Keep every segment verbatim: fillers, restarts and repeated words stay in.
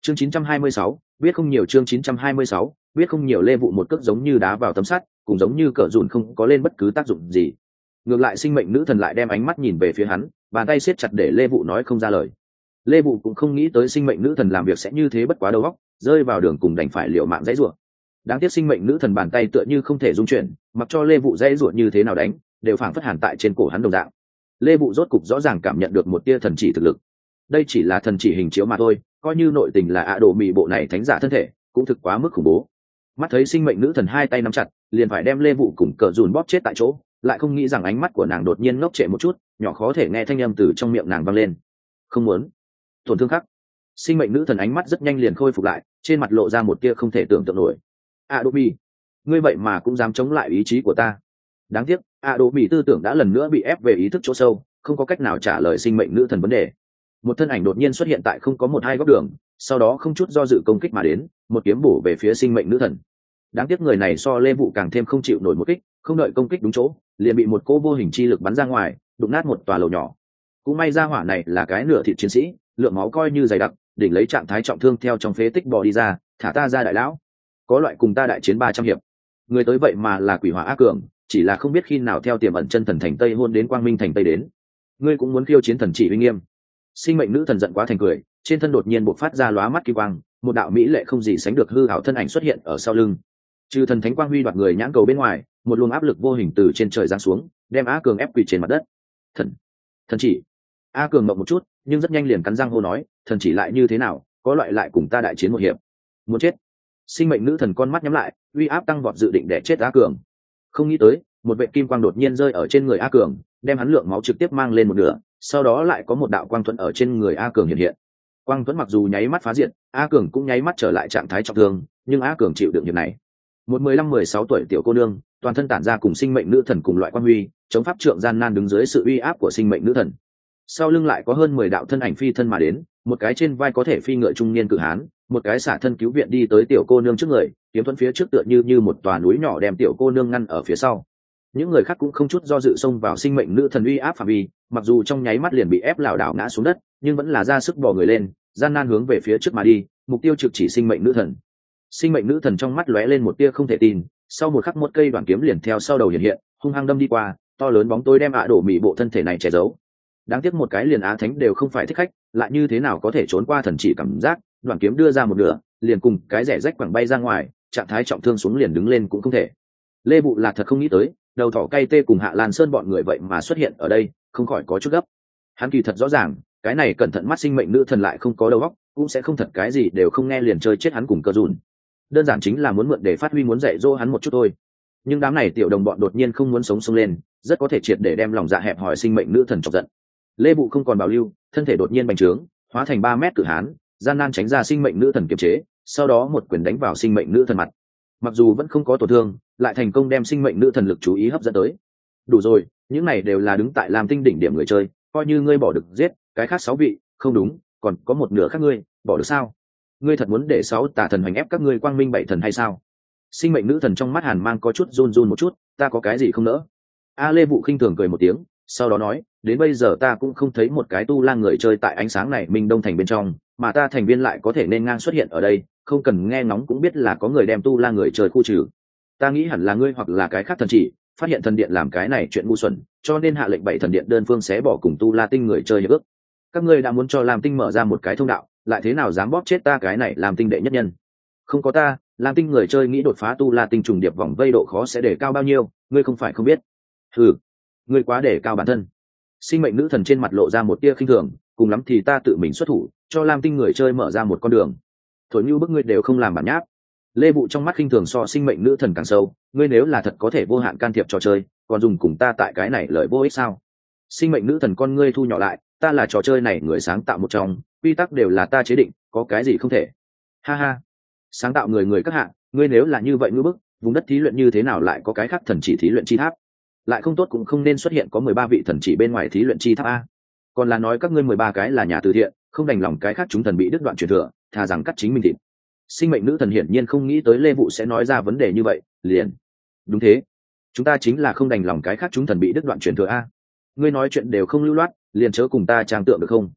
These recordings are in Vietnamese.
chương chín trăm hai mươi sáu, biết không nhiều chương chín trăm hai mươi sáu, biết không nhiều. Lê Vụ một cước giống như đá vào tấm sắt, cũng giống như cỡ dùn không có lên bất cứ tác dụng gì. Ngược lại sinh mệnh nữ thần lại đem ánh mắt nhìn về phía hắn, bàn tay siết chặt để Lê Vụ nói không ra lời. Lê Vụ cũng không nghĩ tới sinh mệnh nữ thần làm việc sẽ như thế bất quá đầu óc, rơi vào đường cùng đành phải liều mạng dãy rủa. Đáng tiếc sinh mệnh nữ thần bàn tay tựa như không thể dung chuyển, mặc cho Lê Vụ dãy rủa như thế nào đánh, đều phảng phất hàn tại trên cổ hắn đồng dạng. Lê Vụ rốt cục rõ ràng cảm nhận được một tia thần chỉ thực lực. Đây chỉ là thần chỉ hình chiếu mà thôi, coi như nội tình là ạ đồ mì bộ này thánh giả thân thể, cũng thực quá mức khủng bố. Mắt thấy sinh mệnh nữ thần hai tay nắm chặt, liền phải đem Lê Vụ cùng cờ dùn bóp chết tại chỗ, lại không nghĩ rằng ánh mắt của nàng đột nhiên ngốc trệ một chút, nhỏ khó thể nghe thanh âm từ trong miệng nàng vang lên. Không muốn. Tổn thương khắc. Sinh mệnh nữ thần ánh mắt rất nhanh liền khôi phục lại, trên mặt lộ ra một tia không thể tưởng tượng nổi. Adobe, ngươi vậy mà cũng dám chống lại ý chí của ta. Đáng tiếc, Adobe tư tưởng đã lần nữa bị ép về ý thức chỗ sâu, không có cách nào trả lời sinh mệnh nữ thần vấn đề. Một thân ảnh đột nhiên xuất hiện tại không có một hai góc đường, sau đó không chút do dự công kích mà đến, một kiếm bổ về phía sinh mệnh nữ thần. Đáng tiếc người này so Lê Vụ càng thêm không chịu nổi một kích, không đợi công kích đúng chỗ, liền bị một cỗ vô hình chi lực bắn ra ngoài, đụng nát một tòa lầu nhỏ. Cũng may ra hỏa này là cái nửa thịt chiến sĩ, lượng máu coi như dày đặc, đỉnh lấy trạng thái trọng thương theo trong phế tích bò đi ra, thả ta ra đại lão. Có loại cùng ta đại chiến ba trăm hiệp. Người tới vậy mà là Quỷ Hỏa Ác Cường, chỉ là không biết khi nào theo tiềm ẩn chân thần thành Tây hôn đến Quang Minh thành Tây đến. Ngươi cũng muốn khiêu chiến thần chỉ uy nghiêm. Sinh mệnh nữ thần giận quá thành cười, trên thân đột nhiên bộc phát ra lóa mắt kim quang, một đạo mỹ lệ không gì sánh được hư ảo thân ảnh xuất hiện ở sau lưng. Trừ thần thánh quang huy đoạt người nhãn cầu bên ngoài, một luồng áp lực vô hình từ trên trời giáng xuống, đem A Cường ép quỳ trên mặt đất. Thần, thần chỉ. A Cường mộng một chút, nhưng rất nhanh liền cắn răng hô nói, thần chỉ lại như thế nào, có loại lại cùng ta đại chiến một hiệp. Muốn chết. Sinh mệnh nữ thần con mắt nhắm lại, uy áp tăng vọt dự định để chết A Cường. Không nghĩ tới, một vệ kim quang đột nhiên rơi ở trên người A Cường, đem hắn lượng máu trực tiếp mang lên một nửa, sau đó lại có một đạo quang thuẫn ở trên người A Cường hiện hiện. Quang thuẫn mặc dù nháy mắt phá diện, A Cường cũng nháy mắt trở lại trạng thái trọng thương, nhưng A Cường chịu đựng việc này. Một mười lăm mười sáu tuổi tiểu cô nương, toàn thân tản ra cùng sinh mệnh nữ thần cùng loại quang huy, chống pháp trượng gian nan đứng dưới sự uy áp của sinh mệnh nữ thần. Sau lưng lại có hơn mười đạo thân ảnh phi thân mà đến, một cái trên vai có thể phi ngựa trung niên cự hán, một cái xả thân cứu viện đi tới tiểu cô nương trước người, kiếm thuẫn phía trước tựa như như một tòa núi nhỏ đem tiểu cô nương ngăn ở phía sau. Những người khác cũng không chút do dự xông vào sinh mệnh nữ thần uy áp phạm vi, mặc dù trong nháy mắt liền bị ép lảo đảo ngã xuống đất, nhưng vẫn là ra sức bò người lên, gian nan hướng về phía trước mà đi, mục tiêu trực chỉ sinh mệnh nữ thần. Sinh mệnh nữ thần trong mắt lóe lên một tia không thể tin, sau một khắc một cây đoạn kiếm liền theo sau đầu hiện hiện, hung hăng đâm đi qua, to lớn bóng tối đem ạ đổ mì bộ thân thể này che giấu. Đáng tiếc một cái liền á thánh đều không phải thích khách, lại như thế nào có thể trốn qua thần chỉ cảm giác, đoạn kiếm đưa ra một nửa, liền cùng cái rẻ rách quẳng bay ra ngoài, trạng thái trọng thương xuống liền đứng lên cũng không thể. Lê Bụ là thật không nghĩ tới, đầu thỏ cay tê cùng Hạ Lan Sơn bọn người vậy mà xuất hiện ở đây, không khỏi có chút gấp. Hắn kỳ thật rõ ràng, cái này cẩn thận mắt sinh mệnh nữ thần lại không có đầu óc, cũng sẽ không thật cái gì đều không nghe liền chơi chết hắn cùng cơ dùn. Đơn giản chính là muốn mượn để phát huy muốn dạy dỗ hắn một chút thôi. Nhưng đám này tiểu đồng bọn đột nhiên không muốn sống sông lên, rất có thể triệt để đem lòng dạ hẹp hòi sinh mệnh nữ thần chọc giận. Lê Bụ không còn bảo lưu, thân thể đột nhiên bành trướng, hóa thành ba mét cự hán, gian nan tránh ra sinh mệnh nữ thần kiềm chế, sau đó một quyền đánh vào sinh mệnh nữ thần mặt. Mặc dù vẫn không có tổn thương, lại thành công đem sinh mệnh nữ thần lực chú ý hấp dẫn tới. Đủ rồi, những này đều là đứng tại Lam Tinh đỉnh điểm người chơi, coi như ngươi bỏ được giết cái khác sáu vị, không đúng, còn có một nửa khác ngươi bỏ được sao? Ngươi thật muốn để sáu tà thần hành ép các ngươi quang minh bảy thần hay sao? Sinh mệnh nữ thần trong mắt hàn mang có chút run run một chút, ta có cái gì không nỡ? A Lê Vụ khinh thường cười một tiếng, sau đó nói, đến bây giờ ta cũng không thấy một cái tu lang người chơi tại ánh sáng này minh đông thành bên trong, mà ta thành viên lại có thể nên ngang xuất hiện ở đây, không cần nghe ngóng cũng biết là có người đem tu lang người chơi khu trừ. Ta nghĩ hẳn là ngươi hoặc là cái khác thần chỉ phát hiện thần điện làm cái này chuyện ngu xuẩn, cho nên hạ lệnh bảy thần điện đơn phương xé bỏ cùng tu la tinh người chơi hiệp ước. Các ngươi đã muốn cho Lam Tinh mở ra một cái thông đạo, lại thế nào dám bóp chết ta cái này làm tinh đệ nhất nhân? Không có ta, Lam Tinh người chơi nghĩ đột phá tu la tinh trùng điệp vòng vây độ khó sẽ để cao bao nhiêu, ngươi không phải không biết. Ừ, ngươi quá để cao bản thân. Sinh mệnh nữ thần trên mặt lộ ra một tia khinh thường, cùng lắm thì ta tự mình xuất thủ, cho Lam Tinh người chơi mở ra một con đường. Thổi như bức ngươi đều không làm bản nháp. Lê Vụ trong mắt khinh thường so sinh mệnh nữ thần càng sâu, ngươi nếu là thật có thể vô hạn can thiệp trò chơi, còn dùng cùng ta tại cái này lợi vô ích sao? Sinh mệnh nữ thần con ngươi thu nhỏ lại, ta là trò chơi này người sáng tạo một trong, quy tắc đều là ta chế định, có cái gì không thể? Ha ha, sáng tạo người người các hạ, ngươi nếu là như vậy ngư bức, vùng đất thí luyện như thế nào lại có cái khác thần chỉ thí luyện chi tháp? Lại không tốt cũng không nên xuất hiện có mười ba vị thần chỉ bên ngoài thí luyện chi tháp a. Còn là nói các ngươi mười ba cái là nhà từ thiện, không đành lòng cái khác chúng thần bị đứt đoạn truyền thừa, thà rằng cắt chính mình thịt. Sinh mệnh nữ thần hiển nhiên không nghĩ tới Lê Vụ sẽ nói ra vấn đề như vậy, liền. Đúng thế, chúng ta chính là không đành lòng cái khác chúng thần bị đứt đoạn truyền thừa a. Ngươi nói chuyện đều không lưu loát, liền chớ cùng ta trang tượng được không?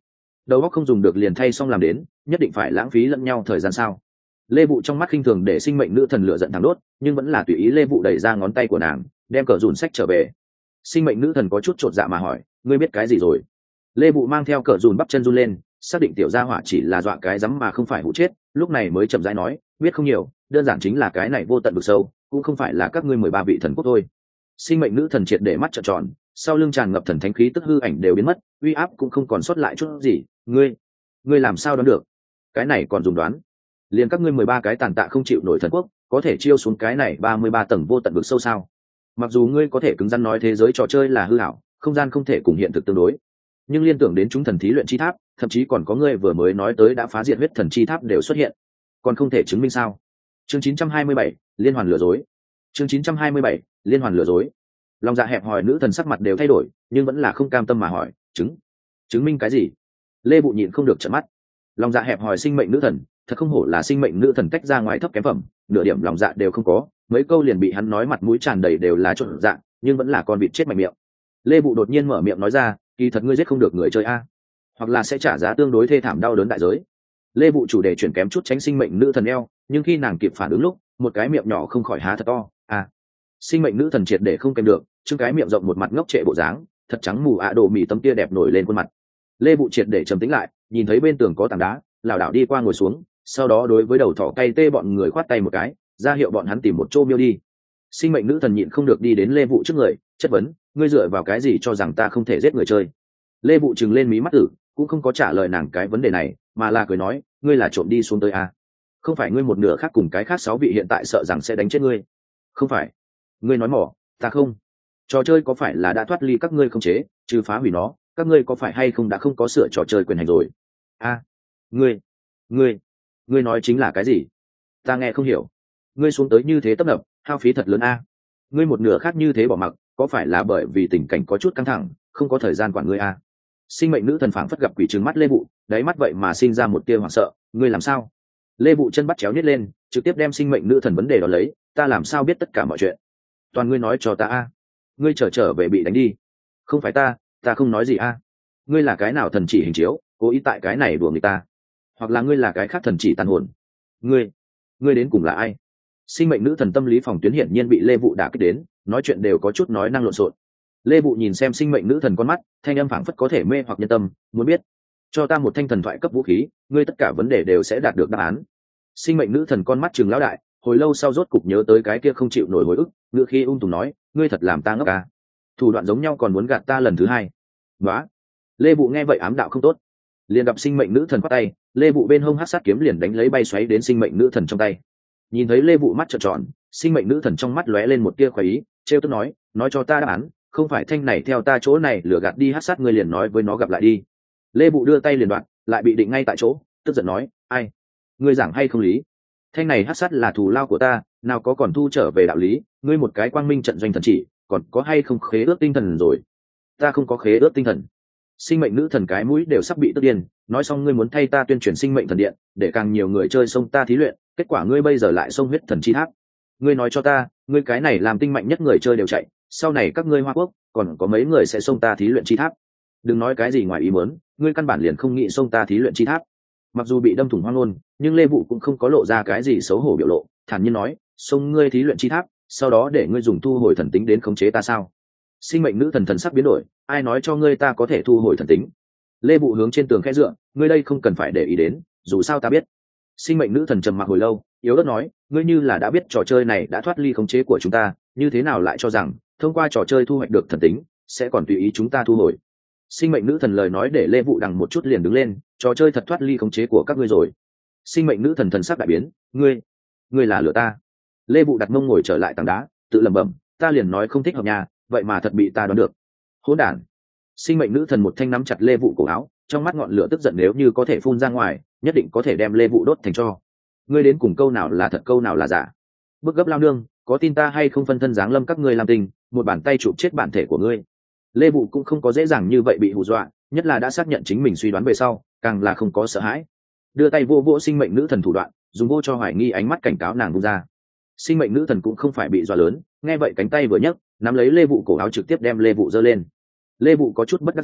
đầu óc không dùng được liền thay xong làm đến, nhất định phải lãng phí lẫn nhau thời gian sao? Lê Vụ trong mắt khinh thường để sinh mệnh nữ thần lửa giận thẳng đốt, nhưng vẫn là tùy ý Lê Vụ đẩy ra ngón tay của nàng, đem cờ dùn sách trở về. Sinh mệnh nữ thần có chút chột dạ mà hỏi, ngươi biết cái gì rồi? Lê Vụ mang theo cờ dùn bắp chân run lên, xác định tiểu gia hỏa chỉ là dọa cái rắm mà không phải hụ chết, lúc này mới chậm rãi nói, biết không nhiều, đơn giản chính là cái này vô tận vực sâu, cũng không phải là các ngươi mười ba vị thần quốc thôi. Sinh mệnh nữ thần triệt để mắt trợn tròn, sau lưng tràn ngập thần thánh khí tức hư ảnh đều biến mất, uy áp cũng không còn sót lại chút gì. Ngươi, ngươi làm sao đoán được? Cái này còn dùng đoán? Liền các ngươi mười ba cái tàn tạ không chịu nổi thần quốc, có thể chiêu xuống cái này ba mươi ba tầng vô tận vực sâu sao? Mặc dù ngươi có thể cứng rắn nói thế giới trò chơi là hư ảo, không gian không thể cùng hiện thực tương đối, nhưng liên tưởng đến chúng thần thí luyện chi tháp, thậm chí còn có ngươi vừa mới nói tới đã phá diệt huyết thần chi tháp đều xuất hiện, còn không thể chứng minh sao? Chương chín trăm hai mươi bảy, liên hoàn lừa dối. Chương chín trăm hai mươi bảy, liên hoàn lừa dối. Lòng dạ hẹp hòi nữ thần sắc mặt đều thay đổi, nhưng vẫn là không cam tâm mà hỏi, chứng chứng minh cái gì? Lê Bụ nhịn không được trợn mắt. Lòng dạ hẹp hòi sinh mệnh nữ thần, thật không hổ là sinh mệnh nữ thần tách ra ngoài thấp kém phẩm, nửa điểm lòng dạ đều không có, mấy câu liền bị hắn nói mặt mũi tràn đầy đều là trộn dạ, nhưng vẫn là con vịt chết mạnh miệng. Lê Bụ đột nhiên mở miệng nói ra, kỳ thật ngươi giết không được người chơi a, hoặc là sẽ trả giá tương đối thê thảm đau đớn đại giới. Lê Vụ chủ đề chuyển kém chút tránh sinh mệnh nữ thần eo, nhưng khi nàng kịp phản ứng lúc, một cái miệng nhỏ không khỏi há thật to. À, sinh mệnh nữ thần triệt để không kèm được, trương cái miệng rộng một mặt ngốc trệ bộ dáng, thật trắng mù ạ đồ mì tấm tia đẹp nổi lên khuôn mặt. Lê Vụ triệt để trầm tĩnh lại, nhìn thấy bên tường có tảng đá, lảo đảo đi qua ngồi xuống, sau đó đối với đầu thỏ cay tê bọn người khoát tay một cái, ra hiệu bọn hắn tìm một chỗ miêu đi. Sinh mệnh nữ thần nhịn không được đi đến Lê Vụ trước người, chất vấn, ngươi dựa vào cái gì cho rằng ta không thể giết người chơi? Lê Vụ trừng lên mí mắt tử, cũng không có trả lời nàng cái vấn đề này, mà là cười nói, ngươi là trộm đi xuống tới à? Không phải ngươi một nửa khác cùng cái khác sáu vị hiện tại sợ rằng sẽ đánh chết ngươi? Không phải. Ngươi nói mỏ, ta không. Trò chơi có phải là đã thoát ly các ngươi không chế, trừ phá hủy nó, các ngươi có phải hay không đã không có sửa trò chơi quyền hành rồi? A, à, ngươi, ngươi, ngươi nói chính là cái gì? Ta nghe không hiểu. Ngươi xuống tới như thế tấp nập, hao phí thật lớn a. À. Ngươi một nửa khác như thế bỏ mặc, có phải là bởi vì tình cảnh có chút căng thẳng, không có thời gian quản ngươi a? À. Sinh mệnh nữ thần phảng phất gặp quỷ trừng mắt Lê Vụ, đáy mắt vậy mà sinh ra một tia hoảng sợ, ngươi làm sao? Lê Vụ chân bắt chéo nhét lên, trực tiếp đem sinh mệnh nữ thần vấn đề đó lấy, ta làm sao biết tất cả mọi chuyện? Toàn ngươi nói cho ta a. À. Ngươi trở trở về bị đánh đi. Không phải ta, ta không nói gì a. À. Ngươi là cái nào thần chỉ hình chiếu, cố ý tại cái này đùa người ta? Hoặc là ngươi là cái khác thần chỉ tàn hồn? Ngươi, ngươi đến cùng là ai? Sinh mệnh nữ thần tâm lý phòng tuyến hiển nhiên bị Lê Vụ đả kích đến, nói chuyện đều có chút nói năng lộn xộn. Lê Vụ nhìn xem sinh mệnh nữ thần con mắt, thanh âm phảng phất có thể mê hoặc nhân tâm, muốn biết, cho ta một thanh thần thoại cấp vũ khí, ngươi tất cả vấn đề đều sẽ đạt được đáp án. Sinh mệnh nữ thần con mắt trừng lão đại, hồi lâu sau rốt cục nhớ tới cái kia không chịu nổi hồi ức, ngựa khi ung tùm nói, ngươi thật làm ta ngốc à? Thủ đoạn giống nhau còn muốn gạt ta lần thứ hai. Nóa. Lê Vụ nghe vậy ám đạo không tốt, liền gặp sinh mệnh nữ thần quát tay, Lê Vụ bên hông hắc sát kiếm liền đánh lấy bay xoáy đến sinh mệnh nữ thần trong tay. Nhìn thấy Lê Vụ mắt trợn tròn, sinh mệnh nữ thần trong mắt lóe lên một tia khoái ý, trêu tức nói, nói cho ta đáp án, không phải thanh này theo ta chỗ này lừa gạt đi hắc sát, ngươi liền nói với nó gặp lại đi. Lê Vụ đưa tay liền đoạn, lại bị định ngay tại chỗ, tức giận nói, ai, ngươi giảng hay không lý? Thanh này hắc sát là thù lao của ta, nào có còn thu trở về đạo lý, ngươi một cái quang minh trận doanh thần chỉ, còn có hay không khế ước tinh thần rồi? Ta không có khế ước tinh thần. Sinh mệnh nữ thần cái mũi đều sắp bị tức điên, nói xong ngươi muốn thay ta tuyên truyền sinh mệnh thần điện, để càng nhiều người chơi xông ta thí luyện, kết quả ngươi bây giờ lại xông huyết thần chi tháp. Ngươi nói cho ta, ngươi cái này làm tinh mạnh nhất người chơi đều chạy, sau này các ngươi Hoa Quốc còn có mấy người sẽ xông ta thí luyện chi tháp? Đừng nói cái gì ngoài ý muốn, ngươi căn bản liền không nghĩ xông ta thí luyện chi tháp. Mặc dù bị đâm thủng hoang ngôn, nhưng Lê Vụ cũng không có lộ ra cái gì xấu hổ biểu lộ, thản nhiên nói, xông ngươi thí luyện chi tháp, sau đó để ngươi dùng thu hồi thần tính đến khống chế ta sao? Sinh mệnh nữ thần thần sắc biến đổi, ai nói cho ngươi ta có thể thu hồi thần tính? Lê Vụ hướng trên tường khẽ dựa, ngươi đây không cần phải để ý đến, dù sao ta biết. Sinh mệnh nữ thần trầm mặc hồi lâu, yếu ớt nói, ngươi như là đã biết trò chơi này đã thoát ly khống chế của chúng ta, như thế nào lại cho rằng thông qua trò chơi thu hoạch được thần tính sẽ còn tùy ý chúng ta thu hồi? Sinh mệnh nữ thần lời nói để Lê Vụ đằng một chút liền đứng lên, trò chơi thật thoát ly khống chế của các ngươi rồi. Sinh mệnh nữ thần thần sắc đại biến, ngươi, ngươi là lừa ta. Lê Vụ đặt mông ngồi trở lại tảng đá, tự lẩm bẩm, ta liền nói không thích hợp nhà, vậy mà thật bị ta đoán được. Hỗn đản. Sinh mệnh nữ thần một thanh nắm chặt Lê Vụ cổ áo, trong mắt ngọn lửa tức giận, nếu như có thể phun ra ngoài, nhất định có thể đem Lê Vụ đốt thành tro. Ngươi đến cùng câu nào là thật câu nào là giả? Bức gấp lao nương, có tin ta hay không phân thân giáng lâm các ngươi làm tình, một bàn tay chụp chết bản thể của ngươi. Lê Vụ cũng không có dễ dàng như vậy bị hù dọa, nhất là đã xác nhận chính mình suy đoán về sau, càng là không có sợ hãi. Đưa tay vô vô sinh mệnh nữ thần thủ đoạn, dùng vô cho hoài nghi ánh mắt cảnh cáo nàng vung ra. Sinh mệnh nữ thần cũng không phải bị dọa lớn, nghe vậy cánh tay vừa nhấc, nắm lấy Lê Vụ cổ áo trực tiếp đem Lê Vụ giơ lên. Lê Vụ có chút bất đắc dĩ,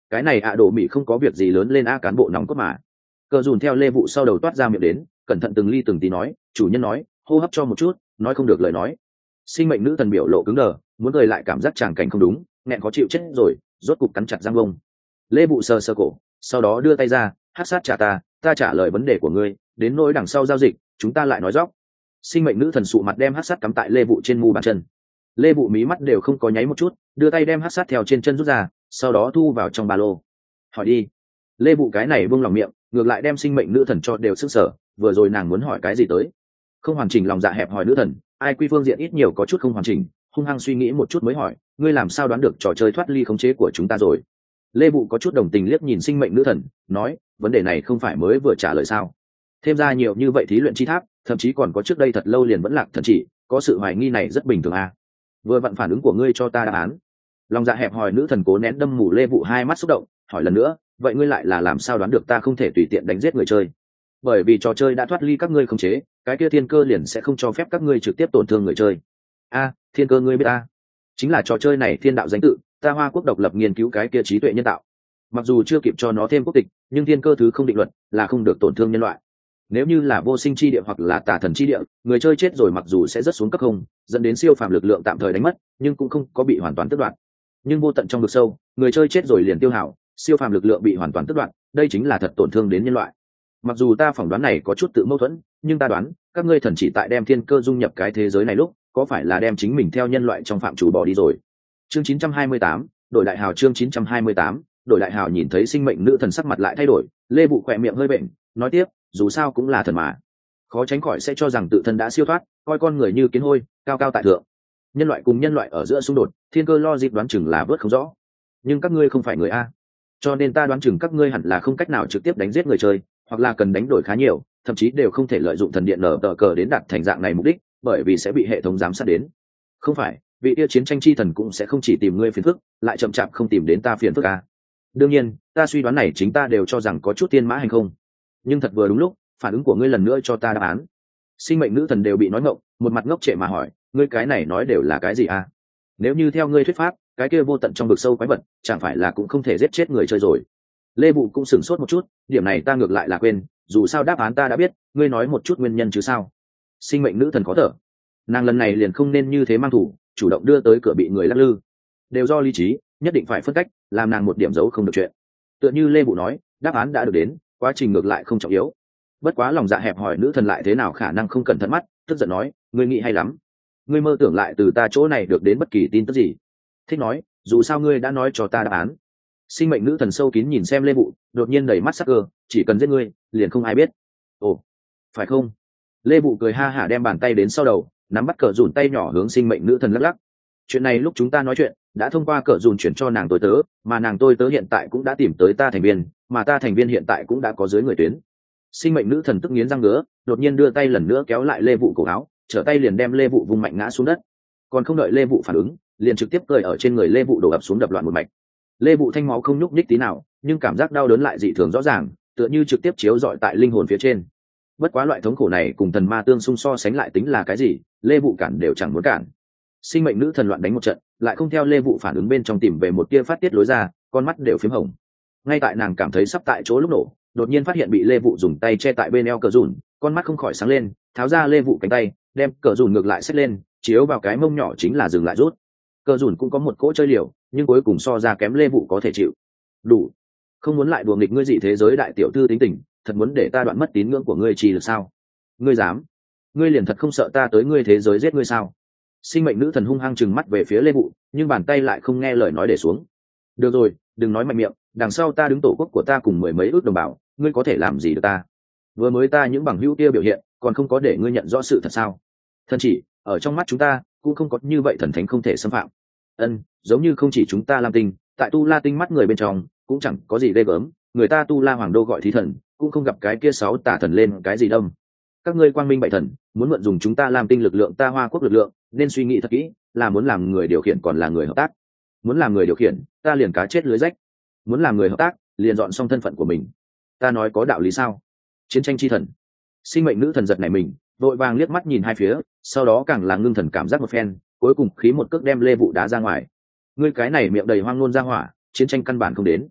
cái này ạ đổ mỹ không có việc gì lớn lên a cán bộ nóng cốt mà. Cờ dùn theo lê vụ sau đầu toát ra miệng đến, cẩn thận từng ly từng tí nói, chủ nhân nói, hô hấp cho một chút, nói không được lời nói. Sinh mệnh nữ thần biểu lộ cứng đờ, muốn cười lại cảm giác tràng cảnh không đúng, nghẹn khó chịu chết rồi, rốt cục cắn chặt răng bông. Lê vụ sờ sờ cổ, sau đó đưa tay ra, hát sát trả ta, ta trả lời vấn đề của ngươi, đến nỗi đằng sau giao dịch, chúng ta lại nói dóc. Sinh mệnh nữ thần sụ mặt đem hát sát cắm tại lê vụ trên mu bàn chân. Lê vụ mí mắt đều không có nháy một chút, đưa tay đem hát sát theo trên chân rút ra, sau đó thu vào trong ba lô. Hỏi đi. Lê vụ cái này buông lòng miệng, ngược lại đem sinh mệnh nữ thần cho đều sức sở, vừa rồi nàng muốn hỏi cái gì tới. Không hoàn chỉnh lòng dạ hẹp hỏi nữ thần, ai quy phương diện ít nhiều có chút không hoàn chỉnh, hung hăng suy nghĩ một chút mới hỏi, ngươi làm sao đoán được trò chơi thoát ly khống chế của chúng ta rồi? Lê vụ có chút đồng tình liếc nhìn sinh mệnh nữ thần, nói, vấn đề này không phải mới vừa trả lời sao? Thêm ra nhiều như vậy thí luyện chi tháp, thậm chí còn có trước đây thật lâu liền vẫn lạc thần chỉ, có sự hoài nghi này rất bình thường à? Vừa vặn phản ứng của ngươi cho ta đáp án. Lòng dạ hẹp hỏi nữ thần cố nén đâm mù Lê vụ hai mắt xúc động, hỏi lần nữa, vậy ngươi lại là làm sao đoán được ta không thể tùy tiện đánh giết người chơi? Bởi vì trò chơi đã thoát ly các ngươi khống chế, cái kia thiên cơ liền sẽ không cho phép các ngươi trực tiếp tổn thương người chơi. A, thiên cơ ngươi biết ta? Chính là trò chơi này thiên đạo danh tự, ta Hoa Quốc độc lập nghiên cứu cái kia trí tuệ nhân tạo. Mặc dù chưa kịp cho nó thêm quốc tịch, nhưng thiên cơ thứ không định luật là không được tổn thương nhân loại. Nếu như là vô sinh chi địa hoặc là tà thần chi địa, người chơi chết rồi mặc dù sẽ rất xuống cấp không, dẫn đến siêu phàm lực lượng tạm thời đánh mất, nhưng cũng không có bị hoàn toàn tước đoạt. Nhưng vô tận trong vực sâu, người chơi chết rồi liền tiêu hao, siêu phàm lực lượng bị hoàn toàn tước đoạt, đây chính là thật tổn thương đến nhân loại. Mặc dù ta phỏng đoán này có chút tự mâu thuẫn, nhưng ta đoán các ngươi thần chỉ tại đem thiên cơ dung nhập cái thế giới này lúc, có phải là đem chính mình theo nhân loại trong phạm chủ bỏ đi rồi. Chương chín trăm hai mươi tám, đổi đại hào. Chương chín trăm hai mươi tám, đổi đại hào. Nhìn thấy sinh mệnh nữ thần sắc mặt lại thay đổi, Lê vụ khỏe miệng hơi bệnh, nói tiếp, dù sao cũng là thần mà, khó tránh khỏi sẽ cho rằng tự thân đã siêu thoát, coi con người như kiến hôi, cao cao tại thượng. Nhân loại cùng nhân loại ở giữa xung đột, thiên cơ lo dịp đoán chừng là vớt không rõ, nhưng các ngươi không phải người a, cho nên ta đoán chừng các ngươi hẳn là không cách nào trực tiếp đánh giết người chơi, hoặc là cần đánh đổi khá nhiều, thậm chí đều không thể lợi dụng thần điện nở tờ cờ đến đạt thành dạng này mục đích, bởi vì sẽ bị hệ thống giám sát đến. Không phải, vị tiêu chiến tranh chi thần cũng sẽ không chỉ tìm ngươi phiền phức, lại chậm chạp không tìm đến ta phiền phức à. Đương nhiên, ta suy đoán này chính ta đều cho rằng có chút tiên mã hành không. Nhưng thật vừa đúng lúc, phản ứng của ngươi lần nữa cho ta đáp án. Sinh mệnh nữ thần đều bị nói ngộng, một mặt ngốc trệ mà hỏi, ngươi cái này nói đều là cái gì à? Nếu như theo ngươi thuyết pháp, cái kia vô tận trong vực sâu quái vật, chẳng phải là cũng không thể giết chết người chơi rồi. Lê Vụ cũng sửng sốt một chút, điểm này ta ngược lại là quên, dù sao đáp án ta đã biết, ngươi nói một chút nguyên nhân chứ sao? Sinh mệnh nữ thần khó thở, nàng lần này liền không nên như thế mang thủ, chủ động đưa tới cửa bị người lắc lư, đều do lý trí, nhất định phải phân cách, làm nàng một điểm giấu không được chuyện. Tựa như Lê Vụ nói, đáp án đã được đến, quá trình ngược lại không trọng yếu. Bất quá lòng dạ hẹp hỏi nữ thần lại thế nào khả năng không cẩn thận mắt, tức giận nói, ngươi nghĩ hay lắm, ngươi mơ tưởng lại từ ta chỗ này được đến bất kỳ tin tức gì. Thích nói, dù sao ngươi đã nói cho ta đáp án. Sinh mệnh nữ thần sâu kín nhìn xem Lê Vụ, đột nhiên đầy mắt sắc cơ, chỉ cần giết ngươi, liền không ai biết. Ồ, phải không? Lê Vụ cười ha hả đem bàn tay đến sau đầu, nắm bắt cờ dùn tay nhỏ hướng sinh mệnh nữ thần lắc lắc. Chuyện này lúc chúng ta nói chuyện, đã thông qua cờ dùn chuyển cho nàng tôi tớ, mà nàng tôi tớ hiện tại cũng đã tìm tới ta thành viên, mà ta thành viên hiện tại cũng đã có dưới người tuyến. Sinh mệnh nữ thần tức nghiến răng ngứa, đột nhiên đưa tay lần nữa kéo lại Lê Vụ cổ áo, trở tay liền đem Lê Vụ vung mạnh ngã xuống đất. Còn không đợi Lê Vụ phản ứng, liền trực tiếp cười ở trên người Lê Vụ đổ ập xuống đập loạn một mạch. Lê Vụ thanh máu không nhúc nhích tí nào, nhưng cảm giác đau đớn lại dị thường rõ ràng, tựa như trực tiếp chiếu rọi tại linh hồn phía trên. Bất quá loại thống khổ này cùng thần ma tương xung so sánh lại tính là cái gì, Lê Vụ cản đều chẳng muốn cản. Sinh mệnh nữ thần loạn đánh một trận, lại không theo Lê Vụ phản ứng bên trong tìm về một tia phát tiết lối ra, con mắt đều phím hồng. Ngay tại nàng cảm thấy sắp tại chỗ lúc nổ, đột nhiên phát hiện bị Lê Vụ dùng tay che tại bên eo cờ dùn, con mắt không khỏi sáng lên, tháo ra Lê Vụ cánh tay, đem cờ dùn ngược lại xách lên, chiếu vào cái mông nhỏ chính là dừng lại rút. Cờ dùn cũng có một cỗ chơi liều, nhưng cuối cùng so ra kém Lê Vụ có thể chịu. Đủ, không muốn lại đùa nghịch ngươi dị thế giới đại tiểu thư tính tình, thật muốn để ta đoạn mất tín ngưỡng của ngươi chỉ được sao? Ngươi dám? Ngươi liền thật không sợ ta tới ngươi thế giới giết ngươi sao? Sinh mệnh nữ thần hung hăng trừng mắt về phía Lê Vụ, nhưng bàn tay lại không nghe lời nói để xuống. Được rồi, đừng nói mạnh miệng, đằng sau ta đứng tổ quốc của ta cùng mười mấy ước đồng bào, ngươi có thể làm gì được ta? Vừa mới ta những bằng hữu kia biểu hiện, còn không có để ngươi nhận rõ sự thật sao? Thần chỉ ở trong mắt chúng ta cũng không có như vậy thần thánh không thể xâm phạm. Ân, giống như không chỉ chúng ta Lam Tinh, tại Tu La Tinh mắt người bên trong cũng chẳng có gì ghê gớm, người ta Tu La Hoàng đô gọi thí thần, cũng không gặp cái kia sáu tả thần lên cái gì đâm. Các ngươi quang minh bậy thần, muốn mượn dùng chúng ta Lam Tinh lực lượng, ta Hoa Quốc lực lượng, nên suy nghĩ thật kỹ, là muốn làm người điều khiển còn là người hợp tác. Muốn làm người điều khiển, ta liền cá chết lưới rách. Muốn làm người hợp tác, liền dọn xong thân phận của mình. Ta nói có đạo lý sao? Chiến tranh chi thần. Sinh mệnh nữ thần giật nảy mình, vội vàng liếc mắt nhìn hai phía, sau đó càng là ngưng thần cảm giác một phen, cuối cùng khí một cước đem Lê Vụ đá ra ngoài. Ngươi cái này miệng đầy hoang ngôn ra hỏa, chiến tranh căn bản không đến.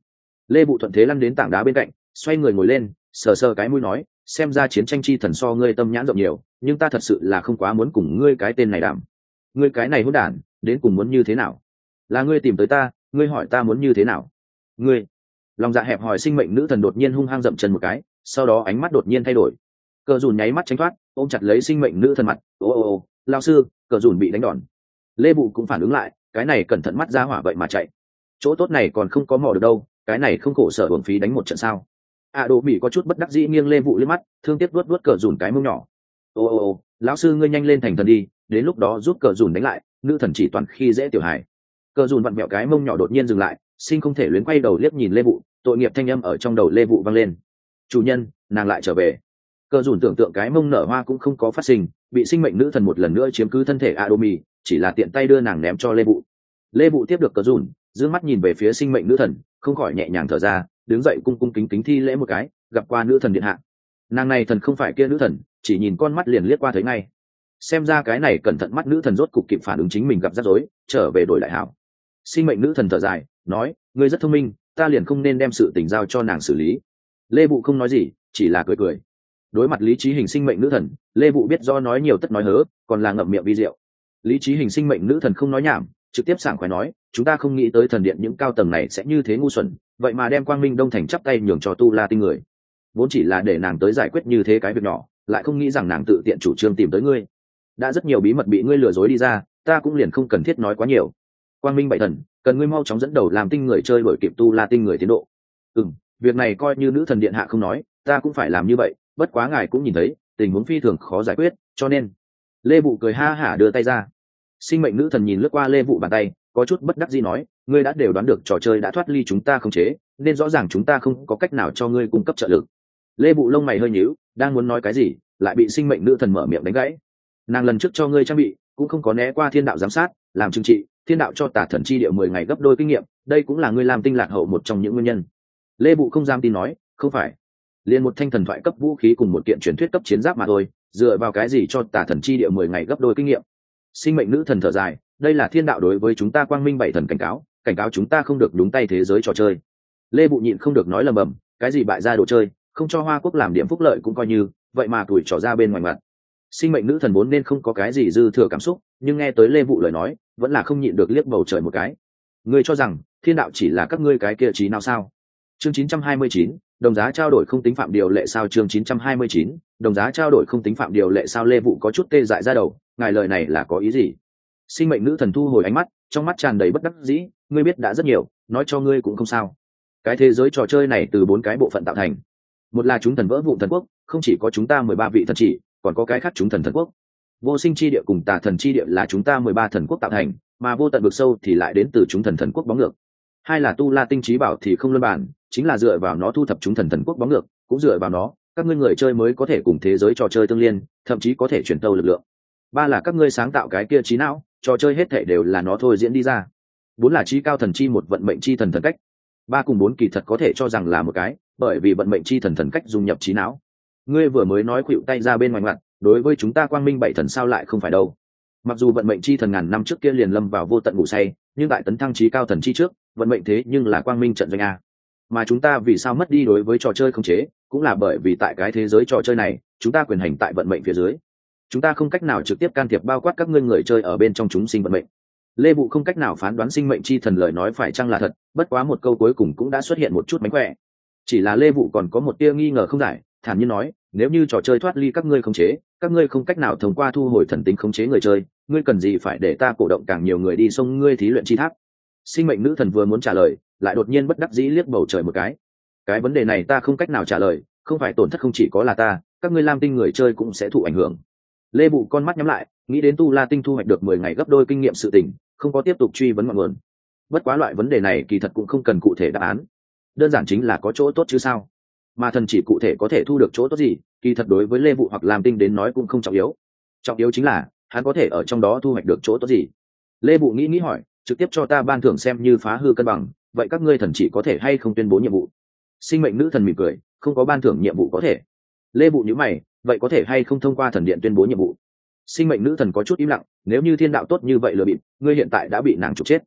Lê Vụ thuận thế lăn đến tảng đá bên cạnh, xoay người ngồi lên, sờ sờ cái mũi nói, xem ra chiến tranh chi thần so ngươi tâm nhãn rộng nhiều, nhưng ta thật sự là không quá muốn cùng ngươi cái tên này đảm. Ngươi cái này hỗn đản, đến cùng muốn như thế nào? Là ngươi tìm tới ta, ngươi hỏi ta muốn như thế nào? Ngươi. Lòng dạ hẹp hòi sinh mệnh nữ thần đột nhiên hung hăng dậm chân một cái, sau đó ánh mắt đột nhiên thay đổi. Cờ Dùn nháy mắt tránh thoát, ôm chặt lấy sinh mệnh nữ thần mặt, ô ô ô, lão sư, Cờ Dùn bị đánh đòn. Lê Bụ cũng phản ứng lại, cái này cẩn thận mắt ra hỏa vậy mà chạy. Chỗ tốt này còn không có mò được đâu, cái này không khổ sở uổng phí đánh một trận sao? À Đỗ Mỹ có chút bất đắc dĩ nghiêng Lê Vụ lên mắt, thương tiếc vuốt vuốt Cờ Dùn cái mông nhỏ. Ô ô ô, lão sư ngươi nhanh lên thành thần đi, đến lúc đó giúp Cờ Dùn đánh lại, nữ thần chỉ toàn khi dễ tiểu hài. Cờ Dùn vặn mẹo cái mông nhỏ đột nhiên dừng lại, sinh không thể luyến quay đầu liếc nhìn Lê Vụ, tội nghiệp thanh âm ở trong đầu Lê Vụ vang lên. Chủ nhân, nàng lại trở về. Cờ Dùn tưởng tượng cái mông nở hoa cũng không có phát sinh, bị sinh mệnh nữ thần một lần nữa chiếm cứ thân thể Adomi, chỉ là tiện tay đưa nàng ném cho Lê Vụ. Lê Vụ tiếp được Cờ Dùn, dương mắt nhìn về phía sinh mệnh nữ thần, không khỏi nhẹ nhàng thở ra, đứng dậy cung cung kính kính thi lễ một cái, gặp qua nữ thần điện hạ. Nàng này thần không phải kia nữ thần, chỉ nhìn con mắt liền liếc qua thấy ngay. Xem ra cái này cẩn thận mắt nữ thần rốt cục kịp phản ứng chính mình gặp rắc rối, trở về đổi lại hảo. Sinh mệnh nữ thần thở dài, nói, ngươi rất thông minh, ta liền không nên đem sự tình giao cho nàng xử lý. Lê Vụ không nói gì, chỉ là cười cười. Đối mặt lý trí hình sinh mệnh nữ thần, Lê Vụ biết do nói nhiều tất nói hớ, còn là ngậm miệng vi diệu. Lý trí hình sinh mệnh nữ thần không nói nhảm, trực tiếp sảng khoái nói, chúng ta không nghĩ tới thần điện những cao tầng này sẽ như thế ngu xuẩn, vậy mà đem Quang Minh Đông Thành chắp tay nhường cho Tu La Tinh người. Vốn chỉ là để nàng tới giải quyết như thế cái việc nhỏ, lại không nghĩ rằng nàng tự tiện chủ trương tìm tới ngươi. Đã rất nhiều bí mật bị ngươi lừa dối đi ra, ta cũng liền không cần thiết nói quá nhiều. Quang Minh bảy thần, cần ngươi mau chóng dẫn đầu làm tinh người chơi đổi kịp Tu La Tinh người tiến độ. Ừm, việc này coi như nữ thần điện hạ không nói, ta cũng phải làm như vậy, bất quá ngài cũng nhìn thấy, tình huống phi thường khó giải quyết, cho nên. Lê Vụ cười ha hả đưa tay ra. Sinh mệnh nữ thần nhìn lướt qua Lê Vụ bàn tay, có chút bất đắc dĩ nói, ngươi đã đều đoán được trò chơi đã thoát ly chúng ta không chế, nên rõ ràng chúng ta không có cách nào cho ngươi cung cấp trợ lực. Lê Vụ lông mày hơi nhíu, đang muốn nói cái gì, lại bị sinh mệnh nữ thần mở miệng đánh gãy. Nàng lần trước cho ngươi trang bị, cũng không có né qua thiên đạo giám sát, làm trừng trị, thiên đạo cho tả thần chi địa mười ngày gấp đôi kinh nghiệm, đây cũng là ngươi làm tinh lạc hậu một trong những nguyên nhân. Lê Vụ không dám tin nói, không phải, liền một thanh thần thoại cấp vũ khí cùng một kiện truyền thuyết cấp chiến giáp mà thôi, dựa vào cái gì cho tả thần chi địa mười ngày gấp đôi kinh nghiệm? Sinh mệnh nữ thần thở dài, đây là thiên đạo đối với chúng ta Quang Minh bảy thần cảnh cáo, cảnh cáo chúng ta không được đúng tay thế giới trò chơi. Lê Vụ nhịn không được nói lầm bầm, cái gì bại gia đồ chơi, không cho Hoa Quốc làm điểm phúc lợi cũng coi như, vậy mà tuổi trò ra bên ngoài mặt. Sinh mệnh nữ thần vốn nên không có cái gì dư thừa cảm xúc, nhưng nghe tới Lê Vụ lời nói, vẫn là không nhịn được liếc bầu trời một cái. Ngươi cho rằng thiên đạo chỉ là các ngươi cái kia trí nào sao? Chương chín trăm hai mươi chín, đồng giá trao đổi không tính phạm điều lệ sao? Chương chín trăm hai mươi chín, đồng giá trao đổi không tính phạm điều lệ sao? Lê Vụ có chút tê dại ra đầu, ngài lời này là có ý gì? Sinh mệnh nữ thần thu hồi ánh mắt, trong mắt tràn đầy bất đắc dĩ, ngươi biết đã rất nhiều, nói cho ngươi cũng không sao. Cái thế giới trò chơi này từ bốn cái bộ phận tạo thành. Một là chúng thần vỡ vụn thần quốc, không chỉ có chúng ta mười ba vị thần chỉ, còn có cái khác chúng thần thần quốc. Vô sinh chi địa cùng tà thần chi địa là chúng ta mười ba thần quốc tạo thành, mà vô tận vực sâu thì lại đến từ chúng thần thần quốc bóng ngược. Hai là Tu La Tinh trí bảo thì không luân bản, chính là dựa vào nó thu thập chúng thần thần quốc bóng ngược, cũng dựa vào nó, các ngươi người chơi mới có thể cùng thế giới trò chơi tương liên, thậm chí có thể chuyển tâu lực lượng. Ba là các ngươi sáng tạo cái kia trí não, trò chơi hết thể đều là nó thôi diễn đi ra. Bốn là trí cao thần chi một vận mệnh chi thần thần cách. Ba cùng bốn kỳ thật có thể cho rằng là một cái, bởi vì vận mệnh chi thần thần cách dung nhập trí não. Ngươi vừa mới nói khuỵu tay ra bên ngoài ngoặt, đối với chúng ta Quang Minh bảy thần sao lại không phải đâu? Mặc dù vận mệnh chi thần ngàn năm trước kia liền lâm vào vô tận ngủ say, nhưng tại tấn thăng trí cao thần chi trước, vận mệnh thế nhưng là Quang Minh trận doanh a. Mà chúng ta vì sao mất đi đối với trò chơi không chế, cũng là bởi vì tại cái thế giới trò chơi này, chúng ta quyền hành tại vận mệnh phía dưới. Chúng ta không cách nào trực tiếp can thiệp bao quát các ngươi người chơi ở bên trong chúng sinh vận mệnh. Lê Vụ không cách nào phán đoán sinh mệnh chi thần lời nói phải chăng là thật, bất quá một câu cuối cùng cũng đã xuất hiện một chút mánh khỏe. Chỉ là Lê Vụ còn có một tia nghi ngờ không giải, thản nhiên nói, nếu như trò chơi thoát ly các ngươi khống chế, các ngươi không cách nào thông qua thu hồi thần tính khống chế người chơi, ngươi cần gì phải để ta cổ động càng nhiều người đi xông ngươi thí luyện chi tháp? Sinh mệnh nữ thần vừa muốn trả lời, lại đột nhiên bất đắc dĩ liếc bầu trời một cái. Cái vấn đề này ta không cách nào trả lời, không phải tổn thất không chỉ có là ta, các ngươi Lam Tinh người chơi cũng sẽ thụ ảnh hưởng. Lê Vụ con mắt nhắm lại, nghĩ đến Tu La Tinh thu hoạch được mười ngày gấp đôi kinh nghiệm sự tình, không có tiếp tục truy vấn ngọn nguồn. Bất quá loại vấn đề này kỳ thật cũng không cần cụ thể đáp án, đơn giản chính là có chỗ tốt chứ sao. Mà thần chỉ cụ thể có thể thu được chỗ tốt gì, kỳ thật đối với Lê Vụ hoặc Lam Tinh đến nói cũng không trọng yếu. Trọng yếu chính là hắn có thể ở trong đó thu hoạch được chỗ tốt gì. Lê Vụ nghĩ nghĩ hỏi, trực tiếp cho ta ban thưởng xem như phá hư cân bằng, vậy các ngươi thần chỉ có thể hay không tuyên bố nhiệm vụ? Sinh mệnh nữ thần mỉm cười, không có ban thưởng nhiệm vụ có thể. Lê Vụ nhíu mày, vậy có thể hay không thông qua thần điện tuyên bố nhiệm vụ? Sinh mệnh nữ thần có chút im lặng, nếu như thiên đạo tốt như vậy lừa bịp, ngươi hiện tại đã bị nàng trục chết.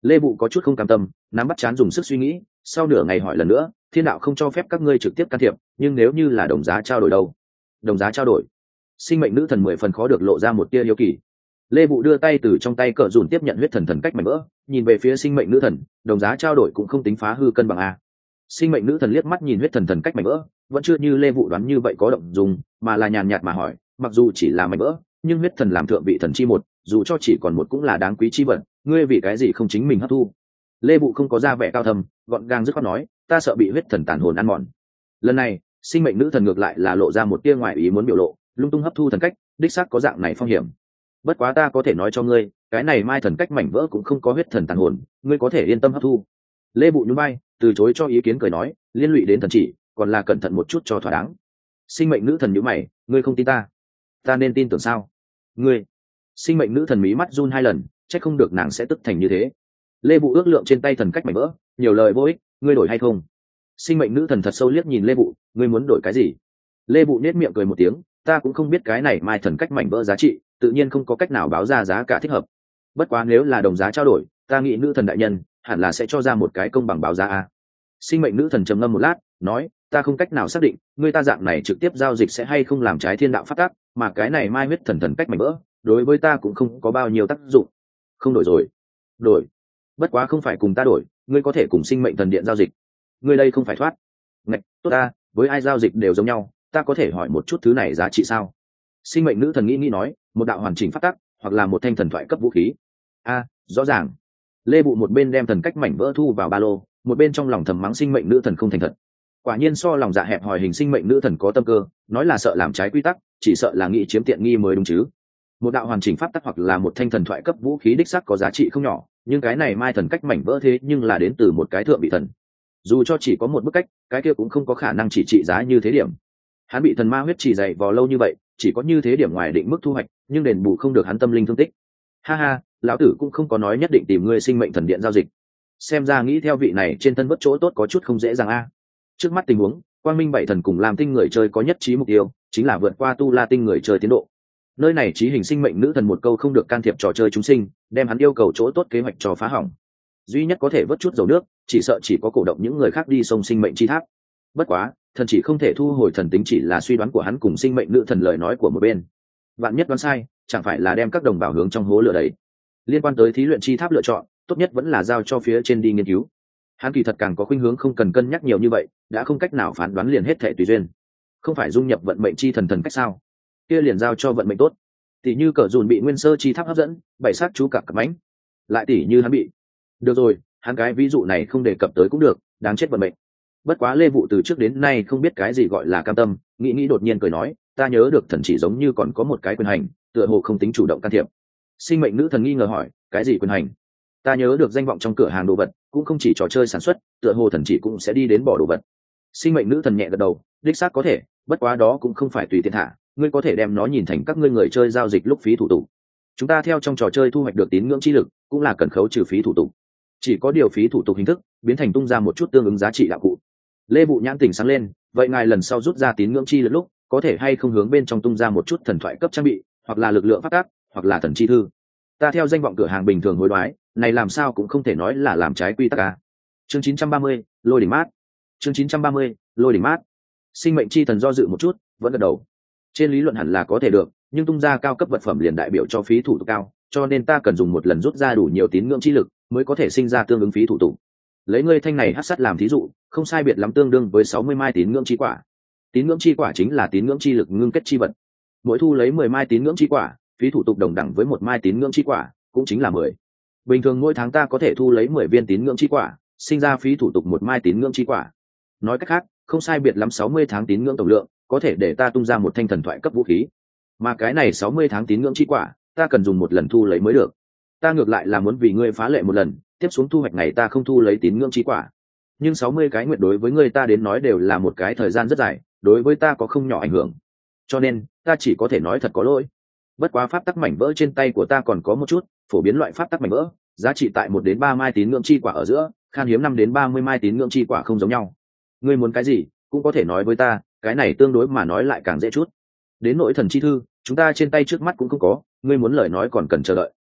Lê Vụ có chút không cam tâm, nắm bắt chán dùng sức suy nghĩ, sau nửa ngày hỏi lần nữa, thiên đạo không cho phép các ngươi trực tiếp can thiệp, nhưng nếu như là đồng giá trao đổi đâu? Đồng giá trao đổi? Sinh mệnh nữ thần mười phần khó được lộ ra một tia hiếu kỳ. Lê Vụ đưa tay từ trong tay cờ dùn tiếp nhận huyết thần thần cách mảnh vỡ, nhìn về phía sinh mệnh nữ thần, đồng giá trao đổi cũng không tính phá hư cân bằng a. Sinh mệnh nữ thần liếc mắt nhìn huyết thần thần cách mảnh vỡ, vẫn chưa như Lê Vụ đoán như vậy có động dùng, mà là nhàn nhạt mà hỏi, mặc dù chỉ là mảnh vỡ, nhưng huyết thần làm thượng vị thần chi một, dù cho chỉ còn một cũng là đáng quý chi vật, ngươi vì cái gì không chính mình hấp thu? Lê Vụ không có ra vẻ cao thâm, gọn gàng dứt khoát nói, ta sợ bị huyết thần tàn hồn ăn mòn. Lần này, sinh mệnh nữ thần ngược lại là lộ ra một tia ngoài ý muốn biểu lộ, lung tung hấp thu thần cách, đích xác có dạng này phong hiểm. Bất quá ta có thể nói cho ngươi, cái này mai thần cách mảnh vỡ cũng không có huyết thần tàn hồn, ngươi có thể yên tâm hấp thu. Lê Vụ nhún vai, từ chối cho ý kiến cười nói, liên lụy đến thần chỉ, còn là cẩn thận một chút cho thỏa đáng. Sinh mệnh nữ thần nhíu mày, ngươi không tin ta? Ta nên tin tưởng sao? Ngươi? Sinh mệnh nữ thần mí mắt run hai lần, trách không được nàng sẽ tức thành như thế. Lê Vụ ước lượng trên tay thần cách mảnh vỡ, nhiều lời vô ích, ngươi đổi hay không? Sinh mệnh nữ thần thật sâu liếc nhìn Lê Vụ, ngươi muốn đổi cái gì? Lê Vụ nét miệng cười một tiếng, ta cũng không biết cái này mai thần cách mảnh vỡ giá trị, tự nhiên không có cách nào báo ra giá cả thích hợp. Bất quá nếu là đồng giá trao đổi, ta nghĩ nữ thần đại nhân hẳn là sẽ cho ra một cái công bằng báo giá a. Sinh mệnh nữ thần trầm ngâm một lát, nói, ta không cách nào xác định, ngươi ta dạng này trực tiếp giao dịch sẽ hay không làm trái thiên đạo pháp tắc, mà cái này mai huyết thần thần cách mảnh vỡ, đối với ta cũng không có bao nhiêu tác dụng. Không đổi rồi. Đổi. Bất quá không phải cùng ta đổi, ngươi có thể cùng sinh mệnh thần điện giao dịch. Ngươi đây không phải thoát. Ngạch, tốt ta, với ai giao dịch đều giống nhau, ta có thể hỏi một chút thứ này giá trị sao? Sinh mệnh nữ thần nghĩ nghĩ nói, một đạo hoàn chỉnh pháp tắc, hoặc là một thanh thần thoại cấp vũ khí. A, rõ ràng. Lê Vụ một bên đem thần cách mảnh vỡ thu vào ba lô, một bên trong lòng thầm mắng sinh mệnh nữ thần không thành thật. Quả nhiên so lòng dạ hẹp hòi hình sinh mệnh nữ thần có tâm cơ, nói là sợ làm trái quy tắc, chỉ sợ là nghĩ chiếm tiện nghi mới đúng chứ. Một đạo hoàn chỉnh pháp tắc hoặc là một thanh thần thoại cấp vũ khí đích xác có giá trị không nhỏ, nhưng cái này mai thần cách mảnh vỡ thế nhưng là đến từ một cái thượng vị thần. Dù cho chỉ có một bức cách, cái kia cũng không có khả năng chỉ trị giá như thế điểm. Hắn bị thần ma huyết chỉ dày vò lâu như vậy, chỉ có như thế điểm ngoài định mức thu hoạch, nhưng đền bù không được hắn tâm linh thương tích. Ha ha, lão tử cũng không có nói nhất định tìm ngươi sinh mệnh thần điện giao dịch. Xem ra nghĩ theo vị này trên thân bất chỗ tốt có chút không dễ dàng a. Trước mắt tình huống, quang minh bảy thần cùng làm tinh người chơi có nhất trí mục tiêu, chính là vượt qua tu la tinh người chơi tiến độ. Nơi này trí hình sinh mệnh nữ thần một câu không được can thiệp trò chơi chúng sinh, đem hắn yêu cầu chỗ tốt kế hoạch cho phá hỏng. Duy nhất có thể vớt chút dầu nước, chỉ sợ chỉ có cổ động những người khác đi sông sinh mệnh chi tháp. Bất quá, thần chỉ không thể thu hồi thần tính chỉ là suy đoán của hắn cùng sinh mệnh nữ thần lời nói của một bên. Vạn nhất đoán sai, chẳng phải là đem các đồng bào hướng trong hố lửa đấy. Liên quan tới thí luyện chi tháp lựa chọn, tốt nhất vẫn là giao cho phía trên đi nghiên cứu. Hắn kỳ thật càng có khuynh hướng không cần cân nhắc nhiều như vậy, đã không cách nào phán đoán liền hết thể tùy duyên. Không phải dung nhập vận mệnh chi thần thần cách sao? Kia liền giao cho vận mệnh tốt. Tỷ như cờ dùn bị nguyên sơ chi tháp hấp dẫn, bảy sát chú cả cặp mánh. Lại tỷ như hắn bị. Được rồi, hắn cái ví dụ này không đề cập tới cũng được, đáng chết vận mệnh. Bất quá Lê Vụ từ trước đến nay không biết cái gì gọi là cam tâm, nghĩ nghĩ đột nhiên cười nói, ta nhớ được thần chỉ giống như còn có một cái quyền hành, tựa hồ không tính chủ động can thiệp. Sinh mệnh nữ thần nghi ngờ hỏi, cái gì quyền hành? Ta nhớ được danh vọng trong cửa hàng đồ vật, cũng không chỉ trò chơi sản xuất, tựa hồ thần chỉ cũng sẽ đi đến bỏ đồ vật. Sinh mệnh nữ thần nhẹ gật đầu, đích xác có thể, bất quá đó cũng không phải tùy tiện thả, ngươi có thể đem nó nhìn thành các ngươi người chơi giao dịch lúc phí thủ tục. Chúng ta theo trong trò chơi thu hoạch được tín ngưỡng chi lực, cũng là cần khấu trừ phí thủ tục. Chỉ có điều phí thủ tục hình thức, biến thành tung ra một chút tương ứng giá trị đạo cụ. Lê Vụ nhãn tỉnh sáng lên, vậy ngài lần sau rút ra tín ngưỡng chi lực lúc, có thể hay không hướng bên trong tung ra một chút thần thoại cấp trang bị, hoặc là lực lượng pháp tắc, hoặc là thần chi thư. Ta theo danh vọng cửa hàng bình thường hối đoái, này làm sao cũng không thể nói là làm trái quy tắc à. Chương chín trăm ba mươi, lôi đỉnh mát. Chương chín trăm ba mươi, lôi đỉnh mát. Sinh mệnh chi thần do dự một chút, vẫn gật đầu. Trên lý luận hẳn là có thể được, nhưng tung ra cao cấp vật phẩm liền đại biểu cho phí thủ tục cao, cho nên ta cần dùng một lần rút ra đủ nhiều tín ngưỡng chi lực, mới có thể sinh ra tương ứng phí thủ tục. Lấy ngươi thanh này hắc sắt làm thí dụ, không sai biệt lắm tương đương với sáu mươi mai tín ngưỡng chi quả. Tín ngưỡng chi quả chính là tín ngưỡng chi lực ngưng kết chi vật. Mỗi thu lấy mười mai tín ngưỡng chi quả, phí thủ tục đồng đẳng với một mai tín ngưỡng chi quả, cũng chính là mười. Bình thường mỗi tháng ta có thể thu lấy mười viên tín ngưỡng chi quả, sinh ra phí thủ tục một mai tín ngưỡng chi quả. Nói cách khác, không sai biệt lắm sáu mươi tháng tín ngưỡng tổng lượng, có thể để ta tung ra một thanh thần thoại cấp vũ khí. Mà cái này sáu mươi tháng tín ngưỡng chi quả, ta cần dùng một lần thu lấy mới được. Ta ngược lại là muốn vì ngươi phá lệ một lần, tiếp xuống thu hoạch ngày ta không thu lấy tín ngưỡng chi quả. Nhưng sáu mươi cái nguyện đối với ngươi ta đến nói đều là một cái thời gian rất dài, đối với ta có không nhỏ ảnh hưởng. Cho nên, ta chỉ có thể nói thật có lỗi. Bất quá pháp tắc mảnh vỡ trên tay của ta còn có một chút, phổ biến loại pháp tắc mảnh vỡ, giá trị tại một đến ba mai tín ngưỡng chi quả ở giữa, khan hiếm năm đến ba mươi mai tín ngưỡng chi quả không giống nhau. Ngươi muốn cái gì, cũng có thể nói với ta, cái này tương đối mà nói lại càng dễ chút. Đến nỗi thần chi thư, chúng ta trên tay trước mắt cũng không có, ngươi muốn lời nói còn cần chờ đợi.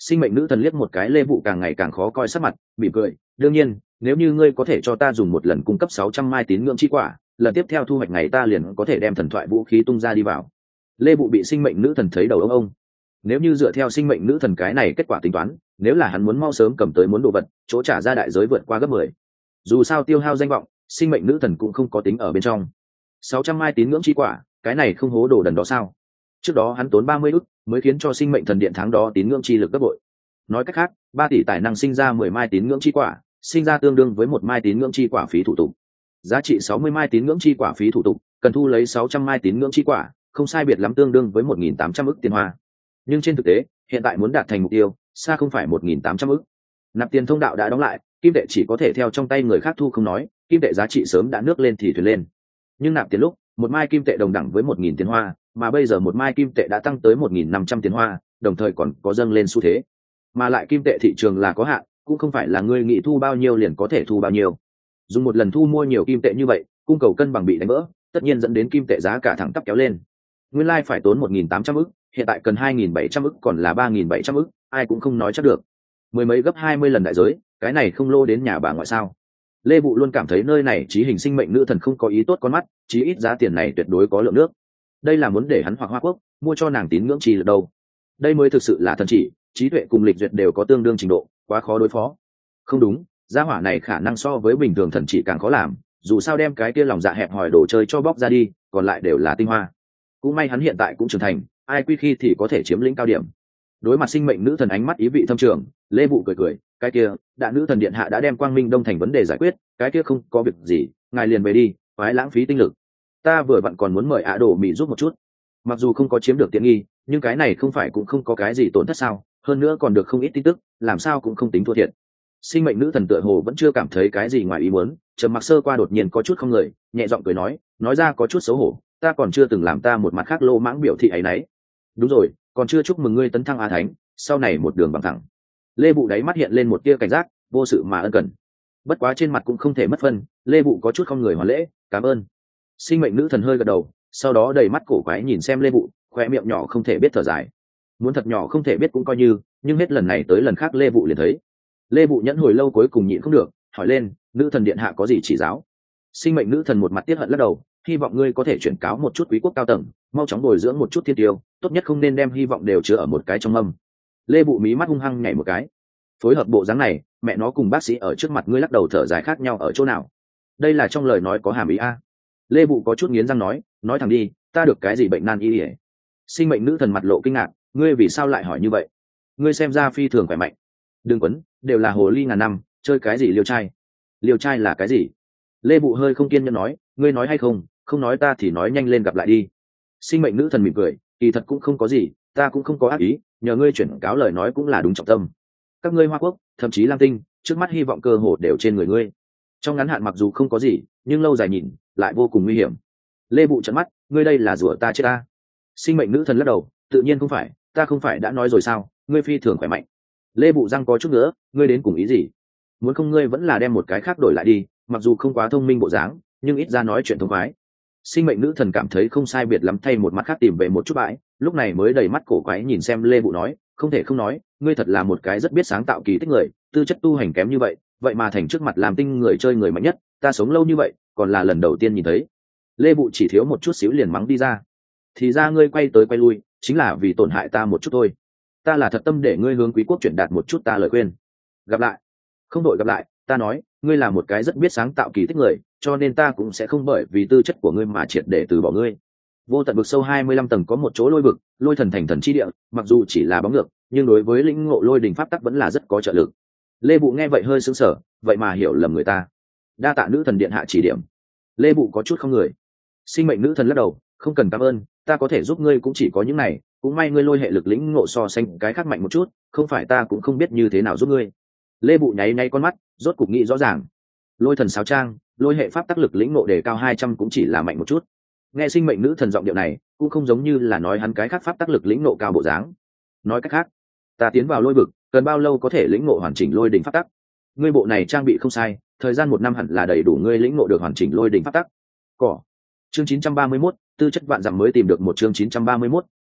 Sinh mệnh nữ thần liếc một cái Lê Vụ càng ngày càng khó coi sắc mặt, mỉm cười, đương nhiên nếu như ngươi có thể cho ta dùng một lần cung cấp sáu trăm mai tín ngưỡng chi quả, lần tiếp theo thu hoạch ngày ta liền có thể đem thần thoại vũ khí tung ra đi vào. Lê Vụ bị sinh mệnh nữ thần thấy đầu ông ông. Nếu như dựa theo sinh mệnh nữ thần cái này kết quả tính toán, nếu là hắn muốn mau sớm cầm tới muốn đồ vật, chỗ trả ra đại giới vượt qua gấp mười. Dù sao tiêu hao danh vọng, sinh mệnh nữ thần cũng không có tính ở bên trong. sáu trăm mai tín ngưỡng chi quả, cái này không hố đồ đần đó sao? Trước đó hắn tốn ba mươi ức mới khiến cho sinh mệnh thần điện tháng đó tín ngưỡng chi lực gấp bội. Nói cách khác, ba tỷ tài năng sinh ra mười mai tín ngưỡng chi quả, sinh ra tương đương với một mai tín ngưỡng chi quả phí thủ tục. Giá trị sáu mươi mai tín ngưỡng chi quả phí thủ tục, cần thu lấy sáu trăm mai tín ngưỡng chi quả, không sai biệt lắm tương đương với một nghìn tám trăm ức tiền hoa. Nhưng trên thực tế, hiện tại muốn đạt thành mục tiêu, xa không phải một nghìn tám trăm ức. Nạp tiền thông đạo đã đóng lại, kim tệ chỉ có thể theo trong tay người khác thu không nói, kim tệ giá trị sớm đã nước lên thì thuyền lên. Nhưng nạp tiền lúc, một mai kim tệ đồng đẳng với một nghìn tiền hoa, mà bây giờ một mai kim tệ đã tăng tới một nghìn năm trăm tiền hoa, đồng thời còn có dâng lên xu thế. Mà lại kim tệ thị trường là có hạn, cũng không phải là ngươi nghĩ thu bao nhiêu liền có thể thu bao nhiêu. Dùng một lần thu mua nhiều kim tệ như vậy, cung cầu cân bằng bị đánh vỡ, tất nhiên dẫn đến kim tệ giá cả thẳng tắp kéo lên. Nguyên lai like phải tốn một nghìn tám trăm ức, hiện tại cần hai nghìn bảy trăm ức còn là ba nghìn bảy trăm ức, ai cũng không nói chắc được. Mười mấy gấp hai mươi lần đại giới, cái này không lô đến nhà bà ngoại sao? Lê Vụ luôn cảm thấy nơi này chí hình sinh mệnh nữ thần không có ý tốt con mắt, chí ít giá tiền này tuyệt đối có lượng nước. Đây là muốn để hắn hoặc Hoa Quốc mua cho nàng tín ngưỡng trì lực đâu. Đây mới thực sự là thần chỉ, trí tuệ cùng lịch duyệt đều có tương đương trình độ, quá khó đối phó. Không đúng, gia hỏa này khả năng so với bình thường thần chỉ càng khó làm, dù sao đem cái kia lòng dạ hẹp hòi đồ chơi cho bóc ra đi, còn lại đều là tinh hoa. Cũng may hắn hiện tại cũng trưởng thành, ai quy khi thì có thể chiếm lĩnh cao điểm. Đối mặt sinh mệnh nữ thần ánh mắt ý vị thâm trường, Lê Vụ cười cười, cái kia đã nữ thần điện hạ đã đem Quang Minh Đông thành vấn đề giải quyết, cái kia không có việc gì, ngài liền về đi, phải lãng phí tinh lực. Ta vừa vặn còn muốn mời Á Đồ Mỹ giúp một chút. Mặc dù không có chiếm được tiện nghi, nhưng cái này không phải cũng không có cái gì tổn thất sao, hơn nữa còn được không ít tin tức, làm sao cũng không tính thua thiệt. Sinh mệnh nữ thần tựa hồ vẫn chưa cảm thấy cái gì ngoài ý muốn, trầm mặc sơ qua đột nhiên có chút không lời, nhẹ giọng cười nói, nói ra có chút xấu hổ, ta còn chưa từng làm ta một mặt khác lô mãng biểu thị ấy nấy. Đúng rồi, còn chưa chúc mừng ngươi tấn thăng Á Thánh, sau này một đường bằng thẳng. Lê Vụ đáy mắt hiện lên một tia cảnh giác, vô sự mà ân cần. Bất quá trên mặt cũng không thể mất phân, Lê Vụ có chút không người hoàn lễ, cảm ơn. Sinh mệnh nữ thần hơi gật đầu, sau đó đầy mắt cổ quái nhìn xem Lê Vụ, khoe miệng nhỏ không thể biết thở dài. Muốn thật nhỏ không thể biết cũng coi như, nhưng hết lần này tới lần khác Lê Vụ liền thấy. Lê Vụ nhẫn hồi lâu cuối cùng nhịn không được, hỏi lên, nữ thần điện hạ có gì chỉ giáo? Sinh mệnh nữ thần một mặt tiết hận lắc đầu, hy vọng ngươi có thể chuyển cáo một chút quý quốc cao tầng, mau chóng bồi dưỡng một chút thiên tiêu, tốt nhất không nên đem hy vọng đều chứa ở một cái trong mâm. Lê Vụ mí mắt hung hăng nhảy một cái. Phối hợp bộ dáng này, mẹ nó cùng bác sĩ ở trước mặt ngươi lắc đầu thở dài khác nhau ở chỗ nào? Đây là trong lời nói có hàm ý a. Lê Vụ có chút nghiến răng nói, nói thẳng đi, ta được cái gì bệnh nan y ỉa? Sinh mệnh nữ thần mặt lộ kinh ngạc, ngươi vì sao lại hỏi như vậy? Ngươi xem ra phi thường khỏe mạnh. Đừng quấn, đều là hồ ly ngàn năm, chơi cái gì liều trai? Liều trai là cái gì? Lê Vụ hơi không kiên nhẫn nói, ngươi nói hay không, không nói ta thì nói nhanh lên gặp lại đi. Sinh mệnh nữ thần mỉm cười, kỳ thật cũng không có gì, ta cũng không có ác ý, nhờ ngươi chuyển cáo lời nói cũng là đúng trọng tâm. Các ngươi Hoa Quốc, thậm chí Lam Tinh, trước mắt hy vọng cơ hội đều trên người ngươi. Trong ngắn hạn mặc dù không có gì, nhưng lâu dài nhìn lại vô cùng nguy hiểm. Lê Vụ trợn mắt, ngươi đây là rủa ta chết ta? Sinh mệnh nữ thần lắc đầu, tự nhiên không phải, ta không phải đã nói rồi sao, ngươi phi thường khỏe mạnh. Lê Vụ răng có chút nữa, ngươi đến cùng ý gì? Muốn không ngươi vẫn là đem một cái khác đổi lại đi, mặc dù không quá thông minh bộ dáng, nhưng ít ra nói chuyện thông khoái. Sinh mệnh nữ thần cảm thấy không sai biệt lắm, thay một mặt khác tìm về một chút bãi, lúc này mới đầy mắt cổ quái nhìn xem Lê Vụ nói, không thể không nói, ngươi thật là một cái rất biết sáng tạo kỳ tích người, tư chất tu hành kém như vậy, vậy mà thành trước mặt làm tinh người chơi người mạnh nhất, ta sống lâu như vậy, còn là lần đầu tiên nhìn thấy. Lê Vụ chỉ thiếu một chút xíu liền mắng đi ra. Thì ra ngươi quay tới quay lui, chính là vì tổn hại ta một chút thôi. Ta là thật tâm để ngươi hướng quý quốc chuyển đạt một chút ta lời khuyên. Gặp lại. Không đội gặp lại, ta nói, ngươi là một cái rất biết sáng tạo kỳ tích người, cho nên ta cũng sẽ không bởi vì tư chất của ngươi mà triệt để từ bỏ ngươi. Vô tận vực sâu hai mươi lăm tầng có một chỗ lôi vực, lôi thần thành thần chi địa, mặc dù chỉ là bóng ngược, nhưng đối với lĩnh ngộ lôi đỉnh pháp tắc vẫn là rất có trợ lực. Lê Vụ nghe vậy hơi sững sờ, vậy mà hiểu lầm người ta. Đa tạ nữ thần điện hạ chỉ điểm. Lê Vụ có chút không người. Sinh mệnh nữ thần lắc đầu, không cần cảm ơn, ta có thể giúp ngươi cũng chỉ có những này, cũng may ngươi lôi hệ lực lĩnh ngộ so sánh cái khác mạnh một chút, không phải ta cũng không biết như thế nào giúp ngươi. Lê Vụ nháy nháy con mắt, rốt cục nghĩ rõ ràng. Lôi thần sáo trang, lôi hệ pháp tắc lực lĩnh ngộ đề cao hai trăm cũng chỉ là mạnh một chút. Nghe sinh mệnh nữ thần giọng điệu này, cũng không giống như là nói hắn cái khác pháp tắc lực lĩnh ngộ cao bộ dáng. Nói cách khác, ta tiến vào lôi vực, cần bao lâu có thể lĩnh ngộ hoàn chỉnh lôi đỉnh pháp tắc? Ngươi bộ này trang bị không sai, thời gian một năm hẳn là đầy đủ ngươi lĩnh ngộ được hoàn chỉnh lôi đỉnh pháp tắc. Cỏ. Chương chín trăm ba mươi mốt, tư chất vạn dặm mới tìm được một chương chín trăm ba mươi mốt,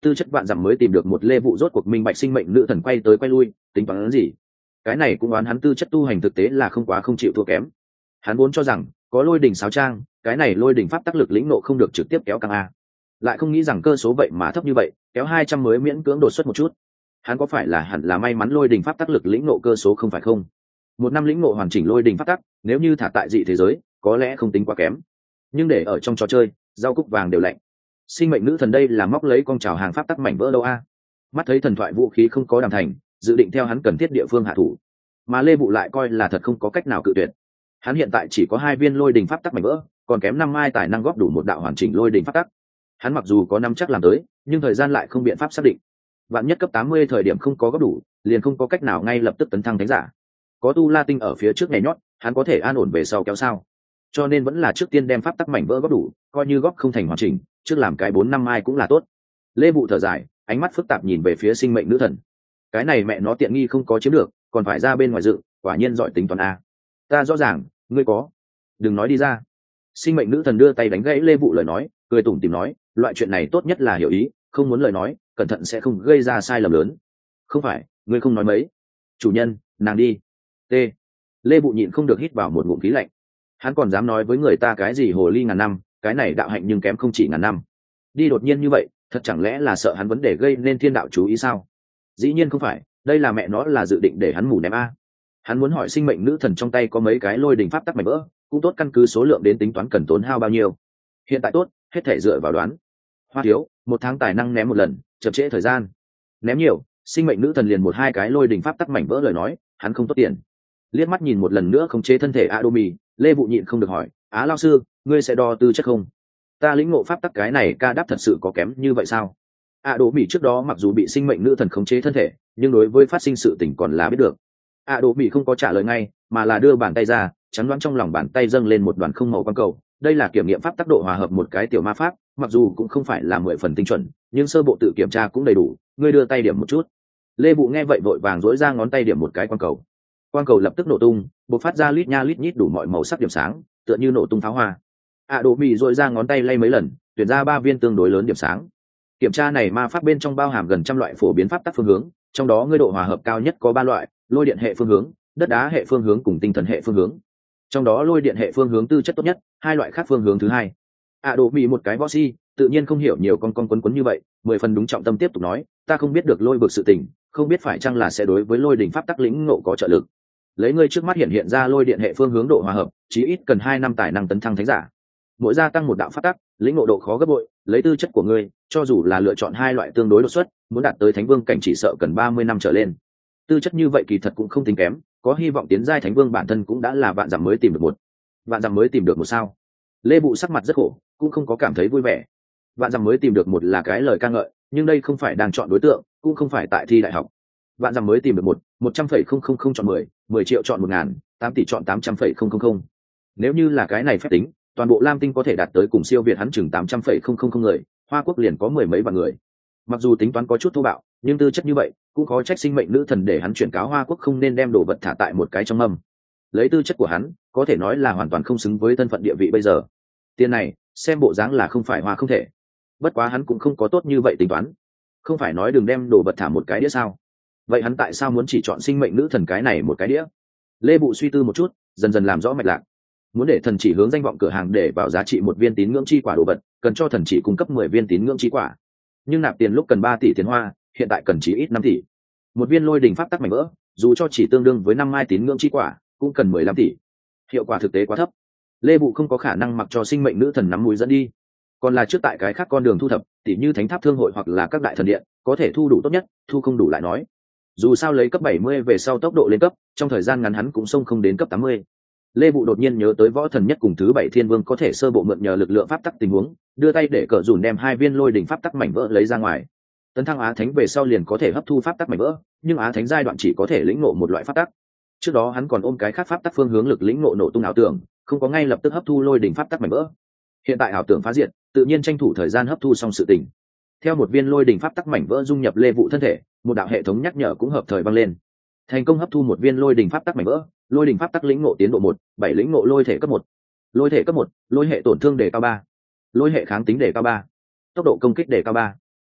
tư chất vạn dặm mới tìm được một lê vụ rốt cuộc minh bạch sinh mệnh nữ thần quay tới quay lui tính toán gì. Cái này cũng đoán hắn tư chất tu hành thực tế là không quá không chịu thua kém. Hắn vốn cho rằng có lôi đỉnh sáo trang, cái này lôi đỉnh pháp tác lực lĩnh nộ không được trực tiếp kéo căng a, lại không nghĩ rằng cơ số vậy mà thấp như vậy, kéo hai trăm mới miễn cưỡng đột xuất một chút. Hắn có phải là hẳn là may mắn lôi đỉnh pháp tác lực lĩnh nộ cơ số không phải không? Một năm lĩnh nộ hoàn chỉnh lôi đỉnh pháp tác, nếu như thả tại dị thế giới, có lẽ không tính quá kém. Nhưng để ở trong trò chơi, rau cúc vàng đều lạnh. Sinh mệnh nữ thần đây là móc lấy con trào hàng pháp tắc mảnh vỡ đâu a? Mắt thấy thần thoại vũ khí không có đàm thành, dự định theo hắn cần thiết địa phương hạ thủ, mà lê vụ lại coi là thật không có cách nào cự tuyệt. Hắn hiện tại chỉ có hai viên lôi đình pháp tắc mảnh vỡ, còn kém năm mai tài năng góp đủ một đạo hoàn chỉnh lôi đình pháp tắc. Hắn mặc dù có năm chắc làm tới, nhưng thời gian lại không biện pháp xác định. Vạn nhất cấp tám mươi thời điểm không có góp đủ, liền không có cách nào ngay lập tức tấn thăng thánh giả. Có tu la tinh ở phía trước nhảy nhót, hắn có thể an ổn về sau kéo sao? Cho nên vẫn là trước tiên đem pháp tắc mảnh vỡ góp đủ, coi như góp không thành hoàn chỉnh, trước làm cái bốn năm mai cũng là tốt. Lê vụ thở dài, ánh mắt phức tạp nhìn về phía sinh mệnh nữ thần. Cái này mẹ nó tiện nghi không có chiếm được, còn phải ra bên ngoài dự, quả nhiên giỏi tính toán a. Ta rõ ràng, ngươi có, đừng nói đi ra. Sinh mệnh nữ thần đưa tay đánh gãy lê vụ lời nói, cười tủm tỉm nói, loại chuyện này tốt nhất là hiểu ý, không muốn lời nói, cẩn thận sẽ không gây ra sai lầm lớn. Không phải, ngươi không nói mấy. Chủ nhân, nàng đi. T. Lê vụ nhịn không được hít vào một ngụm khí lạnh. Hắn còn dám nói với người ta cái gì hồ ly ngàn năm, cái này đạo hạnh nhưng kém không chỉ ngàn năm. Đi đột nhiên như vậy, thật chẳng lẽ là sợ hắn vấn đề gây nên thiên đạo chú ý sao? Dĩ nhiên không phải, đây là mẹ nó là dự định để hắn mù ném a. Hắn muốn hỏi sinh mệnh nữ thần trong tay có mấy cái lôi đình pháp tắc mảnh vỡ, cũng tốt căn cứ số lượng đến tính toán cần tốn hao bao nhiêu. Hiện tại tốt, hết thể dựa vào đoán. Hoa thiếu, một tháng tài năng ném một lần, chậm trễ thời gian. Ném nhiều, sinh mệnh nữ thần liền một hai cái lôi đình pháp tắc mảnh vỡ lời nói, hắn không tốt tiền. Liếc mắt nhìn một lần nữa không chế thân thể Adomi, Lê vụ nhịn không được hỏi, Á lao sư, ngươi sẽ đo tư chất không? Ta lĩnh ngộ pháp tắc cái này ca đáp thật sự có kém như vậy sao? Adomi trước đó mặc dù bị sinh mệnh nữ thần khống chế thân thể, nhưng đối với phát sinh sự tình còn là biết được. Adomi không có trả lời ngay, mà là đưa bàn tay ra, chắn đoán trong lòng bàn tay dâng lên một đoàn không màu quang cầu. Đây là kiểm nghiệm pháp tắc độ hòa hợp một cái tiểu ma pháp, mặc dù cũng không phải là mười phần tinh chuẩn, nhưng sơ bộ tự kiểm tra cũng đầy đủ. Ngươi đưa tay điểm một chút. Lê vụ nghe vậy vội vàng dỗi ra ngón tay điểm một cái quang cầu. Quang cầu lập tức nổ tung, bộc phát ra lít nha lít nhít đủ mọi màu sắc điểm sáng, tựa như nổ tung pháo hoa. Adomi dội ra ngón tay lay mấy lần, tuyển ra ba viên tương đối lớn điểm sáng. Kiểm tra này ma pháp bên trong bao hàm gần trăm loại phổ biến pháp tắc phương hướng, trong đó ngươi độ hòa hợp cao nhất có ba loại: lôi điện hệ phương hướng, đất đá hệ phương hướng cùng tinh thần hệ phương hướng. Trong đó lôi điện hệ phương hướng tư chất tốt nhất, hai loại khác phương hướng thứ hai. Adomi một cái võ si, tự nhiên không hiểu nhiều con con quấn quấn như vậy, mười phần đúng trọng tâm tiếp tục nói, ta không biết được lôi vực sự tình, không biết phải chăng là sẽ đối với lôi đỉnh pháp tắc lĩnh ngộ có trợ lực. Lấy ngươi trước mắt hiện hiện ra lôi điện hệ phương hướng độ hòa hợp, chí ít cần hai năm tài năng tấn thăng thánh giả. Mỗi gia tăng một đạo pháp tắc, lĩnh ngộ độ khó gấp bội, lấy tư chất của ngươi, cho dù là lựa chọn hai loại tương đối đột xuất, muốn đạt tới thánh vương cảnh chỉ sợ cần ba mươi năm trở lên. Tư chất như vậy kỳ thật cũng không tính kém, có hy vọng tiến giai thánh vương bản thân cũng đã là vạn dặm mới tìm được một. Vạn dặm mới tìm được một sao? Lê Bụ sắc mặt rất khổ, cũng không có cảm thấy vui vẻ. Vạn dặm mới tìm được một là cái lời ca ngợi, nhưng đây không phải đang chọn đối tượng, cũng không phải tại thi đại học. Vạn dặm mới tìm được một, một trăm phẩy không không không chọn mười, mười triệu chọn một ngàn, tám tỷ chọn tám trăm phẩy không không không. Nếu như là cái này phép tính, toàn bộ Lam Tinh có thể đạt tới cùng siêu việt hắn chừng tám trăm phẩy không không không người, Hoa Quốc liền có mười mấy vạn người. Mặc dù tính toán có chút thô bạo, nhưng tư chất như vậy, cũng khó trách sinh mệnh nữ thần để hắn chuyển cáo Hoa Quốc không nên đem đồ vật thả tại một cái trong mâm. Lấy tư chất của hắn, có thể nói là hoàn toàn không xứng với thân phận địa vị bây giờ. Tiền này, xem bộ dáng là không phải hoa không thể. Bất quá hắn cũng không có tốt như vậy tính toán. Không phải nói đừng đem đồ vật thả một cái đĩa sao? Vậy hắn tại sao muốn chỉ chọn sinh mệnh nữ thần cái này một cái đĩa? Lê Bụ suy tư một chút, dần dần làm rõ mạch lạc. Muốn để thần chỉ hướng danh vọng cửa hàng để vào giá trị một viên tín ngưỡng chi quả đồ vật, cần cho thần chỉ cung cấp mười viên tín ngưỡng chi quả. Nhưng nạp tiền lúc cần ba tỷ tiền hoa, hiện tại cần chỉ ít năm tỷ. Một viên lôi đỉnh pháp tắc mảnh vỡ, dù cho chỉ tương đương với năm mai tín ngưỡng chi quả, cũng cần mười lăm tỷ. Hiệu quả thực tế quá thấp. Lê Bụ không có khả năng mặc cho sinh mệnh nữ thần nắm mũi dẫn đi. Còn là trước tại cái khác con đường thu thập, tỷ như thánh tháp thương hội hoặc là các đại thần điện, có thể thu đủ tốt nhất, thu không đủ lại nói. Dù sao lấy cấp bảy mươi về sau tốc độ lên cấp, trong thời gian ngắn hắn cũng xông không đến cấp tám mươi. Lê Bụ đột nhiên nhớ tới võ thần nhất cùng thứ bảy thiên vương có thể sơ bộ mượn nhờ lực lượng pháp tắc tình huống, đưa tay để cờ dùn đem hai viên lôi đỉnh pháp tắc mảnh vỡ lấy ra ngoài. Tấn thăng á thánh về sau liền có thể hấp thu pháp tắc mảnh vỡ, nhưng á thánh giai đoạn chỉ có thể lĩnh ngộ một loại pháp tắc. Trước đó hắn còn ôm cái khác pháp tắc phương hướng lực lĩnh ngộ nổ tung ảo tưởng, không có ngay lập tức hấp thu lôi đỉnh pháp tắc mảnh vỡ. Hiện tại ảo tưởng phá diệt, tự nhiên tranh thủ thời gian hấp thu xong sự tình. Theo một viên lôi đỉnh pháp tắc mảnh vỡ dung nhập Lê Vụ thân thể, một đạo hệ thống nhắc nhở cũng hợp thời vang lên. Thành công hấp thu một viên lôi đỉnh pháp tắc mảnh vỡ, lôi đỉnh pháp tắc lĩnh ngộ tiến độ một, bảy lĩnh ngộ lôi thể cấp một. Lôi thể cấp một, lôi hệ tổn thương đề cao ba, lôi hệ kháng tính đề cao ba, tốc độ công kích đề cao ba,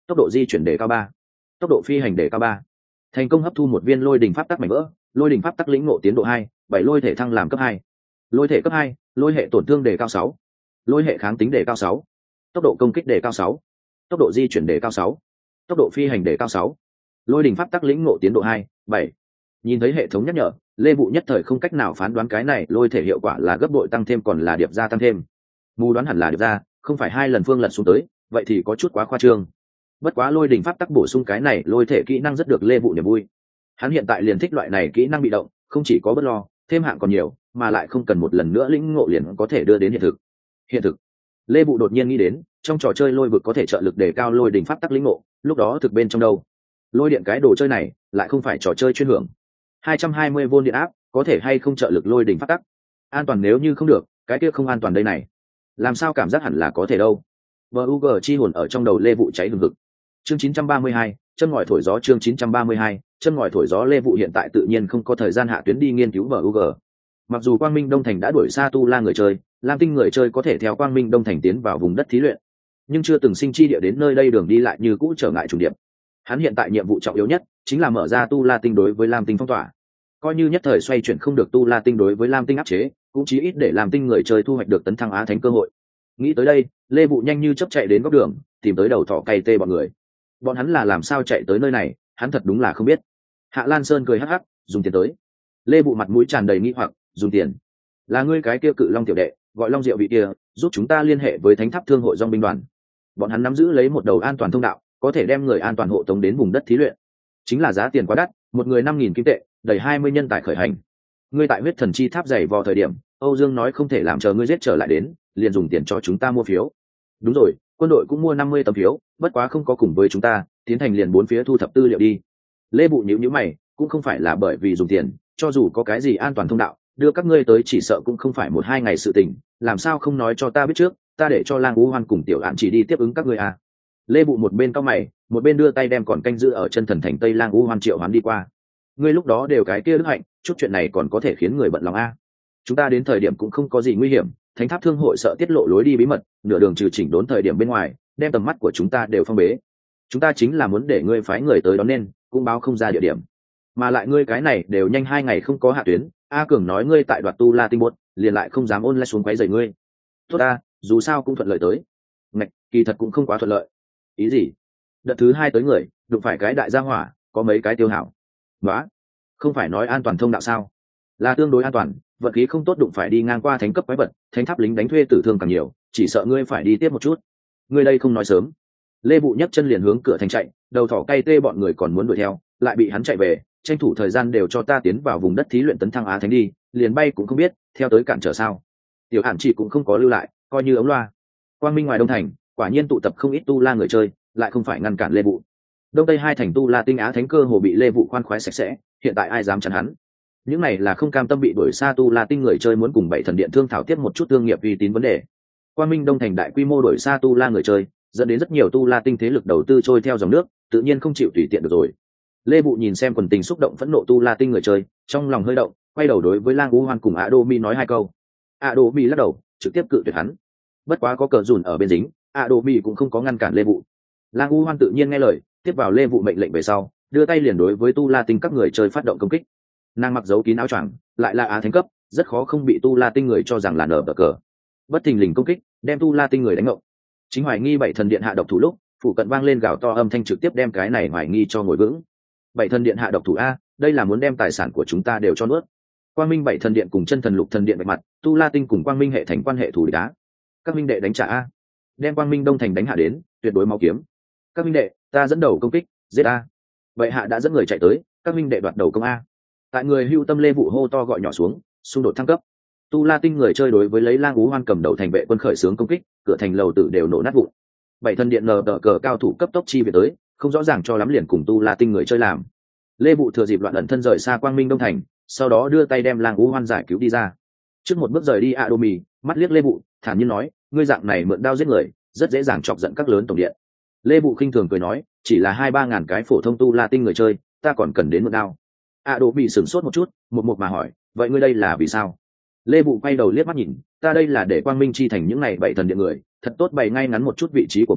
tốc độ di chuyển đề cao ba, tốc độ phi hành đề cao ba. Thành công hấp thu một viên lôi đỉnh pháp tắc mảnh vỡ, lôi đỉnh pháp tắc lĩnh ngộ tiến độ hai, bảy lôi thể thăng làm cấp hai. Lôi thể cấp hai, lôi hệ tổn thương đề cao sáu, lôi hệ kháng tính đề cao sáu, tốc độ công kích đề cao sáu, tốc độ di chuyển đề cao sáu, tốc độ phi hành đề cao sáu. Lôi đỉnh pháp tắc lĩnh ngộ tiến độ hai, bảy. Nhìn thấy hệ thống nhắc nhở, Lê Vụ nhất thời không cách nào phán đoán cái này lôi thể hiệu quả là gấp bội tăng thêm còn là điệp gia tăng thêm. Mù đoán hẳn là điệp gia, không phải hai lần phương lật xuống tới, vậy thì có chút quá khoa trương. Bất quá lôi đỉnh pháp tắc bổ sung cái này lôi thể kỹ năng rất được Lê Vụ niềm vui. Hắn hiện tại liền thích loại này kỹ năng bị động, không chỉ có bất lo, thêm hạng còn nhiều, mà lại không cần một lần nữa lĩnh ngộ liền có thể đưa đến hiện thực. Hiện thực. Lê Vụ đột nhiên nghĩ đến, trong trò chơi lôi vực có thể trợ lực đề cao lôi đỉnh pháp tắc lĩnh ngộ, lúc đó thực bên trong đâu? Lôi điện cái đồ chơi này, lại không phải trò chơi chuyên hưởng. hai trăm hai mươi vôn điện áp, có thể hay không trợ lực lôi đỉnh pháp tắc? An toàn nếu như không được, cái kia không an toàn đây này. Làm sao cảm giác hẳn là có thể đâu? bê u giê chi hồn ở trong đầu Lê Vụ cháy hừng hực. Chương chín trăm ba mươi hai, chân ngòi thổi gió chương chín trăm ba mươi hai, chân ngòi thổi gió Lê Vụ hiện tại tự nhiên không có thời gian hạ tuyến đi nghiên cứu bê u giê. Mặc dù Quang Minh Đông Thành đã đuổi xa Tu La người chơi, Lam Tinh người chơi có thể theo Quang Minh Đông Thành tiến vào vùng đất thí luyện, nhưng chưa từng sinh chi địa đến nơi đây đường đi lại như cũ trở ngại trùng điểm. Hắn hiện tại nhiệm vụ trọng yếu nhất chính là mở ra Tu La Tinh đối với Lam Tinh phong tỏa. Coi như nhất thời xoay chuyển không được Tu La Tinh đối với Lam Tinh áp chế, cũng chí ít để Lam Tinh người chơi thu hoạch được tấn thăng Á Thánh cơ hội. Nghĩ tới đây, Lê Vụ nhanh như chớp chạy đến góc đường, tìm tới đầu thỏ cày tê bọn người. Bọn hắn là làm sao chạy tới nơi này, hắn thật đúng là không biết. Hạ Lan Sơn cười hắc hắc, dùng tiền tới. Lê Vụ mặt mũi tràn đầy nghi hoặc, dùng tiền? Là ngươi cái kia Cự Long tiểu đệ, gọi Long Diệu vị kia, giúp chúng ta liên hệ với Thánh Tháp Thương hội Dòng binh đoàn. Bọn hắn nắm giữ lấy một đầu an toàn thông đạo, có thể đem người an toàn hộ tống đến vùng đất thí luyện. Chính là giá tiền quá đắt, một người năm nghìn kim tệ, đầy hai mươi nhân tài khởi hành. Ngươi tại huyết thần chi tháp dày vò thời điểm, Âu Dương nói không thể làm chờ ngươi giết trở lại đến, liền dùng tiền cho chúng ta mua phiếu. Đúng rồi, quân đội cũng mua năm mươi tấm phiếu, bất quá không có cùng với chúng ta, tiến thành liền bốn phía thu thập tư liệu đi. Lê Bụ nhíu nhíu mày, cũng không phải là bởi vì dùng tiền, cho dù có cái gì an toàn thông đạo, đưa các ngươi tới chỉ sợ cũng không phải một hai ngày sự tình, làm sao không nói cho ta biết trước, ta để cho Lang Ú Hoan cùng Tiểu Án chỉ đi tiếp ứng các ngươi à. Lê Bụ một bên cau mày, một bên đưa tay đem còn canh giữ ở chân thần thành Tây Lang Ú Hoan triệu hoán đi qua. Ngươi lúc đó đều cái kia đức hạnh, chút chuyện này còn có thể khiến người bận lòng a. Chúng ta đến thời điểm cũng không có gì nguy hiểm, Thánh Tháp Thương hội sợ tiết lộ lối đi bí mật, nửa đường trừ chỉnh đốn thời điểm bên ngoài, đem tầm mắt của chúng ta đều phong bế. Chúng ta chính là muốn để ngươi phái người tới đón nên, cũng báo không ra địa điểm. Mà lại ngươi cái này đều nhanh hai ngày không có hạ tuyến, A Cường nói ngươi tại đoạt Tu La Tinh Bột, liền lại không dám ôn lại xuống quấy rầy ngươi. Tốt a, dù sao cũng thuận lợi tới. Ngạch, kỳ thật cũng không quá thuận lợi. Ý gì? Đợt thứ hai tới người, đụng phải cái đại gia hỏa, có mấy cái tiêu hảo. Đó, không phải nói an toàn thông đạo sao? Là tương đối an toàn, vận khí không tốt đụng phải đi ngang qua thánh cấp quái vật, thánh tháp lính đánh thuê tử thương càng nhiều, chỉ sợ ngươi phải đi tiếp một chút. Ngươi đây không nói sớm. Lê Bụ nhấc chân liền hướng cửa thành chạy, đầu thỏ cay tê bọn người còn muốn đuổi theo, lại bị hắn chạy về, tranh thủ thời gian đều cho ta tiến vào vùng đất thí luyện tấn thăng Á Thánh đi, liền bay cũng không biết, theo tới cản trở sao? Tiểu Hàn chỉ cũng không có lưu lại, coi như ống loa. Quang Minh ngoài Đông Thành, quả nhiên tụ tập không ít Tu La người chơi, lại không phải ngăn cản Lê Vụ. Đông Tây hai thành Tu La Tinh Á Thánh cơ hồ bị Lê Vụ khoan khoái sạch sẽ, hiện tại ai dám chặn hắn? Những này là không cam tâm bị đuổi xa Tu La Tinh người chơi muốn cùng Bảy Thần Điện thương thảo tiếp một chút thương nghiệp uy tín vấn đề. Quang Minh Đông Thành đại quy mô đuổi xa Tu La người chơi, dẫn đến rất nhiều Tu La Tinh thế lực đầu tư trôi theo dòng nước, tự nhiên không chịu tùy tiện được rồi. Lê Bụ nhìn xem quần tình xúc động phẫn nộ Tu La Tinh người chơi, trong lòng hơi động, quay đầu đối với Lang Ú Hoan cùng A Đô Mi nói hai câu. A Đô Mi lắc đầu, trực tiếp cự tuyệt hắn. Bất quá có cờ dùn ở bên dính, A Đô Mi cũng không có ngăn cản Lê Vụ. Lang Ú Hoan tự nhiên nghe lời, tiếp vào Lê Vụ mệnh lệnh về sau, đưa tay liền đối với Tu La Tinh các người chơi phát động công kích. Nàng mặc dấu kín áo choàng, lại là Á Thánh cấp, rất khó không bị Tu La Tinh người cho rằng là nở bờ cờ. Bất thình lình công kích, đem Tu La Tinh người đánh ngộng. Chính hoài nghi Bảy Thần Điện hạ độc thủ lúc, phụ cận vang lên gào to âm thanh trực tiếp đem cái này hoài nghi cho ngồi vững. Bảy Thần Điện hạ độc thủ a, đây là muốn đem tài sản của chúng ta đều cho nuốt. Quang Minh Bảy Thần Điện cùng Chân Thần Lục Thần Điện bạch mặt, Tu La Tinh cùng Quang Minh hệ thành quan hệ thù địch á. Các minh đệ đánh trả a, đem Quang Minh Đông Thành đánh hạ đến, tuyệt đối máu kiếm. Các minh đệ, ta dẫn đầu công kích, giết a. Vậy hạ đã dẫn người chạy tới, các minh đệ đoạt đầu công a. Tại người hưu tâm Lê Vụ hô to gọi nhỏ xuống, xung đột thăng cấp. Tu La Tinh người chơi đối với lấy Lang Ú Hoan cầm đầu thành vệ quân khởi xướng công kích, cửa thành lầu tử đều nổ nát vụn. Bảy Thần Điện nờ đỡ cờ cao thủ cấp tốc chi về tới, không rõ ràng cho lắm liền cùng Tu La Tinh người chơi làm. Lê Vụ thừa dịp loạn ẩn thân rời xa Quang Minh Đông Thành, sau đó đưa tay đem Lang Ú Hoan giải cứu đi ra. Trước một bước rời đi A Đô Mi, mắt liếc Lê Vụ, thản nhiên nói, ngươi dạng này mượn đao giết người, rất dễ dàng chọc giận các lớn tổng điện. Lê Vụ khinh thường cười nói, chỉ là hai ba ngàn cái phổ thông Tu La Tinh người chơi, ta còn cần đến mượn đao. A Đô Mi sửng sốt một chút, một một mà hỏi, vậy ngươi đây là vì sao? Lê Vụ quay đầu liếc mắt nhìn, ta đây là để Quang Minh chi thành những này Bảy Thần Điện người, thật tốt bày ngay ngắn một chút vị trí của mình,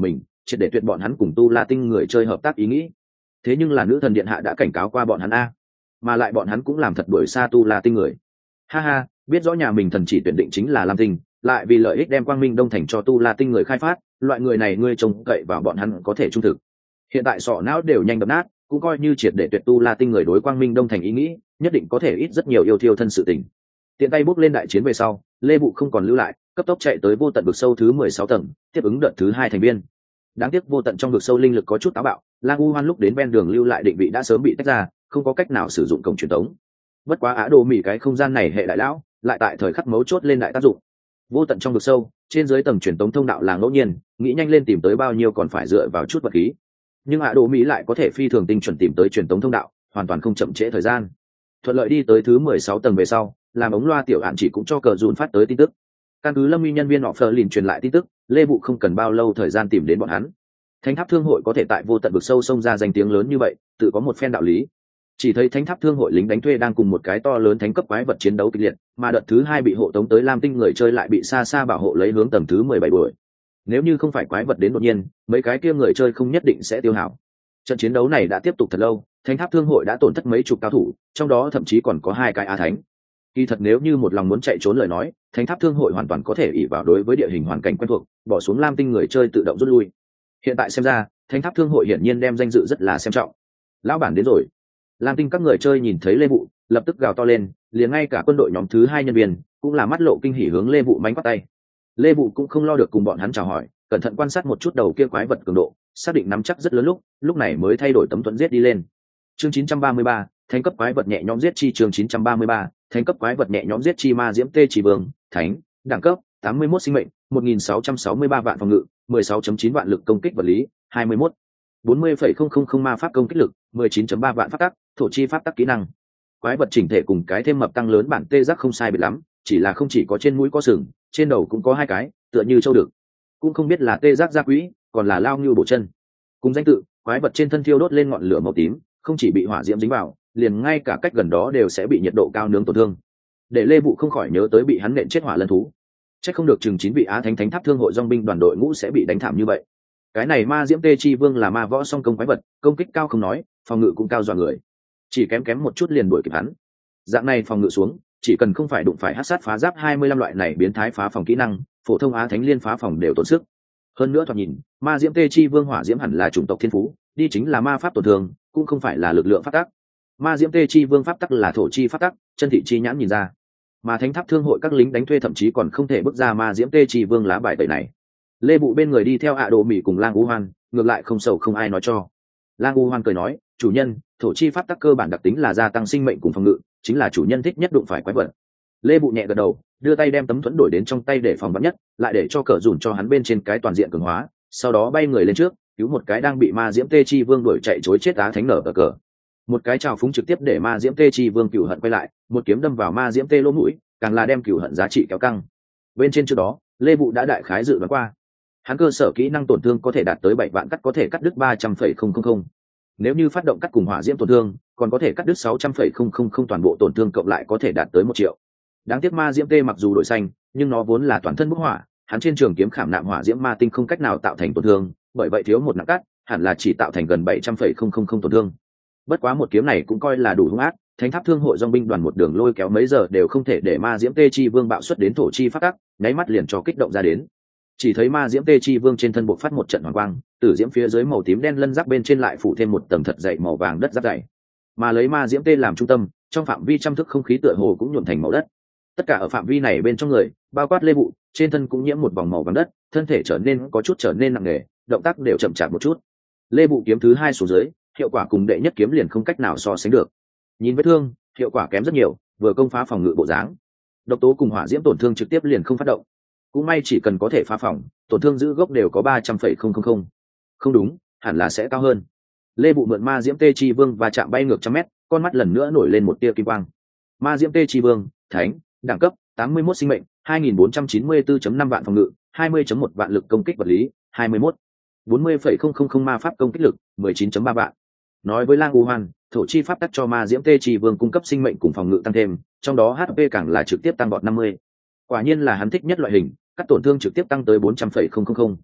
triệt để tuyệt bọn hắn cùng tu la tinh người chơi hợp tác ý nghĩ. Thế nhưng là nữ thần điện hạ đã cảnh cáo qua bọn hắn a, mà lại bọn hắn cũng làm thật đuổi xa tu la tinh người. Ha ha, biết rõ nhà mình thần chỉ tuyển định chính là lam tinh, lại vì lợi ích đem quang minh đông thành cho tu la tinh người khai phát, loại người này ngươi trông cậy vào bọn hắn có thể trung thực. Hiện tại sọ não đều nhanh đập nát, cũng coi như triệt để tuyệt tu la tinh người đối quang minh đông thành ý nghĩ, nhất định có thể ít rất nhiều yêu thiêu thân sự tình. Tiện tay bước lên đại chiến về sau, Lê Vụ không còn lưu lại, cấp tốc chạy tới vô tận vực sâu thứ mười sáu tầng, tiếp ứng đợt thứ hai thành viên. Đáng tiếc vô tận trong vực sâu linh lực có chút táo bạo, Lang U Hoan lúc đến ven đường lưu lại định vị đã sớm bị tách ra, không có cách nào sử dụng cổng truyền tống. Bất quá Á Đồ Mỹ cái không gian này hệ đại lão, lại tại thời khắc mấu chốt lên đại tác dụng. Vô tận trong vực sâu, trên dưới tầng truyền tống thông đạo là ngẫu nhiên, nghĩ nhanh lên tìm tới bao nhiêu còn phải dựa vào chút vật khí. Nhưng Á Đồ Mỹ lại có thể phi thường tinh chuẩn tìm tới truyền tống thông đạo, hoàn toàn không chậm trễ thời gian. Thuận lợi đi tới thứ mười sáu tầng về sau, làm ống loa tiểu hạn chỉ cũng cho cờ dùn phát tới tin tức. Căn cứ Lâm Uy nhân viên họ Phờ liền truyền lại tin tức, Lê Vụ không cần bao lâu thời gian tìm đến bọn hắn. Thánh tháp thương hội có thể tại vô tận vực sâu xông ra danh tiếng lớn như vậy, tự có một phen đạo lý. Chỉ thấy thánh tháp thương hội lính đánh thuê đang cùng một cái to lớn thánh cấp quái vật chiến đấu kịch liệt, mà đợt thứ hai bị hộ tống tới lam tinh người chơi lại bị xa xa bảo hộ lấy hướng tầng thứ mười bảy đuổi. Nếu như không phải quái vật đến đột nhiên, mấy cái kia người chơi không nhất định sẽ tiêu hao. Trận chiến đấu này đã tiếp tục thật lâu, thánh tháp thương hội đã tổn thất mấy chục cao thủ, trong đó thậm chí còn có hai cái á thánh. Kỳ thật nếu như một lòng muốn chạy trốn lời nói, thánh tháp thương hội hoàn toàn có thể ỷ vào đối với địa hình hoàn cảnh quen thuộc, bỏ xuống lam tinh người chơi tự động rút lui. Hiện tại xem ra, thánh tháp thương hội hiển nhiên đem danh dự rất là xem trọng. Lão bản đến rồi. Lam tinh các người chơi nhìn thấy Lê Vụ, lập tức gào to lên, liền ngay cả quân đội nhóm thứ hai nhân viên cũng là mắt lộ kinh hỉ hướng Lê Vụ mánh bắt tay. Lê Vụ cũng không lo được cùng bọn hắn chào hỏi, cẩn thận quan sát một chút đầu kia quái vật cường độ, xác định nắm chắc rất lớn lúc, lúc này mới thay đổi tấm thuẫn giết đi lên. Chương chín trăm ba mươi ba, thánh cấp quái vật nhẹ nhõm giết chi. Chương chín trăm ba mươi ba, thánh cấp quái vật nhẹ nhõm giết chi. Ma diễm tê chỉ vương, thánh, đẳng cấp tám mươi mốt sinh mệnh, một nghìn sáu trăm sáu mươi ba vạn phòng ngự, mười sáu chấm chín vạn lực công kích vật lý, hai mươi mốt, bốn mươi phẩy không không không ma pháp công kích lực, mười chín chấm ba vạn pháp tắc, thổ chi pháp tắc kỹ năng. Quái vật chỉnh thể cùng cái thêm mập tăng lớn bản tê giác không sai biệt lắm, chỉ là không chỉ có trên mũi có sừng, trên đầu cũng có hai cái, tựa như châu đực. Cũng không biết là tê giác gia quỹ, còn là lao như bổ chân. Cùng danh tự, quái vật trên thân thiêu đốt lên ngọn lửa màu tím, không chỉ bị hỏa diễm dính vào, liền ngay cả cách gần đó đều sẽ bị nhiệt độ cao nướng tổn thương. Để Lê Vụ không khỏi nhớ tới bị hắn nện chết hỏa lân thú. Chắc không được chừng chín vị á thánh thánh tháp thương hội dòng binh đoàn đội ngũ sẽ bị đánh thảm như vậy. Cái này ma diễm tê chi vương là ma võ song công quái vật, công kích cao không nói, phòng ngự cũng cao dọa người. Chỉ kém kém một chút liền đuổi kịp hắn. Dạng này phòng ngự xuống, chỉ cần không phải đụng phải hắc sát phá giáp hai mươi lăm loại này biến thái phá phòng kỹ năng, phổ thông á thánh liên phá phòng đều tổn sức. Hơn nữa thoạt nhìn, ma diễm tê chi vương hỏa diễm hẳn là chủng tộc thiên phú, đi chính là ma pháp tổn thương, cũng không phải là lực lượng pháp tắc. Ma diễm tê chi vương pháp tắc là thổ chi pháp tắc, chân thị chi nhãn nhìn ra. Mà thánh tháp thương hội các lính đánh thuê thậm chí còn không thể bước ra ma diễm tê chi vương lá bài tẩy này. Lê Vụ bên người đi theo ạ đồ mỹ cùng Lang U Hoan, ngược lại không sầu không ai nói cho. Lang U Hoan cười nói, chủ nhân, thổ chi pháp tắc cơ bản đặc tính là gia tăng sinh mệnh cùng phòng ngự, chính là chủ nhân thích nhất đụng phải quái vật. Lê Vụ nhẹ gật đầu, đưa tay đem tấm thuẫn đổi đến trong tay để phòng vắn nhất, lại để cho cờ dùn cho hắn bên trên cái toàn diện cường hóa, sau đó bay người lên trước, cứu một cái đang bị ma diễm tê chi vương đuổi chạy chối chết á thánh nở cờ cờ. Một cái trào phúng trực tiếp để ma diễm tê chi vương cửu hận quay lại, một kiếm đâm vào ma diễm tê lỗ mũi, càng là đem cửu hận giá trị kéo căng. Bên trên trước đó, Lê Vụ đã đại khái dự đoán qua, hắn cơ sở kỹ năng tổn thương có thể đạt tới bảy vạn cắt, có thể cắt đứt ba trăm phẩy không không không. Nếu như phát động cắt cùng hỏa diễm tổn thương, còn có thể cắt đứt sáu trăm phẩy không không không, toàn bộ tổn thương cộng lại có thể đạt tới một triệu. Đáng tiếc ma diễm tê mặc dù đổi xanh, nhưng nó vốn là toàn thân bức hỏa, hắn trên trường kiếm khảm nạm hỏa diễm ma tinh không cách nào tạo thành tổn thương, bởi vậy thiếu một nặng cắt, hẳn là chỉ tạo thành gần bảy trăm phẩy không không không tổn thương. Bất quá một kiếm này cũng coi là đủ hung ác, thánh tháp thương hội dòng binh đoàn một đường lôi kéo mấy giờ đều không thể để ma diễm tê chi vương bạo xuất đến thổ chi phát tắc, nháy mắt liền cho kích động ra đến. Chỉ thấy ma diễm tê chi vương trên thân bộc phát một trận hoàng quang, tử diễm phía dưới màu tím đen lân giáp bên trên lại phủ thêm một tầng thật dày màu vàng đất giáp dày. Mà lấy ma diễm tê làm trung tâm, trong phạm vi trăm thước không khí tựa hồ cũng nhuộm thành màu đất. Tất cả ở phạm vi này bên trong người, bao quát Lê Vụ, trên thân cũng nhiễm một vòng màu vàng đất, thân thể trở nên có chút trở nên nặng nề, động tác đều chậm chạp một chút. Lê Vụ kiếm thứ hai xuống dưới, hiệu quả cùng đệ nhất kiếm liền không cách nào so sánh được. Nhìn vết thương, hiệu quả kém rất nhiều, vừa công phá phòng ngự bộ dáng. Độc tố cùng hỏa diễm tổn thương trực tiếp liền không phát động. Cũng may chỉ cần có thể phá phòng, tổn thương giữ gốc đều có ba trăm phẩy không không không. Không đúng, hẳn là sẽ cao hơn. Lê Vụ mượn ma diễm tê chi vương và chạm bay ngược trăm mét, con mắt lần nữa nổi lên một tia kim quang. Ma diễm tê chi vương, thánh, đẳng cấp tám mươi mốt sinh mệnh, hai nghìn bốn trăm chín mươi bốn chấm năm vạn phòng ngự, hai mươi chấm một vạn lực công kích vật lý, hai mươi mốt, bốn mươi phẩy không không không ma pháp công kích lực, mười chín chấm ba vạn. Nói với Lang U Hoan, thổ chi pháp tắc cho ma diễm tê chi vương cung cấp sinh mệnh cùng phòng ngự tăng thêm, trong đó hát pê càng là trực tiếp tăng vọt năm mươi. Quả nhiên là hắn thích nhất loại hình, cắt tổn thương trực tiếp tăng tới bốn trăm phẩy không không không.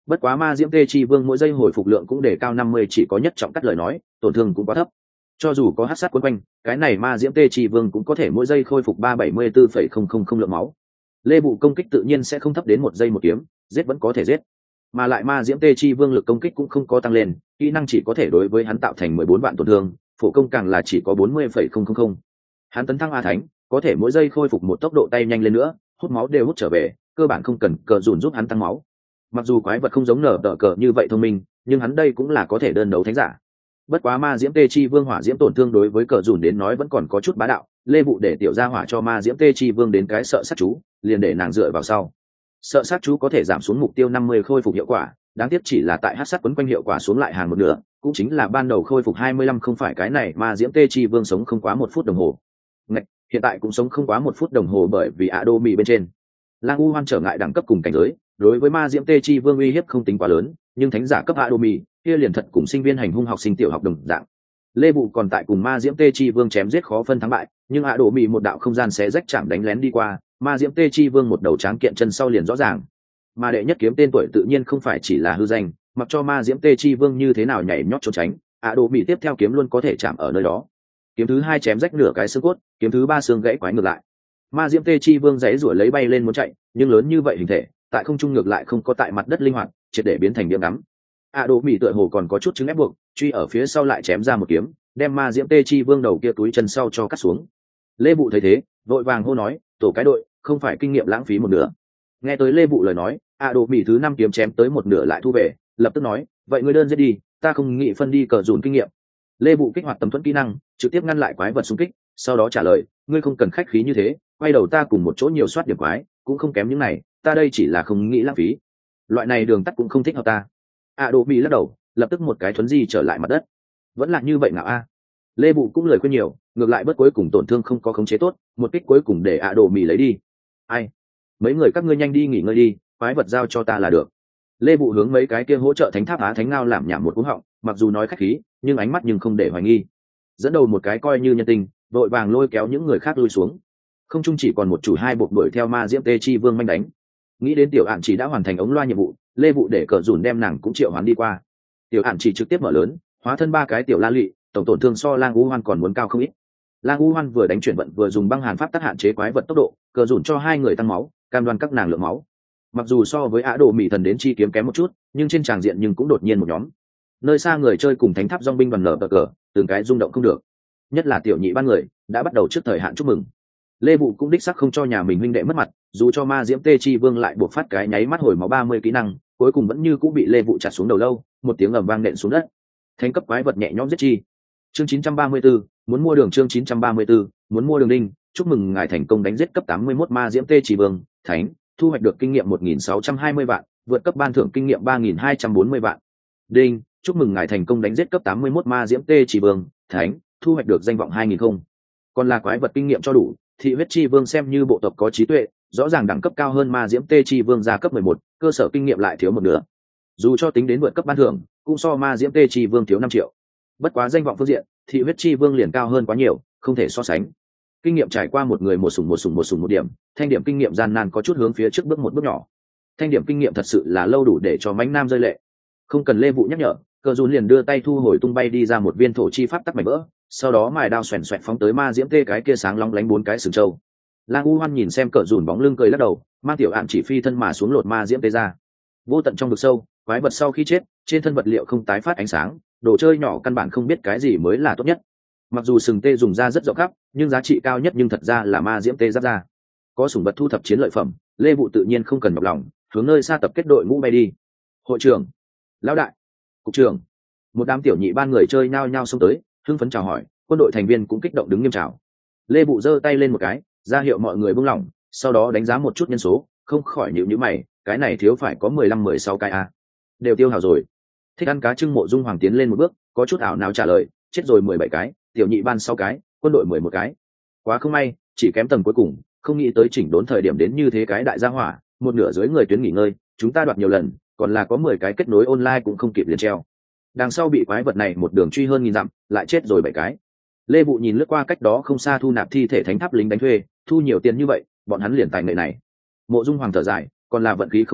Bất quá ma diễm tê chi vương mỗi giây hồi phục lượng cũng để cao năm mươi, chỉ có nhất trọng cắt lời nói tổn thương cũng quá thấp. Cho dù có hắc sát quấn quanh, cái này ma diễm tê chi vương cũng có thể mỗi giây khôi phục ba bảy mươi bốn phẩy không không không lượng máu. Lê Bụ công kích tự nhiên sẽ không thấp đến một giây một kiếm, giết vẫn có thể giết. Mà lại ma diễm tê chi vương lực công kích cũng không có tăng lên, kỹ năng chỉ có thể đối với hắn tạo thành mười bốn vạn tổn thương, phổ công càng là chỉ có bốn mươi phẩy không không không. Hắn tấn thăng a thánh, có thể mỗi giây khôi phục một tốc độ tay nhanh lên nữa, hút máu đều hút trở về, cơ bản không cần cờ dùn giúp hắn tăng máu. Mặc dù quái vật không giống nở đỡ cờ như vậy thông minh, nhưng hắn đây cũng là có thể đơn đấu thánh giả. Bất quá ma diễm tê chi vương hỏa diễm tổn thương đối với cờ dùn đến nói vẫn còn có chút bá đạo. Lê Vụ để tiểu gia hỏa cho ma diễm tê chi vương đến cái sợ sát chú, liền để nàng dựa vào sau. Sợ sát chú có thể giảm xuống mục tiêu năm mươi khôi phục hiệu quả, đáng tiếc chỉ là tại hát sát quấn quanh hiệu quả xuống lại hàng một nửa, cũng chính là ban đầu khôi phục hai mươi lăm, không phải cái này ma diễm tê chi vương sống không quá một phút đồng hồ. Ngạch, hiện tại cũng sống không quá một phút đồng hồ bởi vì ạ đô mì bên trên. Lang U Hoan trở ngại đẳng cấp cùng cảnh giới, đối với ma diễm tê chi vương uy hiếp không tính quá lớn, nhưng thánh giả cấp ạ đô mì kia liền thật cùng sinh viên hành hung học sinh tiểu học đồng dạng. Lê Bụ còn tại cùng ma diễm tê chi vương chém giết khó phân thắng bại, nhưng ạ đô mì một đạo không gian xé rách chạm đánh lén đi qua, ma diễm tê chi vương một đầu tráng kiện chân sau liền rõ ràng. Mà đệ nhất kiếm tên tuổi tự nhiên không phải chỉ là hư danh, mặc cho ma diễm tê chi vương như thế nào nhảy nhót trốn tránh, ạ đô mì tiếp theo kiếm luôn có thể chạm ở nơi đó. Kiếm thứ hai chém rách nửa cái xương cốt, kiếm thứ ba xương gãy quái ngược lại. Ma diễm tê chi vương giấy rủi lấy bay lên muốn chạy, nhưng lớn như vậy hình thể tại không trung ngược lại không có tại mặt đất linh hoạt, triệt để biến thành điểm ngắm. ạ đô mì tựa hồ còn có chút chứng ép buộc, truy ở phía sau lại chém ra một kiếm, đem ma diễm tê chi vương đầu kia túi chân sau cho cắt xuống. Lê Bụ thấy thế vội vàng hô nói, tổ cái đội không phải kinh nghiệm lãng phí một nửa. Nghe tới Lê Bụ lời nói, ạ đô mì thứ năm kiếm chém tới một nửa lại thu về, lập tức nói, vậy ngươi đơn giết đi, ta không nghĩ phân đi cờ dùn kinh nghiệm. Lê Bụ kích hoạt tầm thuẫn kỹ năng, trực tiếp ngăn lại quái vật xung kích, sau đó trả lời, ngươi không cần khách khí như thế, quay đầu ta cùng một chỗ nhiều soát điểm quái, cũng không kém những này, ta đây chỉ là không nghĩ lãng phí. Loại này đường tắt cũng không thích hợp ta. A Đỗ Mỹ lắc đầu, lập tức một cái thuấn di trở lại mặt đất. Vẫn là như vậy nào a? Lê Bụ cũng lời khuyên nhiều, ngược lại bất cuối cùng tổn thương không có khống chế tốt, một kích cuối cùng để A Đỗ Mỹ lấy đi. Ai? Mấy người các ngươi nhanh đi nghỉ ngơi đi, quái vật giao cho ta là được. Lê Bụ hướng mấy cái kia hỗ trợ thánh tháp á thánh ngao làm nhảm một cú họng, mặc dù nói khách khí, nhưng ánh mắt nhưng không để hoài nghi. Dẫn đầu một cái coi như nhân tình, vội vàng lôi kéo những người khác lui xuống. Không chung chỉ còn một chủ hai buộc đuổi theo ma diễm tê chi vương manh đánh. Nghĩ đến tiểu ản chỉ đã hoàn thành ống loa nhiệm vụ, Lê Vụ để cờ dùn đem nàng cũng triệu hoán đi qua. Tiểu ản chỉ trực tiếp mở lớn, hóa thân ba cái tiểu la lị, tổng tổn thương so Lang U Hoan còn muốn cao không ít. Lang U Hoan vừa đánh chuyển vận vừa dùng băng hàn pháp tắc hạn chế quái vật tốc độ, cờ dùn cho hai người tăng máu, cam đoan các nàng lượng máu. Mặc dù so với Á Đồ Mỹ thần đến chi kiếm kém một chút, nhưng trên tràng diện nhưng cũng đột nhiên một nhóm. Nơi xa người chơi cùng thánh tháp dòng binh đoàn nở cờ cờ, từng cái rung động không được. Nhất là tiểu nhị ban người đã bắt đầu trước thời hạn chúc mừng. Lê Vụ cũng đích sắc không cho nhà mình huynh đệ mất mặt, dù cho ma diễm tê chi vương lại buộc phát cái nháy mắt hồi máu ba mươi kỹ năng, cuối cùng vẫn như cũng bị Lê Vụ chặt xuống đầu lâu, một tiếng ầm vang nện xuống đất. Thánh cấp quái vật nhẹ nhõm giết chi. Chương chín trăm ba mươi tư, muốn mua đường chương chín trăm ba mươi tư, muốn mua đường đinh, chúc mừng ngài thành công đánh giết cấp tám mươi mốt ma diễm tê chi vương, thánh, thu hoạch được kinh nghiệm một nghìn sáu trăm hai mươi vạn, vượt cấp ban thưởng kinh nghiệm ba nghìn hai trăm bốn mươi vạn. Đinh, chúc mừng ngài thành công đánh giết cấp tám mươi mốt ma diễm tê chi vương, thánh, thu hoạch được danh vọng hai nghìn không. Còn là quái vật kinh nghiệm cho đủ, thị huyết chi vương xem như bộ tộc có trí tuệ, rõ ràng đẳng cấp cao hơn ma diễm tê chi vương ra cấp mười một, cơ sở kinh nghiệm lại thiếu một nửa. Dù cho tính đến vượt cấp ban thưởng, cũng so ma diễm tê chi vương thiếu năm triệu. Bất quá danh vọng phương diện, thị huyết chi vương liền cao hơn quá nhiều, không thể so sánh. Kinh nghiệm trải qua một người một sủng một sủng một sủng một điểm, thanh điểm kinh nghiệm gian nan có chút hướng phía trước bước một bước nhỏ. Thanh điểm kinh nghiệm thật sự là lâu đủ để cho mãnh nam rơi lệ. Không cần Lê Vụ nhắc nhở, cờ dùn liền đưa tay thu hồi tung bay đi ra một viên thổ chi pháp tắc mảnh vỡ, sau đó mài đao xoèn xoẹt phóng tới ma diễm tê cái kia sáng long lánh bốn cái sừng trâu. Lang U Hoan nhìn xem cờ dùn bóng lưng cười lắc đầu, mang tiểu ạn chỉ phi thân mà xuống lột ma diễm tê ra. Vô tận trong vực sâu, quái vật sau khi chết, trên thân vật liệu không tái phát ánh sáng, đồ chơi nhỏ căn bản không biết cái gì mới là tốt nhất. Mặc dù sừng tê dùng ra rất rộng khắp, nhưng giá trị cao nhất nhưng thật ra là ma diễm tê giáp ra. Có sủng vật thu thập chiến lợi phẩm, Lê Vụ tự nhiên không cần nhọc lòng, hướng nơi xa tập kết đội ngũ bay đi. Hội trưởng, lão đại, cục trưởng, một đám tiểu nhị ban người chơi nhao nhao xông tới, hưng phấn chào hỏi, quân đội thành viên cũng kích động đứng nghiêm chào. Lê Vụ giơ tay lên một cái, ra hiệu mọi người buông lỏng, sau đó đánh giá một chút nhân số, không khỏi nhíu nhíu mày, cái này thiếu phải có mười lăm mười sáu cái a. Đều tiêu hào rồi. Thích ăn cá trưng Mộ Dung Hoàng tiến lên một bước, có chút ảo não trả lời, chết rồi mười bảy cái, tiểu nhị ban sáu cái, quân đội mười một cái. Quá không may, chỉ kém tầng cuối cùng, không nghĩ tới chỉnh đốn thời điểm đến như thế cái đại gia hỏa, một nửa dưới người tuyến nghỉ ngơi, chúng ta đoạt nhiều lần, còn là có mười cái kết nối online cũng không kịp liền treo. Đằng sau bị quái vật này một đường truy hơn nghìn dặm, lại chết rồi bảy cái. Lê Vụ nhìn lướt qua cách đó không xa thu nạp thi thể thánh tháp lính đánh thuê, thu nhiều tiền như vậy, bọn hắn liền tài nghệ này. Mộ Dung Hoàng thở dài, còn là vận khí không tốt à,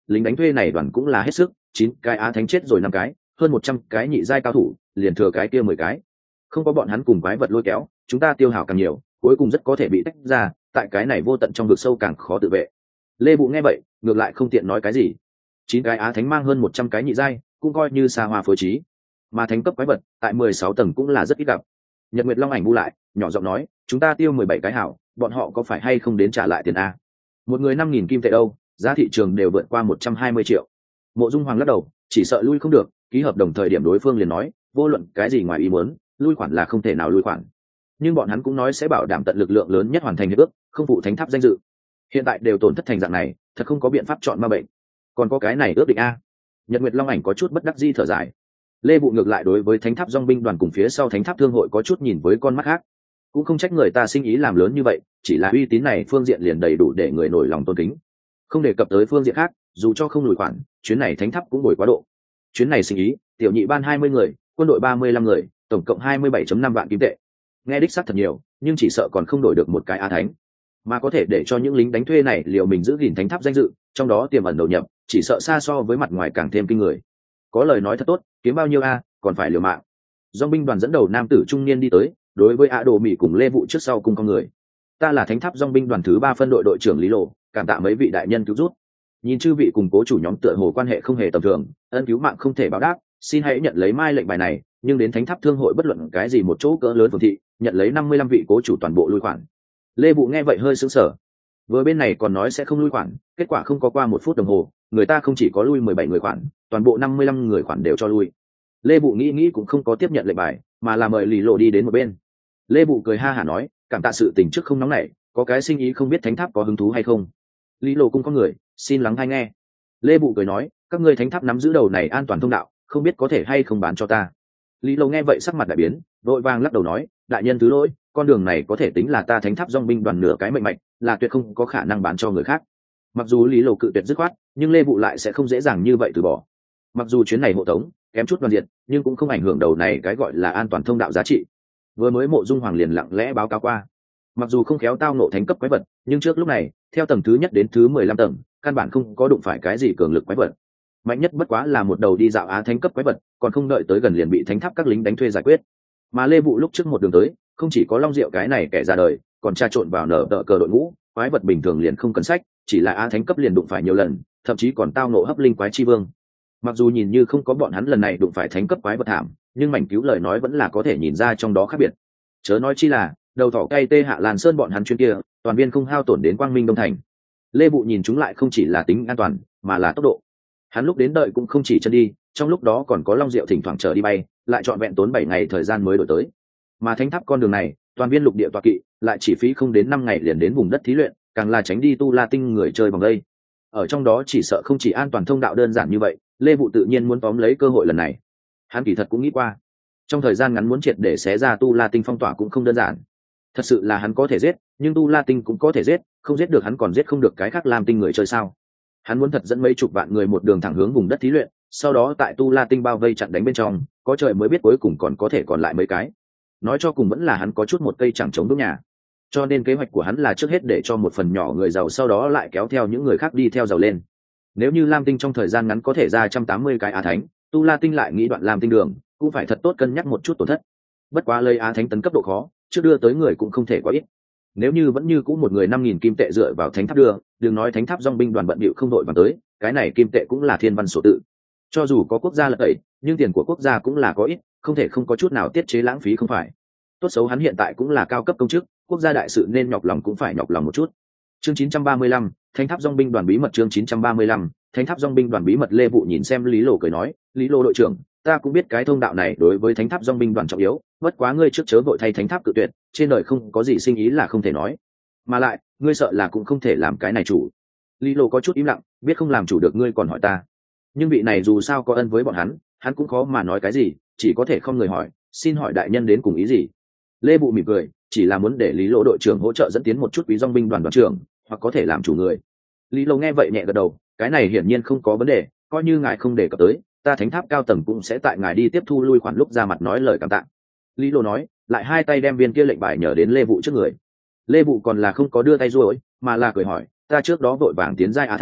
lính đánh thuê này đoàn cũng là hết sức, chín cái á thánh chết rồi năm cái, hơn một trăm cái nhị giai cao thủ, liền thừa cái kia mười cái. Không có bọn hắn cùng quái vật lôi kéo, chúng ta tiêu hao càng nhiều, cuối cùng rất có thể bị tách ra, tại cái này vô tận trong vực sâu càng khó tự vệ. Lê Bụ nghe vậy, ngược lại không tiện nói cái gì. Chín cái á thánh mang hơn một trăm cái nhị giai, cũng coi như xa hoa phối trí. Mà thánh cấp quái vật, tại mười sáu tầng cũng là rất ít gặp. Nhật Nguyệt Long Ảnh bu lại, nhỏ giọng nói, chúng ta tiêu mười bảy cái hảo, bọn họ có phải hay không đến trả lại tiền a? Một người năm nghìn kim tệ đâu, giá thị trường đều vượt qua một trăm hai mươi triệu. Mộ Dung Hoàng lắc đầu, chỉ sợ lui không được, ký hợp đồng thời điểm đối phương liền nói, vô luận cái gì ngoài ý muốn, lui khoản là không thể nào lui khoản. Nhưng bọn hắn cũng nói sẽ bảo đảm tận lực lượng lớn nhất hoàn thành hiệp ước, không phụ thánh tháp danh dự. Hiện tại đều tổn thất thành dạng này, thật không có biện pháp chọn ma bệnh. Còn có cái này ước định a? Nhật Nguyệt Long Ảnh có chút bất đắc dĩ thở dài. Lê Bụ ngược lại đối với thánh tháp dòng binh đoàn cùng phía sau thánh tháp thương hội có chút nhìn với con mắt khác. Cũng không trách người ta sinh ý làm lớn như vậy, chỉ là uy tín này phương diện liền đầy đủ để người nổi lòng tôn kính. Không đề cập tới phương diện khác, dù cho không lùi khoản, chuyến này thánh tháp cũng bồi quá độ. Chuyến này sinh ý, tiểu nhị ban hai mươi người, quân đội ba mươi lăm người, tổng cộng hai mươi bảy phẩy năm vạn kim tệ. Nghe đích xác thật nhiều, nhưng chỉ sợ còn không đổi được một cái á thánh. Mà có thể để cho những lính đánh thuê này liệu mình giữ gìn thánh tháp danh dự, trong đó tiềm ẩn đầu nhập, chỉ sợ xa so với mặt ngoài càng thêm kinh người. Có lời nói thật tốt, kiếm bao nhiêu a, còn phải liều mạng. Dòng binh đoàn dẫn đầu nam tử trung niên đi tới, đối với ạ đồ mỹ cùng Lê Vụ trước sau cùng con người. Ta là thánh tháp dòng binh đoàn thứ ba phân đội đội trưởng Lý Lộ, cảm tạ mấy vị đại nhân cứu rút. Nhìn chư vị cùng cố chủ nhóm tựa hồ quan hệ không hề tầm thường, ân cứu mạng không thể báo đáp, xin hãy nhận lấy mai lệnh bài này, nhưng đến thánh tháp thương hội bất luận cái gì một chỗ cỡ lớn phường thị, nhận lấy năm mươi lăm vị cố chủ toàn bộ lui khoản. Lê Vụ nghe vậy hơi sững sờ. Vừa bên này còn nói sẽ không lui khoản, kết quả không có qua một phút đồng hồ, người ta không chỉ có lui mười bảy người khoản, toàn bộ năm mươi lăm người khoản đều cho lui. Lê Bụ nghĩ nghĩ cũng không có tiếp nhận lệnh bài, mà là mời Lý Lộ đi đến một bên. Lê Bụ cười ha hả nói, cảm tạ sự tình trước không nóng nảy, có cái sinh ý không biết thánh tháp có hứng thú hay không. Lý Lộ cũng có người, xin lắng hay nghe. Lê Bụ cười nói, các ngươi thánh tháp nắm giữ đầu này an toàn thông đạo, không biết có thể hay không bán cho ta. Lý Lộ nghe vậy sắc mặt đại biến, vội vàng lắc đầu nói, đại nhân thứ lỗi, con đường này có thể tính là ta thánh tháp dòng binh đoàn nửa cái mệnh mạch, là tuyệt không có khả năng bán cho người khác. Mặc dù Lý Lộ cự tuyệt dứt khoát, nhưng Lê Bụ lại sẽ không dễ dàng như vậy từ bỏ. Mặc dù chuyến này hộ tống kém chút đoàn diệt, nhưng cũng không ảnh hưởng đầu này cái gọi là an toàn thông đạo giá trị. Vừa mới Mộ Dung Hoàng liền lặng lẽ báo cáo qua, mặc dù không khéo tao nộ thánh cấp quái vật, nhưng trước lúc này theo tầng thứ nhất đến thứ mười lăm tầng, căn bản không có đụng phải cái gì cường lực quái vật. Mạnh nhất bất quá là một đầu đi dạo á thánh cấp quái vật, còn không đợi tới gần liền bị thánh tháp các lính đánh thuê giải quyết. Mà Lê Vụ lúc trước một đường tới, không chỉ có Long Diệu cái này kẻ ra đời, còn tra trộn vào nở tờ cờ đội ngũ, quái vật bình thường liền không cần sách, chỉ là á thánh cấp liền đụng phải nhiều lần, thậm chí còn tao nộ hấp linh quái chi vương. Mặc dù nhìn như không có bọn hắn lần này đụng phải thánh cấp quái vật thảm, nhưng mảnh cứu lời nói vẫn là có thể nhìn ra trong đó khác biệt. Chớ nói chi là đầu thỏ cay tê hạ Lan Sơn bọn hắn chuyên kia, toàn viên không hao tổn đến Quang Minh Đông Thành. Lê Bụ nhìn chúng lại không chỉ là tính an toàn, mà là tốc độ. Hắn lúc đến đợi cũng không chỉ chân đi, trong lúc đó còn có Long Diệu thỉnh thoảng chở đi bay, lại trọn vẹn tốn bảy ngày thời gian mới đổi tới. Mà thánh tháp con đường này, toàn viên lục địa tọa kỵ, lại chỉ phí không đến năm ngày liền đến vùng đất thí luyện, càng là tránh đi tu La Tinh người chơi bằng đây. Ở trong đó chỉ sợ không chỉ an toàn thông đạo đơn giản như vậy, Lê Vụ tự nhiên muốn tóm lấy cơ hội lần này. Hắn kỳ thật cũng nghĩ qua, trong thời gian ngắn muốn triệt để xé ra tu La Tinh phong tỏa cũng không đơn giản. Thật sự là hắn có thể giết, nhưng tu La Tinh cũng có thể giết, không giết được hắn còn giết không được cái khác Lam Tinh người chơi sao? Hắn muốn thật dẫn mấy chục vạn người một đường thẳng hướng vùng đất thí luyện, sau đó tại tu La Tinh bao vây chặn đánh bên trong, có trời mới biết cuối cùng còn có thể còn lại mấy cái. Nói cho cùng vẫn là hắn có chút một cây chẳng chống đỡ nhà. Cho nên kế hoạch của hắn là trước hết để cho một phần nhỏ người giàu sau đó lại kéo theo những người khác đi theo giàu lên. Nếu như Lam Tinh trong thời gian ngắn có thể ra một trăm tám mươi cái á thánh, tu La Tinh lại nghĩ đoạn Lam Tinh đường, cũng phải thật tốt cân nhắc một chút tổn thất. Bất quá lấy á thánh tấn cấp độ khó, trước đưa tới người cũng không thể quá ít. Nếu như vẫn như cũ một người năm nghìn kim tệ dựa vào thánh tháp đưa, đừng nói thánh tháp dòng binh đoàn bận bịu không đội vào tới, cái này kim tệ cũng là thiên văn sổ tự. Cho dù có quốc gia lật tẩy, nhưng tiền của quốc gia cũng là có ít, không thể không có chút nào tiết chế lãng phí không phải. Tốt xấu hắn hiện tại cũng là cao cấp công chức, quốc gia đại sự nên nhọc lòng cũng phải nhọc lòng một chút. Chương chín trăm ba mươi lăm, Thánh tháp dòng binh đoàn bí mật. Chương chín trăm ba mươi lăm, Thánh tháp dòng binh đoàn bí mật. Lê Vụ nhìn xem Lý Lộ cười nói, Lý Lộ đội trưởng, ta cũng biết cái thông đạo này đối với Thánh tháp dòng binh đoàn trọng yếu, bất quá ngươi trước chớ vội thay Thánh tháp cự tuyệt, trên đời không có gì sinh ý là không thể nói, mà lại ngươi sợ là cũng không thể làm cái này chủ. Lý Lộ có chút im lặng, biết không làm chủ được ngươi còn hỏi ta, nhưng vị này dù sao có ân với bọn hắn, hắn cũng khó mà nói cái gì, chỉ có thể không người hỏi, xin hỏi đại nhân đến cùng ý gì. Lê Vụ mỉm cười, chỉ là muốn để Lý Lộ đội trưởng hỗ trợ dẫn tiến một chút quý dòng binh đoàn đoàn trưởng, hoặc có thể làm chủ người. Lý Lộ nghe vậy nhẹ gật đầu, cái này hiển nhiên không có vấn đề, coi như ngài không đề cập tới, ta Thánh tháp cao tầng cũng sẽ tại ngài đi tiếp thu lui khoản lúc ra mặt nói lời cảm tạ. Lý Lộ nói, lại hai tay đem viên kia lệnh bài nhờ đến Lê Vụ trước người. Lê Vụ còn là không có đưa tay ruôi, mà là cười hỏi, ta trước đó vội vàng tiến giai á thánh,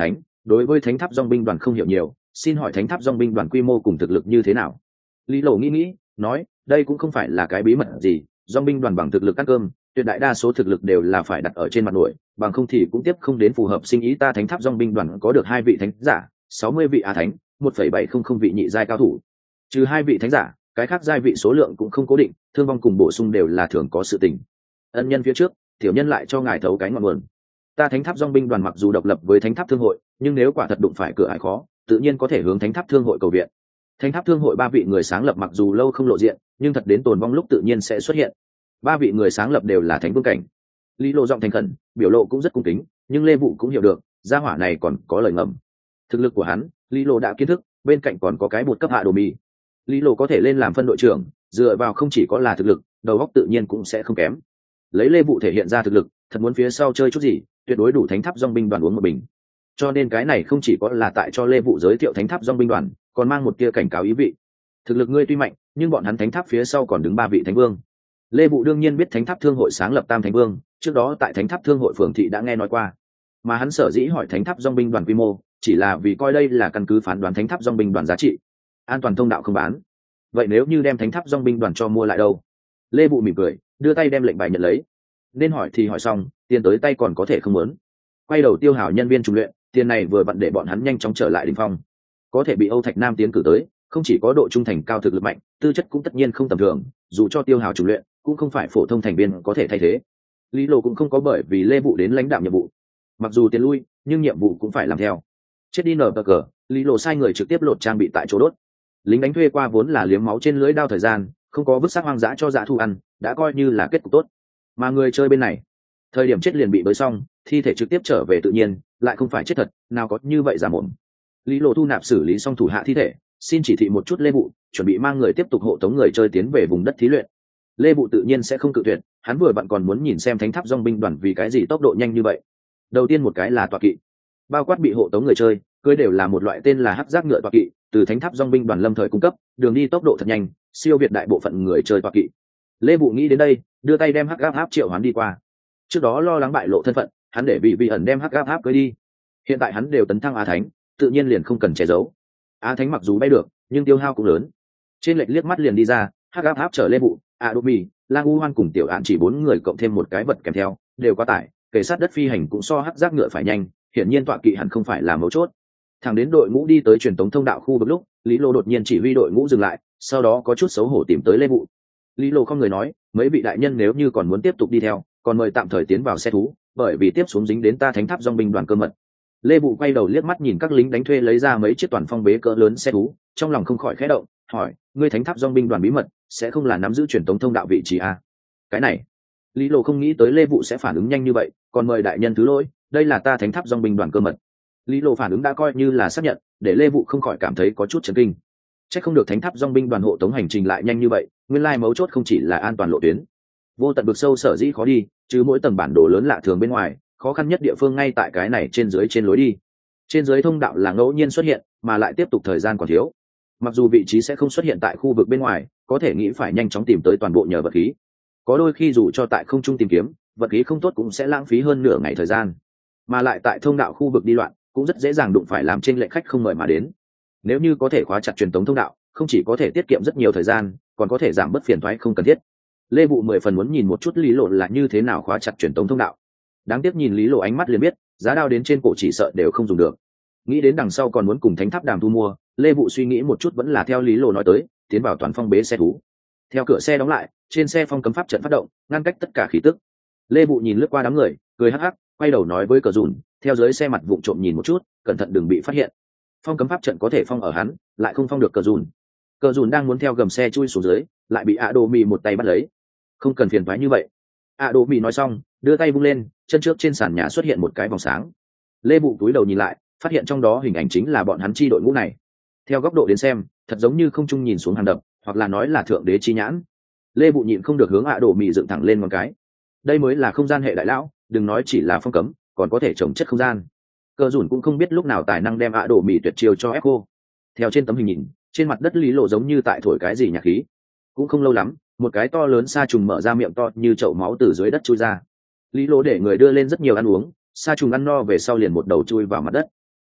đối với thánh tháp dong binh đoàn không hiểu nhiều, xin hỏi thánh tháp dong binh đoàn quy mô cùng thực lực như thế nào? Lý Lộ nghĩ nghĩ, nói, đây cũng không phải là cái bí mật gì, dong binh đoàn bằng thực lực ăn cơm, tuyệt đại đa số thực lực đều là phải đặt ở trên mặt nổi, bằng không thì cũng tiếp không đến phù hợp sinh ý ta. Thánh tháp dong binh đoàn có được hai vị thánh giả, sáu mươi vị á thánh, một phẩy bảy không không vị nhị giai cao thủ. Trừ hai vị thánh giả, cái khác giai vị số lượng cũng không cố định, thương vong cùng bổ sung đều là thường có sự tình. Ân nhân phía trước, tiểu nhân lại cho ngài thấu cái ngọn nguồn. Ta thánh tháp dong binh đoàn mặc dù độc lập với thánh tháp thương hội, nhưng nếu quả thật đụng phải cửa ải khó, tự nhiên có thể hướng thánh tháp thương hội cầu viện. Thánh tháp thương hội ba vị người sáng lập mặc dù lâu không lộ diện, nhưng thật đến tồn vong lúc tự nhiên sẽ xuất hiện. Ba vị người sáng lập đều là thánh vương cảnh. Lý Lộ giọng thành khẩn, biểu lộ cũng rất cung kính, nhưng Lê Vũ cũng hiểu được, gia hỏa này còn có lời ngầm. Thực lực của hắn, Lý Lộ đã kiến thức, bên cạnh còn có cái bột cấp hạ đồ mì. Lý Lộ có thể lên làm phân đội trưởng, dựa vào không chỉ có là thực lực, đầu óc tự nhiên cũng sẽ không kém. Lấy Lê Vũ thể hiện ra thực lực, thật muốn phía sau chơi chút gì, tuyệt đối đủ thánh tháp dong binh đoàn uống một bình. Cho nên cái này không chỉ có là tại cho Lê Vũ giới thiệu thánh tháp dong binh đoàn, còn mang một tia cảnh cáo ý vị. Thực lực ngươi tuy mạnh, nhưng bọn hắn thánh tháp phía sau còn đứng ba vị thánh vương. Lê Vũ đương nhiên biết thánh tháp thương hội sáng lập tam thánh vương, trước đó tại thánh tháp thương hội phường thị đã nghe nói qua. Mà hắn sở dĩ hỏi thánh tháp dong binh đoàn quy mô, chỉ là vì coi đây là căn cứ phán đoán thánh tháp dong binh đoàn giá trị. An toàn thông đạo không bán. Vậy nếu như đem thánh tháp dong binh đoàn cho mua lại đâu? Lê Vũ mỉm cười, đưa tay đem lệnh bài nhận lấy. Nên hỏi thì hỏi xong, tiền tới tay còn có thể không muốn. Quay đầu tiêu hào nhân viên trùng luyện, tiền này vừa vặn để bọn hắn nhanh chóng trở lại đỉnh phong. Có thể bị Âu Thạch Nam tiến cử tới, không chỉ có độ trung thành cao, thực lực mạnh, tư chất cũng tất nhiên không tầm thường, dù cho tiêu hào trùng luyện, cũng không phải phổ thông thành viên có thể thay thế. Lý Lộ cũng không có bởi vì Lê Vũ đến lãnh đạo nhiệm vụ. Mặc dù tiền lui, nhưng nhiệm vụ cũng phải làm theo. Chết đi nở cờ, Lý Lộ sai người trực tiếp lột trang bị tại chỗ đốt. Lính đánh thuê qua vốn là liếm máu trên lưỡi đao thời gian, không có vứt xác hoang dã cho dã thu ăn, đã coi như là kết cục tốt. Mà người chơi bên này, thời điểm chết liền bị bới xong, thi thể trực tiếp trở về tự nhiên, lại không phải chết thật, nào có như vậy giả mồm. Lý Lộ thu nạp xử lý xong thủ hạ thi thể, xin chỉ thị một chút Lê Vũ, chuẩn bị mang người tiếp tục hộ tống người chơi tiến về vùng đất thí luyện. Lê Vũ tự nhiên sẽ không cự tuyệt, hắn vừa vặn còn muốn nhìn xem thánh tháp dong binh đoàn vì cái gì tốc độ nhanh như vậy. Đầu tiên một cái là tọa kỵ, bao quát bị hộ tống người chơi, cưới đều là một loại tên là hắc giác ngựa tọa kỵ, từ thánh tháp dong binh đoàn lâm thời cung cấp, đường đi tốc độ thật nhanh, siêu việt đại bộ phận người chơi tọa kỵ. Lê Vũ nghĩ đến đây, đưa tay đem hắc áp áp triệu hoán đi qua. Trước đó lo lắng bại lộ thân phận, hắn để vị vị ẩn đem hắc áp áp cưới đi. Hiện tại hắn đều tấn thăng á thánh, tự nhiên liền không cần che giấu. Á thánh mặc dù bay được, nhưng tiêu hao cũng lớn. Trên lệch liếc mắt liền đi ra, hắc áp áp chở Lê Vũ, Adobe, Lang U Hoan cùng tiểu án chỉ bốn người cộng thêm một cái vật kèm theo, đều quá tải, kể sát đất phi hành cũng so hắc giác ngựa phải nhanh, hiển nhiên tọa kỵ hẳn không phải là mấu chốt. Thẳng đến đội ngũ đi tới truyền tống thông đạo khu vực lúc, Lý Lô đột nhiên chỉ huy đội ngũ dừng lại, sau đó có chút xấu hổ tìm tới Lê Vũ. Lý Lô không người nói, mấy vị đại nhân nếu như còn muốn tiếp tục đi theo, còn mời tạm thời tiến vào xe thú, bởi vì tiếp xuống dính đến ta thánh tháp dong binh đoàn cơ mật. Lê Vũ quay đầu liếc mắt nhìn các lính đánh thuê lấy ra mấy chiếc toàn phong bế cỡ lớn xe thú, trong lòng không khỏi khẽ động, hỏi, ngươi thánh tháp dong binh đoàn bí mật sẽ không là nắm giữ truyền tống thông đạo vị trí à? Cái này, Lý Lô không nghĩ tới Lê Vũ sẽ phản ứng nhanh như vậy, còn mời đại nhân thứ lỗi, đây là ta thánh tháp dong binh đoàn cơ mật. Lý Lô phản ứng đã coi như là xác nhận, để Lê Vũ không khỏi cảm thấy có chút chấn kinh. Chắc không được thánh tháp dong binh đoàn hộ tống hành trình lại nhanh như vậy, nguyên lai mấu chốt không chỉ là an toàn lộ tuyến. Vô tận vực sâu sở dĩ khó đi, chứ mỗi tầng bản đồ lớn lạ thường bên ngoài, khó khăn nhất địa phương ngay tại cái này trên dưới trên lối đi. Trên dưới thông đạo là ngẫu nhiên xuất hiện, mà lại tiếp tục thời gian còn thiếu. Mặc dù vị trí sẽ không xuất hiện tại khu vực bên ngoài, có thể nghĩ phải nhanh chóng tìm tới toàn bộ nhờ vật khí. Có đôi khi dù cho tại không trung tìm kiếm, vật khí không tốt cũng sẽ lãng phí hơn nửa ngày thời gian. Mà lại tại thông đạo khu vực đi loạn, cũng rất dễ dàng đụng phải làm trên lệnh khách không mời mà đến. Nếu như có thể khóa chặt truyền tống thông đạo, không chỉ có thể tiết kiệm rất nhiều thời gian, còn có thể giảm bớt phiền toái không cần thiết. Lê Vũ mười phần muốn nhìn một chút Lý Lộ là như thế nào khóa chặt truyền tống thông đạo. Đáng tiếc nhìn Lý Lộ ánh mắt liền biết, giá đao đến trên cổ chỉ sợ đều không dùng được. Nghĩ đến đằng sau còn muốn cùng thánh tháp đàm thu mua, Lê Vũ suy nghĩ một chút vẫn là theo Lý Lộ nói tới, tiến vào toàn phong bế xe thú. Theo cửa xe đóng lại, trên xe phong cấm pháp trận phát động, ngăn cách tất cả khí tức. Lê Vũ nhìn lướt qua đám người, cười hắc hắc, quay đầu nói với Cờ Dùn, theo dưới xe mặt vụng trộm nhìn một chút, cẩn thận đừng bị phát hiện. Phong cấm pháp trận có thể phong ở hắn, lại không phong được Cờ Dùn. Cờ Dùn đang muốn theo gầm xe chui xuống dưới, lại bị ạ đồ mì một tay bắt lấy. Không cần phiền toái như vậy. ạ đồ mì nói xong, đưa tay vung lên, chân trước trên sàn nhà xuất hiện một cái vòng sáng. Lê Vũ cúi đầu nhìn lại, phát hiện trong đó hình ảnh chính là bọn hắn chi đội ngũ này. Theo góc độ đến xem, thật giống như không trung nhìn xuống hàng đập, hoặc là nói là thượng đế chi nhãn. Lê Vũ nhịn không được hướng ạ đồ mì dựng thẳng lên một cái. Đây mới là không gian hệ đại lão, đừng nói chỉ là phong cấm, còn có thể trồng chất không gian. Cờ Dùn cũng không biết lúc nào tài năng đem ạ đồ mì tuyệt chiêu cho ép cô. Theo trên tấm hình nhìn, trên mặt đất Lý Lộ giống như tại thổi cái gì nhạc khí. Cũng không lâu lắm, một cái to lớn sa trùng mở ra miệng to như chậu máu từ dưới đất chui ra. Lý Lộ để người đưa lên rất nhiều ăn uống, sa trùng ăn no về sau liền một đầu chui vào mặt đất.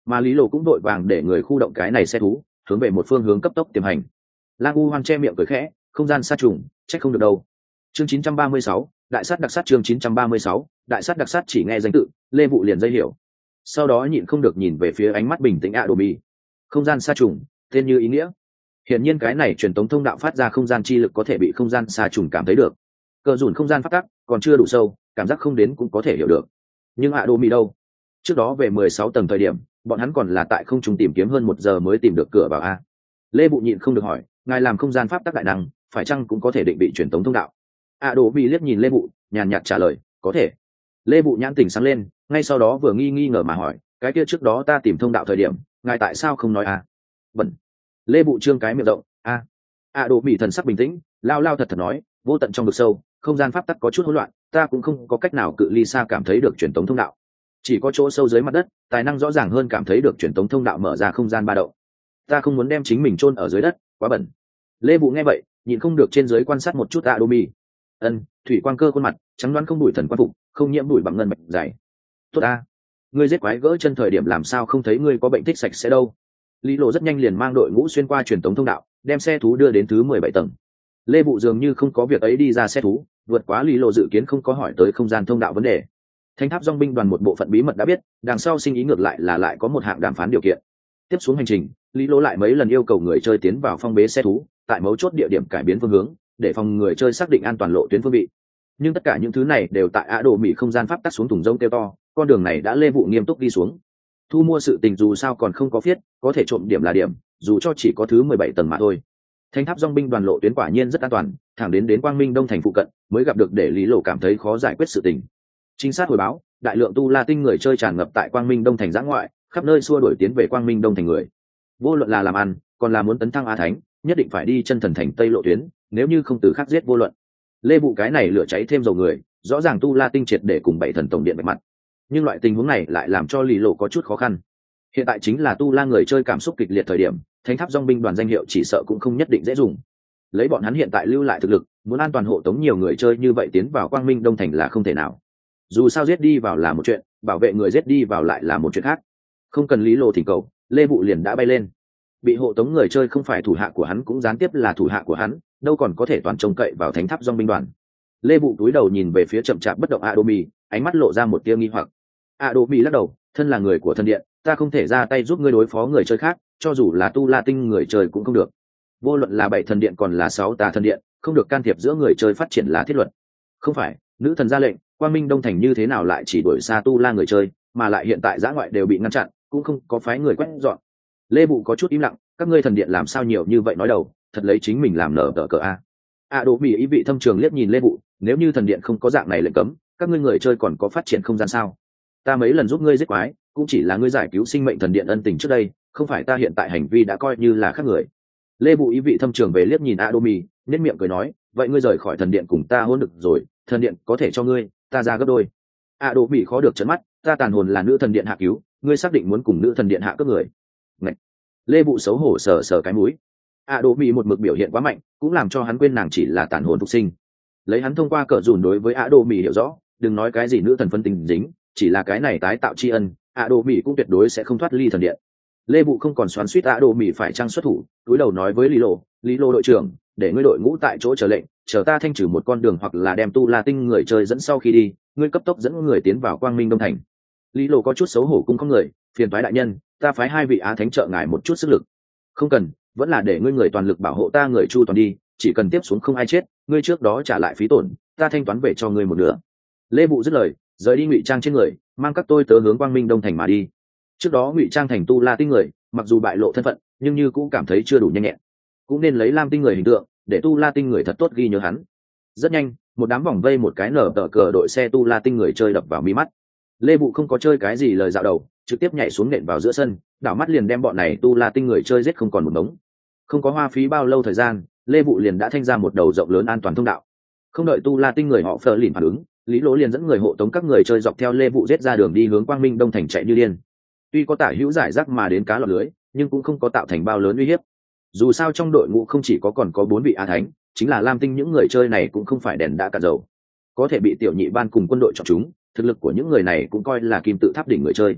mà lý lộ cũng đội vàng để người khu động cái này xe thú hướng về một phương hướng cấp tốc tiềm hành. Lang U Hoan che miệng cười khẽ, không gian sa trùng, trách không được đâu. Chương chín trăm ba mươi sáu, đại sát đặc sát. Chương chín trăm ba mươi sáu, đại sát đặc sát. Chỉ nghe danh tự, Lê Vụ liền dây hiểu. Sau đó nhịn không được nhìn về phía ánh mắt bình tĩnh Adobe. Không gian sa trùng, tên như ý nghĩa. Hiển nhiên cái này truyền tống thông đạo phát ra không gian chi lực có thể bị không gian sa trùng cảm thấy được. Cờ dùn không gian phát tắc, còn chưa đủ sâu, cảm giác không đến cũng có thể hiểu được. Nhưng Adobe đâu? Trước đó về mười sáu tầng thời điểm, bọn hắn còn là tại không trung tìm kiếm hơn một giờ mới tìm được cửa vào a. Lê Bụ nhịn không được hỏi, ngài làm không gian pháp tắc đại năng, phải chăng cũng có thể định vị truyền tống thông đạo? Adobe liếc nhìn Lê Bụ, nhàn nhạt trả lời, có thể. Lê Bụ nhãn tỉnh sáng lên, ngay sau đó vừa nghi nghi ngờ mà hỏi, cái kia trước đó ta tìm thông đạo thời điểm, ngài tại sao không nói a? Bẩn. Lê Bụ trương cái miệng rộng, a. Adobe thần sắc bình tĩnh, lao lao thật thật nói, vô tận trong vực sâu, không gian pháp tắc có chút hỗn loạn, ta cũng không có cách nào cự ly xa cảm thấy được truyền tống thông đạo. Chỉ có chỗ sâu dưới mặt đất, tài năng rõ ràng hơn cảm thấy được truyền tống thông đạo mở ra không gian ba động. Ta không muốn đem chính mình chôn ở dưới đất, quá bẩn. Lê Bụ nghe vậy, nhìn không được trên dưới quan sát một chút Adobe. Ân, thủy quang cơ khuôn mặt, trắng đoán không bụi thần quan phục, không nhiễm bụi bằng ngân bạch dày. Tốt a, ngươi giết quái gỡ chân thời điểm làm sao không thấy ngươi có bệnh thích sạch sẽ đâu. Lý Lộ rất nhanh liền mang đội ngũ xuyên qua truyền tống thông đạo, đem xe thú đưa đến thứ mười bảy tầng. Lê Bụ dường như không có việc ấy đi ra xe thú, vượt quá Lý Lộ dự kiến không có hỏi tới không gian thông đạo vấn đề. Thánh tháp dòng binh đoàn một bộ phận bí mật đã biết, đằng sau sinh ý ngược lại là lại có một hạng đàm phán điều kiện. Tiếp xuống hành trình, Lý Lỗ lại mấy lần yêu cầu người chơi tiến vào phong bế xe thú, tại mấu chốt địa điểm cải biến phương hướng, để phòng người chơi xác định an toàn lộ tuyến phương vị. Nhưng tất cả những thứ này đều tại Á Đồ Mỹ không gian pháp tắc xuống thùng rông kêu to, con đường này đã Lê Vụ nghiêm túc đi xuống. Thu mua sự tình dù sao còn không có viết, có thể trộm điểm là điểm, dù cho chỉ có thứ mười bảy tầng mà thôi. Thánh tháp dòng binh đoàn lộ tuyến quả nhiên rất an toàn, thẳng đến đến Quang Minh Đông thành phụ cận, mới gặp được để Lý Lộ cảm thấy khó giải quyết sự tình. Trinh sát hồi báo, đại lượng tu la tinh người chơi tràn ngập tại Quang Minh Đông thành giã ngoại, khắp nơi xua đuổi tiến về Quang Minh Đông thành người. Vô luận là làm ăn, còn là muốn tấn thăng Á Thánh, nhất định phải đi chân thần thành Tây lộ tuyến, nếu như không từ khắc giết vô luận. Lê Bụ cái này lửa cháy thêm dầu người, rõ ràng tu la tinh triệt để cùng bảy thần tổng điện bạch mặt. Nhưng loại tình huống này lại làm cho Lý Lộ có chút khó khăn. Hiện tại chính là tu la người chơi cảm xúc kịch liệt thời điểm, Thánh tháp dòng binh đoàn danh hiệu chỉ sợ cũng không nhất định dễ dùng. Lấy bọn hắn hiện tại lưu lại thực lực, muốn an toàn hộ tống nhiều người chơi như vậy tiến vào Quang Minh Đông thành là không thể nào. Dù sao giết đi vào là một chuyện, bảo vệ người giết đi vào lại là một chuyện khác. Không cần Lý Lộ thỉnh cầu, Lê Vụ liền đã bay lên. Bị hộ tống người chơi không phải thủ hạ của hắn cũng gián tiếp là thủ hạ của hắn, đâu còn có thể toàn trông cậy vào Thánh tháp dòng binh đoàn. Lê Vụ túi đầu nhìn về phía chậm chạp bất động Adobe, ánh mắt lộ ra một tia nghi hoặc. Adobe lắc đầu, thân là người của thần điện, ta không thể ra tay giúp ngươi đối phó người chơi khác, cho dù là tu la tinh người chơi cũng không được. Vô luận là bảy thần điện còn là sáu tà thần điện, không được can thiệp giữa người chơi phát triển là thiết luật. Không phải, nữ thần ra lệnh, Quang Minh Đông thành như thế nào lại chỉ đuổi xa tu la người chơi, mà lại hiện tại giã ngoại đều bị ngăn chặn, cũng không có phái người quét dọn. Lê Bụ có chút im lặng, các ngươi thần điện làm sao nhiều như vậy nói đầu, thật lấy chính mình làm nở tờ cờ a. A Đỗ Mỹ ý vị thâm trường liếc nhìn Lê Bụ, nếu như thần điện không có dạng này lệnh cấm, các ngươi người chơi còn có phát triển không gian sao? Ta mấy lần giúp ngươi giết quái, cũng chỉ là ngươi giải cứu sinh mệnh thần điện ân tình trước đây, không phải ta hiện tại hành vi đã coi như là khác người. Lê Bụ ý vị thâm trường về liếc nhìn A Đỗ Mỹ, nhếch miệng cười nói, vậy ngươi rời khỏi thần điện cùng ta hôn được rồi, thần điện có thể cho ngươi, ta ra gấp đôi. A Đỗ Mỹ khó được trấn mắt, ta tàn hồn là nữ thần điện hạ cứu, ngươi xác định muốn cùng nữ thần điện hạ cướp người? Ngậy. Lê Bụ xấu hổ sờ sờ cái mũi. A Đỗ Mỹ một mực biểu hiện quá mạnh, cũng làm cho hắn quên nàng chỉ là tàn hồn phục sinh. Lấy hắn thông qua cờ dùn đối với A Đỗ Mỹ hiểu rõ, đừng nói cái gì nữ thần phân tình dính, chỉ là cái này tái tạo tri ân, A Đỗ Mỹ cũng tuyệt đối sẽ không thoát ly thần điện. Lê Bụ không còn xoắn xuýt A Đỗ Mỹ phải trang xuất thủ, cúi đầu nói với Lý Lô, Lý Lô đội trưởng, để ngươi đội ngũ tại chỗ chờ lệnh, chờ ta thanh trừ một con đường hoặc là đem tu la tinh người chơi dẫn sau khi đi, ngươi cấp tốc dẫn người tiến vào Quang Minh Đông thành. Lý Lô có chút xấu hổ cung không người, phiền toái đại nhân, ta phái hai vị á thánh trợ ngài một chút sức lực. Không cần, vẫn là để ngươi người toàn lực bảo hộ ta người chu toàn đi, chỉ cần tiếp xuống không ai chết, ngươi trước đó trả lại phí tổn, ta thanh toán về cho ngươi một nửa. Lê Bụ dứt lời, rời đi ngụy trang trên người, mang các tôi tớ hướng Quang Minh Đông thành mà đi. Trước đó ngụy trang thành tu la tinh người, mặc dù bại lộ thân phận, nhưng như cũng cảm thấy chưa đủ nhanh nhẹn, cũng nên lấy lam tinh người hình tượng, để tu la tinh người thật tốt ghi nhớ hắn. Rất nhanh, một đám vòng vây một cái nở tờ cờ đội xe tu la tinh người chơi đập vào mi mắt. Lê Bụ không có chơi cái gì lời dạo đầu, trực tiếp nhảy xuống nện vào giữa sân, đảo mắt liền đem bọn này tu la tinh người chơi giết không còn một đống. Không có hoa phí bao lâu thời gian, Lê Bụ liền đã thanh ra một đầu rộng lớn an toàn thông đạo. Không đợi tu la tinh người họ phờ lìn phản ứng, Lý Lỗ liền dẫn người hộ tống các người chơi dọc theo Lê Vụ giết ra đường đi hướng Quang Minh Đông thành chạy như điên. Tuy có tả hữu giải rác mà đến cá lọt lưới, nhưng cũng không có tạo thành bao lớn uy hiếp. Dù sao trong đội ngũ không chỉ có còn có bốn vị á thánh, chính là lam tinh những người chơi này cũng không phải đèn đã cạn dầu, có thể bị tiểu nhị ban cùng quân đội chọn chúng, thực lực của những người này cũng coi là kim tự tháp đỉnh người chơi.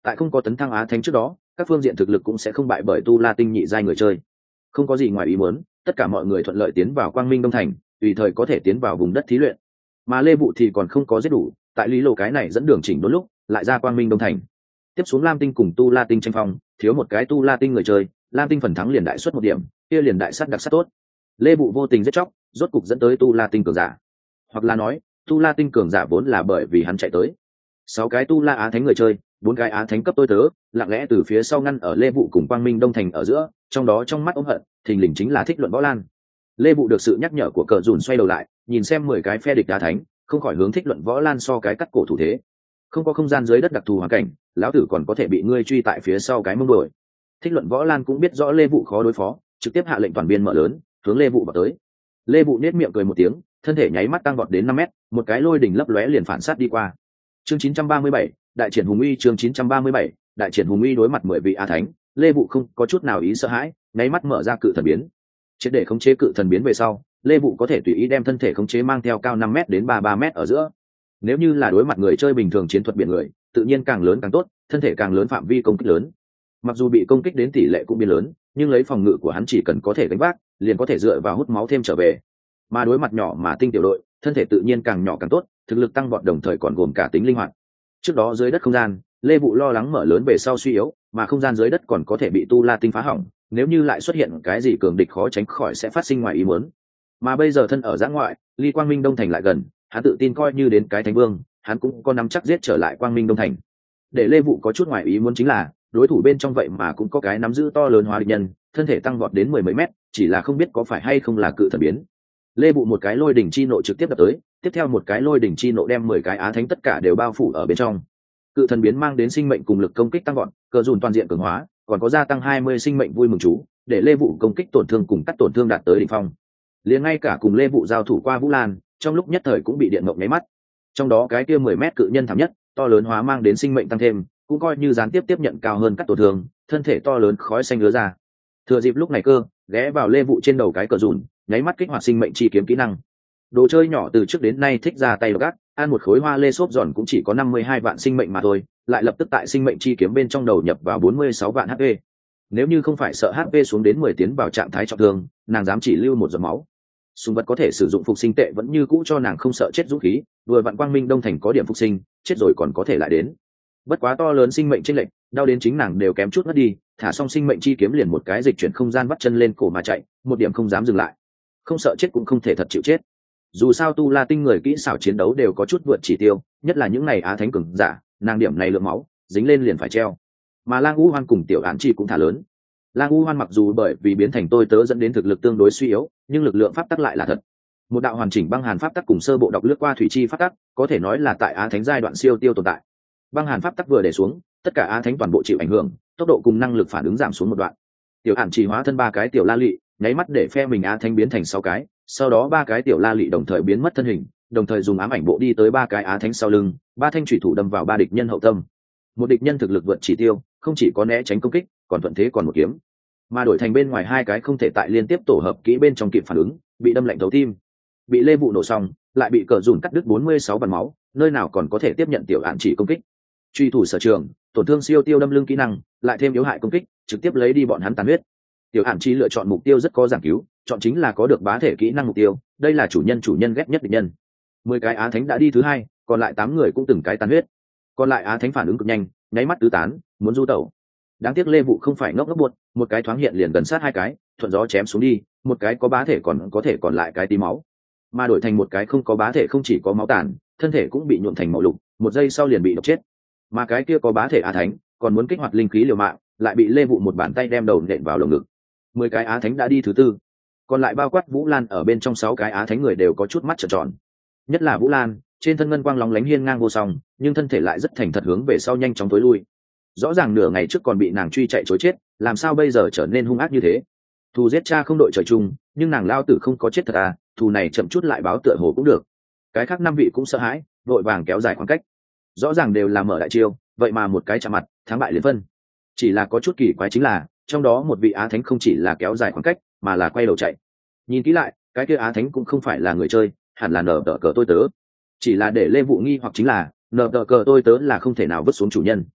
tại không có tấn thăng á thánh trước đó các phương diện thực lực cũng sẽ không bại bởi tu la tinh nhị giai người chơi. Không có gì ngoài ý muốn, tất cả mọi người thuận lợi tiến vào quang minh đông thành, tùy thời có thể tiến vào vùng đất thí luyện. Mà Lê Vụ thì còn không có giết đủ, tại lý lộ cái này dẫn đường chỉnh đốn lúc lại ra quang minh đông thành. Tiếp xuống lam tinh cùng tu la tinh tranh phong, thiếu một cái tu la tinh người chơi, lam tinh phần thắng liền đại suất một điểm, kia liền đại sát đặc sắc tốt. Lê Vụ vô tình giết chóc, rốt cục dẫn tới tu la tinh cường giả, hoặc là nói tu la tinh cường giả vốn là bởi vì hắn chạy tới. Sáu cái tu la á thánh người chơi, bốn cái á thánh cấp tôi tớ lặng lẽ từ phía sau ngăn ở Lê Vụ cùng quang minh đông thành ở giữa, trong đó trong mắt ống hận thình lình chính là Thích Luận Võ Lan. Lê Vụ được sự nhắc nhở của cờ dùn xoay đầu lại, nhìn xem mười cái phe địch á thánh, không khỏi hướng Thích Luận Võ Lan so cái cắt cổ thủ thế. Không có không gian dưới đất đặc thù hoàn cảnh, lão tử còn có thể bị ngươi truy tại phía sau cái mông đuổi. Thích Luận Võ Lan cũng biết rõ Lê Vụ khó đối phó, trực tiếp hạ lệnh toàn biên mở lớn, hướng Lê Vụ vào tới. Lê Vụ nét miệng cười một tiếng, thân thể nháy mắt tăng vọt đến năm mét, một cái lôi đỉnh lấp lóe liền phản sát đi qua. Chương chín trăm ba mươi bảy, đại triển hùng uy. Chương chín trăm ba mươi bảy, đại triển hùng uy. Đối mặt mười vị á thánh, Lê Vụ không có chút nào ý sợ hãi, nháy mắt mở ra cự thần biến. Triệt để khống chế cự thần biến về sau, Lê Vụ có thể tùy ý đem thân thể khống chế mang theo cao năm mét đến ba mươi ba mét ở giữa. Nếu như là đối mặt người chơi bình thường chiến thuật biển người, tự nhiên càng lớn càng tốt, thân thể càng lớn phạm vi công kích lớn. Mặc dù bị công kích đến tỷ lệ cũng biến lớn, nhưng lấy phòng ngự của hắn chỉ cần có thể gánh vác, liền có thể dựa vào hút máu thêm trở về. Mà đối mặt nhỏ mà tinh tiểu đội, thân thể tự nhiên càng nhỏ càng tốt, thực lực tăng vọt đồng thời còn gồm cả tính linh hoạt. Trước đó dưới đất không gian, Lê Vụ lo lắng mở lớn về sau suy yếu, mà không gian dưới đất còn có thể bị tu la tinh phá hỏng, nếu như lại xuất hiện cái gì cường địch khó tránh khỏi sẽ phát sinh ngoài ý muốn. Mà bây giờ thân ở giã ngoại, ly quang minh đông thành lại gần, hắn tự tin coi như đến cái thánh vương, hắn cũng có nắm chắc giết trở lại quang minh đông thành. Để Lê Vụ có chút ngoài ý muốn chính là đối thủ bên trong vậy mà cũng có cái nắm giữ to lớn hóa địch nhân, thân thể tăng vọt đến mười mấy mét, chỉ là không biết có phải hay không là cự thần biến. Lê Vụ một cái lôi đỉnh chi nộ trực tiếp đập tới, tiếp theo một cái lôi đỉnh chi nộ đem mười cái á thánh tất cả đều bao phủ ở bên trong. Cự thần biến mang đến sinh mệnh cùng lực công kích tăng vọt, cờ dùn toàn diện cường hóa, còn có gia tăng hai mươi sinh mệnh vui mừng chú, để Lê Vụ công kích tổn thương cùng cắt tổn thương đạt tới đỉnh phong. Liền ngay cả cùng Lê Vụ giao thủ qua Vũ Lan, trong lúc nhất thời cũng bị điện mộng nháy mắt. Trong đó cái kia mười mét cự nhân thảm nhất, to lớn hóa mang đến sinh mệnh tăng thêm, cũng coi như gián tiếp tiếp nhận cao hơn cắt tổn thương, thân thể to lớn khói xanh ứa ra. Thừa dịp lúc này cơ, ghé vào Lê Vụ trên đầu cái cờ dùn, nháy mắt kích hoạt sinh mệnh chi kiếm kỹ năng. Đồ chơi nhỏ từ trước đến nay thích ra tay gắt, ăn một khối hoa lê xốp giòn cũng chỉ có năm mươi hai vạn sinh mệnh mà thôi, lại lập tức tại sinh mệnh chi kiếm bên trong đầu nhập vào bốn mươi sáu vạn hát pê. Nếu như không phải sợ hát pê xuống đến mười tiến vào trạng thái trọng thương, nàng dám chỉ lưu một giọt máu. Sùng vật có thể sử dụng phục sinh tệ vẫn như cũ cho nàng không sợ chết dũng khí, vừa vặn quang minh đông thành có điểm phục sinh, chết rồi còn có thể lại đến. Bất quá to lớn sinh mệnh chênh lệch, đau đến chính nàng đều kém chút mất đi, thả xong sinh mệnh chi kiếm liền một cái dịch chuyển không gian bắt chân lên cổ mà chạy, một điểm không dám dừng lại. Không sợ chết cũng không thể thật chịu chết. Dù sao tu la tinh người kỹ xảo chiến đấu đều có chút vượt chỉ tiêu, nhất là những này á thánh cường giả, nàng điểm này lượng máu dính lên liền phải treo. Mà Lang U Hoan cùng Tiểu Án Chi cũng thả lớn. Lang U Hoan mặc dù bởi vì biến thành tôi tớ dẫn đến thực lực tương đối suy yếu, nhưng lực lượng pháp tắc lại là thật. Một đạo hoàn chỉnh băng hàn pháp tắc cùng sơ bộ đọc lướt qua thủy chi pháp tắc, có thể nói là tại á thánh giai đoạn siêu tiêu tồn tại. Băng hàn pháp tắc vừa để xuống, tất cả á thánh toàn bộ chịu ảnh hưởng, tốc độ cùng năng lực phản ứng giảm xuống một đoạn. Tiểu Án Chỉ hóa thân ba cái tiểu la lị, nháy mắt để phe mình á thánh biến thành sáu cái, sau đó ba cái tiểu la lị đồng thời biến mất thân hình, đồng thời dùng ám ảnh bộ đi tới ba cái á thánh sau lưng, ba thanh thủy thủ đâm vào ba địch nhân hậu tâm. Một địch nhân thực lực vượt chỉ tiêu, không chỉ có né tránh công kích, còn thuận thế còn một kiếm. Mà đổi thành bên ngoài hai cái không thể tại liên tiếp tổ hợp kỹ bên trong kịp phản ứng, bị đâm lạnh thấu tim. Bị Lê Vụ nổ xong, lại bị cờ dùn cắt đứt bốn mươi sáu bắn máu, nơi nào còn có thể tiếp nhận Tiểu Án Chỉ công kích. Truy thủ sở trường, tổn thương siêu tiêu đâm lưng kỹ năng, lại thêm yếu hại công kích, trực tiếp lấy đi bọn hắn tàn huyết. Tiểu Án Chỉ lựa chọn mục tiêu rất có giảng cứu, chọn chính là có được bá thể kỹ năng mục tiêu, đây là chủ nhân chủ nhân ghét nhất địch nhân. Mười cái á thánh đã đi thứ hai, còn lại tám người cũng từng cái tàn huyết. Còn lại á thánh phản ứng cực nhanh, nháy mắt tứ tán, muốn du tẩu. Đáng tiếc Lê Vụ không phải ngốc ngốc buột, một cái thoáng hiện liền gần sát hai cái, thuận gió chém xuống đi, một cái có bá thể còn có thể còn lại cái tí máu, mà đổi thành một cái không có bá thể không chỉ có máu tàn, thân thể cũng bị nhuộm thành màu lục, một giây sau liền bị độc chết. Mà cái kia có bá thể á thánh, còn muốn kích hoạt linh khí liều mạng, lại bị Lê Vụ một bàn tay đem đầu nện vào lồng ngực. Mười cái á thánh đã đi thứ tư, còn lại bao quát Vũ Lan ở bên trong sáu cái á thánh người đều có chút mắt trợn tròn. Nhất là Vũ Lan, trên thân ngân quang lóng lánh hiên ngang vô song, nhưng thân thể lại rất thành thật hướng về sau nhanh chóng tối lui. Rõ ràng nửa ngày trước còn bị nàng truy chạy chối chết, làm sao bây giờ trở nên hung ác như thế? Thù giết cha không đội trời chung, nhưng nàng lao tử không có chết thật à, thù này chậm chút lại báo tựa hồ cũng được. Cái khác năm vị cũng sợ hãi, vội vàng kéo dài khoảng cách. Rõ ràng đều là mở đại chiêu, vậy mà một cái chạm mặt, thắng bại liền phân. Chỉ là có chút kỳ quái chính là, trong đó một vị á thánh không chỉ là kéo dài khoảng cách, mà là quay đầu chạy. Nhìn kỹ lại, cái kia á thánh cũng không phải là người chơi, hẳn là nở tờ cờ tôi tớ. Chỉ là để Lê Vụ nghi hoặc chính là, nở tờ cờ tôi tớ là không thể nào vứt xuống chủ nhân.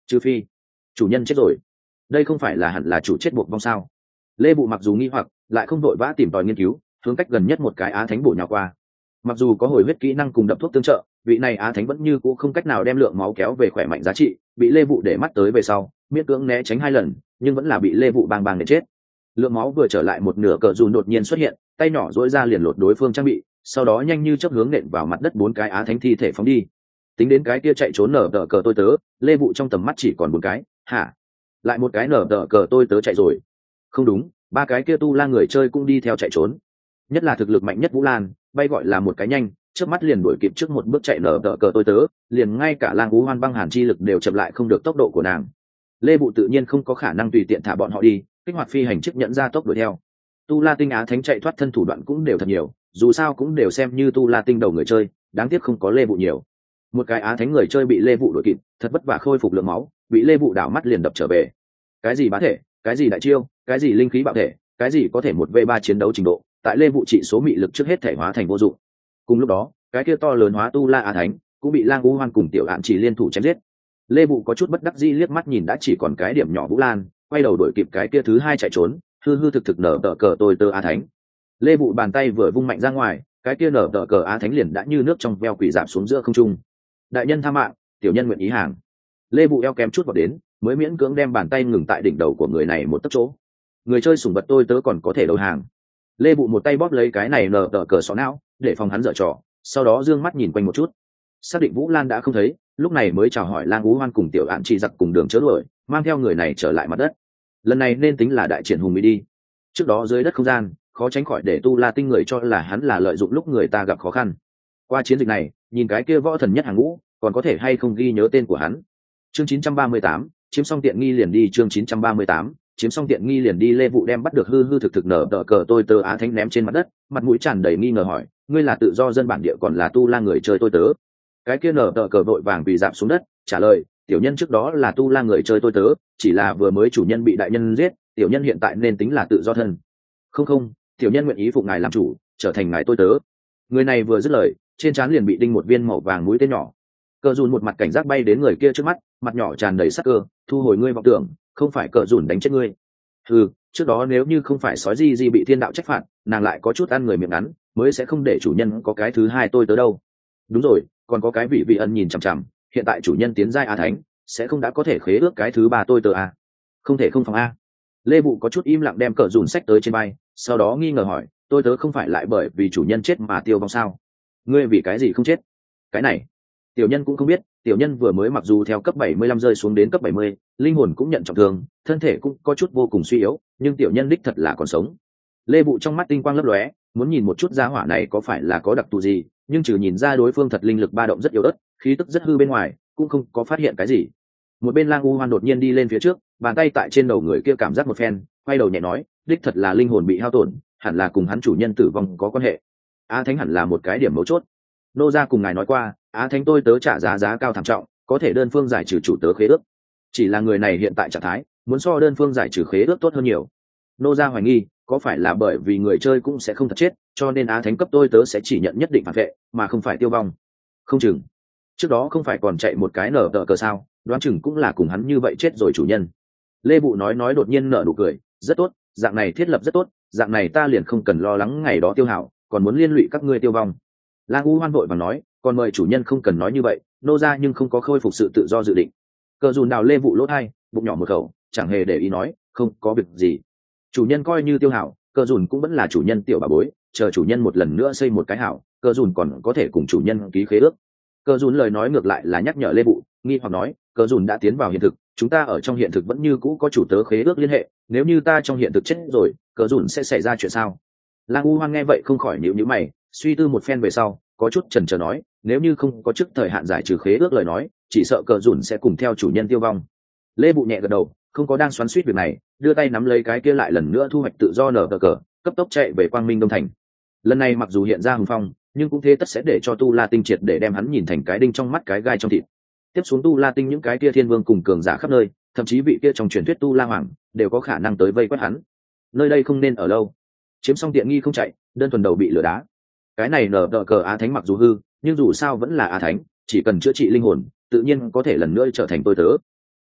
trừ phi chủ nhân chết rồi, đây không phải là hẳn là chủ chết buộc vong sao? Lê Bụ mặc dù nghi hoặc lại không vội vã tìm tòi nghiên cứu, hướng cách gần nhất một cái á thánh bổ nhào qua. Mặc dù có hồi huyết kỹ năng cùng đập thuốc tương trợ, vị này á thánh vẫn như cũ không cách nào đem lượng máu kéo về khỏe mạnh giá trị, bị Lê Vụ để mắt tới về sau miễn cưỡng né tránh hai lần, nhưng vẫn là bị Lê Vụ bang bang để chết. Lượng máu vừa trở lại một nửa, cờ dùn đột nhiên xuất hiện, tay nhỏ dỗi ra liền lột đối phương trang bị, sau đó nhanh như chớp hướng nện vào mặt đất bốn cái á thánh thi thể phóng đi. Tính đến cái kia chạy trốn nở tờ cờ tôi tớ, Lê Vụ trong tầm mắt chỉ còn bốn cái. Hả? Lại một cái nở tờ cờ tôi tớ chạy rồi? Không đúng, ba cái kia tu la người chơi cũng đi theo chạy trốn. Nhất là thực lực mạnh nhất Vũ Lan, bay gọi là một cái nhanh, trước mắt liền đuổi kịp trước một bước chạy nở tờ cờ tôi tớ, liền ngay cả Lang Ú Hoan băng hàn chi lực đều chậm lại không được tốc độ của nàng. Lê Bụ tự nhiên không có khả năng tùy tiện thả bọn họ đi, kích hoạt phi hành chức nhận ra tốc đuổi theo. Tu La Tinh Á Thánh chạy thoát thân thủ đoạn cũng đều thật nhiều, dù sao cũng đều xem như Tu La Tinh đầu người chơi, đáng tiếc không có Lê Bụ nhiều. Một cái Á Thánh người chơi bị Lê Vụ đuổi kịp, thật vất vả khôi phục lượng máu, bị Lê Vụ đảo mắt liền đập trở về. Cái gì bá thể, cái gì đại chiêu, cái gì linh khí bạo thể, cái gì có thể một v ba chiến đấu trình độ, tại Lê Vụ trị số mị lực trước hết thể hóa thành vô dụng. Cùng lúc đó, cái kia to lớn hóa Tu La Á Thánh cũng bị Lang U Hoan cùng Tiểu Hạn chỉ liên thủ chém giết. Lê Vụ có chút bất đắc dĩ liếc mắt nhìn đã chỉ còn cái điểm nhỏ Vũ Lan, quay đầu đuổi kịp cái kia thứ hai chạy trốn, hư hư thực thực nở tờ cờ tôi tơ Á Thánh. Lê Vụ bàn tay vừa vung mạnh ra ngoài, cái kia nở tờ cờ Á Thánh liền đã như nước trong veo quỷ giảm xuống giữa không trung. Đại nhân tha mạng, tiểu nhân nguyện ý hàng. Lê Vụ eo kém chút vào đến, mới miễn cưỡng đem bàn tay ngừng tại đỉnh đầu của người này một tấc chỗ. Người chơi sủng vật tôi tớ còn có thể đầu hàng. Lê Vụ một tay bóp lấy cái này nở tờ cờ xó não, để phòng hắn dở trò, sau đó dương mắt nhìn quanh một chút, xác định Vũ Lan đã không thấy, lúc này mới chào hỏi Lang Ú Hoan cùng Tiểu Hạn chỉ giặc cùng đường chớ đuổi, mang theo người này trở lại mặt đất. Lần này nên tính là đại triển hùng mỹ đi. Trước đó dưới đất không gian, khó tránh khỏi để Tu La Tinh người cho là hắn là lợi dụng lúc người ta gặp khó khăn. Qua chiến dịch này, nhìn cái kia võ thần nhất hàng ngũ, còn có thể hay không ghi nhớ tên của hắn. Chương chín trăm ba mươi tám, chiếm xong tiện nghi liền đi. Chương chín trăm ba mươi tám, chiếm xong tiện nghi liền đi. Lê Vụ đem bắt được hư hư thực thực nở tờ cờ tôi tớ Á Thánh ném trên mặt đất, mặt mũi tràn đầy nghi ngờ hỏi, ngươi là tự do dân bản địa còn là Tu La người chơi tôi tớ? Cái kia nở tờ cờ vội vàng bị dạp xuống đất, trả lời, tiểu nhân trước đó là Tu La người chơi tôi tớ, chỉ là vừa mới chủ nhân bị đại nhân giết, tiểu nhân hiện tại nên tính là tự do thân. Không không, tiểu nhân nguyện ý phụng ngài làm chủ, trở thành ngài tôi tớ. Người này vừa dứt lời, trên trán liền bị đinh một viên màu vàng mũi tên nhỏ. Cờ dùn một mặt cảnh giác bay đến người kia trước mắt, mặt nhỏ tràn đầy sắc cơ, thu hồi ngươi vọng tưởng, không phải cờ dùn đánh chết ngươi. Ừ, trước đó nếu như không phải sói di di bị thiên đạo trách phạt, nàng lại có chút ăn người miệng ngắn, mới sẽ không để chủ nhân có cái thứ hai tôi tớ đâu. Đúng rồi, còn có cái vị vị ân nhìn chằm chằm, hiện tại chủ nhân tiến giai Á Thánh, sẽ không đã có thể khế ước cái thứ ba tôi tớ à? Không thể không phòng a. Lê Vụ có chút im lặng đem cờ dùn sách tới trên bay, sau đó nghi ngờ hỏi, tôi tớ không phải lại bởi vì chủ nhân chết mà tiêu vong sao? Ngươi vì cái gì không chết? Cái này tiểu nhân cũng không biết, tiểu nhân vừa mới mặc dù theo cấp bảy mươi lăm rơi xuống đến cấp bảy mươi, linh hồn cũng nhận trọng thương, thân thể cũng có chút vô cùng suy yếu, nhưng tiểu nhân đích thật là còn sống. Lê Vụ trong mắt tinh quang lấp lóe, muốn nhìn một chút gia hỏa này có phải là có đặc thù gì, nhưng trừ nhìn ra đối phương thật linh lực ba động rất yếu ớt, khí tức rất hư bên ngoài, cũng không có phát hiện cái gì. Một bên Lang U Hoan đột nhiên đi lên phía trước, bàn tay tại trên đầu người kia cảm giác một phen, quay đầu nhẹ nói, đích thật là linh hồn bị hao tổn, hẳn là cùng hắn chủ nhân tử vong có quan hệ. Á Thánh hẳn là một cái điểm mấu chốt. Nô gia cùng ngài nói qua, Á Thánh tôi tớ trả giá giá cao thảm trọng, có thể đơn phương giải trừ chủ tớ khế ước. Chỉ là người này hiện tại trạng thái, muốn so đơn phương giải trừ khế ước tốt hơn nhiều. Nô gia hoài nghi, có phải là bởi vì người chơi cũng sẽ không thật chết, cho nên Á Thánh cấp tôi tớ sẽ chỉ nhận nhất định phản vệ, mà không phải tiêu vong. Không chừng trước đó không phải còn chạy một cái nở tờ cờ sao, đoán chừng cũng là cùng hắn như vậy chết rồi chủ nhân. Lê Vụ nói nói đột nhiên nở nụ cười, rất tốt, dạng này thiết lập rất tốt, dạng này ta liền không cần lo lắng ngày đó tiêu hao, còn muốn liên lụy các ngươi tiêu vong. Lang U Hoan vội và nói, còn mời chủ nhân không cần nói như vậy, nô ra nhưng không có khôi phục sự tự do dự định. Cờ dùn đào Lê Vụ lỗ thai, bụng nhỏ một khẩu, chẳng hề để ý nói, không có việc gì. Chủ nhân coi như tiêu hảo, cờ dùn cũng vẫn là chủ nhân tiểu bà bối, chờ chủ nhân một lần nữa xây một cái hảo, cờ dùn còn có thể cùng chủ nhân ký khế ước. Cờ dùn lời nói ngược lại là nhắc nhở Lê Vụ, nghi hoặc nói, cờ dùn đã tiến vào hiện thực, chúng ta ở trong hiện thực vẫn như cũ có chủ tớ khế ước liên hệ, nếu như ta trong hiện thực chết rồi, cờ dùn sẽ xảy ra chuyện sao? Lang U Hoan nghe vậy không khỏi nhíu nhíu mày, suy tư một phen về sau, có chút chần chờ nói, nếu như không có trước thời hạn giải trừ khế ước lời nói, chỉ sợ cờ dùn sẽ cùng theo chủ nhân tiêu vong. Lê Vụ nhẹ gật đầu, không có đang xoắn xuýt việc này, đưa tay nắm lấy cái kia lại lần nữa thu hoạch tự do nở cờ cờ, cấp tốc chạy về Quang Minh Đông Thành. Lần này mặc dù hiện ra hùng phong, nhưng cũng thế tất sẽ để cho Tu La Tinh triệt để đem hắn nhìn thành cái đinh trong mắt cái gai trong thịt. Tiếp xuống Tu La Tinh những cái kia thiên vương cùng cường giả khắp nơi, thậm chí vị kia trong truyền thuyết Tu La Hoàng đều có khả năng tới vây quét hắn. Nơi đây không nên ở lâu, chiếm xong tiện nghi không chạy, đơn thuần đầu bị lửa đá. Cái này nở đỡ cờ Á Thánh mặc dù hư, nhưng dù sao vẫn là Á Thánh, chỉ cần chữa trị linh hồn, tự nhiên có thể lần nữa trở thành tôi tớ.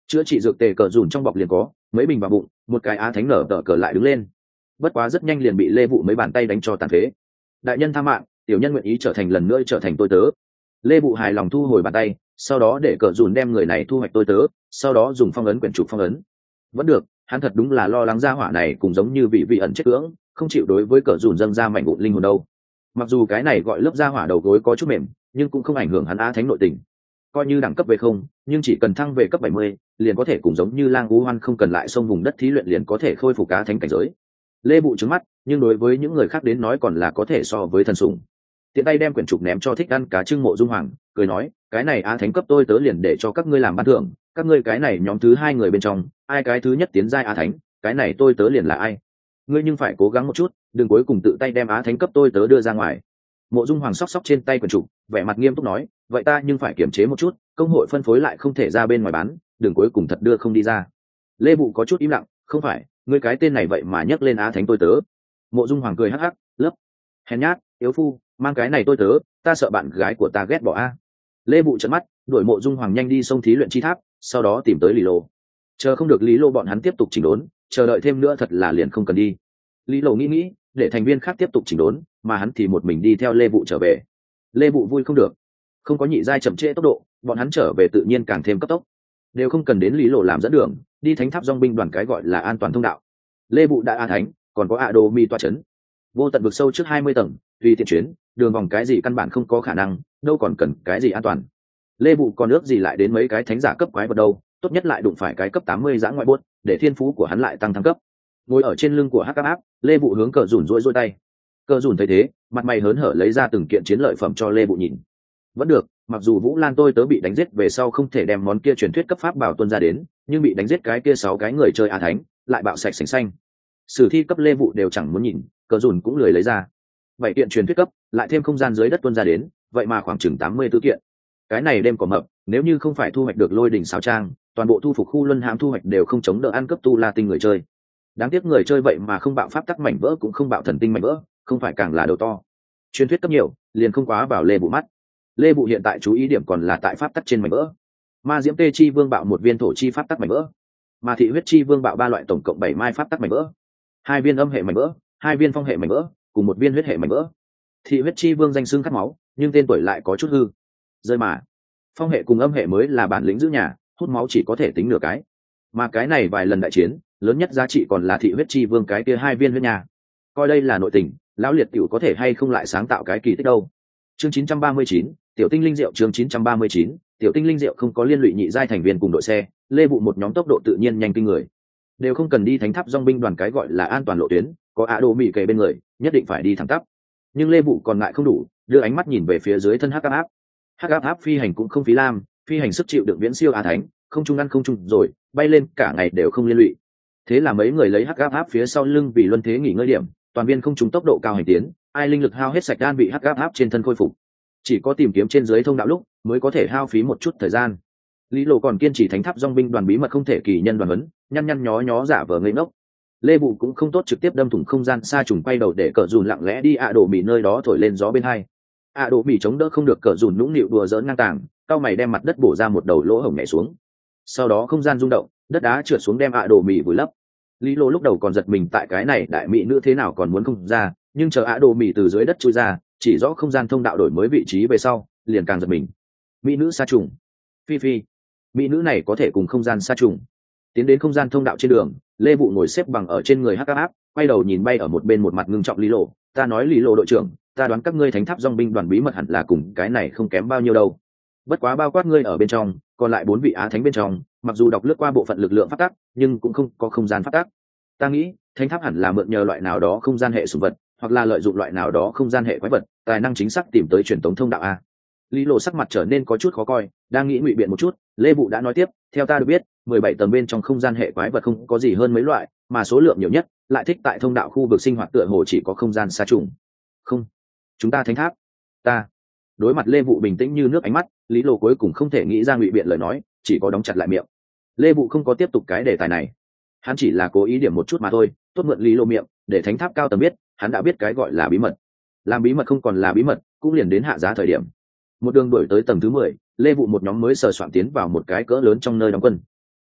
chữa trị dược tề cờ dùn trong bọc liền có mấy bình vào bụng, một cái á thánh nở tờ cờ lại đứng lên. Bất quá rất nhanh liền bị lê vụ mấy bàn tay đánh cho tàn phế. Đại nhân tha mạng, tiểu nhân nguyện ý trở thành lần nữa trở thành tôi tớ. Lê vụ hài lòng thu hồi bàn tay, sau đó để cờ dùn đem người này thu hoạch tôi tớ, sau đó dùng phong ấn quyển trục phong ấn. Vẫn được, hắn thật đúng là lo lắng gia hỏa này cùng giống như vị vị ẩn chết cưỡng, không chịu đối với cờ dùn dâng ra mảnh vụn linh hồn đâu. Mặc dù cái này gọi lớp gia hỏa đầu gối có chút mềm, nhưng cũng không ảnh hưởng hắn á thánh nội tình. Coi như đẳng cấp về không, nhưng chỉ cần thăng về cấp bảy mươi, liền có thể cùng giống như Lang U Hoan không cần lại xông vùng đất thí luyện liền có thể khôi phục cá thánh cảnh giới. Lê Bụ trứng mắt, nhưng đối với những người khác đến nói còn là có thể so với thần sủng. Tiện tay đem quyển trục ném cho thích ăn cá Trưng Mộ Dung Hoàng, cười nói, cái này á thánh cấp tôi tớ liền để cho các ngươi làm ban thưởng, các ngươi cái này nhóm thứ hai người bên trong, ai cái thứ nhất tiến giai á thánh, cái này tôi tớ liền là ai. Ngươi nhưng phải cố gắng một chút, đừng cuối cùng tự tay đem á thánh cấp tôi tớ đưa ra ngoài. Mộ Dung Hoàng sóc sóc trên tay quyển trục, vẻ mặt nghiêm túc nói, vậy ta nhưng phải kiểm chế một chút, công hội phân phối lại không thể ra bên ngoài bán, đừng cuối cùng thật đưa không đi ra. Lê Bụ có chút im lặng, không phải, ngươi cái tên này vậy mà nhắc lên á thánh tôi tớ. Mộ Dung Hoàng cười hắc hắc, lớp hèn nhát, yếu phu, mang cái này tôi tớ, ta sợ bạn gái của ta ghét bỏ a. Lê Bụ trợn mắt, đuổi Mộ Dung Hoàng nhanh đi sông thí luyện chi tháp, sau đó tìm tới Lý Lô. Chờ không được Lý Lô bọn hắn tiếp tục chỉnh đốn, chờ đợi thêm nữa thật là liền không cần đi. Lý Lô nghĩ nghĩ, để thành viên khác tiếp tục chỉnh đốn, mà hắn thì một mình đi theo Lê Vụ trở về. Lê Vụ vui không được, không có nhị giai chậm trễ tốc độ, bọn hắn trở về tự nhiên càng thêm cấp tốc, đều không cần đến Lý Lộ làm dẫn đường, đi thánh tháp dòng binh đoàn cái gọi là an toàn thông đạo. Lê Vụ đã a thánh, còn có ạ đồ mi toa chấn, vô tận vực sâu trước hai mươi tầng, tùy tiện chuyến, đường vòng cái gì căn bản không có khả năng, đâu còn cần cái gì an toàn. Lê Vụ còn ước gì lại đến mấy cái thánh giả cấp quái vật đâu, tốt nhất lại đụng phải cái cấp tám mươi giã ngoại buốt, để thiên phú của hắn lại tăng thăng cấp. Ngồi ở trên lưng của hắc áp, Lê Vụ hướng cờ rủn rỗi rỗi tay. Cờ rủn thấy thế, mặt mày hớn hở lấy ra từng kiện chiến lợi phẩm cho Lê Vụ nhìn. Vẫn được, mặc dù Vũ Lan tôi tớ bị đánh giết về sau không thể đem món kia truyền thuyết cấp pháp bảo tuân ra đến, nhưng bị đánh giết cái kia sáu cái người chơi a thánh lại bạo sạch sành xanh. Sử thi cấp Lê Vụ đều chẳng muốn nhìn, cờ dùn cũng lười lấy ra. Vậy kiện truyền thuyết cấp lại thêm không gian dưới đất tuân ra đến, vậy mà khoảng chừng tám mươi tư kiện. Cái này đêm có mập, nếu như không phải thu hoạch được lôi đỉnh xáo trang, toàn bộ thu phục khu luân hãm thu hoạch đều không chống đỡ ăn cấp tu la tinh người chơi. Đáng tiếc người chơi vậy mà không bạo pháp tắc mảnh vỡ cũng không bạo thần tinh mảnh vỡ, không phải càng là đầu to. Truyền thuyết cấp nhiều, liền không quá vào Lê Vụ mắt. Lê Vụ hiện tại chú ý điểm còn là tại pháp tắc trên mảnh vỡ. Ma diễm tê chi vương bạo một viên thổ chi pháp tắc mảnh vỡ, ma thị huyết chi vương bạo ba loại tổng cộng bảy mai pháp tắc mảnh vỡ, hai viên âm hệ mảnh vỡ, hai viên phong hệ mảnh vỡ, cùng một viên huyết hệ mảnh vỡ. Thị huyết chi vương danh xưng khát máu, nhưng tên tuổi lại có chút hư. Rơi mà, phong hệ cùng âm hệ mới là bản lĩnh giữ nhà, hút máu chỉ có thể tính nửa cái. Mà cái này vài lần đại chiến, lớn nhất giá trị còn là thị huyết chi vương cái kia hai viên huyết nhà. Coi đây là nội tình, lão liệt tiểu có thể hay không lại sáng tạo cái kỳ tích đâu. Chương chín trăm ba mươi chín, tiểu tinh linh rượu. Chương chín trăm ba mươi chín, tiểu tinh linh rượu không có liên lụy nhị giai thành viên cùng đội xe, Lê Vụ một nhóm tốc độ tự nhiên nhanh kinh người, đều không cần đi thánh tháp dòng binh đoàn cái gọi là an toàn lộ tuyến, có ạ đồ mị kề bên người, nhất định phải đi thẳng tắp. Nhưng Lê Vụ còn ngại không đủ, đưa ánh mắt nhìn về phía dưới thân hắc áp áp. Hắc áp áp phi hành cũng không phí lam, phi hành sức chịu đựng viễn siêu a thánh, không trung ăn không trung rồi, bay lên cả ngày đều không liên lụy. Thế là mấy người lấy hắc áp áp phía sau lưng vì luân thế nghỉ ngơi điểm, toàn viên không trung tốc độ cao hành tiến, ai linh lực hao hết sạch đan bị hắc áp áp trên thân khôi phục. Chỉ có tìm kiếm trên dưới thông đạo lúc mới có thể hao phí một chút thời gian. Lý Lộ còn kiên trì thánh tháp dòng binh đoàn bí mật không thể kỳ nhân đoàn huấn, nhăn nhăn nhó nhó giả vờ ngây ngốc. Lê Vụ cũng không tốt trực tiếp đâm thủng không gian xa trùng quay đầu để cờ dùn lặng lẽ đi ạ đồ mì nơi đó thổi lên gió bên hai. ạ đồ mì chống đỡ không được cờ dùn nũng nịu đùa dỡn ngang tàng, cao mày đem mặt đất bổ ra một đầu lỗ hổng nhảy xuống. Sau đó không gian rung động, đất đá trượt xuống đem ạ đồ mì vùi lấp. Lý Lộ lúc đầu còn giật mình tại cái này đại mỹ nữ thế nào còn muốn không ra, nhưng chờ ạ đồ mì từ dưới đất chui ra, chỉ rõ không gian thông đạo đổi mới vị trí về sau, liền càng giật mình. Mỹ nữ sa trùng, phi phi, mỹ nữ này có thể cùng không gian sa trùng. Tiến đến không gian thông đạo trên đường, Lê Vụ ngồi xếp bằng ở trên người hắc áp, quay đầu nhìn bay ở một bên một mặt ngưng trọng Lý Lộ, ta nói Lý Lộ đội trưởng, ta đoán các ngươi thánh tháp dòng binh đoàn bí mật hẳn là cùng cái này không kém bao nhiêu đâu. Bất quá bao quát ngươi ở bên trong, còn lại bốn vị á thánh bên trong, mặc dù đọc lướt qua bộ phận lực lượng pháp tắc, nhưng cũng không có không gian pháp tắc. Ta nghĩ, thánh tháp hẳn là mượn nhờ loại nào đó không gian hệ sủng vật, hoặc là lợi dụng loại nào đó không gian hệ quái vật, tài năng chính xác tìm tới truyền tống thông đạo a. Lý Lộ sắc mặt trở nên có chút khó coi, đang nghĩ ngụy biện một chút, Lê Vụ đã nói tiếp, theo ta được biết, mười bảy tầng bên trong không gian hệ quái vật không có gì hơn mấy loại, mà số lượng nhiều nhất lại thích tại thông đạo khu vực sinh hoạt tựa hồ chỉ có không gian xa trùng. Không, chúng ta thánh tháp. Ta. Đối mặt Lê Vụ bình tĩnh như nước ánh mắt, Lý Lộ cuối cùng không thể nghĩ ra ngụy biện lời nói, chỉ có đóng chặt lại miệng. Lê Vụ không có tiếp tục cái đề tài này, hắn chỉ là cố ý điểm một chút mà thôi, tốt mượn Lý Lộ miệng, để thánh tháp cao tầng biết, hắn đã biết cái gọi là bí mật. Làm bí mật không còn là bí mật, cũng liền đến hạ giá thời điểm. Một đường đuổi tới tầng thứ mười, Lê Vụ một nhóm mới sờ soạn tiến vào một cái cỡ lớn trong nơi đóng quân.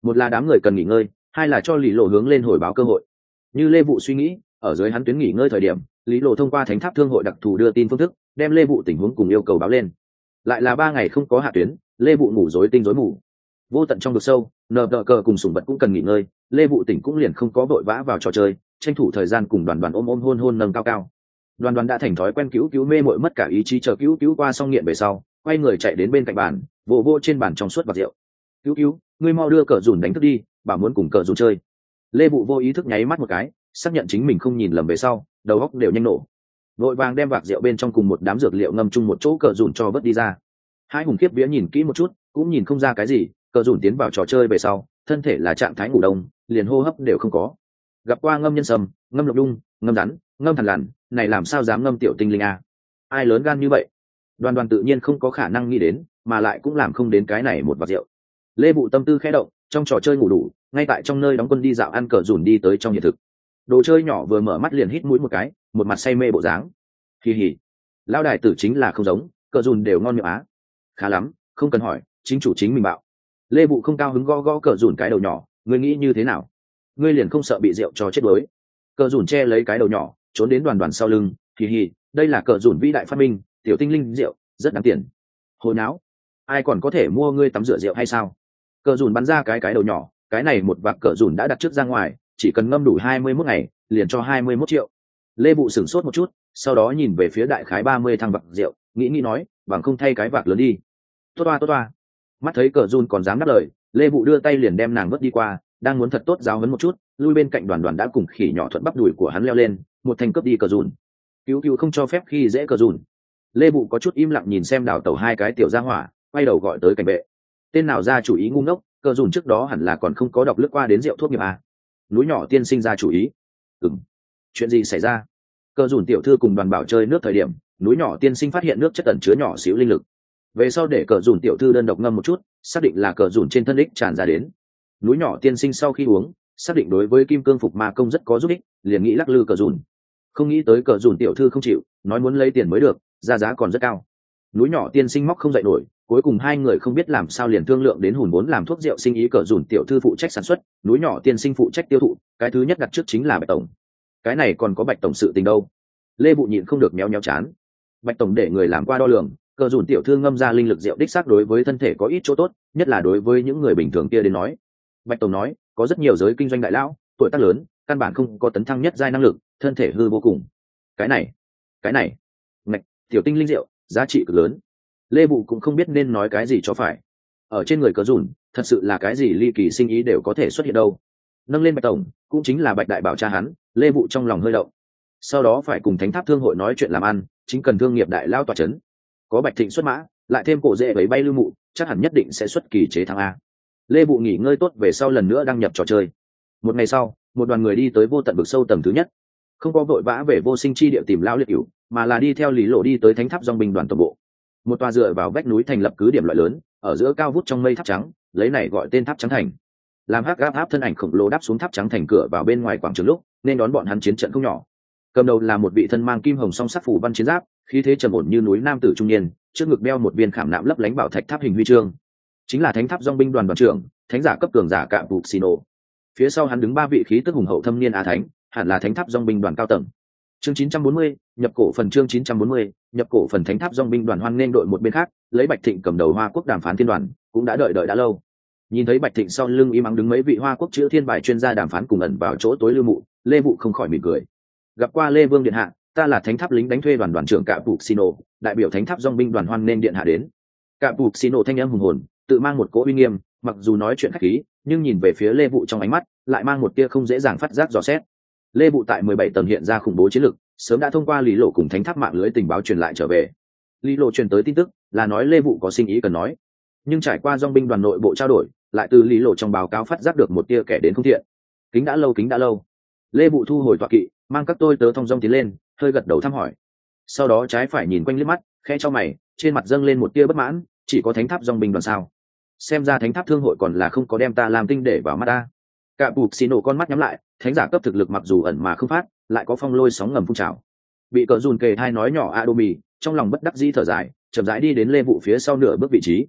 một là đám người cần nghỉ ngơi, hai là cho lý lộ hướng lên hồi báo cơ hội. Như Lê Vụ suy nghĩ, ở dưới hắn tuyến nghỉ ngơi thời điểm, lý lộ thông qua thánh tháp thương hội đặc thù đưa tin phương thức, đem Lê Vụ tình huống cùng yêu cầu báo lên. Lại là ba ngày không có hạ tuyến, Lê Vụ ngủ rối tinh rối mù. Vô tận trong vực sâu, nờ đỡ cờ cùng sủng vật cũng cần nghỉ ngơi, Lê Vụ tỉnh cũng liền không có vội vã vào trò chơi, tranh thủ thời gian cùng đoàn đoàn ôm ôm hôn hôn nâng cao cao. Đoàn đoàn đã thành thói quen cứu cứu mê mội mất cả ý chí, chờ cứu cứu qua xong nghiện về sau, quay người chạy đến bên cạnh bàn, vỗ vỗ trên bàn trong suốt bạc rượu. Cứu cứu, ngươi mau đưa cờ dùn đánh thức đi, bảo muốn cùng cờ dùn chơi. Lê Vụ vô ý thức nháy mắt một cái, xác nhận chính mình không nhìn lầm về sau, đầu óc đều nhanh nổ. Vội vàng đem bạc rượu bên trong cùng một đám dược liệu ngâm chung một chỗ cờ dùn cho vớt đi ra. Hai hùng khiếp vía nhìn kỹ một chút, cũng nhìn không ra cái gì, cờ dùn tiến vào trò chơi về sau, thân thể là trạng thái ngủ đông, liền hô hấp đều không có. Gặp qua ngâm nhân sâm, ngâm lộc đung, ngâm rắn, ngâm thằn lằn, này làm sao dám ngâm tiểu tinh linh a? Ai lớn gan như vậy? Đoàn đoàn tự nhiên không có khả năng nghĩ đến, mà lại cũng làm không đến cái này một vạc rượu. Lê Vụ tâm tư khẽ động, trong trò chơi ngủ đủ, ngay tại trong nơi đóng quân đi dạo ăn cờ dùn đi tới trong hiện thực. Đồ chơi nhỏ vừa mở mắt liền hít mũi một cái, một mặt say mê bộ dáng. Kỳ hỉ, lão đài tử chính là không giống, cờ dùn đều ngon miệng á. Khá lắm, không cần hỏi, chính chủ chính mình bảo. Lê Vụ không cao hứng gõ gõ cờ dùn cái đầu nhỏ, ngươi nghĩ như thế nào? Ngươi liền không sợ bị rượu cho chết đuối? Cờ dùn che lấy cái đầu nhỏ, trốn đến đoàn đoàn sau lưng. Kỳ hỉ, đây là cờ dùn vĩ đại phát minh, tiểu tinh linh rượu, rất đáng tiền. Hồi não, ai còn có thể mua ngươi tắm rửa rượu hay sao? Cờ dùn bắn ra cái cái đầu nhỏ, cái này một vạc cờ dùn đã đặt trước ra ngoài, chỉ cần ngâm đủ hai mươi mốt ngày, liền cho hai mươi mốt triệu. Lê Vụ sửng sốt một chút, sau đó nhìn về phía đại khái ba mươi thằng vạc rượu, nghĩ nghĩ nói, bằng không thay cái vạc lớn đi. Tốt toa tốt toa. Mắt thấy cờ dùn còn dám đáp lời, Lê Vụ đưa tay liền đem nàng vớt đi qua, đang muốn thật tốt giáo huấn một chút, lui bên cạnh đoàn đoàn đã cùng khỉ nhỏ thuận bắp đùi của hắn leo lên, một thành cướp đi cờ dùn. Cứu cứu không cho phép khi dễ cờ dùn. Lê Vụ có chút im lặng nhìn xem đảo tàu hai cái tiểu gia hỏa, quay đầu gọi tới cảnh vệ. Tên nào ra chủ ý ngu ngốc, cờ dùn trước đó hẳn là còn không có đọc lướt qua đến rượu thuốc nghiệp à. Núi nhỏ tiên sinh ra chủ ý. Ừm, chuyện gì xảy ra? Cờ dùn tiểu thư cùng đoàn bảo chơi nước thời điểm, núi nhỏ tiên sinh phát hiện nước chất tẩn chứa nhỏ xíu linh lực. Về sau để cờ dùn tiểu thư đơn độc ngâm một chút, xác định là cờ dùn trên thân ích tràn ra đến. Núi nhỏ tiên sinh sau khi uống, xác định đối với kim cương phục ma công rất có giúp ích, liền nghĩ lắc lư cờ dùn. Không nghĩ tới cờ dùn tiểu thư không chịu, nói muốn lấy tiền mới được, ra giá còn rất cao. Núi nhỏ tiên sinh móc không dậy nổi, cuối cùng hai người không biết làm sao liền thương lượng đến hùn vốn làm thuốc rượu sinh ý. Cờ dùn tiểu thư phụ trách sản xuất, núi nhỏ tiên sinh phụ trách tiêu thụ, cái thứ nhất đặt trước chính là Bạch tổng. Cái này còn có Bạch tổng sự tình đâu? Lê Vụ nhịn không được méo méo chán. Bạch tổng để người làm qua đo lường, cờ dùn tiểu thư ngâm ra linh lực rượu đích xác đối với thân thể có ít chỗ tốt, nhất là đối với những người bình thường kia đến nói. Bạch tổng nói, có rất nhiều giới kinh doanh đại lão, tuổi tác lớn, căn bản không có tấn thăng nhất giai năng lực, thân thể hư vô cùng. Cái này, cái này, ngạch, tiểu tinh linh rượu, giá trị cực lớn. Lê Vụ cũng không biết nên nói cái gì cho phải. Ở trên người cờ dùn, thật sự là cái gì ly kỳ sinh ý đều có thể xuất hiện đâu. Nâng lên Bạch tổng, cũng chính là Bạch đại bảo cha hắn, Lê Vụ trong lòng hơi động. Sau đó phải cùng Thánh Tháp thương hội nói chuyện làm ăn, chính cần thương nghiệp đại lao tọa chấn. Có Bạch Thịnh xuất mã, lại thêm cổ dễ vấy bay lưu mụ, chắc hẳn nhất định sẽ xuất kỳ chế thắng a. Lê Vụ nghỉ ngơi tốt về sau lần nữa đăng nhập trò chơi. Một ngày sau, một đoàn người đi tới vô tận vực sâu tầng thứ nhất, không có vội vã về vô sinh chi địa tìm lão liệt cửu, mà là đi theo lý lộ đi tới Thánh Tháp dòng binh đoàn tổng bộ. Một tòa dựa vào vách núi thành lập cứ điểm loại lớn, ở giữa cao vút trong mây tháp trắng, lấy này gọi tên tháp trắng thành. Làm hắc gáp áp thân ảnh khổng lồ đáp xuống tháp trắng thành cửa vào bên ngoài quảng trường lúc, nên đón bọn hắn chiến trận không nhỏ. Cầm đầu là một vị thân mang kim hồng song sắc phủ văn chiến giáp, khí thế trầm ổn như núi nam tử trung niên, trước ngực đeo một viên khảm nạm lấp lánh bảo thạch tháp hình huy chương, chính là Thánh Tháp dòng binh đoàn đoàn trưởng, thánh giả cấp cường giả Cạm Bục Xino. Phía sau hắn đứng ba vị khí tức hùng hậu thâm niên á thánh, hẳn là Thánh Tháp dòng binh đoàn cao tầng. Chương chín trăm bốn mươi, nhập cổ phần. Chương chín trăm bốn mươi, nhập cổ phần. Thánh Tháp dòng binh đoàn hoan nghênh đội một bên khác, lấy Bạch Thịnh cầm đầu Hoa Quốc đàm phán thiên đoàn, cũng đã đợi đợi đã lâu. Nhìn thấy Bạch Thịnh sau lưng im ắng đứng mấy vị Hoa Quốc chữ thiên bài chuyên gia đàm phán cùng ẩn vào chỗ tối lưu mụ, Lê Vụ không khỏi mỉm cười. Gặp qua Lê Vương điện hạ, ta là Thánh Tháp lính đánh thuê đoàn đoàn trưởng Cạm Bục Xino, đại biểu Thánh Tháp dòng binh đoàn hoan nghênh điện hạ đến. Cạm Bục Xino thanh âm hùng hồn, tự mang một cỗ uy nghiêm, mặc dù nói chuyện khách khí, nhưng nhìn về phía Lê Vụ trong ánh mắt, lại mang một tia không dễ dàng phát giác dò xét. Lê Vụ tại mười bảy tầng hiện ra khủng bố chiến lực, sớm đã thông qua Lý Lộ cùng Thánh Tháp mạng lưới tình báo truyền lại trở về. Lý Lộ truyền tới tin tức là nói Lê Vụ có sinh ý cần nói, nhưng trải qua dòng binh đoàn nội bộ trao đổi, lại từ Lý Lộ trong báo cáo phát giác được một tia kẻ đến không thiện. Kính đã lâu, kính đã lâu. Lê Vụ thu hồi tọa kỵ, mang các tôi tớ thong dong tiến lên, hơi gật đầu thăm hỏi. Sau đó trái phải nhìn quanh liếc mắt, khẽ cho mày, trên mặt dâng lên một tia bất mãn, chỉ có Thánh Tháp dòng binh đoàn sao? Xem ra Thánh Tháp thương hội còn là không có đem ta làm tinh để vào mắt ta. Cạm Bục Xino con mắt nhắm lại, thánh giả cấp thực lực mặc dù ẩn mà không phát, lại có phong lôi sóng ngầm phun trào. Bị cờ dùn kề thai nói nhỏ Adomi, trong lòng bất đắc dĩ thở dài, chậm rãi đi đến Lê Vụ phía sau nửa bước vị trí.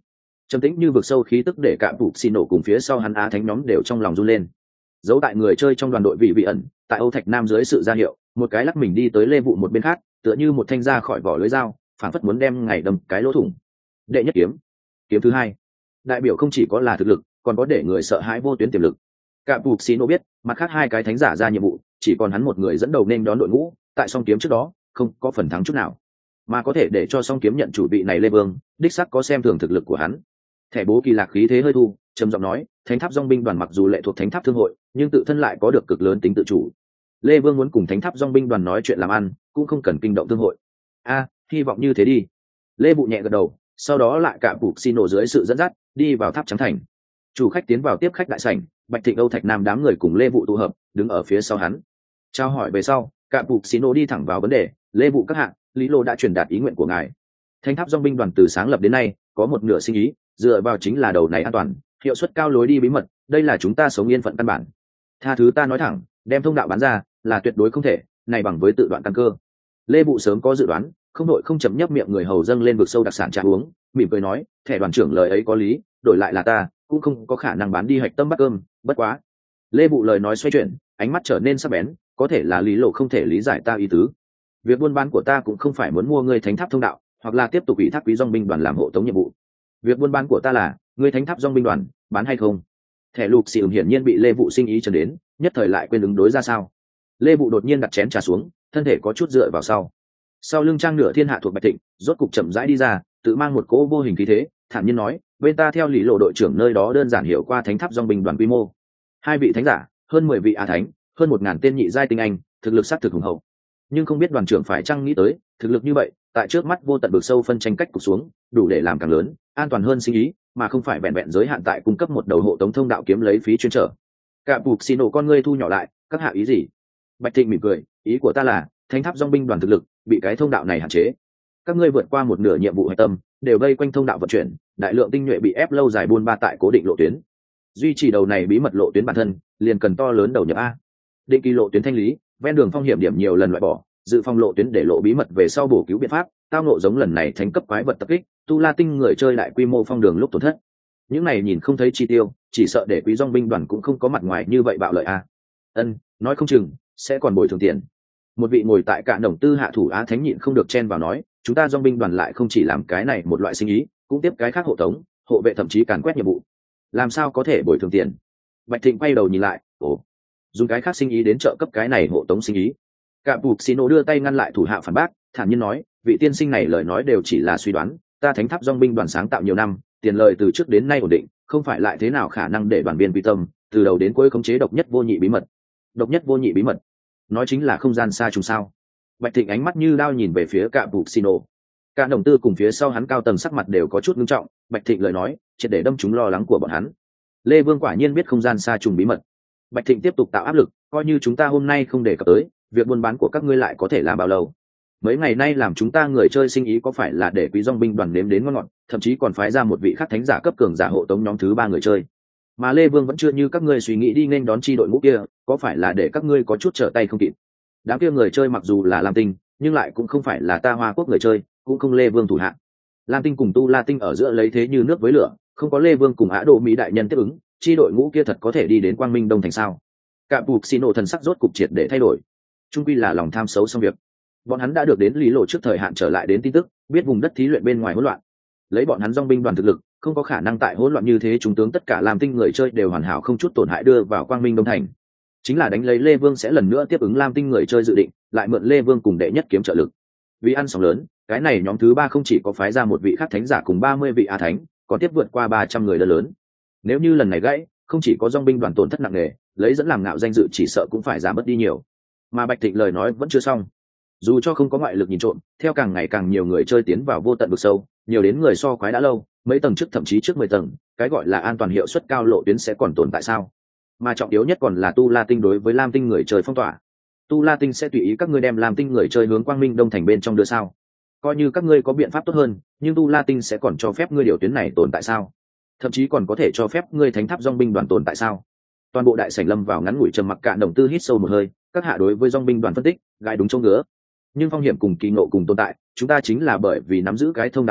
trầm tĩnh như vực sâu khí tức để cả bục xì nổ cùng phía sau hắn á thánh nhóm đều trong lòng run lên. Giấu tại người chơi trong đoàn đội vị vị ẩn tại Âu Thạch Nam dưới sự ra hiệu, một cái lắc mình đi tới Lê Vụ một bên khác, tựa như một thanh ra khỏi vỏ lưới dao, phản phất muốn đem ngày đâm cái lỗ thủng. Đệ nhất kiếm, kiếm thứ hai, đại biểu không chỉ có là thực lực, còn có để người sợ hãi vô tuyến tiềm lực. Cả bục xì nổ biết, mặt khác hai cái thánh giả ra nhiệm vụ, chỉ còn hắn một người dẫn đầu nên đón đội ngũ, tại song kiếm trước đó, không có phần thắng chút nào, mà có thể để cho song kiếm nhận chủ vị này Lê Vương, đích xác có xem thường thực lực của hắn. Thẻ bố kỳ lạc khí thế hơi thu, trầm giọng nói, thánh tháp dong binh đoàn mặc dù lệ thuộc thánh tháp thương hội, nhưng tự thân lại có được cực lớn tính tự chủ. Lê Vương muốn cùng thánh tháp dong binh đoàn nói chuyện làm ăn, cũng không cần kinh động thương hội. A, hy vọng như thế đi. Lê Bụ nhẹ gật đầu, sau đó lại cả bục xin nổ dưới sự dẫn dắt, đi vào tháp trắng thành. Chủ khách tiến vào tiếp khách đại sảnh, Bạch Thịnh Âu Thạch Nam đám người cùng Lê Vụ tụ hợp, đứng ở phía sau hắn. Trao hỏi về sau, cả bục xin nổ đi thẳng vào vấn đề, Lê Vụ các hạ, Lý Lô đã truyền đạt ý nguyện của ngài. Thánh tháp dong binh đoàn từ sáng lập đến nay, có một nửa sinh ý, dựa vào chính là đầu này an toàn, hiệu suất cao lối đi bí mật, đây là chúng ta sống yên phận căn bản. Tha thứ ta nói thẳng, đem thông đạo bán ra là tuyệt đối không thể, này bằng với tự đoạn căn cơ. Lê Bụ sớm có dự đoán, không đội không chậm nhấp miệng người hầu dâng lên vực sâu đặc sản trà uống, mỉm cười nói, thẻ đoàn trưởng lời ấy có lý, đổi lại là ta cũng không có khả năng bán đi hạch tâm bắt cơm, bất quá. Lê Bụ lời nói xoay chuyển, ánh mắt trở nên sắc bén, có thể là Lý Lộ không thể lý giải ta ý tứ. Việc buôn bán của ta cũng không phải muốn mua ngươi thánh tháp thông đạo, hoặc là tiếp tục ủy thác quý dòng binh đoàn làm hộ tống nhiệm vụ. Việc buôn bán của ta là ngươi thánh tháp dòng binh đoàn bán hay không. Thẻ lục xì ửng hiển nhiên bị Lê Vụ sinh ý trần đến, nhất thời lại quên ứng đối ra sao. Lê Vụ đột nhiên đặt chén trà xuống, thân thể có chút dựa vào sau. Sau lưng trang nửa thiên hạ thuộc Bạch Thịnh rốt cục chậm rãi đi ra, tự mang một cỗ vô hình khí thế, thản nhiên nói, bên ta theo Lý Lộ đội trưởng nơi đó đơn giản hiểu qua thánh tháp dòng binh đoàn quy mô. Hai vị thánh giả, hơn mười vị á thánh, hơn một ngàn tên nhị giai tinh anh, thực lực sát thực hùng hậu. Nhưng không biết đoàn trưởng phải chăng nghĩ tới, thực lực như vậy, tại trước mắt vô tận vực sâu phân tranh cách cục xuống, đủ để làm càng lớn, an toàn hơn sinh ý, mà không phải vẹn vẹn giới hạn tại cung cấp một đầu hộ tống thông đạo kiếm lấy phí chuyên trở. Cả bục xì nổ con ngươi thu nhỏ lại, các hạ ý gì? Bạch Thịnh mỉm cười, ý của ta là, thánh tháp dòng binh đoàn thực lực bị cái thông đạo này hạn chế. Các ngươi vượt qua một nửa nhiệm vụ hạch tâm, đều vây quanh thông đạo vận chuyển, đại lượng tinh nhuệ bị ép lâu dài buôn ba tại cố định lộ tuyến. Duy trì đầu này bí mật lộ tuyến bản thân, liền cần to lớn đầu nhập a. Định kỳ lộ tuyến thanh lý, ven đường phong hiểm điểm nhiều lần loại bỏ, dự phòng lộ tuyến để lộ bí mật về sau bổ cứu biện pháp, tao nộ giống lần này thánh cấp quái vật tập kích, tu la tinh người chơi đại quy mô phong đường lúc tổn thất. Những này nhìn không thấy chi tiêu, chỉ sợ để quý dòng binh đoàn cũng không có mặt ngoài như vậy bạo lợi a. Ân, nói không chừng sẽ còn bồi thường tiền. Một vị ngồi tại cạn đồng tư hạ thủ á thánh nhịn không được chen vào nói, chúng ta dòng binh đoàn lại không chỉ làm cái này một loại sinh ý, cũng tiếp cái khác hộ tống, hộ vệ thậm chí càn quét nhiệm vụ. Làm sao có thể bồi thường tiền? Bạch Thịnh quay đầu nhìn lại, ồ, dùng cái khác sinh ý đến trợ cấp cái này hộ tống sinh ý. Cả bục xì nổ đưa tay ngăn lại thủ hạ phản bác, thản nhiên nói, vị tiên sinh này lời nói đều chỉ là suy đoán, ta thánh tháp dòng binh đoàn sáng tạo nhiều năm, tiền lời từ trước đến nay ổn định, không phải lại thế nào khả năng để đoàn viên quy tâm, từ đầu đến cuối khống chế độc nhất vô nhị bí mật. Độc nhất vô nhị bí mật, nói chính là không gian xa trùng sao? Bạch Thịnh ánh mắt như đao nhìn về phía cả bục xì nổ. Cả đồng tư cùng phía sau hắn cao tầng sắc mặt đều có chút nghiêm trọng, Bạch Thịnh lời nói, triệt để đâm trúng lo lắng của bọn hắn. Lê Vương quả nhiên biết không gian xa trùng bí mật. Bạch Thịnh tiếp tục tạo áp lực, coi như chúng ta hôm nay không đề cập tới, việc buôn bán của các ngươi lại có thể làm bao lâu? Mấy ngày nay làm chúng ta người chơi sinh ý có phải là để quý dòng binh đoàn nếm đến ngon ngọt, thậm chí còn phái ra một vị khác thánh giả cấp cường giả hộ tống nhóm thứ ba người chơi. Mà Lê Vương vẫn chưa như các ngươi suy nghĩ đi nên đón chi đội ngũ kia, có phải là để các ngươi có chút trở tay không kịp? Đám kia người chơi mặc dù là Lam Tinh, nhưng lại cũng không phải là ta Hoa Quốc người chơi, cũng không Lê Vương thủ hạ. Lam Tinh cùng Tu La Tinh ở giữa lấy thế như nước với lửa, không có Lê Vương cùng Á Độ Mỹ đại nhân tiếp ứng, chi đội ngũ kia thật có thể đi đến Quang Minh Đông thành sao? Cả bục xì nổ thần sắc rốt cục triệt để thay đổi. Trung quy là lòng tham xấu xong việc. Bọn hắn đã được đến Lý Lộ trước thời hạn trở lại đến tin tức, biết vùng đất thí luyện bên ngoài hỗn loạn. Lấy bọn hắn dòng binh đoàn thực lực, không có khả năng tại hỗn loạn như thế trung tướng tất cả Lam Tinh người chơi đều hoàn hảo không chút tổn hại đưa vào Quang Minh Đông thành. Chính là đánh lấy Lê Vương sẽ lần nữa tiếp ứng Lam Tinh người chơi dự định, lại mượn Lê Vương cùng đệ nhất kiếm trợ lực. Vì ăn sóng lớn, cái này nhóm thứ ba không chỉ có phái ra một vị khác thánh giả cùng ba mươi vị á thánh, còn tiếp vượt qua ba trăm người đơn lớn. Nếu như lần này gãy, không chỉ có dòng binh đoàn tổn thất nặng nề, lấy dẫn làm ngạo danh dự chỉ sợ cũng phải giảm bớt đi nhiều. Mà Bạch Thịnh lời nói vẫn chưa xong. Dù cho không có ngoại lực nhìn trộm, theo càng ngày càng nhiều người chơi tiến vào vô tận vực sâu, nhiều đến người so quái đã lâu, mấy tầng trước thậm chí trước mười tầng, cái gọi là an toàn hiệu suất cao lộ tuyến sẽ còn tồn tại sao? Mà trọng yếu nhất còn là Tu La Tinh đối với Lam Tinh người chơi phong tỏa. Tu La Tinh sẽ tùy ý các ngươi đem Lam Tinh người chơi hướng Quang Minh Đông thành bên trong đưa sao? Coi như các ngươi có biện pháp tốt hơn, nhưng Tu La Tinh sẽ còn cho phép ngươi điều tuyến này tồn tại sao? Thậm chí còn có thể cho phép ngươi thánh tháp dòng binh đoàn tồn tại sao? Toàn bộ đại sảnh lâm vào ngắn ngủi trầm mặc, Cạn đồng tư hít sâu một hơi, các hạ đối với dòng binh đoàn phân tích, gái đúng chỗ ngứa. Nhưng phong hiểm cùng kỳ ngộ cùng tồn tại, chúng ta chính là bởi vì nắm giữ cái thông đạo này,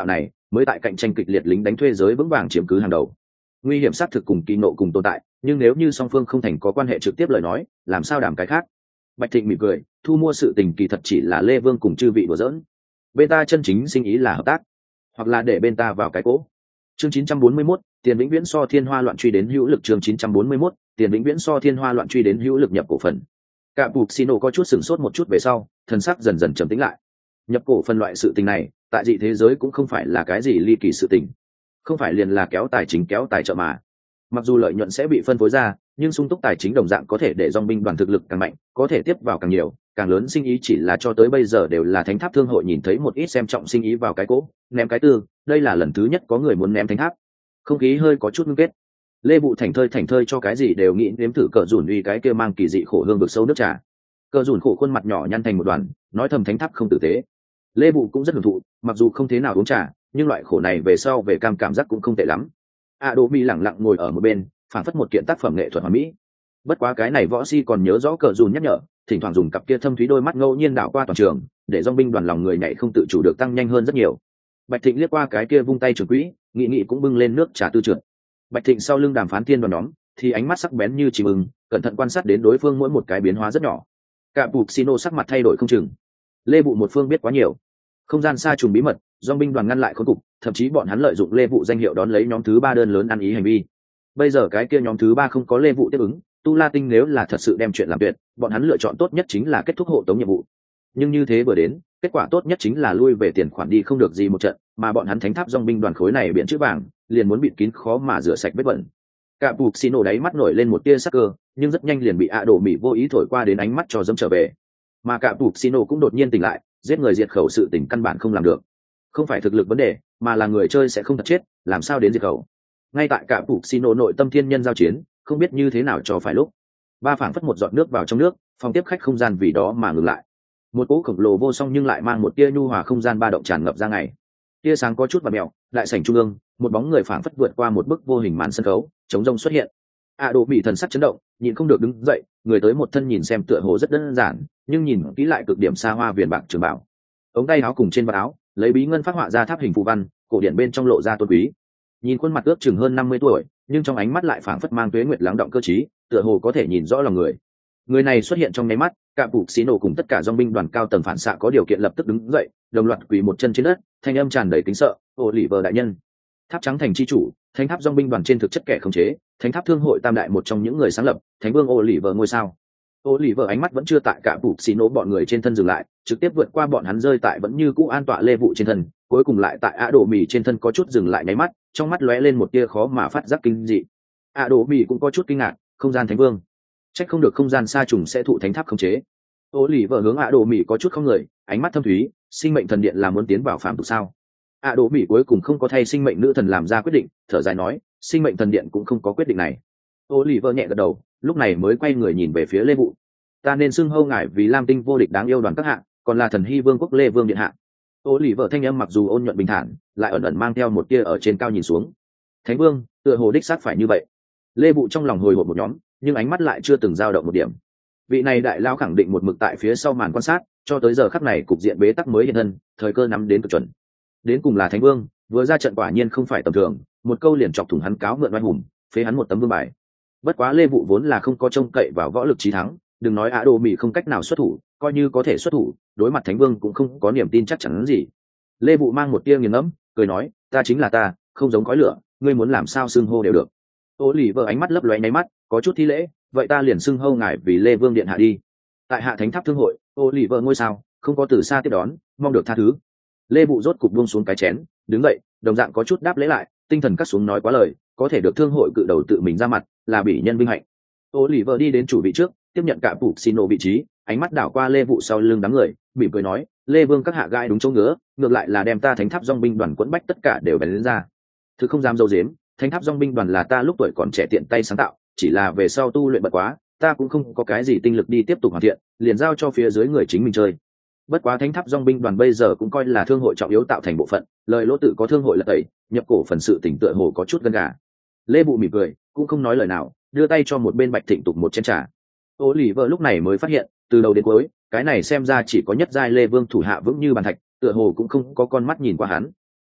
mới tại cạnh tranh kịch liệt lính đánh thuê giới vững vàng chiếm cứ hàng đầu. Nguy hiểm xác thực cùng kỳ nộ cùng tồn tại, nhưng nếu như song phương không thành có quan hệ trực tiếp lời nói, làm sao đảm cái khác. Bạch Thịnh mỉm cười, thu mua sự tình kỳ thật chỉ là Lê Vương cùng chư vị đùa giỡn. Bên ta chân chính sinh ý là hợp tác, hoặc là để bên ta vào cái cỗ. Chương chín trăm bốn mươi mốt, tiền vĩnh viễn so thiên hoa loạn truy đến hữu lực. Chương chín trăm bốn mươi mốt, tiền vĩnh viễn so thiên hoa loạn truy đến hữu lực. Nhập cổ phần. Cả Puccino có chút sửng sốt một chút về sau, thần sắc dần dần trầm tĩnh lại. Nhập cổ phần loại sự tình này, tại dị thế giới cũng không phải là cái gì ly kỳ sự tình, không phải liền là kéo tài chính kéo tài trợ mà. Mặc dù lợi nhuận sẽ bị phân phối ra, nhưng sung túc tài chính đồng dạng có thể để dòng binh đoàn thực lực càng mạnh, có thể tiếp vào càng nhiều, càng lớn sinh ý chỉ là cho tới bây giờ đều là Thánh Tháp Thương hội nhìn thấy một ít xem trọng sinh ý vào cái cỗ, ném cái tư, đây là lần thứ nhất có người muốn ném Thánh Tháp. Không khí hơi có chút ngưng kết. Lê Vụ thành thơi thành thơi cho cái gì đều nghĩ nếm thử cờ rủn uy cái kia mang kỳ dị khổ hương vực sâu nước trà. Cờ rủn khổ khuôn mặt nhỏ nhăn thành một đoàn, nói thầm Thánh Tháp không tử tế. Lê Vụ cũng rất hưởng thụ, mặc dù không thế nào uống trà, nhưng loại khổ này về sau về cam cảm giác cũng không tệ lắm. A Đỗ Mi lẳng lặng ngồi ở một bên, phản phất một kiện tác phẩm nghệ thuật hoàn mỹ. Bất quá cái này võ si còn nhớ rõ cờ dùn nhắc nhở, thỉnh thoảng dùng cặp kia thâm thúy đôi mắt ngẫu nhiên đảo qua toàn trường, để dòng binh đoàn lòng người nhảy không tự chủ được tăng nhanh hơn rất nhiều. Bạch Thịnh liếc qua cái kia vung tay trưởng quỹ, nghị nghị cũng bưng lên nước trà tư trượt. Bạch Thịnh sau lưng đàm phán thiên đoàn nhóm, thì ánh mắt sắc bén như chim ưng, cẩn thận quan sát đến đối phương mỗi một cái biến hóa rất nhỏ. Cả Puccino sắc mặt thay đổi không chừng. Lê Vụ một phương biết quá nhiều. Không gian xa trùng bí mật, dòng binh đoàn ngăn lại khốn cục, thậm chí bọn hắn lợi dụng Lê Vụ danh hiệu đón lấy nhóm thứ ba đơn lớn ăn ý hành vi. Bây giờ cái kia nhóm thứ ba không có Lê Vụ tiếp ứng, Tu La Tinh nếu là thật sự đem chuyện làm tuyệt, bọn hắn lựa chọn tốt nhất chính là kết thúc hộ tống nhiệm vụ. Nhưng như thế vừa đến, kết quả tốt nhất chính là lui về tiền khoản đi không được gì một trận, mà bọn hắn Thánh Tháp dòng binh đoàn khối này biển chữ vàng, liền muốn bịt kín khó mà rửa sạch vết bẩn. Cả Puccino đáy mắt nổi lên một tia sắc cơ, nhưng rất nhanh liền bị A Đỗ Mỹ vô ý thổi qua đến ánh mắt cho dẫm trở về. Mà cả Puccino cũng đột nhiên tỉnh lại, giết người diệt khẩu sự tình căn bản không làm được. Không phải thực lực vấn đề, mà là người chơi sẽ không thật chết, làm sao đến diệt khẩu. Ngay tại cả Puccino nội tâm thiên nhân giao chiến, không biết như thế nào cho phải lúc. Ba phảng phất một giọt nước vào trong nước, phòng tiếp khách không gian vì đó mà ngừng lại. Một cỗ khổng lồ vô song nhưng lại mang một tia nhu hòa không gian ba động tràn ngập ra ngày. Tia sáng có chút và mèo, đại sảnh trung ương, một bóng người phảng phất vượt qua một bức vô hình màn sân khấu, chống rông xuất hiện. A Đỗ bị thần sắc chấn động, nhịn không được đứng dậy, người tới một thân nhìn xem tựa hồ rất đơn giản, nhưng nhìn kỹ lại cực điểm xa hoa viền bạc trường bảo. Ống tay áo cùng trên vạt áo, lấy bí ngân phát họa ra tháp hình phù văn, cổ điển bên trong lộ ra tôn quý. Nhìn khuôn mặt ước chừng hơn năm mươi tuổi, nhưng trong ánh mắt lại phảng phất mang tuế nguyệt lắng động cơ trí, tựa hồ có thể nhìn rõ lòng người. Người này xuất hiện trong nháy mắt, cả Puccino cùng tất cả dòng binh đoàn cao tầng phản xạ có điều kiện lập tức đứng dậy, đồng loạt quỳ một chân trên đất, thanh âm tràn đầy kính sợ, "Oliver đại nhân." Tháp trắng thành chi chủ, Thánh Tháp dòng binh đoàn trên thực chất kẻ khống chế, Thánh Tháp thương hội tam đại một trong những người sáng lập, Thánh Vương Oliver ngôi sao. Oliver ánh mắt vẫn chưa tại cả Puccino bọn người trên thân dừng lại, trực tiếp vượt qua bọn hắn rơi tại vẫn như cũ an tọa Lê Vụ trên thân, cuối cùng lại tại A Đỗ Mì trên thân có chút dừng lại nháy mắt, trong mắt lóe lên một tia khó mà phát giác kinh dị. A Đỗ Mì cũng có chút kinh ngạc, không gian Thánh Vương, chắc không được không gian xa trùng sẽ thụ Thánh Tháp khống chế. Oliver hướng A Đỗ Mì có chút không người, ánh mắt thâm thúy, sinh mệnh thần điện là muốn tiến vào phạm tục sao? A Đỗ Mì cuối cùng không có thay sinh mệnh nữ thần làm ra quyết định, thở dài nói, sinh mệnh thần điện cũng không có quyết định này. Oliver nhẹ gật đầu, lúc này mới quay người nhìn về phía Lê Vụ. Ta nên xưng hô ngài vì Lam Tinh vô địch đáng yêu đoàn các hạng, còn là thần hy vương quốc Lê Vương điện hạ. Oliver thanh âm mặc dù ôn nhuận bình thản, lại ẩn ẩn mang theo một tia ở trên cao nhìn xuống. Thánh Vương, tựa hồ đích xác phải như vậy. Lê Vụ trong lòng hồi hộp một nhóm, nhưng ánh mắt lại chưa từng dao động một điểm. Vị này đại lao khẳng định một mực tại phía sau màn quan sát, cho tới giờ khắc này cục diện bế tắc mới hiện thân, thời cơ nắm đến cực chuẩn. Đến cùng là Thánh Vương, vừa ra trận quả nhiên không phải tầm thường, một câu liền chọc thủng hắn cáo mượn oai hùng, phế hắn một tấm vương bài. Bất quá Lê Vụ vốn là không có trông cậy vào võ lực chí thắng, đừng nói A Đỗ Mì không cách nào xuất thủ, coi như có thể xuất thủ, đối mặt Thánh Vương cũng không có niềm tin chắc chắn gì. Lê Vụ mang một tia nghiền ngẫm, cười nói, ta chính là ta, không giống khói lửa, ngươi muốn làm sao xưng hô đều được. Oliver ánh mắt lấp lóe nháy mắt, có chút thi lễ, vậy ta liền xưng hô ngài vì Lê Vương điện hạ đi. Tại hạ Thánh Tháp thương hội, Oliver ngôi sao, không có từ xa tiếp đón, mong được tha thứ. Lê Vụ rốt cục buông xuống cái chén, đứng dậy, đồng dạng có chút đáp lễ lại, tinh thần cắt xuống nói quá lời, có thể được thương hội cự đầu tự mình ra mặt, là bỉ nhân vinh hạnh. Oliver đi đến chủ vị trước, tiếp nhận cả Puccino vị trí, ánh mắt đảo qua Lê Vụ sau lưng đám người, mỉm cười nói, Lê Vương các hạ gai đúng chỗ ngứa, ngược lại là đem ta Thánh Tháp dòng binh đoàn quẫn bách tất cả đều bén lên ra. Thứ không dám dâu dếm, Thánh Tháp dòng binh đoàn là ta lúc tuổi còn trẻ tiện tay sáng tạo, chỉ là về sau tu luyện bật quá, ta cũng không có cái gì tinh lực đi tiếp tục hoàn thiện, liền giao cho phía dưới người chính mình chơi. Bất quá Thánh Tháp dòng binh đoàn bây giờ cũng coi là thương hội trọng yếu tạo thành bộ phận, lời lỗ tự có thương hội là tẩy, nhập cổ phần sự tỉnh tựa hồ có chút gân gà. Lê Vụ mỉm cười, cũng không nói lời nào, đưa tay cho một bên Bạch Thịnh tục một chén trà. Oliver lúc này mới phát hiện, từ đầu đến cuối, cái này xem ra chỉ có nhất giai Lê Vương thủ hạ vững như bàn thạch, tựa hồ cũng không có con mắt nhìn qua hắn.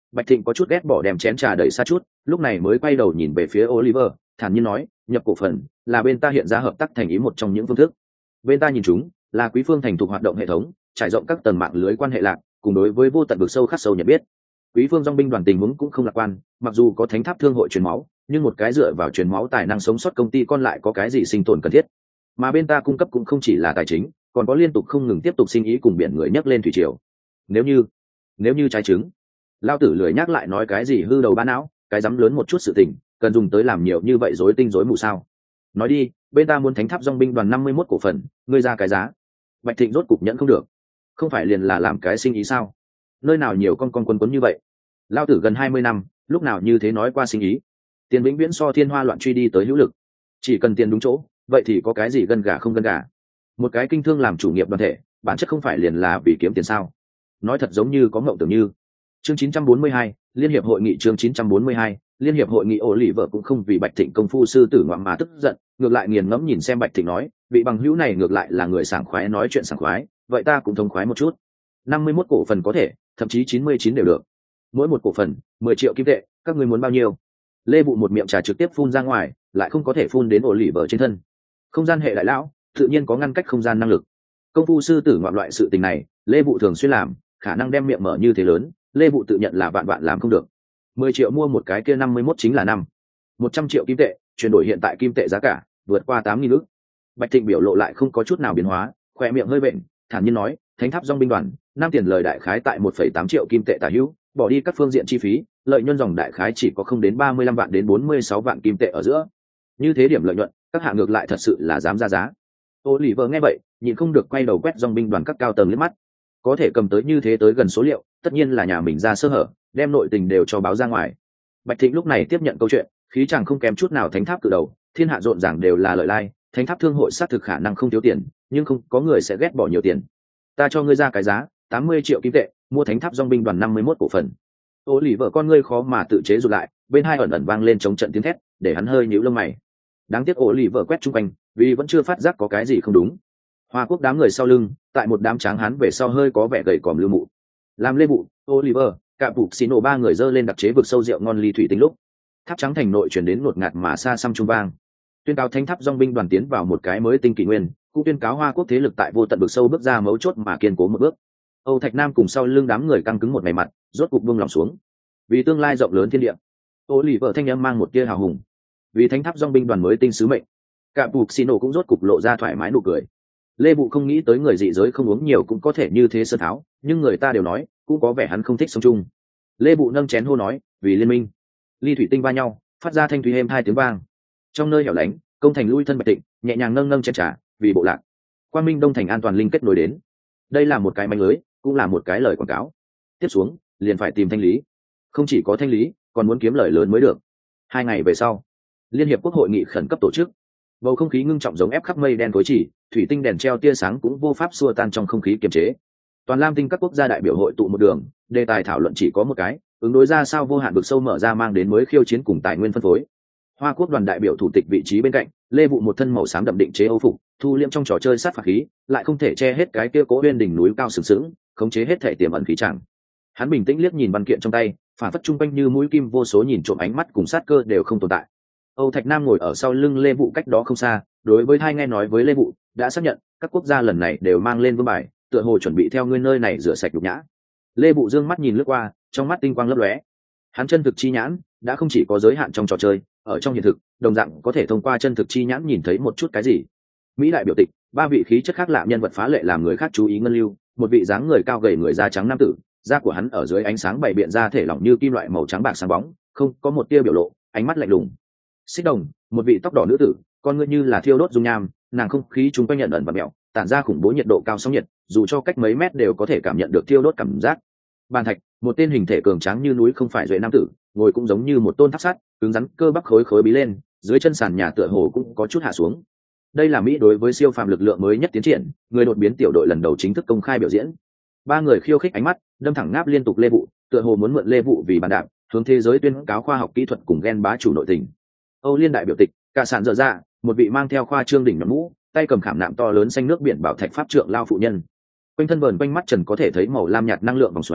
Bạch Thịnh có chút ghét bỏ đem chén trà đẩy xa chút, lúc này mới quay đầu nhìn về phía Oliver, thản nhiên nói, nhập cổ phần là bên ta hiện ra hợp tác thành ý một trong những phương thức. Bên ta nhìn chúng là Quý Phương thành thục hoạt động hệ thống, trải rộng các tầng mạng lưới quan hệ lạc, cùng đối với vô tận vực sâu khắc sâu nhận biết. Quý Phương dòng binh đoàn tình huống cũng không lạc quan, mặc dù có Thánh Tháp Thương hội truyền máu, nhưng một cái dựa vào truyền máu tài năng sống sót công ty con lại có cái gì sinh tồn cần thiết. Mà bên ta cung cấp cũng không chỉ là tài chính, còn có liên tục không ngừng tiếp tục sinh ý cùng biển người nhấc lên thủy triều. Nếu như, nếu như trái trứng, lao tử lười nhắc lại nói cái gì hư đầu ba não, cái dám lớn một chút sự tình, cần dùng tới làm nhiều như vậy rối tinh rối mù sao? Nói đi, bên ta muốn Thánh Tháp dòng binh đoàn năm mươi mốt cổ phần, ngươi ra cái giá. Bạch Thịnh rốt cục nhận không được, không phải liền là làm cái sinh ý sao? Nơi nào nhiều con con quấn quấn như vậy? Lao tử gần hai mươi năm, lúc nào như thế nói qua sinh ý? Tiền vĩnh viễn so thiên hoa loạn truy đi tới hữu lực, chỉ cần tiền đúng chỗ, vậy thì có cái gì gân gà không gân gà? Một cái kinh thương làm chủ nghiệp đoàn thể, bản chất không phải liền là vì kiếm tiền sao? Nói thật giống như có ngộng tưởng như. Chương chín trăm bốn mươi hai, Liên hiệp hội nghị chương chín trăm bốn mươi hai, Liên hiệp hội nghị ổ lì vợ cũng không vì Bạch Thịnh công phu sư tử ngoạm mà tức giận, ngược lại nghiền ngẫm nhìn xem Bạch Thịnh nói, vị bằng hữu này ngược lại là người sảng khoái nói chuyện sảng khoái, vậy ta cũng thông khoái một chút. năm mươi mốt cổ phần có thể, thậm chí chín mươi chín đều được. Mỗi một cổ phần, mười triệu kim tệ, các ngươi muốn bao nhiêu? Lê Vụ một miệng trà trực tiếp phun ra ngoài, lại không có thể phun đến ổ lì vợ trên thân. Không gian hệ đại lão, tự nhiên có ngăn cách không gian năng lực. Công phu sư tử ngoạm loại sự tình này, Lê Vụ thường xuyên làm, khả năng đem miệng mở như thế lớn, Lê Vụ tự nhận là vạn vạn làm không được. Mười triệu mua một cái kia năm mươi mốt chính là năm. Một trăm triệu kim tệ, chuyển đổi hiện tại kim tệ giá cả, vượt qua tám nghìn ức. Bạch Thịnh biểu lộ lại không có chút nào biến hóa, khỏe miệng hơi bệnh, thản nhiên nói, Thánh Tháp dòng binh đoàn, năm tiền lời đại khái tại một phẩy tám triệu kim tệ tả hữu, bỏ đi các phương diện chi phí, lợi nhuận dòng đại khái chỉ có không đến ba mươi lăm vạn đến bốn mươi sáu vạn kim tệ ở giữa. Như thế điểm lợi nhuận, các hạng ngược lại thật sự là dám ra giá. Oliver nghe vậy, nhịn không được quay đầu quét dòng binh đoàn các cao tầng liếc mắt. Có thể cầm tới như thế tới gần số liệu, tất nhiên là nhà mình ra sơ hở, đem nội tình đều cho báo ra ngoài. Bạch Thịnh lúc này tiếp nhận câu chuyện, khí chẳng không kém chút nào Thánh Tháp cự đầu, thiên hạ rộn ràng đều là lợi lai, Thánh Tháp thương hội xác thực khả năng không thiếu tiền, nhưng không có người sẽ ghét bỏ nhiều tiền. Ta cho ngươi ra cái giá, tám mươi triệu kim tệ, mua Thánh Tháp dòng binh đoàn năm mươi mốt cổ phần. Ô lì vợ con ngươi khó mà tự chế rụt lại, bên hai ẩn ẩn vang lên chống trận tiếng thét, để hắn hơi nhíu lông mày. Đáng tiếc ô lì vợ quét chung quanh, vì vẫn chưa phát giác có cái gì không đúng. Hoa Quốc đám người sau lưng, tại một đám tráng hán về sau hơi có vẻ gầy còm lưu mụ. Làm Lê Vụ, Oliver, cả phục xì nổ ba người dơ lên đặc chế vực sâu rượu ngon ly thủy tinh lúc. Tháp trắng thành nội chuyển đến ngột ngạt mà xa xăm trung vang. Tuyên cáo Thánh Tháp dòng binh đoàn tiến vào một cái mới tinh kỷ nguyên, cũng tuyên cáo Hoa Quốc thế lực tại vô tận vực sâu bước ra mấu chốt mà kiên cố một bước. Âu Thạch Nam cùng sau lưng đám người căng cứng một mày mặt, rốt cục buông lòng xuống. Vì tương lai rộng lớn thiên địa, Oliver thanh âm mang một tia hào hùng. Vì Thánh Tháp dòng binh đoàn mới tinh sứ mệnh, cả phục xì nổ cũng rốt cục lộ ra thoải mái nụ cười. Lê Vụ không nghĩ tới người dị giới không uống nhiều cũng có thể như thế sơ tháo, nhưng người ta đều nói, cũng có vẻ hắn không thích sống chung. Lê Vụ nâng chén hô nói, vì liên minh. Ly thủy tinh va nhau, phát ra thanh thúy êm hai tiếng vang. Trong nơi hẻo lánh, công thành lui thân Bạch Thịnh, nhẹ nhàng nâng nâng chén trà, vì bộ lạc. Quang Minh Đông thành an toàn linh kết nối đến. Đây là một cái manh lưới, cũng là một cái lời quảng cáo. Tiếp xuống, liền phải tìm thanh lý. Không chỉ có thanh lý, còn muốn kiếm lời lớn mới được. Hai ngày về sau, Liên hiệp quốc hội nghị khẩn cấp tổ chức. Bầu không khí ngưng trọng giống ép khắp mây đen tối chỉ, thủy tinh đèn treo tia sáng cũng vô pháp xua tan trong không khí kiềm chế. Toàn Lam tinh các quốc gia đại biểu hội tụ một đường, đề tài thảo luận chỉ có một cái, ứng đối ra sao vô hạn vực sâu mở ra mang đến mới khiêu chiến cùng tài nguyên phân phối. Hoa Quốc đoàn đại biểu thủ tịch vị trí bên cạnh, Lê Vụ một thân màu xám đậm định chế âu phục, thu liễm trong trò chơi sát phạt khí, lại không thể che hết cái kia cố uyên đỉnh núi cao sừng sững, khống chế hết thể tiềm ẩn khí chẳng. Hắn bình tĩnh liếc nhìn văn kiện trong tay, phản phất trung quanh như mũi kim vô số nhìn trộm ánh mắt cùng sát cơ đều không tồn tại. Âu Thạch Nam ngồi ở sau lưng Lê Vụ cách đó không xa, đối với hai nghe nói với Lê Vụ, đã xác nhận các quốc gia lần này đều mang lên vương bài, tựa hồ chuẩn bị theo ngươi nơi này rửa sạch nhục nhã. Lê Vụ dương mắt nhìn lướt qua, trong mắt tinh quang lấp lóe. Hắn chân thực chi nhãn đã không chỉ có giới hạn trong trò chơi, ở trong hiện thực, đồng dạng có thể thông qua chân thực chi nhãn nhìn thấy một chút cái gì. Mỹ đại biểu tịch, ba vị khí chất khác lạ nhân vật phá lệ làm người khác chú ý ngân lưu, một vị dáng người cao gầy người da trắng nam tử, da của hắn ở dưới ánh sáng bày biện ra thể lỏng như kim loại màu trắng bạc sáng bóng, không có một tia biểu lộ, ánh mắt lạnh lùng. Xích Đồng, một vị tóc đỏ nữ tử, con ngươi như là thiêu đốt dung nham, nàng không khí chúng quanh nhận ẩn và mèo, tản ra khủng bố nhiệt độ cao sóng nhiệt, dù cho cách mấy mét đều có thể cảm nhận được thiêu đốt cảm giác. Bàn Thạch, một tên hình thể cường tráng như núi không phải duệ nam tử, ngồi cũng giống như một tôn tháp sắt, cứng rắn cơ bắp khối khối bí lên, dưới chân sàn nhà tựa hồ cũng có chút hạ xuống. Đây là Mỹ đối với siêu phàm lực lượng mới nhất tiến triển, người đột biến tiểu đội lần đầu chính thức công khai biểu diễn. Ba người khiêu khích ánh mắt, đâm thẳng ngáp liên tục Lê Vụ, tựa hồ muốn mượn Lê Vụ vì bàn đạp, hướng thế giới tuyên cáo khoa học kỹ thuật cùng gen bá chủ nội tình. Âu Liên đại biểu tịch, cả sản dở ra, một vị mang theo khoa trương đỉnh nhọn mũ, tay cầm khảm nạm to lớn xanh nước biển bảo thạch pháp trượng lao phụ nhân. Quanh thân vờn quanh mắt trần có thể thấy màu lam nhạt năng lượng vòng xoáy,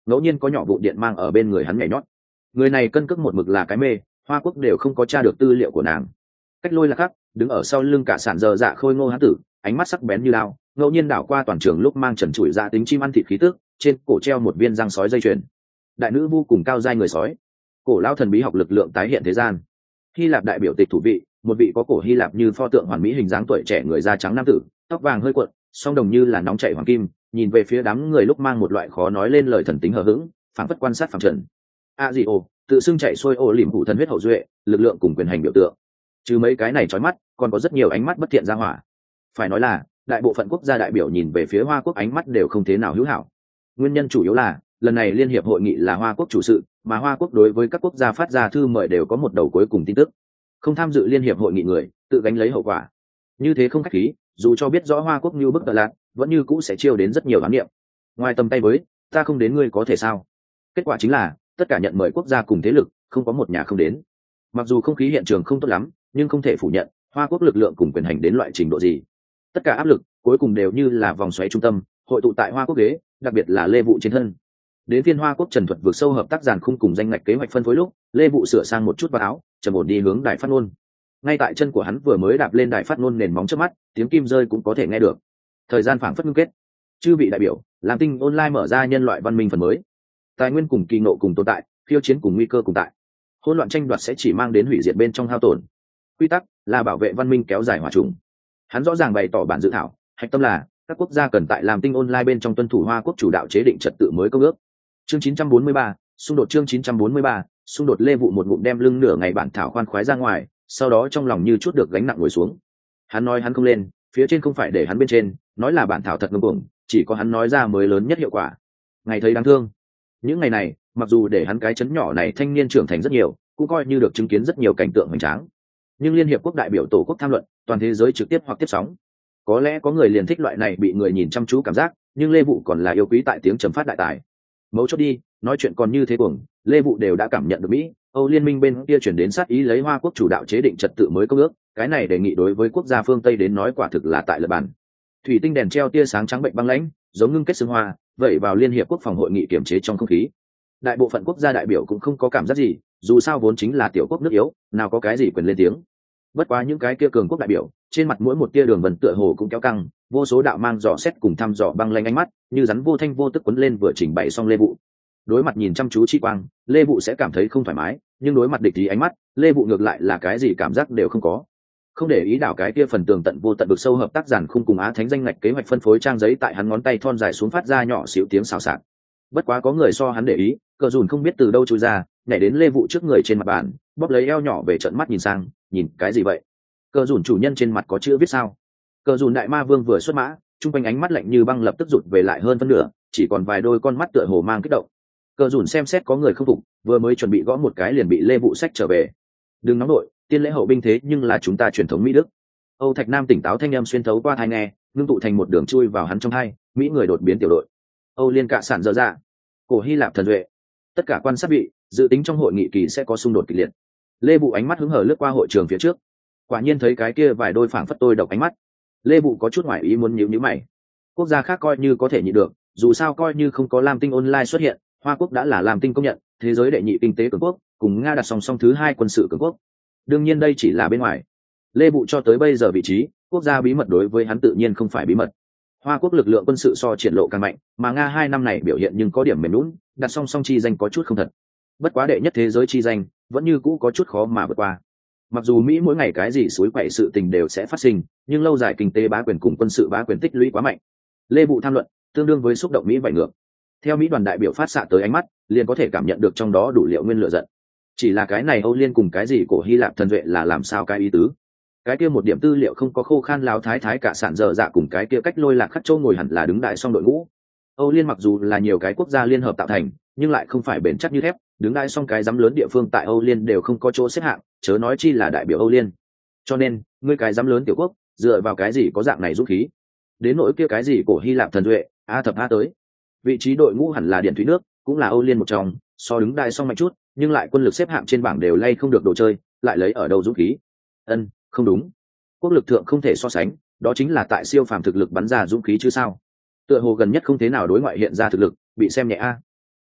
ngẫu nhiên có nhỏ vụ điện mang ở bên người hắn nhảy nhót. Người này cân cước một mực là cái mê, Hoa Quốc đều không có tra được tư liệu của nàng. Cách Lôi là khác, đứng ở sau lưng cả sản giờ dạ khôi ngô hán tử, ánh mắt sắc bén như lao, ngẫu nhiên đảo qua toàn trường lúc mang trần trụi dạ tính chim ăn thịt khí tức, trên cổ treo một viên răng sói dây chuyền. Đại nữ vô cùng cao giai người sói, cổ lao thần bí học lực lượng tái hiện thế gian. Hy Lạp đại biểu tịch thủ vị, một vị có cổ Hy Lạp như pho tượng hoàn mỹ hình dáng tuổi trẻ người da trắng nam tử, tóc vàng hơi cuộn, song đồng như là nóng chảy hoàng kim, nhìn về phía đám người lúc mang một loại khó nói lên lời thần tính hờ hững, phảng phất quan sát phàm trần. A gì ồ, tự xưng chạy xuôi ồ lỉm phụ thần huyết hậu duệ, lực lượng cùng quyền hành biểu tượng. Trừ mấy cái này chói mắt, còn có rất nhiều ánh mắt bất thiện ra hỏa. Phải nói là, đại bộ phận quốc gia đại biểu nhìn về phía Hoa Quốc ánh mắt đều không thế nào hữu hảo. Nguyên nhân chủ yếu là, lần này liên hiệp hội nghị là Hoa Quốc chủ sự, mà Hoa Quốc đối với các quốc gia phát ra thư mời đều có một đầu cuối cùng tin tức. Không tham dự liên hiệp hội nghị người, tự gánh lấy hậu quả. Như thế không khách khí, dù cho biết rõ Hoa Quốc như bức Đà Lạt, vẫn như cũ sẽ chiêu đến rất nhiều ám niệm. Ngoài tầm tay với, ta không đến ngươi có thể sao? Kết quả chính là, tất cả nhận mời quốc gia cùng thế lực, không có một nhà không đến. Mặc dù không khí hiện trường không tốt lắm, nhưng không thể phủ nhận, Hoa Quốc lực lượng cùng quyền hành đến loại trình độ gì. Tất cả áp lực, cuối cùng đều như là vòng xoáy trung tâm, hội tụ tại Hoa Quốc ghế, đặc biệt là Lê Vụ trên thân. Đến phiên Hoa Quốc Trần Thuật vượt sâu hợp tác giàn khung cùng danh ngạch kế hoạch phân phối lúc, Lê Vụ sửa sang một chút vào áo, trầm ổn đi hướng đài phát ngôn. Ngay tại chân của hắn vừa mới đạp lên đài phát ngôn nền móng trước mắt, tiếng kim rơi cũng có thể nghe được. Thời gian phảng phất ngưng kết. Chư vị đại biểu, làm tinh online mở ra nhân loại văn minh phần mới. Tài nguyên cùng kỳ ngộ cùng tồn tại, khiêu chiến cùng nguy cơ cùng tại. Hỗn loạn tranh đoạt sẽ chỉ mang đến hủy diệt bên trong hao tổn. Quy tắc là bảo vệ văn minh kéo dài hòa trùng. Hắn rõ ràng bày tỏ bản dự thảo, hạch tâm là các quốc gia cần tại làm tinh online bên trong tuân thủ Hoa Quốc chủ đạo chế định trật tự mới công ước. Chương chín trăm bốn mươi ba, xung đột chương chín trăm bốn mươi ba, xung đột Lê Vụ một ngụm đem lưng nửa ngày bản thảo khoan khoái ra ngoài, sau đó trong lòng như chút được gánh nặng ngồi xuống. Hắn nói hắn không lên, phía trên không phải để hắn bên trên, nói là bản thảo thật ngông cuồng, chỉ có hắn nói ra mới lớn nhất hiệu quả. Ngày thấy đáng thương. Những ngày này, mặc dù để hắn cái chấn nhỏ này thanh niên trưởng thành rất nhiều, cũng coi như được chứng kiến rất nhiều cảnh tượng hoành tráng. Nhưng Liên hiệp quốc đại biểu tổ quốc tham luận, toàn thế giới trực tiếp hoặc tiếp sóng. Có lẽ có người liền thích loại này bị người nhìn chăm chú cảm giác, nhưng Lê Vụ còn là yêu quý tại tiếng trầm phát đại tài. Mấu chốt đi, nói chuyện còn như thế cuồng, Lê Vụ đều đã cảm nhận được Mỹ, Âu liên minh bên kia chuyển đến sát ý lấy Hoa Quốc chủ đạo chế định trật tự mới công ước, cái này đề nghị đối với quốc gia phương Tây đến nói quả thực là tại lập bản. Thủy tinh đèn treo tia sáng trắng bệnh băng lãnh, giống ngưng kết xương hoa, vậy vào Liên hiệp quốc phòng hội nghị kiểm chế trong không khí. Đại bộ phận quốc gia đại biểu cũng không có cảm giác gì, dù sao vốn chính là tiểu quốc nước yếu, nào có cái gì quyền lên tiếng. Bất quá những cái kia cường quốc đại biểu, trên mặt mỗi một tia đường vân tựa hồ cũng kéo căng, vô số đạo mang dò xét cùng thăm dò băng lanh ánh mắt, như rắn vô thanh vô tức quấn lên vừa trình bày xong Lê Vụ. Đối mặt nhìn chăm chú chi quang, Lê Vụ sẽ cảm thấy không thoải mái, nhưng đối mặt địch ý ánh mắt, Lê Vụ ngược lại là cái gì cảm giác đều không có. Không để ý đảo cái kia phần tường tận vô tận vực sâu hợp tác giản khung cùng Á Thánh danh ngạch kế hoạch phân phối trang giấy tại hắn ngón tay thon dài xuống phát ra nhỏ xíu tiếng xào xạc. Bất quá có người so hắn để ý, cờ dùn không biết từ đâu chui ra, nhảy đến Lê Vụ trước người trên mặt bàn, bóp lấy eo nhỏ về trận mắt nhìn sang, nhìn cái gì vậy? Cờ dùn chủ nhân trên mặt có chữ viết sao? Cờ dùn đại ma vương vừa xuất mã, trung quanh ánh mắt lạnh như băng lập tức rụt về lại hơn phân nửa, chỉ còn vài đôi con mắt tựa hồ mang kích động. Cờ dùn xem xét có người không phục, vừa mới chuẩn bị gõ một cái liền bị Lê Vụ sách trở về. Đừng nóng nội, tiên lễ hậu binh thế nhưng là chúng ta truyền thống Mỹ Đức. Âu Thạch Nam tỉnh táo thanh âm xuyên thấu qua tai nghe, ngưng tụ thành một đường chui vào hắn trong hai, Mỹ người đột biến tiểu đội. Âu Liên cạ sản dở dạ, cổ Hy Lạp thần duệ. Tất cả quan sát vị, dự tính trong hội nghị kỳ sẽ có xung đột kịch liệt. Lê Vụ ánh mắt hứng hở lướt qua hội trường phía trước, quả nhiên thấy cái kia vài đôi phảng phất tôi độc ánh mắt. Lê Vụ có chút ngoại ý muốn nhíu nhíu mày. Quốc gia khác coi như có thể nhịn được, dù sao coi như không có Lam Tinh online xuất hiện, Hoa Quốc đã là Lam Tinh công nhận, thế giới đệ nhị kinh tế cường quốc, cùng Nga đặt song song thứ hai quân sự cường quốc. Đương nhiên đây chỉ là bên ngoài. Lê Vụ cho tới bây giờ vị trí, quốc gia bí mật đối với hắn tự nhiên không phải bí mật. Hoa Quốc lực lượng quân sự so triển lộ càng mạnh, mà Nga hai năm này biểu hiện nhưng có điểm mềm lún, đặt song song chi danh có chút không thật. Bất quá đệ nhất thế giới chi danh, vẫn như cũ có chút khó mà vượt qua. Mặc dù Mỹ mỗi ngày cái gì suối quậy sự tình đều sẽ phát sinh, nhưng lâu dài kinh tế bá quyền cùng quân sự bá quyền tích lũy quá mạnh. Lê Vụ tham luận, tương đương với xúc động Mỹ vảy ngược. Theo Mỹ đoàn đại biểu phát xạ tới ánh mắt, liền có thể cảm nhận được trong đó đủ liệu nguyên lửa giận. Chỉ là cái này Âu Liên cùng cái gì cổ Hy Lạp thần duệ là làm sao cái ý tứ? Cái kia một điểm tư liệu không có khô khan láo thái thái cả sản dở dạ cùng cái kia cách lôi lạc khắc châu ngồi hẳn là đứng đại song đội ngũ. Âu Liên mặc dù là nhiều cái quốc gia liên hợp tạo thành, nhưng lại không phải bền chắc như thép, đứng đại song cái dám lớn địa phương tại Âu Liên đều không có chỗ xếp hạng, chớ nói chi là đại biểu Âu Liên. Cho nên, ngươi cái dám lớn tiểu quốc, dựa vào cái gì có dạng này dũng khí? Đến nỗi kia cái gì cổ Hy Lạp thần duệ, a thập a tới. Vị trí đội ngũ hẳn là điện thủy nước, cũng là Âu Liên một trong, so đứng đại song mạnh chút, nhưng lại quân lực xếp hạng trên bảng đều lay không được đồ chơi, lại lấy ở đâu dũng khí? Ân, không đúng. Quốc lực thượng không thể so sánh, đó chính là tại siêu phàm thực lực bắn ra dũng khí chứ sao? Tựa hồ gần nhất không thế nào đối ngoại hiện ra thực lực, bị xem nhẹ a.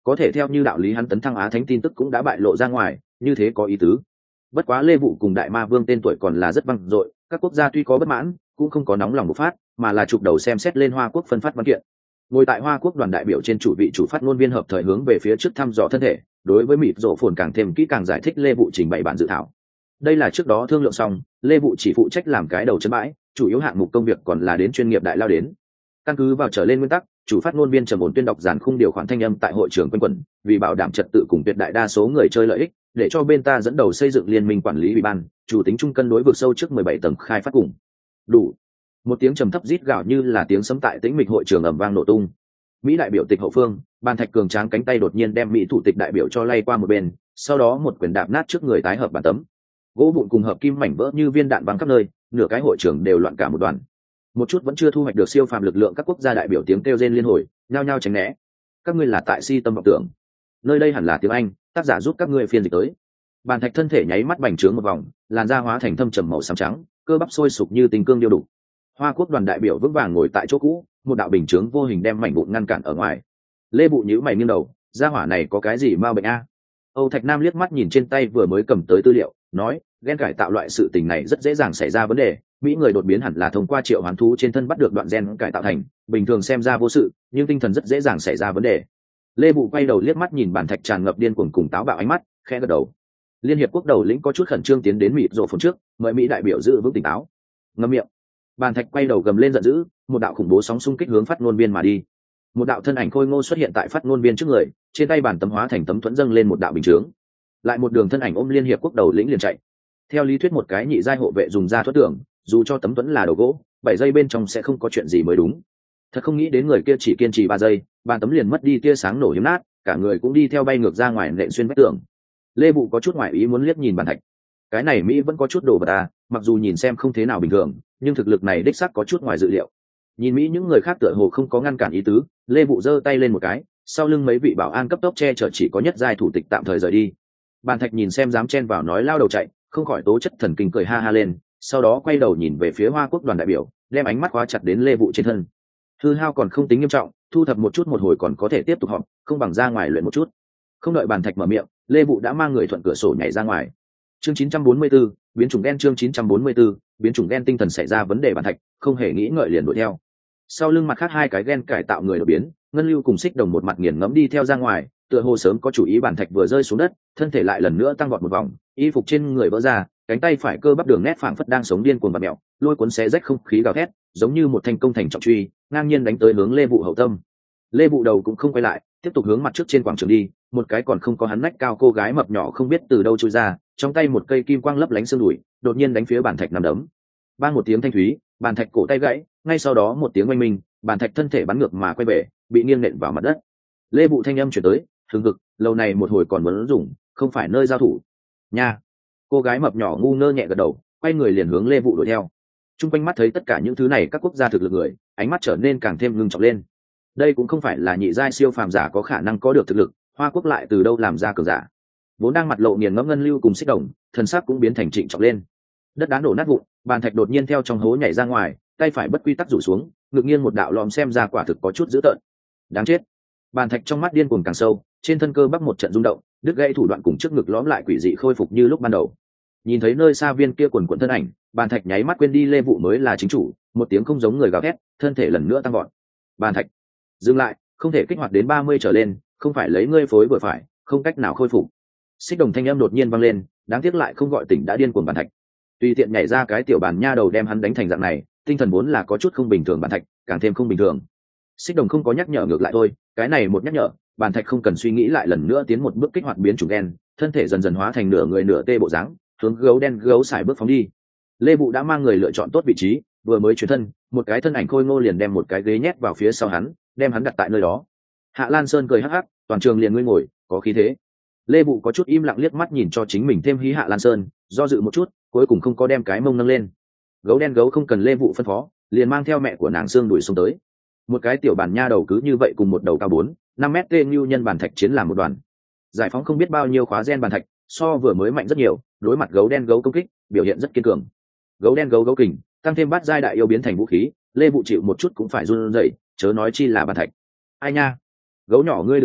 có thể theo như đạo lý hắn tấn thăng Á Thánh tin tức cũng đã bại lộ ra ngoài, như thế có ý tứ. Bất quá Lê Vụ cùng Đại Ma Vương tên tuổi còn là rất vang dội, các quốc gia tuy có bất mãn cũng không có nóng lòng bộc phát, mà là chụp đầu xem xét lên Hoa Quốc phân phát văn kiện. Ngồi tại Hoa Quốc đoàn đại biểu trên chủ vị chủ phát ngôn viên hợp thời hướng về phía trước thăm dò thân thể, đối với mịt rộ phồn càng thêm kỹ càng giải thích Lê Vụ trình bày bản dự thảo. Đây là trước đó thương lượng xong, Lê Vụ chỉ phụ trách làm cái đầu chân bãi, chủ yếu hạng mục công việc còn là đến chuyên nghiệp đại lao đến. Căn cứ vào trở lên nguyên tắc, chủ phát ngôn viên trầm ổn tuyên đọc giản khung điều khoản thanh âm tại hội trường quanh quẩn, vì bảo đảm trật tự cùng tuyệt đại đa số người chơi lợi ích, để cho bên ta dẫn đầu xây dựng liên minh quản lý ủy ban, chủ tính trung cân đối vực sâu trước mười bảy tầng khai phát cùng. Đủ. Một tiếng trầm thấp rít gào như là tiếng sấm tại tĩnh mịch hội trường ầm vang nổ tung. Mỹ đại biểu tịch hậu phương, Bàn Thạch cường tráng cánh tay đột nhiên đem Mỹ thủ tịch đại biểu cho lay qua một bên, sau đó một quyền đạp nát trước người tái hợp bản tấm. Gỗ vụn cùng hợp kim mảnh vỡ như viên đạn văng khắp nơi, nửa cái hội trường đều loạn cả một đoàn. Một chút vẫn chưa thu hoạch được siêu phàm lực lượng các quốc gia đại biểu tiếng kêu rên liên hồi, nhao nhao tránh né. Các ngươi là tại si tâm vọng tưởng. Nơi đây hẳn là tiếng Anh, tác giả giúp các ngươi phiên dịch tới. Bàn Thạch thân thể nháy mắt bành trướng một vòng, làn da hóa thành thâm trầm màu xám trắng, cơ bắp sôi sục như tình cương điêu đủ. Hoa Quốc đoàn đại biểu vững vàng ngồi tại chỗ cũ, một đạo bình chướng vô hình đem mảnh vụn ngăn cản ở ngoài. Lê Bụ nhíu mày nghiêng đầu, gia hỏa này có cái gì ma bệnh a? Âu Thạch Nam liếc mắt nhìn trên tay vừa mới cầm tới tư liệu, nói, gen cải tạo loại sự tình này rất dễ dàng xảy ra vấn đề, Mỹ người đột biến hẳn là thông qua triệu hoán thú trên thân bắt được đoạn gen cải tạo thành, bình thường xem ra vô sự, nhưng tinh thần rất dễ dàng xảy ra vấn đề. Lê Bụ quay đầu liếc mắt nhìn Bàn Thạch tràn ngập điên cuồng cùng táo bạo ánh mắt, khẽ gật đầu. Liên hiệp quốc đầu lĩnh có chút khẩn trương tiến đến mịt rộ phồn trước, mời Mỹ đại biểu giữ vững tỉnh táo. Ngậm miệng. Bàn Thạch quay đầu gầm lên giận dữ, một đạo khủng bố sóng xung kích hướng phát ngôn viên mà đi. Một đạo thân ảnh khôi ngô xuất hiện tại phát ngôn viên trước người, trên tay bàn tấm hóa thành tấm thuẫn dâng lên một đạo bình chướng. Lại một đường thân ảnh ôm liên hiệp quốc đầu lĩnh liền chạy. Theo lý thuyết một cái nhị giai hộ vệ dùng ra thoát tưởng, dù cho tấm thuẫn là đầu gỗ, bảy giây bên trong sẽ không có chuyện gì mới đúng. Thật không nghĩ đến người kia chỉ kiên trì ba giây, bàn tấm liền mất đi tia sáng nổ hiếm nát, cả người cũng đi theo bay ngược ra ngoài nện xuyên vách tường. Lê Bụ có chút ngoại ý muốn liếc nhìn Bàn Thạch. Cái này Mỹ vẫn có chút đồ vật à, mặc dù nhìn xem không thế nào bình thường, nhưng thực lực này đích xác có chút ngoài dự liệu. Nhìn Mỹ những người khác tựa hồ không có ngăn cản ý tứ, Lê Bụ giơ tay lên một cái, sau lưng mấy vị bảo an cấp tốc che chở chỉ có nhất giai thủ tịch tạm thời rời đi. Bàn Thạch nhìn xem dám chen vào nói lao đầu chạy, không khỏi tố chất thần kinh cười ha ha lên, sau đó quay đầu nhìn về phía Hoa Quốc đoàn đại biểu, đem ánh mắt khóa chặt đến Lê Vụ trên thân. Hư hao còn không tính nghiêm trọng, thu thập một chút một hồi còn có thể tiếp tục họp, không bằng ra ngoài luyện một chút. Không đợi Bàn Thạch mở miệng, Lê Vụ đã mang người thuận cửa sổ nhảy ra ngoài. Chương chín trăm bốn mươi 4, biến chủng gen chương chín trăm bốn mươi 4, biến chủng gen tinh thần xảy ra vấn đề Bàn Thạch, không hề nghĩ ngợi liền đuổi theo. Sau lưng mặt khác hai cái gen cải tạo người đột biến, Ngân Lưu cùng Xích Đồng một mặt nghiền ngẫm đi theo ra ngoài, tựa hồ sớm có chủ ý. Bàn Thạch vừa rơi xuống đất, thân thể lại lần nữa tăng vọt một vòng, y phục trên người vỡ ra, cánh tay phải cơ bắp đường nét phảng phất đang sống điên cuồng và mèo, lôi cuốn xé rách không khí gào thét, giống như một thanh công thành trọng truy, ngang nhiên đánh tới hướng Lê Vụ hậu tâm. Lê Vụ đầu cũng không quay lại, tiếp tục hướng mặt trước trên quảng trường đi, một cái còn không có hắn nách cao cô gái mập nhỏ không biết từ đâu chui ra, trong tay một cây kim quang lấp lánh xương đùi, đột nhiên đánh phía Bàn Thạch nằm đấm. Bang một tiếng thanh thúy, Bàn Thạch cổ tay gãy, ngay sau đó một tiếng oanh minh, Bàn Thạch thân thể bắn ngược mà quay về, bị nghiêng nện vào mặt đất. Lê Vụ thanh âm chuyển tới, hừng hực, lâu này một hồi còn muốn dùng, không phải nơi giao thủ. Nha. Cô gái mập nhỏ ngu ngơ nhẹ gật đầu, quay người liền hướng Lê Vụ đuổi theo. Trung quanh mắt thấy tất cả những thứ này các quốc gia thực lực người, ánh mắt trở nên càng thêm ngưng trọng lên. Đây cũng không phải là nhị giai siêu phàm giả có khả năng có được thực lực, Hoa Quốc lại từ đâu làm ra cường giả. Vốn đang mặt lộ nghiền ngẫm Ngân Lưu cùng Xích Đồng, thần sắc cũng biến thành trịnh trọng lên. Đất đá nổ nát vụn, Bàn Thạch đột nhiên theo trong hố nhảy ra ngoài, tay phải bất quy tắc rủ xuống, ngực nghiêng một đạo lõm xem ra quả thực có chút dữ tợn. Đáng chết. Bàn Thạch trong mắt điên cuồng càng sâu, trên thân cơ bắp một trận rung động, đứt gãy thủ đoạn cùng trước ngực lõm lại quỷ dị khôi phục như lúc ban đầu. Nhìn thấy nơi xa viên kia quần quần thân ảnh, Bàn Thạch nháy mắt quên đi Lê Vụ mới là chính chủ, một tiếng không giống người gào thét, thân thể lần nữa tăng vọt. Bàn Thạch, dừng lại, không thể kích hoạt đến ba mươi trở lên, không phải lấy ngươi phối vừa phải, không cách nào khôi phục. Xích Đồng thanh âm đột nhiên vang lên, đáng tiếc lại không gọi tỉnh đã điên cuồng Bàn Thạch. Tùy tiện nhảy ra cái tiểu bàn nha đầu đem hắn đánh thành dạng này, tinh thần vốn là có chút không bình thường. Bàn Thạch càng thêm không bình thường. Xích Đồng không có nhắc nhở, ngược lại thôi, cái này một nhắc nhở, Bàn Thạch không cần suy nghĩ lại lần nữa tiến một bước kích hoạt biến chủng gen, thân thể dần dần hóa thành nửa người nửa tê bộ dáng, hướng gấu đen gấu xài bước phóng đi. Lê Vụ đã mang người lựa chọn tốt vị trí, vừa mới chuyển thân, một cái thân ảnh khôi ngô liền đem một cái ghế nhét vào phía sau hắn, đem hắn đặt tại nơi đó. Hạ Lan Sơn cười hắc hắc, toàn trường liền ngươi ngồi, có khí thế. Lê Vụ có chút im lặng liếc mắt nhìn cho chính mình thêm hí Hạ Lan Sơn, do dự một chút, cuối cùng không có đem cái mông nâng lên. Gấu đen gấu không cần Lê Vụ phân phó, liền mang theo mẹ của nàng xương đuổi xuống tới. Một cái tiểu bàn nha đầu cứ như vậy cùng một đầu cao bốn năm mét tên như nhân bàn thạch chiến làm một đoàn. Giải phóng không biết bao nhiêu khóa gen bàn thạch, so vừa mới mạnh rất nhiều, đối mặt gấu đen gấu công kích, biểu hiện rất kiên cường. Gấu đen gấu gấu kình, tăng thêm bát giai đại yêu biến thành vũ khí, Lê Vụ chịu một chút cũng phải run rẩy, chớ nói chi là bàn thạch. Ai nha, gấu nhỏ ngươi đừng đùa,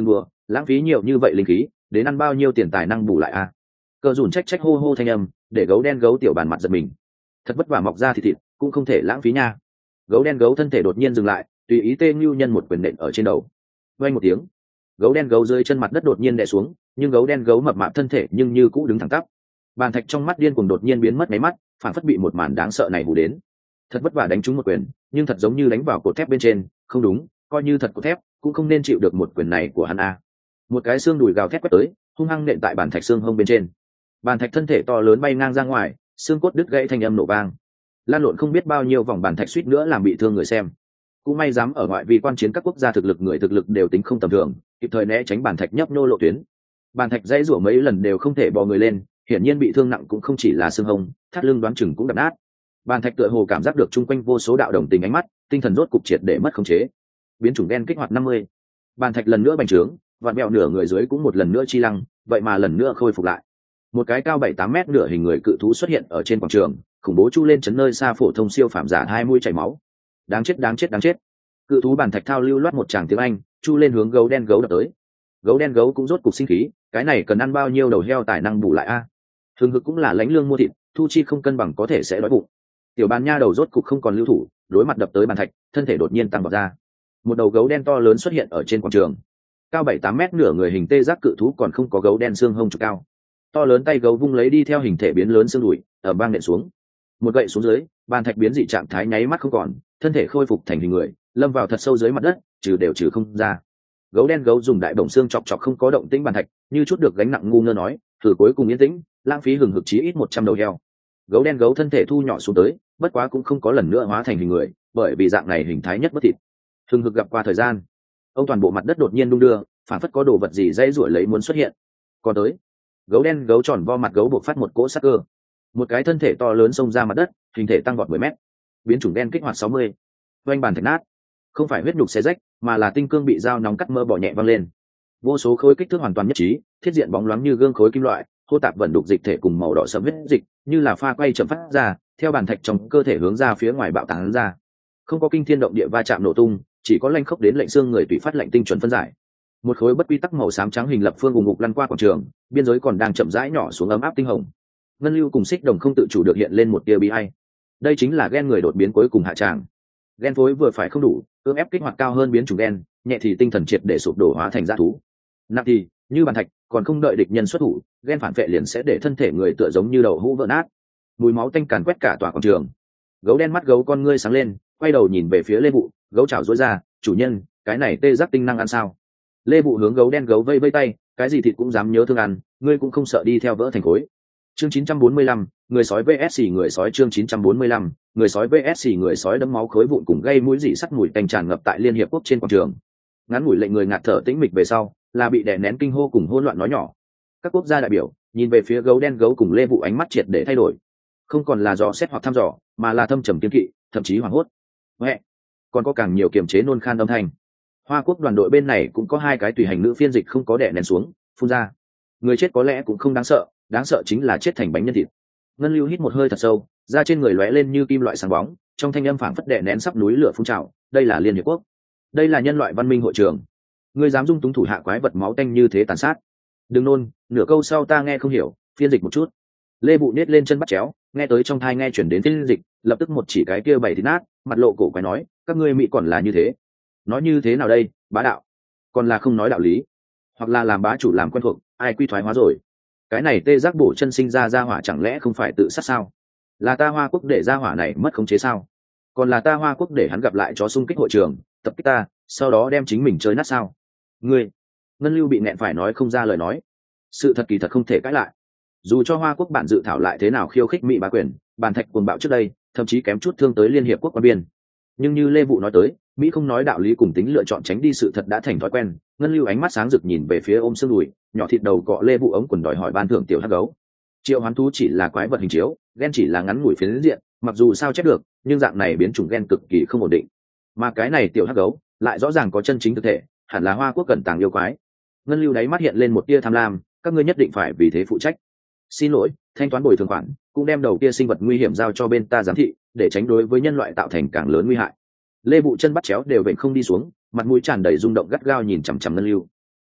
lãng phí nhiều như vậy linh khí đến ăn bao nhiêu tiền tài năng bù lại a? Cờ dùn trách trách hô hô thanh âm để gấu đen gấu tiểu bàn mặt giật mình. Thật vất vả mọc ra thì thịt cũng không thể lãng phí nha. Gấu đen gấu thân thể đột nhiên dừng lại, tùy ý tê như nhân một quyền nện ở trên đầu. Vang một tiếng, gấu đen gấu rơi chân mặt đất đột nhiên đè xuống, nhưng gấu đen gấu mập mạp thân thể nhưng như cũ đứng thẳng tắp. Bàn thạch trong mắt điên cuồng đột nhiên biến mất mấy mắt, phản phất bị một màn đáng sợ này hù đến. Thật vất vả đánh trúng một quyền, nhưng thật giống như đánh vào cột thép bên trên, không đúng, coi như thật cột thép cũng không nên chịu được một quyền này của hắn a. Một cái xương đùi gào thét quét tới, hung hăng nện tại bàn thạch xương hông bên trên. Bàn thạch thân thể to lớn bay ngang ra ngoài, xương cốt đứt gãy, thanh âm nổ vang. Lan lộn không biết bao nhiêu vòng bàn thạch suýt nữa làm bị thương người xem. Cũng may dám ở ngoại vi quan chiến các quốc gia thực lực người thực lực đều tính không tầm thường, kịp thời né tránh bàn thạch nhấp nhô lộ tuyến. Bàn thạch dãy rủa mấy lần đều không thể bò người lên, hiển nhiên bị thương nặng cũng không chỉ là xương hông, thắt lưng đoán chừng cũng đập nát. Bàn thạch tựa hồ cảm giác được chung quanh vô số đạo đồng tình ánh mắt, tinh thần rốt cục triệt để mất khống chế. Biến chủng đen kích hoạt năm mươi. Bàn thạch lần nữa bành trướng, vặn mèo nửa người dưới cũng một lần nữa chi lăng, vậy mà lần nữa khôi phục lại. Một cái cao bảy tám mét nửa hình người cự thú xuất hiện ở trên quảng trường, khủng bố chu lên chấn nơi xa phổ thông siêu phạm giả hai mũi chảy máu. Đáng chết đáng chết đáng chết. Cự thú bàn thạch thao lưu loát một tràng tiếng Anh, chu lên hướng gấu đen gấu đập tới. Gấu đen gấu cũng rốt cục sinh khí, cái này cần ăn bao nhiêu đầu heo tài năng bù lại a? Thường hực cũng là lãnh lương mua thịt, thu chi không cân bằng có thể sẽ đói bụng. Tiểu bàn nha đầu rốt cục không còn lưu thủ, đối mặt đập tới bàn thạch, thân thể đột nhiên tăng vọt ra. Một đầu gấu đen to lớn xuất hiện ở trên quảng trường, cao bảy tám mét nửa người hình tê giác cự thú còn không có gấu đen xương hông trụ cao. To lớn tay gấu vung lấy đi theo hình thể biến lớn xương đùi, ở bang nện xuống. Một gậy xuống dưới, bàn thạch biến dị trạng thái nháy mắt không còn, thân thể khôi phục thành hình người, lâm vào thật sâu dưới mặt đất, trừ đều trừ không ra. Gấu đen gấu dùng đại bổng xương chọc chọc không có động tĩnh bàn thạch, như chút được gánh nặng ngu ngơ nói, thử cuối cùng yên tĩnh, lãng phí hừng hực chí ít một trăm đầu heo. Gấu đen gấu thân thể thu nhỏ xuống tới, bất quá cũng không có lần nữa hóa thành hình người, bởi vì dạng này hình thái nhất bất thịt. Hừng hực gặp qua thời gian, ông toàn bộ mặt đất đột nhiên đung đưa, phản phất có đồ vật gì dây ruổi lấy muốn xuất hiện. Còn tới, gấu đen gấu tròn vo mặt gấu buộc phát một cỗ sắc cơ, một cái thân thể to lớn xông ra mặt đất, hình thể tăng vọt mười mét. Biến chủng đen kích hoạt sáu mươi. Oanh bàn thạch nát, không phải huyết nhục xé rách, mà là tinh cương bị dao nóng cắt mơ bỏ nhẹ văng lên. Vô số khối kích thước hoàn toàn nhất trí, thiết diện bóng loáng như gương khối kim loại, hô tạp vận đục dịch thể cùng màu đỏ sẫm huyết dịch, như là pha quay chậm phát ra, theo bàn thạch trong cơ thể hướng ra phía ngoài bạo tán ra. Không có kinh thiên động địa va chạm nổ tung, chỉ có lanh khốc đến lệnh xương người tùy phát lệnh tinh chuẩn phân giải. Một khối bất quy tắc màu xám trắng hình lập phương ùng ngục lăn qua quảng trường, biên giới còn đang chậm rãi nhỏ xuống ấm áp tinh hồng. Ngân lưu cùng xích đồng không tự chủ được hiện lên một tia bi ai. Đây chính là gen người đột biến cuối cùng hạ tràng. Gen phối vừa phải không đủ, cưỡng ép kích hoạt cao hơn biến chủng gen, nhẹ thì tinh thần triệt để sụp đổ hóa thành dã thú. Nặng thì như bàn thạch, còn không đợi địch nhân xuất thủ, gen phản vệ liền sẽ để thân thể người tựa giống như đầu hũ vỡ nát. Mùi máu tanh càn quét cả tòa quảng trường. Gấu đen mắt gấu con ngươi sáng lên, quay đầu nhìn về phía Lê Vụ, gấu chảo rối ra, chủ nhân, cái này tê giác tinh năng ăn sao? Lê Vụ hướng gấu đen gấu vây vây tay, cái gì thịt cũng dám nhớ thương ăn, ngươi cũng không sợ đi theo vỡ thành khối. Chương chín trăm bốn mươi lăm, người sói vs người sói. Chương chín trăm bốn mươi lăm, người sói vs người sói. Đấm máu khối vụn cùng gây mũi dị sắt mùi tanh tràn ngập tại Liên Hiệp Quốc trên quảng trường. Ngắn ngủi lệnh người ngạt thở tĩnh mịch về sau, là bị đè nén kinh hô cùng hỗn loạn nói nhỏ. Các quốc gia đại biểu nhìn về phía gấu đen gấu cùng Lê Vụ, ánh mắt triệt để thay đổi, không còn là dò xét hoặc thăm dò, mà là thâm trầm kiên kỵ, thậm chí hoảng hốt. Huệ, còn có càng nhiều kiềm chế nôn khan âm thanh. Hoa Quốc đoàn đội bên này cũng có hai cái tùy hành nữ phiên dịch không có đè nén xuống, phun ra. Người chết có lẽ cũng không đáng sợ, đáng sợ chính là chết thành bánh nhân thịt. Ngân lưu hít một hơi thật sâu, da trên người lóe lên như kim loại sáng bóng, trong thanh âm phảng phất đè nén sắp núi lửa phun trào. Đây là Liên Hiệp Quốc, đây là nhân loại văn minh hội trường. Ngươi dám dung túng thủ hạ quái vật máu tanh như thế tàn sát? Đừng nôn, nửa câu sau ta nghe không hiểu, phiên dịch một chút. Lê Bụ nết lên chân bắt chéo, nghe tới trong thai nghe chuyển đến phiên dịch, lập tức một chỉ cái kia bảy thịt nát, mặt lộ cổ quái nói, các ngươi mỹ còn là như thế. Nói như thế nào đây, bá đạo? Còn là không nói đạo lý? Hoặc là làm bá chủ làm quen thuộc, ai quy thoái hóa rồi? Cái này tê giác bổ chân sinh ra ra hỏa chẳng lẽ không phải tự sát sao? Là ta Hoa Quốc để ra hỏa này mất khống chế sao? Còn là ta Hoa Quốc để hắn gặp lại chó xung kích hội trường, tập kích ta, sau đó đem chính mình chơi nát sao? Ngươi, Ngân lưu bị nẹn phải nói không ra lời nói. Sự thật kỳ thật không thể cãi lại. Dù cho Hoa Quốc bản dự thảo lại thế nào khiêu khích mỹ bá quyền, bàn thạch cuồng bạo trước đây, thậm chí kém chút thương tới Liên Hiệp Quốc quan biên. Nhưng như Lê Vụ nói tới, Mỹ không nói đạo lý cùng tính lựa chọn tránh đi sự thật đã thành thói quen. Ngân lưu ánh mắt sáng rực nhìn về phía ôm xương đùi, nhỏ thịt đầu cọ Lê Vụ ống quần đòi hỏi ban thưởng tiểu hắc gấu. Triệu hoán thú chỉ là quái vật hình chiếu, gen chỉ là ngắn ngủi phiến diện, mặc dù sao chép được, nhưng dạng này biến chủng gen cực kỳ không ổn định. Mà cái này tiểu hắc gấu lại rõ ràng có chân chính thực thể, hẳn là Hoa Quốc cẩn tàng yêu quái. Ngân lưu đáy mắt hiện lên một tia tham lam, các ngươi nhất định phải vì thế phụ trách. Xin lỗi, thanh toán bồi thường khoản, cũng đem đầu kia sinh vật nguy hiểm giao cho bên ta giám thị, để tránh đối với nhân loại tạo thành càng lớn nguy hại. Lê Vụ chân bắt chéo đều vậy không đi xuống, mặt mũi tràn đầy rung động gắt gao nhìn chằm chằm Ngân lưu.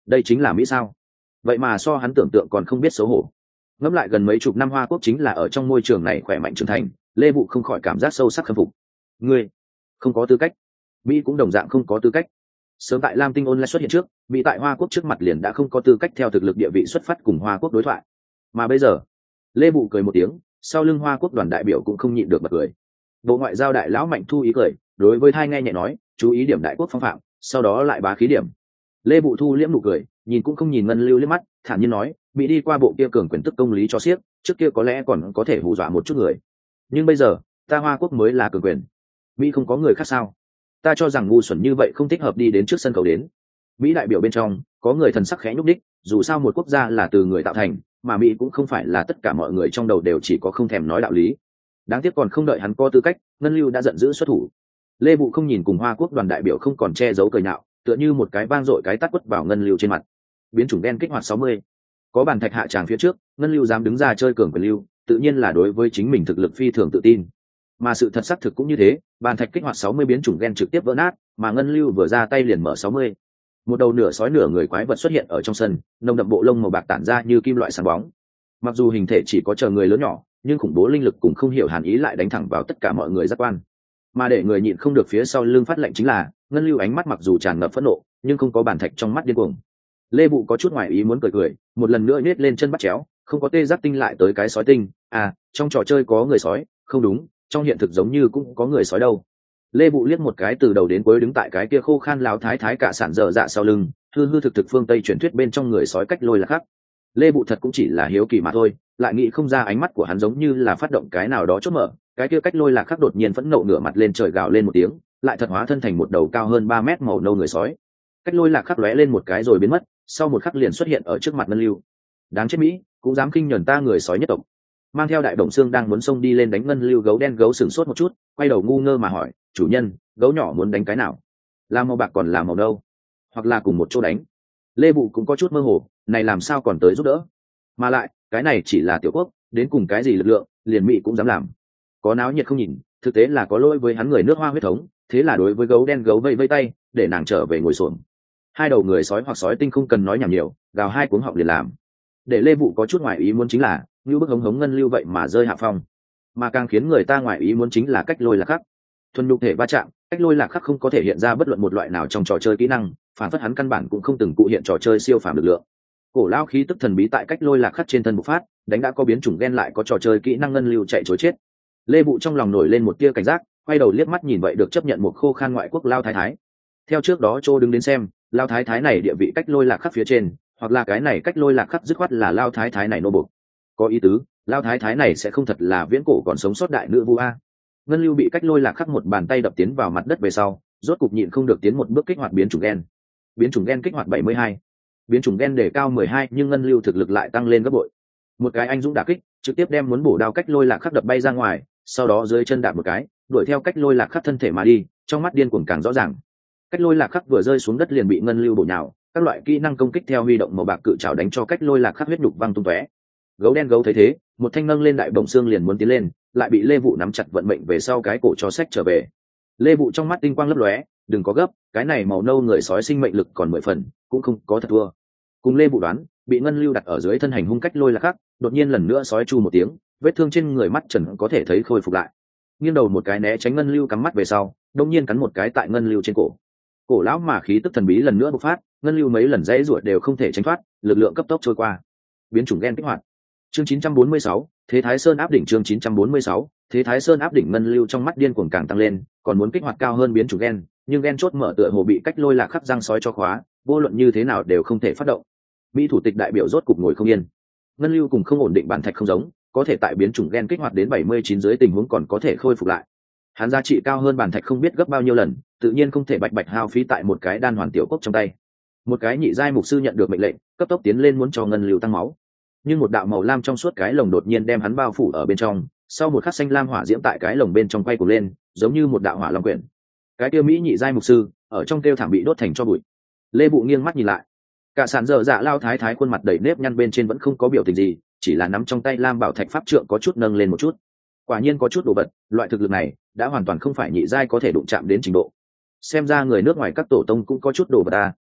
đây chính là Mỹ sao? Vậy mà so hắn tưởng tượng còn không biết xấu hổ. Ngẫm lại gần mấy chục năm Hoa Quốc chính là ở trong môi trường này khỏe mạnh trưởng thành, Lê Vụ không khỏi cảm giác sâu sắc khâm phục. Ngươi không có tư cách. Mỹ cũng đồng dạng không có tư cách. Sớm tại Lam Tinh Online xuất hiện trước, Mỹ tại Hoa Quốc trước mặt liền đã không có tư cách theo thực lực địa vị xuất phát cùng Hoa Quốc đối thoại. Mà bây giờ, Lê Vụ cười một tiếng, sau lưng Hoa Quốc đoàn đại biểu cũng không nhịn được bật cười. Bộ ngoại giao đại lão Mạnh Thu ý cười, đối với hai nghe nhẹ nói, chú ý điểm đại quốc phong phạm, sau đó lại bá khí điểm. Lê Vụ thu liễm nụ cười, nhìn cũng không nhìn Ngân Lưu liếc mắt, thản nhiên nói, Mỹ đi qua bộ kia cường quyền tức công lý cho xiếc, trước kia có lẽ còn có thể hù dọa một chút người, nhưng bây giờ, ta Hoa Quốc mới là cường quyền. Mỹ không có người khác sao? Ta cho rằng ngu xuẩn như vậy không thích hợp đi đến trước sân khấu đến. Mỹ đại biểu bên trong có người thần sắc khẽ nhúc đích, dù sao một quốc gia là từ người tạo thành, mà Mỹ cũng không phải là tất cả mọi người trong đầu đều chỉ có không thèm nói đạo lý. Đáng tiếc còn không đợi hắn có tư cách, Ngân Lưu đã giận dữ xuất thủ. Lê Vụ không nhìn cùng Hoa Quốc đoàn đại biểu không còn che giấu cười nhạo, tựa như một cái vang dội cái tát quất vào Ngân Lưu trên mặt. Biến chủng đen kích hoạt sáu mươi. Có bàn thạch hạ tràng phía trước, Ngân Lưu dám đứng ra chơi cường quyền lưu, tự nhiên là đối với chính mình thực lực phi thường tự tin. Mà sự thật xác thực cũng như thế, bàn thạch kích hoạt sáu mươi biến chủng gen trực tiếp vỡ nát, mà Ngân Lưu vừa ra tay liền mở sáu mươi. Một đầu nửa sói nửa người quái vật xuất hiện ở trong sân, nồng đậm bộ lông màu bạc tản ra như kim loại sáng bóng. Mặc dù hình thể chỉ có chờ người lớn nhỏ, nhưng khủng bố linh lực cùng không hiểu hàn ý lại đánh thẳng vào tất cả mọi người giác quan. Mà để người nhịn không được phía sau lưng phát lệnh chính là, Ngân Lưu ánh mắt mặc dù tràn ngập phẫn nộ, nhưng không có bàn thạch trong mắt điên cuồng. Lê Vụ có chút ngoài ý muốn cười cười, một lần nữa nhếch lên chân bắt chéo, không có tê giác tinh lại tới cái sói tinh, à, trong trò chơi có người sói, không đúng, trong hiện thực giống như cũng có người sói đâu. Lê Vụ liếc một cái từ đầu đến cuối đứng tại cái kia khô khan lão thái thái cả sản dở dạ sau lưng, hư hư thực thực phương Tây truyền thuyết bên trong người sói cách lôi là khác. Lê Vụ thật cũng chỉ là hiếu kỳ mà thôi, lại nghĩ không ra ánh mắt của hắn giống như là phát động cái nào đó chốt mở, cái kia cách lôi là khác đột nhiên phẫn nộ ngửa mặt lên trời gào lên một tiếng, lại thật hóa thân thành một đầu cao hơn ba mét màu nâu người sói. Cách lôi lạc khắc lóe lên một cái rồi biến mất, sau một khắc liền xuất hiện ở trước mặt Ngân Lưu. Đáng chết Mỹ, cũng dám khinh nhẫn ta người sói nhất tộc. Mang theo đại đồng xương đang muốn xông đi lên đánh Ngân Lưu gấu đen gấu sừng sốt một chút, quay đầu ngu ngơ mà hỏi, chủ nhân, gấu nhỏ muốn đánh cái nào? Là màu bạc còn là màu đâu? Hoặc là cùng một chỗ đánh? Lê Vụ cũng có chút mơ hồ, này làm sao còn tới giúp đỡ? Mà lại, cái này chỉ là tiểu quốc, đến cùng cái gì lực lượng, liền Mỹ cũng dám làm. Có náo nhiệt không nhìn, thực tế là có lỗi với hắn người nước Hoa huyết thống, thế là đối với gấu đen gấu vây vây tay, để nàng trở về ngồi xổm. Hai đầu người sói hoặc sói tinh không cần nói nhảm nhiều, gào hai cuống họng liền làm. Để Lê Vụ có chút ngoài ý muốn chính là, như bức hống hống Ngân Lưu vậy mà rơi hạ phong. Mà càng khiến người ta ngoài ý muốn chính là cách lôi lạc khắc. Thuần nhục thể va chạm, cách lôi lạc khắc không có thể hiện ra bất luận một loại nào trong trò chơi kỹ năng, phản phất hắn căn bản cũng không từng cụ hiện trò chơi siêu phàm lực lượng. Cổ lao khí tức thần bí tại cách lôi lạc khắc trên thân bộc phát, đánh đã có biến chủng gen lại có trò chơi kỹ năng Ngân Lưu chạy trối chết. Lê Vụ trong lòng nổi lên một tia cảnh giác, quay đầu liếc mắt nhìn vậy được chấp nhận một khô khan ngoại quốc lao thái thái. Theo trước đó Trô đứng đến xem, lao thái thái này địa vị cách lôi lạc khắc phía trên, hoặc là cái này cách lôi lạc khắc dứt khoát là lao thái thái này nô bộc. Có ý tứ, lao thái thái này sẽ không thật là viễn cổ còn sống sót đại nữ vu a. Ngân Lưu bị cách lôi lạc khắc một bàn tay đập tiến vào mặt đất về sau, rốt cục nhịn không được tiến một bước kích hoạt biến chủng gen. Biến chủng gen kích hoạt bảy mươi hai. Biến chủng gen đề cao mười hai, nhưng Ngân Lưu thực lực lại tăng lên gấp bội. Một cái anh dũng đả kích, trực tiếp đem muốn bổ đao cách lôi lạc khắc đập bay ra ngoài, sau đó dưới chân đạp một cái, đuổi theo cách lôi lạc khắc thân thể mà đi, trong mắt điên cuồng càng rõ ràng. Cách lôi lạc khắc vừa rơi xuống đất liền bị Ngân Lưu bổ nhào, các loại kỹ năng công kích theo huy động màu bạc cự trảo đánh cho cách lôi lạc khắc huyết nhục văng tung tóe. Gấu đen gấu thấy thế, một thanh nâng lên đại bổng xương liền muốn tiến lên, lại bị Lê Vụ nắm chặt vận mệnh về sau cái cổ cho sách trở về. Lê Vụ trong mắt tinh quang lấp lóe, đừng có gấp, cái này màu nâu người sói sinh mệnh lực còn mười phần, cũng không có thật thua. Cùng Lê Vụ đoán, bị Ngân Lưu đặt ở dưới thân hành hung cách lôi lạc khắc, đột nhiên lần nữa sói chu một tiếng, vết thương trên người mắt trần có thể thấy khôi phục lại. Nghiêng đầu một cái né tránh Ngân Lưu cắm mắt về sau, đông nhiên cắn một cái tại Ngân Lưu trên cổ. Cổ lão mà khí tức thần bí lần nữa bộc phát, Ngân Lưu mấy lần dãy ruột đều không thể tránh thoát, lực lượng cấp tốc trôi qua. Biến chủng gen kích hoạt. Chương chín trăm bốn mươi sáu, Thế Thái Sơn áp đỉnh chương chín trăm bốn mươi sáu, Thế Thái Sơn áp đỉnh Ngân Lưu trong mắt điên cuồng càng tăng lên, còn muốn kích hoạt cao hơn biến chủng gen, nhưng gen chốt mở tựa hồ bị cách lôi lạc khắc răng sói cho khóa, vô luận như thế nào đều không thể phát động. Mỹ thủ tịch đại biểu rốt cục ngồi không yên. Ngân Lưu cùng không ổn định bản thạch không giống, có thể tại biến chủng gen kích hoạt đến bảy mươi chín dưới tình huống còn có thể khôi phục lại. Hắn giá trị cao hơn bản thạch không biết gấp bao nhiêu lần, tự nhiên không thể bạch bạch hao phí tại một cái đan hoàn tiểu cốc trong tay. Một cái nhị giai mục sư nhận được mệnh lệnh, cấp tốc tiến lên muốn cho Ngân Lưu tăng máu. Nhưng một đạo màu lam trong suốt cái lồng đột nhiên đem hắn bao phủ ở bên trong, sau một khắc xanh lam hỏa diễm tại cái lồng bên trong quay cuồng lên, giống như một đạo hỏa long quyển. Cái kia Mỹ nhị giai mục sư, ở trong kêu thảm bị đốt thành tro bụi. Lê Vụ nghiêng mắt nhìn lại, cả sàn dở dạ lao thái thái khuôn mặt đầy nếp nhăn bên trên vẫn không có biểu tình gì, chỉ là nắm trong tay lam bảo thạch pháp trượng có chút nâng lên một chút. Quả nhiên có chút đồ vật, loại thực lực này đã hoàn toàn không phải nhị giai có thể đụng chạm đến trình độ. Xem ra người nước ngoài các tổ tông cũng có chút đồ vật ta,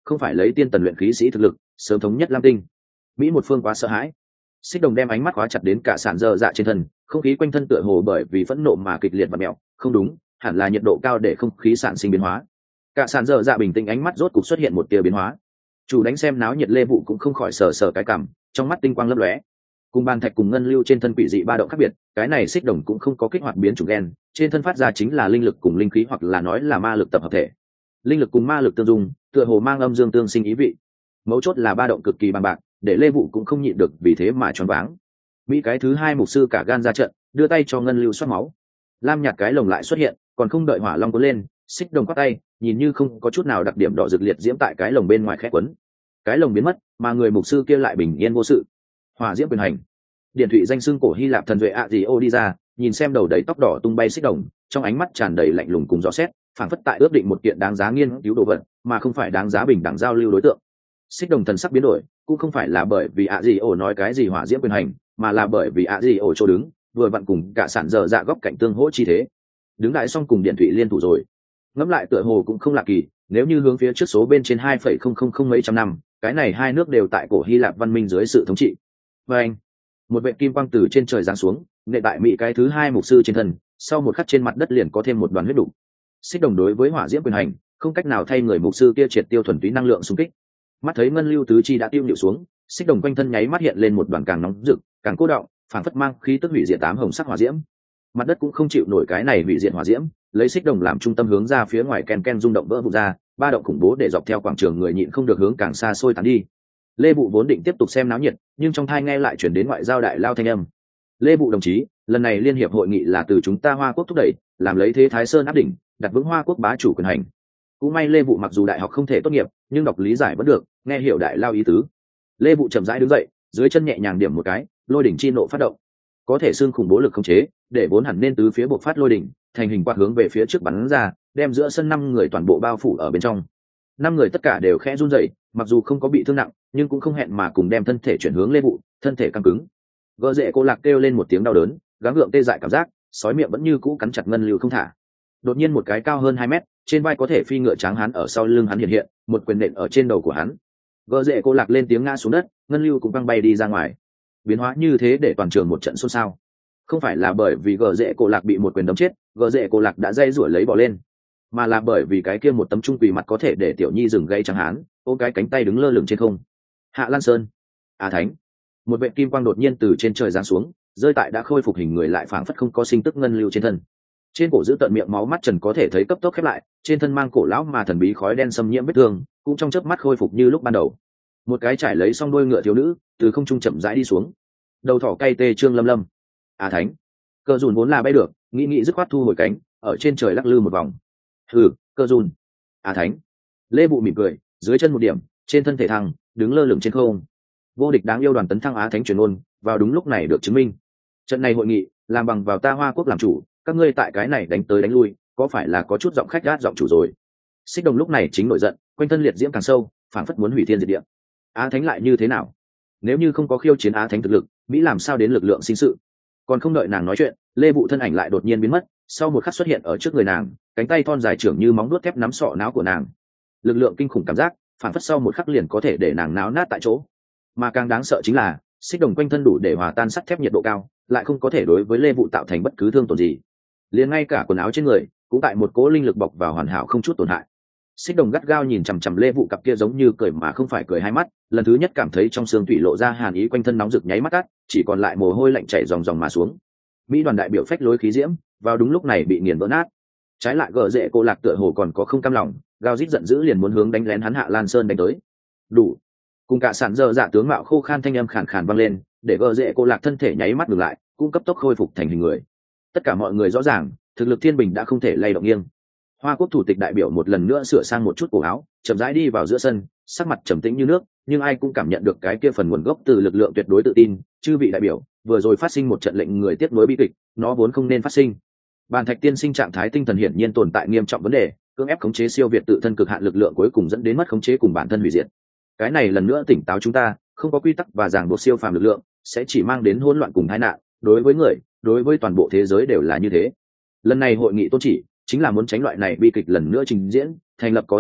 không phải lấy tiên tần luyện khí sĩ thực lực sớm thống nhất lam tinh. Mỹ một phương quá sợ hãi. Xích Đồng đem ánh mắt khóa chặt đến cả sàn dơ dạ trên thân, không khí quanh thân tựa hồ bởi vì phẫn nộ mà kịch liệt và mèo, không đúng, hẳn là nhiệt độ cao để không khí sản sinh biến hóa. Cả sàn dơ dạ bình tĩnh, ánh mắt rốt cục xuất hiện một tia biến hóa. Chủ đánh xem náo nhiệt Lê Vụ cũng không khỏi sờ sờ cái cằm, trong mắt tinh quang lấp lóe. Cùng bàn thạch cùng ngân lưu trên thân quỷ dị ba động khác biệt, cái này Xích Đồng cũng không có kích hoạt biến chủng gen, trên thân phát ra chính là linh lực cùng linh khí, hoặc là nói là ma lực tập hợp thể. Linh lực cùng ma lực tương dung, tựa hồ mang âm dương tương sinh ý vị. Mấu chốt là ba động cực kỳ bằng bạc, để Lê Vụ cũng không nhịn được vì thế mà choáng váng. Mỹ cái thứ hai mục sư cả gan ra trận, đưa tay cho ngân lưu xoát máu. Lam nhạt cái lồng lại xuất hiện, còn không đợi hỏa long cuốn lên, Xích Đồng quát tay, nhìn như không có chút nào đặc điểm đỏ rực liệt diễm tại cái lồng bên ngoài khẽ quấn. Cái lồng biến mất, mà người mục sư kia lại bình yên vô sự. Hỏa diễm quyền hành. Điển thụy danh xưng cổ Hy Lạp thần duệ ạ gì ô đi ra, nhìn xem đầu đầy tóc đỏ tung bay Xích Đồng, trong ánh mắt tràn đầy lạnh lùng cùng rõ xét, phảng phất tại ước định một kiện đáng giá nghiên cứu đồ vật, mà không phải đáng giá bình đẳng giao lưu đối tượng. Xích Đồng thần sắc biến đổi, cũng không phải là bởi vì ạ gì ổ nói cái gì hỏa diễm quyền hành, mà là bởi vì ạ gì ổ chỗ đứng vừa vặn cùng cả sản dở dạ góc cạnh tương hỗ chi thế. Đứng lại xong cùng điện thủy liên thủ rồi. Ngẫm lại tựa hồ cũng không lạ kỳ, nếu như hướng phía trước số bên trên hai phẩy không không không mấy trăm năm, cái này hai nước đều tại cổ Hy Lạp văn minh dưới sự thống trị. Và anh, một vệ kim quang từ trên trời giáng xuống, nệ tại Mỹ cái thứ hai mục sư trên thân, sau một khắc trên mặt đất liền có thêm một đoàn huyết đủ. Xích Đồng đối với hỏa diễm quyền hành, không cách nào thay người mục sư kia triệt tiêu thuần túy năng lượng xung kích. Mắt thấy ngân lưu tứ chi đã tiêu nhịu xuống, Xích Đồng quanh thân nháy mắt hiện lên một đoàn càng nóng rực, càng cô đọng, phảng phất mang khí tức hủy diệt tám hồng sắc hỏa diễm. Mặt đất cũng không chịu nổi cái này hủy diệt hỏa diễm, lấy Xích Đồng làm trung tâm hướng ra phía ngoài ken ken rung động vỡ vụn ra, ba động khủng bố để dọc theo quảng trường người nhịn không được hướng càng xa xôi tán đi. Lê Bụ vốn định tiếp tục xem náo nhiệt, nhưng trong thai nghe lại chuyển đến ngoại giao đại lao thanh âm. Lê Bụ đồng chí, lần này liên hiệp hội nghị là từ chúng ta Hoa Quốc thúc đẩy, làm lấy thế Thái Sơn áp đỉnh, đặt vững Hoa Quốc bá chủ quyền hành. Cũng may Lê Vụ mặc dù đại học không thể tốt nghiệp, nhưng đọc lý giải vẫn được, nghe hiểu đại lao ý tứ. Lê Vụ chậm rãi đứng dậy, dưới chân nhẹ nhàng điểm một cái, lôi đỉnh chi nộ phát động. Có thể xương khủng bố lực khống chế, để vốn hẳn nên tứ phía bộc phát lôi đỉnh, thành hình quạt hướng về phía trước bắn ra, đem giữa sân năm người toàn bộ bao phủ ở bên trong. Năm người tất cả đều khẽ run rẩy, mặc dù không có bị thương nặng, nhưng cũng không hẹn mà cùng đem thân thể chuyển hướng Lê Vụ, thân thể căng cứng. Gỡ rễ cô lạc kêu lên một tiếng đau đớn, gắng gượng tê dại cảm giác, sói miệng vẫn như cũ cắn chặt ngân lưu không thả. Đột nhiên một cái cao hơn hai mét, trên vai có thể phi ngựa trắng hắn ở sau lưng hắn hiện hiện, một quyền nện ở trên đầu của hắn. Gỡ rễ cô lạc lên tiếng ngã xuống đất, ngân lưu cũng băng bay đi ra ngoài. Biến hóa như thế để toàn trường một trận xôn xao. Không phải là bởi vì gỡ rễ cô lạc bị một quyền đấm chết, gỡ rễ cô lạc đã dây rủa lấy bỏ lên, mà là bởi vì cái kia một tấm trung quỳ mặt có thể để tiểu nhi dừng gây trắng hán, ôm cái cánh tay đứng lơ lửng trên không. Hạ Lan Sơn, a thánh, một vệ kim quang đột nhiên từ trên trời giáng xuống, rơi tại đã khôi phục hình người lại phảng phất không có sinh tức ngân lưu trên thân. Trên cổ giữ tận miệng máu mắt trần có thể thấy cấp tốc khép lại, trên thân mang cổ lão mà thần bí khói đen xâm nhiễm vết thương, cũng trong chớp mắt khôi phục như lúc ban đầu. Một cái trải lấy xong đôi ngựa thiếu nữ từ không trung chậm rãi đi xuống, đầu thỏ cay tê trương lâm lâm. A thánh, Cờ Dùn vốn là bay được, nghĩ nghĩ dứt khoát thu hồi cánh, ở trên trời lắc lư một vòng. Hừ, Cờ Dùn. A thánh. Lê Bụ mỉm cười, dưới chân một điểm, trên thân thể thăng, đứng lơ lửng trên không. Vô địch đáng yêu đoàn tấn thăng Á thánh truyền ôn, vào đúng lúc này được chứng minh. Trận này hội nghị, làm bằng vào ta Hoa Quốc làm chủ, các ngươi tại cái này đánh tới đánh lui, có phải là có chút giọng khách gát giọng chủ rồi? Xích Đồng lúc này chính nổi giận, quanh thân liệt diễm càng sâu, phảng phất muốn hủy thiên diệt địa. Á thánh lại như thế nào? Nếu như không có khiêu chiến Á thánh thực lực, Mỹ làm sao đến lực lượng sinh sự? Còn không đợi nàng nói chuyện, Lê Vụ thân ảnh lại đột nhiên biến mất, sau một khắc xuất hiện ở trước người nàng, cánh tay thon dài trưởng như móng vuốt thép nắm sọ não của nàng. Lực lượng kinh khủng cảm giác, phảng phất sau một khắc liền có thể để nàng náo nát tại chỗ. Mà càng đáng sợ chính là, Xích Đồng quanh thân đủ để hòa tan sắt thép nhiệt độ cao, lại không có thể đối với Lê Vụ tạo thành bất cứ thương tổn gì. Liền ngay cả quần áo trên người cũng tại một cỗ linh lực bọc vào hoàn hảo không chút tổn hại. Xích Đồng gắt gao nhìn chằm chằm Lê Vụ cặp kia giống như cười mà không phải cười hai mắt, lần thứ nhất cảm thấy trong xương thủy lộ ra hàn ý, quanh thân nóng rực nháy mắt cắt, chỉ còn lại mồ hôi lạnh chảy ròng ròng mà xuống. Mỹ đoàn đại biểu phách lối khí diễm, vào đúng lúc này bị nghiền vỡ nát. Trái lại gờ rễ cô lạc tựa hồ còn có không cam lòng, gào rít giận dữ liền muốn hướng đánh lén hắn Hạ Lan Sơn đánh tới. Đủ. Cùng cả sản dơ dạ tướng mạo khô khan thanh âm khàn khàn vang lên, để gờ rễ cô lạc thân thể nháy mắt ngừng lại, cũng cấp tốc khôi phục thành hình người. Tất cả mọi người rõ ràng, thực lực thiên bình đã không thể lay động nghiêng. Hoa Quốc thủ tịch đại biểu một lần nữa sửa sang một chút cổ áo, chậm rãi đi vào giữa sân, sắc mặt trầm tĩnh như nước, nhưng ai cũng cảm nhận được cái kia phần nguồn gốc từ lực lượng tuyệt đối tự tin. Chư vị đại biểu, vừa rồi phát sinh một trận lệnh người tiếp nối bi kịch, nó vốn không nên phát sinh. Bàn thạch tiên sinh trạng thái tinh thần hiển nhiên tồn tại nghiêm trọng vấn đề, cưỡng ép khống chế siêu việt tự thân cực hạn lực lượng cuối cùng dẫn đến mất khống chế cùng bản thân hủy diệt. Cái này lần nữa tỉnh táo chúng ta, không có quy tắc và ràng buộc siêu phàm lực lượng, sẽ chỉ mang đến hỗn loạn cùng tai nạn, đối với người, đối với toàn bộ thế giới đều là như thế. Lần này hội nghị tôn chỉ chính là muốn tránh loại này bi kịch lần nữa trình diễn, thành lập có thứ tự,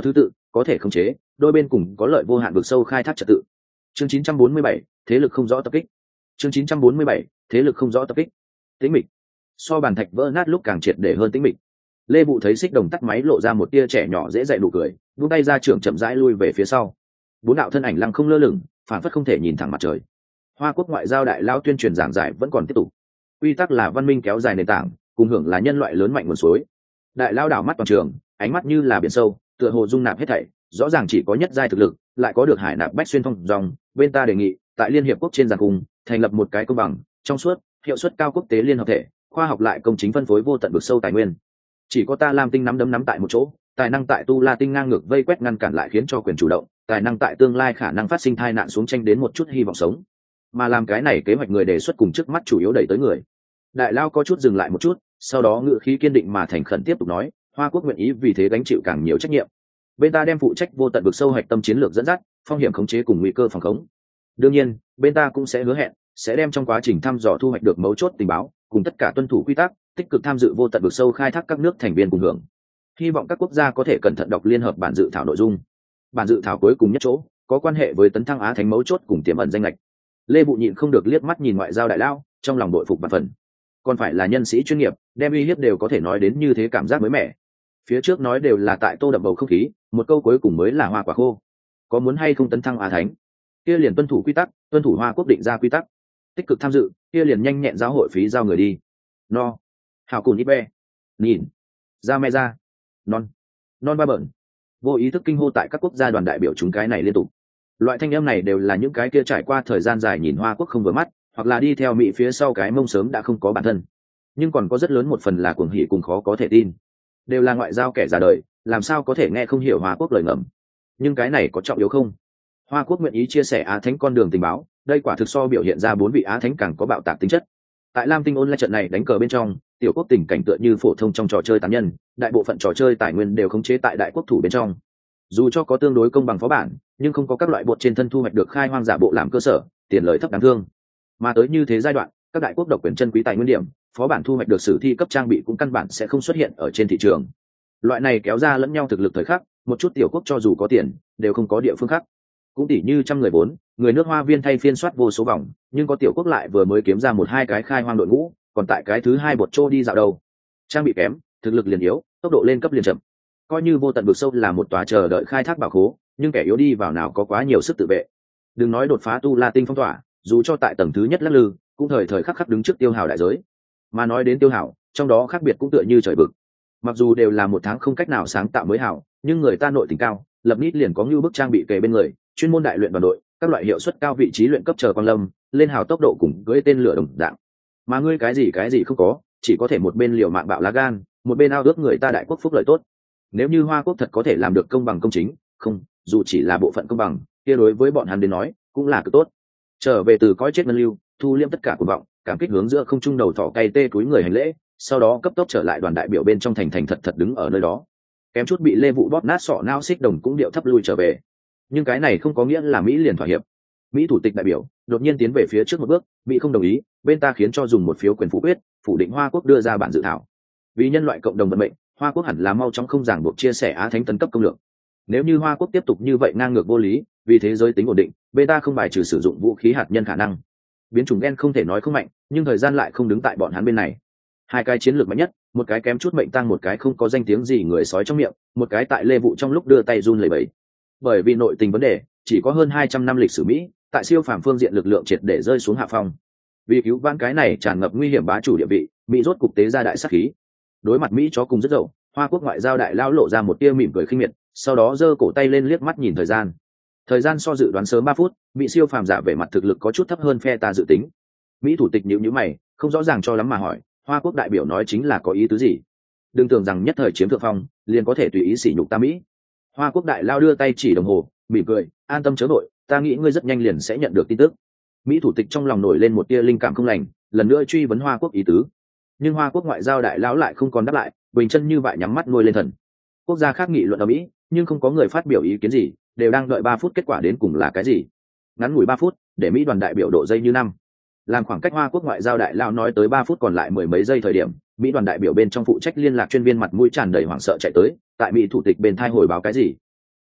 có thể khống chế đôi bên cùng có lợi vô hạn vực sâu khai thác trật tự. Chương chín trăm bốn mươi bảy, thế lực không rõ tập kích. Chương chín trăm bốn mươi bảy, thế lực không rõ tập kích. Tĩnh mịch. So bàn thạch vỡ nát lúc càng triệt để hơn tĩnh mịch. Lê Bụ thấy Xích Đồng tắt máy lộ ra một tia trẻ nhỏ dễ dạy nụ cười, vung tay ra trưởng chậm rãi lui về phía sau. Bốn đạo thân ảnh lăng không lơ lửng, phản phất không thể nhìn thẳng mặt trời. Hoa Quốc ngoại giao đại lao tuyên truyền giảng giải vẫn còn tiếp tục. Quy tắc là văn minh kéo dài nền tảng, cùng hưởng là nhân loại lớn mạnh nguồn suối. Đại lao đảo mắt toàn trường, ánh mắt như là biển sâu, tựa hồ dung nạp hết thảy, rõ ràng chỉ có nhất giai thực lực, lại có được hải nạp bách xuyên thông dòng. Bên ta đề nghị, tại Liên hiệp quốc trên giàn cung, thành lập một cái công bằng, trong suốt, hiệu suất cao quốc tế liên hợp thể, khoa học lại công chính phân phối vô tận vực sâu tài nguyên. Chỉ có ta Lam Tinh nắm đấm nắm tại một chỗ, tài năng tại Tu La Tinh ngang ngược vây quét ngăn cản lại khiến cho quyền chủ động, tài năng tại tương lai khả năng phát sinh tai nạn xuống tranh đến một chút hy vọng sống. Mà làm cái này kế hoạch người đề xuất cùng trước mắt chủ yếu đẩy tới người. Đại lao có chút dừng lại một chút, sau đó ngự khí kiên định mà thành khẩn tiếp tục nói, Hoa Quốc nguyện ý vì thế gánh chịu càng nhiều trách nhiệm. Bên ta đem phụ trách vô tận vực sâu hạch tâm chiến lược dẫn dắt, phong hiểm khống chế cùng nguy cơ phòng khống. Đương nhiên, bên ta cũng sẽ hứa hẹn, sẽ đem trong quá trình thăm dò thu hoạch được mấu chốt tình báo, cùng tất cả tuân thủ quy tắc, tích cực tham dự vô tận vực sâu khai thác các nước thành viên cùng hưởng. Hy vọng các quốc gia có thể cẩn thận đọc liên hợp bản dự thảo nội dung. Bản dự thảo cuối cùng nhất chỗ có quan hệ với tấn thăng Á Thánh mấu chốt cùng tiềm ẩn danh lệch. Lê Bụ nhịn không được liếc mắt nhìn ngoại giao đại lao, trong lòng đội phục vạn phần. Còn phải là nhân sĩ chuyên nghiệp, đem uy hiếp đều có thể nói đến như thế cảm giác mới mẻ. Phía trước nói đều là tại tô đậm bầu không khí, một câu cuối cùng mới là hoa quả khô. Có muốn hay không tấn thăng Á Thánh? Kia liền tuân thủ quy tắc, tuân thủ Hoa Quốc định ra quy tắc. Tích cực tham dự, kia liền nhanh nhẹn giao hội phí giao người đi. No. Hào cùn ít be. Nhìn. Ra me ra. Non. Non ba bẩn. Vô ý thức kinh hô tại các quốc gia đoàn đại biểu chúng cái này liên tục. Loại thanh âm này đều là những cái kia trải qua thời gian dài nhìn Hoa Quốc không vừa mắt, hoặc là đi theo Mỹ phía sau cái mông sớm đã không có bản thân. Nhưng còn có rất lớn một phần là cuồng hỉ cùng khó có thể tin. Đều là ngoại giao kẻ già đời, làm sao có thể nghe không hiểu Hoa Quốc lời ngầm. Nhưng cái này có trọng yếu không? Hoa Quốc nguyện ý chia sẻ Á Thánh con đường tình báo, đây quả thực so biểu hiện ra bốn vị Á Thánh càng có bạo tạc tính chất. Tại Lam Tinh Online trận này đánh cờ bên trong, tiểu quốc tình cảnh tựa như phổ thông trong trò chơi tán nhân, đại bộ phận trò chơi tài nguyên đều khống chế tại đại quốc thủ bên trong. Dù cho có tương đối công bằng phó bản, nhưng không có các loại bột trên thân thu hoạch được khai hoang giả bộ làm cơ sở, tiền lợi thấp đáng thương. Mà tới như thế giai đoạn, các đại quốc độc quyền chân quý tài nguyên điểm, phó bản thu hoạch được sử thi cấp trang bị cũng căn bản sẽ không xuất hiện ở trên thị trường. Loại này kéo ra lẫn nhau thực lực thời khắc, một chút tiểu quốc cho dù có tiền, đều không có địa phương khác. Cũng tỉ như trăm người vốn, người nước Hoa viên thay phiên soát vô số vòng, nhưng có tiểu quốc lại vừa mới kiếm ra một hai cái khai hoang đội ngũ, còn tại cái thứ hai bột trô đi dạo đầu. Trang bị kém, thực lực liền yếu, tốc độ lên cấp liền chậm. Coi như vô tận vực sâu là một tòa chờ đợi khai thác bảo khố, nhưng kẻ yếu đi vào nào có quá nhiều sức tự vệ. Đừng nói đột phá tu La Tinh phong tỏa, dù cho tại tầng thứ nhất lắc lư, cũng thời thời khắc khắc đứng trước tiêu hào đại giới. Mà nói đến tiêu hào, trong đó khác biệt cũng tựa như trời vực. Mặc dù đều là một tháng không cách nào sáng tạo mới hảo, nhưng người ta nội tình cao, lập nít liền có như bức trang bị kề bên người, chuyên môn đại luyện đoàn đội, các loại hiệu suất cao vị trí luyện cấp chờ quan lâm, lên hào tốc độ cùng cưỡi tên lửa đồng dạng. Mà ngươi cái gì cái gì không có, chỉ có thể một bên liều mạng bạo lá gan, một bên ao ước người ta đại quốc phúc lợi tốt. Nếu như Hoa Quốc thật có thể làm được công bằng công chính, không, dù chỉ là bộ phận công bằng, kia đối với bọn hắn đến nói, cũng là cực tốt. Trở về từ cõi chết ngân lưu, thu liêm tất cả cuồng vọng, cảm kích hướng giữa không trung đầu thỏ cay tê túi người hành lễ, sau đó cấp tốc trở lại đoàn đại biểu bên trong thành thành thật thật đứng ở nơi đó. Kém chút bị Lê Vụ bóp nát sọ não Xích Đồng cũng điệu thấp lui trở về. Nhưng cái này không có nghĩa là Mỹ liền thỏa hiệp. Mỹ thủ tịch đại biểu đột nhiên tiến về phía trước một bước, Mỹ không đồng ý, bên ta khiến cho dùng một phiếu quyền phủ quyết, phủ định Hoa Quốc đưa ra bản dự thảo. Vì nhân loại cộng đồng vận mệnh, Hoa Quốc hẳn là mau chóng không ràng buộc chia sẻ Á Thánh tấn cấp công lượng. Nếu như Hoa Quốc tiếp tục như vậy ngang ngược vô lý, vì thế giới tính ổn định, bên ta không bài trừ sử dụng vũ khí hạt nhân khả năng. Biến chủng gen không thể nói không mạnh, nhưng thời gian lại không đứng tại bọn hắn bên này. Hai cái chiến lược mạnh nhất, một cái kém chút mệnh tăng, một cái không có danh tiếng gì người sói trong miệng, một cái tại Lê Vụ trong lúc đưa tay run lẩy bẩy. Bởi vì nội tình vấn đề, chỉ có hơn hai trăm năm lịch sử Mỹ, tại siêu phàm phương diện lực lượng triệt để rơi xuống hạ phong. Vì cứu vãn cái này tràn ngập nguy hiểm bá chủ địa vị, Mỹ rốt cục tế ra đại sát khí. Đối mặt Mỹ chó cùng rất dậu, Hoa Quốc ngoại giao đại lao lộ ra một tia mỉm cười khinh miệt, sau đó giơ cổ tay lên liếc mắt nhìn thời gian. Thời gian so dự đoán sớm ba phút, bị siêu phàm giả về mặt thực lực có chút thấp hơn phe ta dự tính. Mỹ thủ tịch nhíu nhíu mày, không rõ ràng cho lắm mà hỏi, Hoa Quốc đại biểu nói chính là có ý tứ gì? Đừng tưởng rằng nhất thời chiếm thượng phong, liền có thể tùy ý sỉ nhục ta Mỹ. Hoa Quốc đại lao đưa tay chỉ đồng hồ, mỉm cười, an tâm chớ nội, ta nghĩ ngươi rất nhanh liền sẽ nhận được tin tức. Mỹ thủ tịch trong lòng nổi lên một tia linh cảm không lành, lần nữa truy vấn Hoa Quốc ý tứ. Nhưng Hoa Quốc ngoại giao đại lão lại không còn đáp lại, bình chân như vậy nhắm mắt nuôi lên thần. Quốc gia khác nghị luận ở Mỹ, nhưng không có người phát biểu ý kiến gì, đều đang đợi ba phút kết quả đến cùng là cái gì. Ngắn ngủi ba phút, để Mỹ đoàn đại biểu độ dây như năm. Làm khoảng cách Hoa Quốc ngoại giao đại lão nói tới ba phút còn lại mười mấy giây thời điểm, Mỹ đoàn đại biểu bên trong phụ trách liên lạc chuyên viên mặt mũi tràn đầy hoảng sợ chạy tới, tại Mỹ thủ tịch bên thai hồi báo cái gì?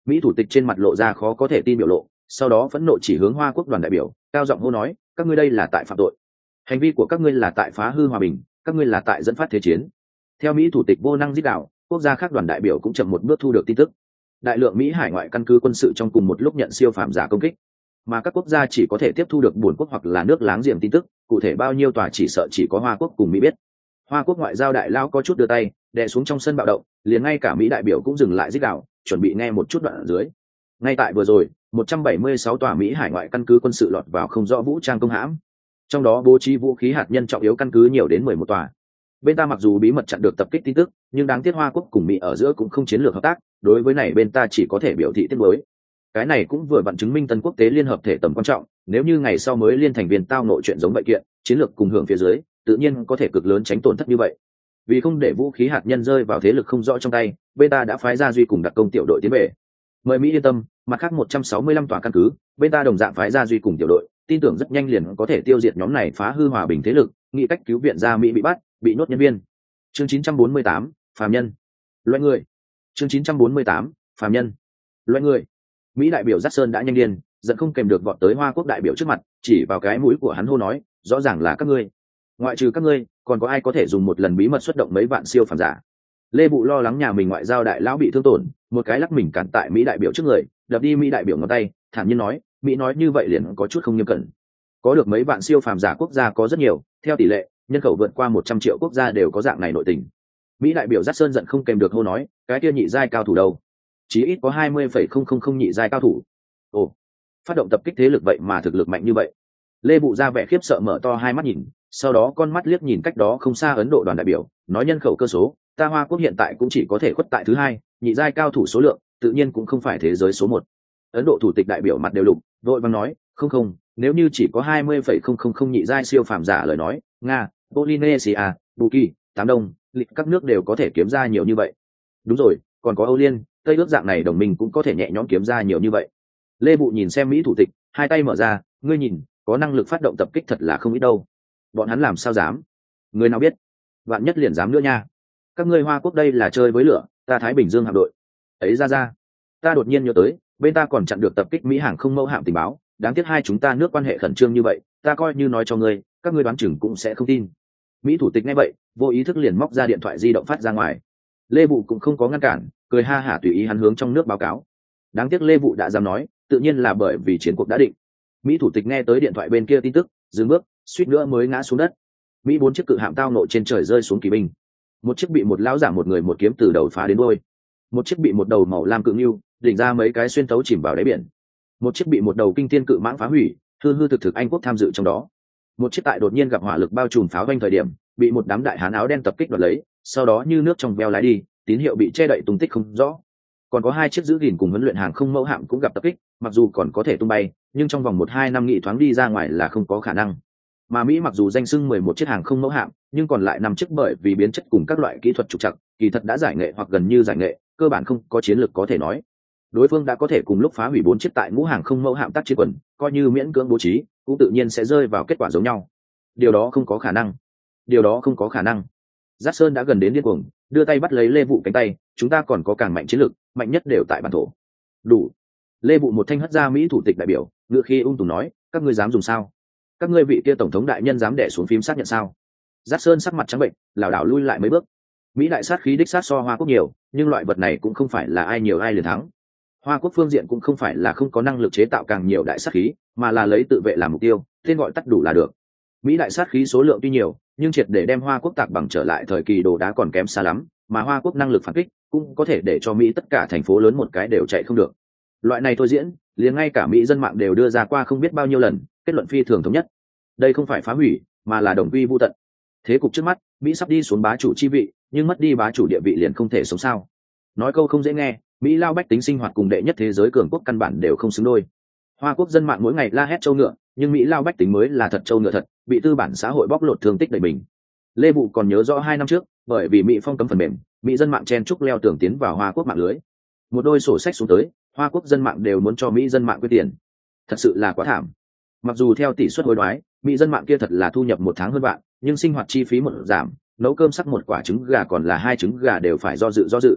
Mỹ thủ tịch trên mặt lộ ra khó có thể tin biểu lộ, sau đó phẫn nộ chỉ hướng Hoa Quốc đoàn đại biểu, cao giọng hô nói, các ngươi đây là tại phạm tội, hành vi của các ngươi là tại phá hư hòa bình, các ngươi là tại dẫn phát thế chiến. Theo Mỹ thủ tịch vô năng giết đạo, quốc gia khác đoàn đại biểu cũng chậm một bước thu được tin tức. Đại lượng Mỹ hải ngoại căn cứ quân sự trong cùng một lúc nhận siêu phàm giả công kích, mà các quốc gia chỉ có thể tiếp thu được buồn quốc hoặc là nước láng giềng tin tức, cụ thể bao nhiêu tòa chỉ sợ chỉ có Hoa Quốc cùng Mỹ biết. Hoa Quốc ngoại giao đại lao có chút đưa tay đè xuống trong sân bạo động, liền ngay cả Mỹ đại biểu cũng dừng lại giết đạo, chuẩn bị nghe một chút đoạn ở dưới. Ngay tại vừa rồi, một trăm bảy mươi sáu tòa Mỹ hải ngoại căn cứ quân sự lọt vào không rõ vũ trang công hãm, trong đó bố trí vũ khí hạt nhân trọng yếu căn cứ nhiều đến mười một tòa. Bên ta mặc dù bí mật chặn được tập kích tin tức, nhưng đáng tiếc Hoa Quốc cùng Mỹ ở giữa cũng không chiến lược hợp tác, đối với này bên ta chỉ có thể biểu thị tiếc nuối. Cái này cũng vừa vặn chứng minh tân quốc tế liên hợp thể tầm quan trọng, nếu như ngày sau mới liên thành viên tao nội chuyện giống vậy kiện, chiến lược cùng hưởng phía dưới, tự nhiên có thể cực lớn tránh tổn thất như vậy. Vì không để vũ khí hạt nhân rơi vào thế lực không rõ trong tay, bên ta đã phái ra duy cùng đặc công tiểu đội tiến về. Mời Mỹ yên tâm, mặt khác một trăm sáu mươi lăm tòa căn cứ, bên ta đồng dạng phái ra duy cùng tiểu đội, tin tưởng rất nhanh liền có thể tiêu diệt nhóm này phá hư hòa bình thế lực, nghĩ cách cứu viện ra Mỹ bị bắt, bị nhốt nhân viên. Chương chín trăm bốn mươi tám, phàm nhân. Loại người. Chương chín trăm bốn mươi tám, phàm nhân. Loại người. Mỹ đại biểu Jackson đã nhanh điên, giận không kèm được vọt tới Hoa Quốc đại biểu trước mặt, chỉ vào cái mũi của hắn hô nói, rõ ràng là các ngươi. Ngoại trừ các ngươi, còn có ai có thể dùng một lần bí mật xuất động mấy vạn siêu phàm giả? Lê Bụ lo lắng nhà mình ngoại giao đại lão bị thương tổn, một cái lắc mình cản tại Mỹ đại biểu trước người, đập đi Mỹ đại biểu ngón tay, thản nhiên nói, Mỹ nói như vậy liền có chút không nghiêm cẩn. Có được mấy vạn siêu phàm giả quốc gia có rất nhiều, theo tỷ lệ, nhân khẩu vượt qua một trăm triệu quốc gia đều có dạng này nội tình. Mỹ đại biểu Jackson giận không kèm được hô nói, cái kia nhị giai cao thủ đâu? Chí ít có hai mươi phẩy không không không nhị giai cao thủ. Ồ, phát động tập kích thế lực vậy mà thực lực mạnh như vậy. Lê Bụ ra vẻ khiếp sợ mở to hai mắt nhìn, sau đó con mắt liếc nhìn cách đó không xa Ấn Độ đoàn đại biểu, nói nhân khẩu cơ số, ta Hoa Quốc hiện tại cũng chỉ có thể khuất tại thứ hai, nhị giai cao thủ số lượng, tự nhiên cũng không phải thế giới số một. Ấn Độ thủ tịch đại biểu mặt đều lục, vội vàng nói, không không, nếu như chỉ có hai mươi phẩy không không không nhị giai siêu phàm giả lời nói, Nga, Polynesia, Buki, Tám Đông, lịch các nước đều có thể kiếm ra nhiều như vậy. Đúng rồi, còn có Âu Liên, Tây ước dạng này đồng minh cũng có thể nhẹ nhõm kiếm ra nhiều như vậy. Lê Bụ nhìn xem Mỹ thủ tịch, hai tay mở ra, ngươi nhìn, có năng lực phát động tập kích thật là không ít đâu. Bọn hắn làm sao dám? Người nào biết? Vạn nhất liền dám nữa nha. Các ngươi Hoa Quốc đây là chơi với lửa, ta Thái Bình Dương hạm đội. Ấy ra ra, ta đột nhiên nhớ tới, bên ta còn chặn được tập kích Mỹ hàng không mẫu hạm tình báo, đáng tiếc hai chúng ta nước quan hệ khẩn trương như vậy, ta coi như nói cho ngươi, các ngươi đoán chừng cũng sẽ không tin. Mỹ thủ tịch nghe vậy, vô ý thức liền móc ra điện thoại di động phát ra ngoài. Lê Vụ cũng không có ngăn cản, cười ha hả tùy ý hắn hướng trong nước báo cáo. Đáng tiếc Lê Vụ đã dám nói, tự nhiên là bởi vì chiến cuộc đã định. Mỹ thủ tịch nghe tới điện thoại bên kia tin tức, dừng bước, suýt nữa mới ngã xuống đất. Mỹ bốn chiếc cự hạm tao nộ trên trời rơi xuống kỳ binh. Một chiếc bị một lão giả một người một kiếm từ đầu phá đến đuôi. Một chiếc bị một đầu màu lam cự ngưu đỉnh ra mấy cái xuyên tấu chìm vào đáy biển. Một chiếc bị một đầu kinh thiên cự mãng phá hủy, hư hư thực thực Anh quốc tham dự trong đó. Một chiếc tại đột nhiên gặp hỏa lực bao trùm pháo vanh thời điểm, bị một đám đại hán áo đen tập kích đoạt lấy, sau đó như nước trong veo lái đi, tín hiệu bị che đậy tung tích không rõ. Còn có hai chiếc giữ gìn cùng huấn luyện hàng không mẫu hạm cũng gặp tập kích, mặc dù còn có thể tung bay, nhưng trong vòng một hai năm nghị thoáng đi ra ngoài là không có khả năng. Mà Mỹ mặc dù danh xưng mười một chiếc hàng không mẫu hạm, nhưng còn lại năm chiếc bởi vì biến chất cùng các loại kỹ thuật trục trặc, kỳ thật đã giải nghệ hoặc gần như giải nghệ, cơ bản không có chiến lược có thể nói. Đối phương đã có thể cùng lúc phá hủy bốn chiếc tại ngũ hàng không mẫu hạm tác chiến quần, coi như miễn cưỡng bố trí, cũng tự nhiên sẽ rơi vào kết quả giống nhau. Điều đó không có khả năng. Điều đó không có khả năng. Giác Sơn đã gần đến điên cuồng, đưa tay bắt lấy Lê Vụ cánh tay, chúng ta còn có càng mạnh chiến lược, mạnh nhất đều tại bản thổ. Đủ. Lê Vụ một thanh hất ra Mỹ thủ tịch đại biểu, ngựa khi ung tùng nói, các ngươi dám dùng sao? Các ngươi vị kia tổng thống đại nhân dám đẻ xuống phím xác nhận sao? Giác Sơn sắc mặt trắng bệnh, lảo đảo lui lại mấy bước. Mỹ đại sát khí đích sát so Hoa Quốc nhiều, nhưng loại vật này cũng không phải là ai nhiều ai liền thắng. Hoa Quốc phương diện cũng không phải là không có năng lực chế tạo càng nhiều đại sát khí, mà là lấy tự vệ làm mục tiêu, tên gọi tắt đủ là được. Mỹ đại sát khí số lượng tuy nhiều, nhưng triệt để đem Hoa Quốc tạc bằng trở lại thời kỳ đồ đá còn kém xa lắm, mà Hoa Quốc năng lực phản kích cũng có thể để cho Mỹ tất cả thành phố lớn một cái đều chạy không được. Loại này thôi diễn, liền ngay cả Mỹ dân mạng đều đưa ra qua không biết bao nhiêu lần, kết luận phi thường thống nhất. Đây không phải phá hủy, mà là đồng quy vu tận. Thế cục trước mắt, Mỹ sắp đi xuống bá chủ chi vị, nhưng mất đi bá chủ địa vị liền không thể sống sao? Nói câu không dễ nghe, Mỹ lao bách tính sinh hoạt cùng đệ nhất thế giới cường quốc căn bản đều không xứng đôi. Hoa Quốc dân mạng mỗi ngày la hét châu ngựa, nhưng Mỹ lao bách tính mới là thật châu ngựa thật, bị tư bản xã hội bóc lột thương tích đầy mình. Lê Vụ còn nhớ rõ hai năm trước, bởi vì Mỹ phong cấm phần mềm, Mỹ dân mạng chen trúc leo tường tiến vào Hoa Quốc mạng lưới. Một đôi sổ sách xuống tới, Hoa Quốc dân mạng đều muốn cho Mỹ dân mạng quyên tiền. Thật sự là quá thảm. Mặc dù theo tỷ suất hối đoái, Mỹ dân mạng kia thật là thu nhập một tháng hơn vạn, nhưng sinh hoạt chi phí một giảm, nấu cơm sắc một quả trứng gà còn là hai trứng gà đều phải do dự do dự.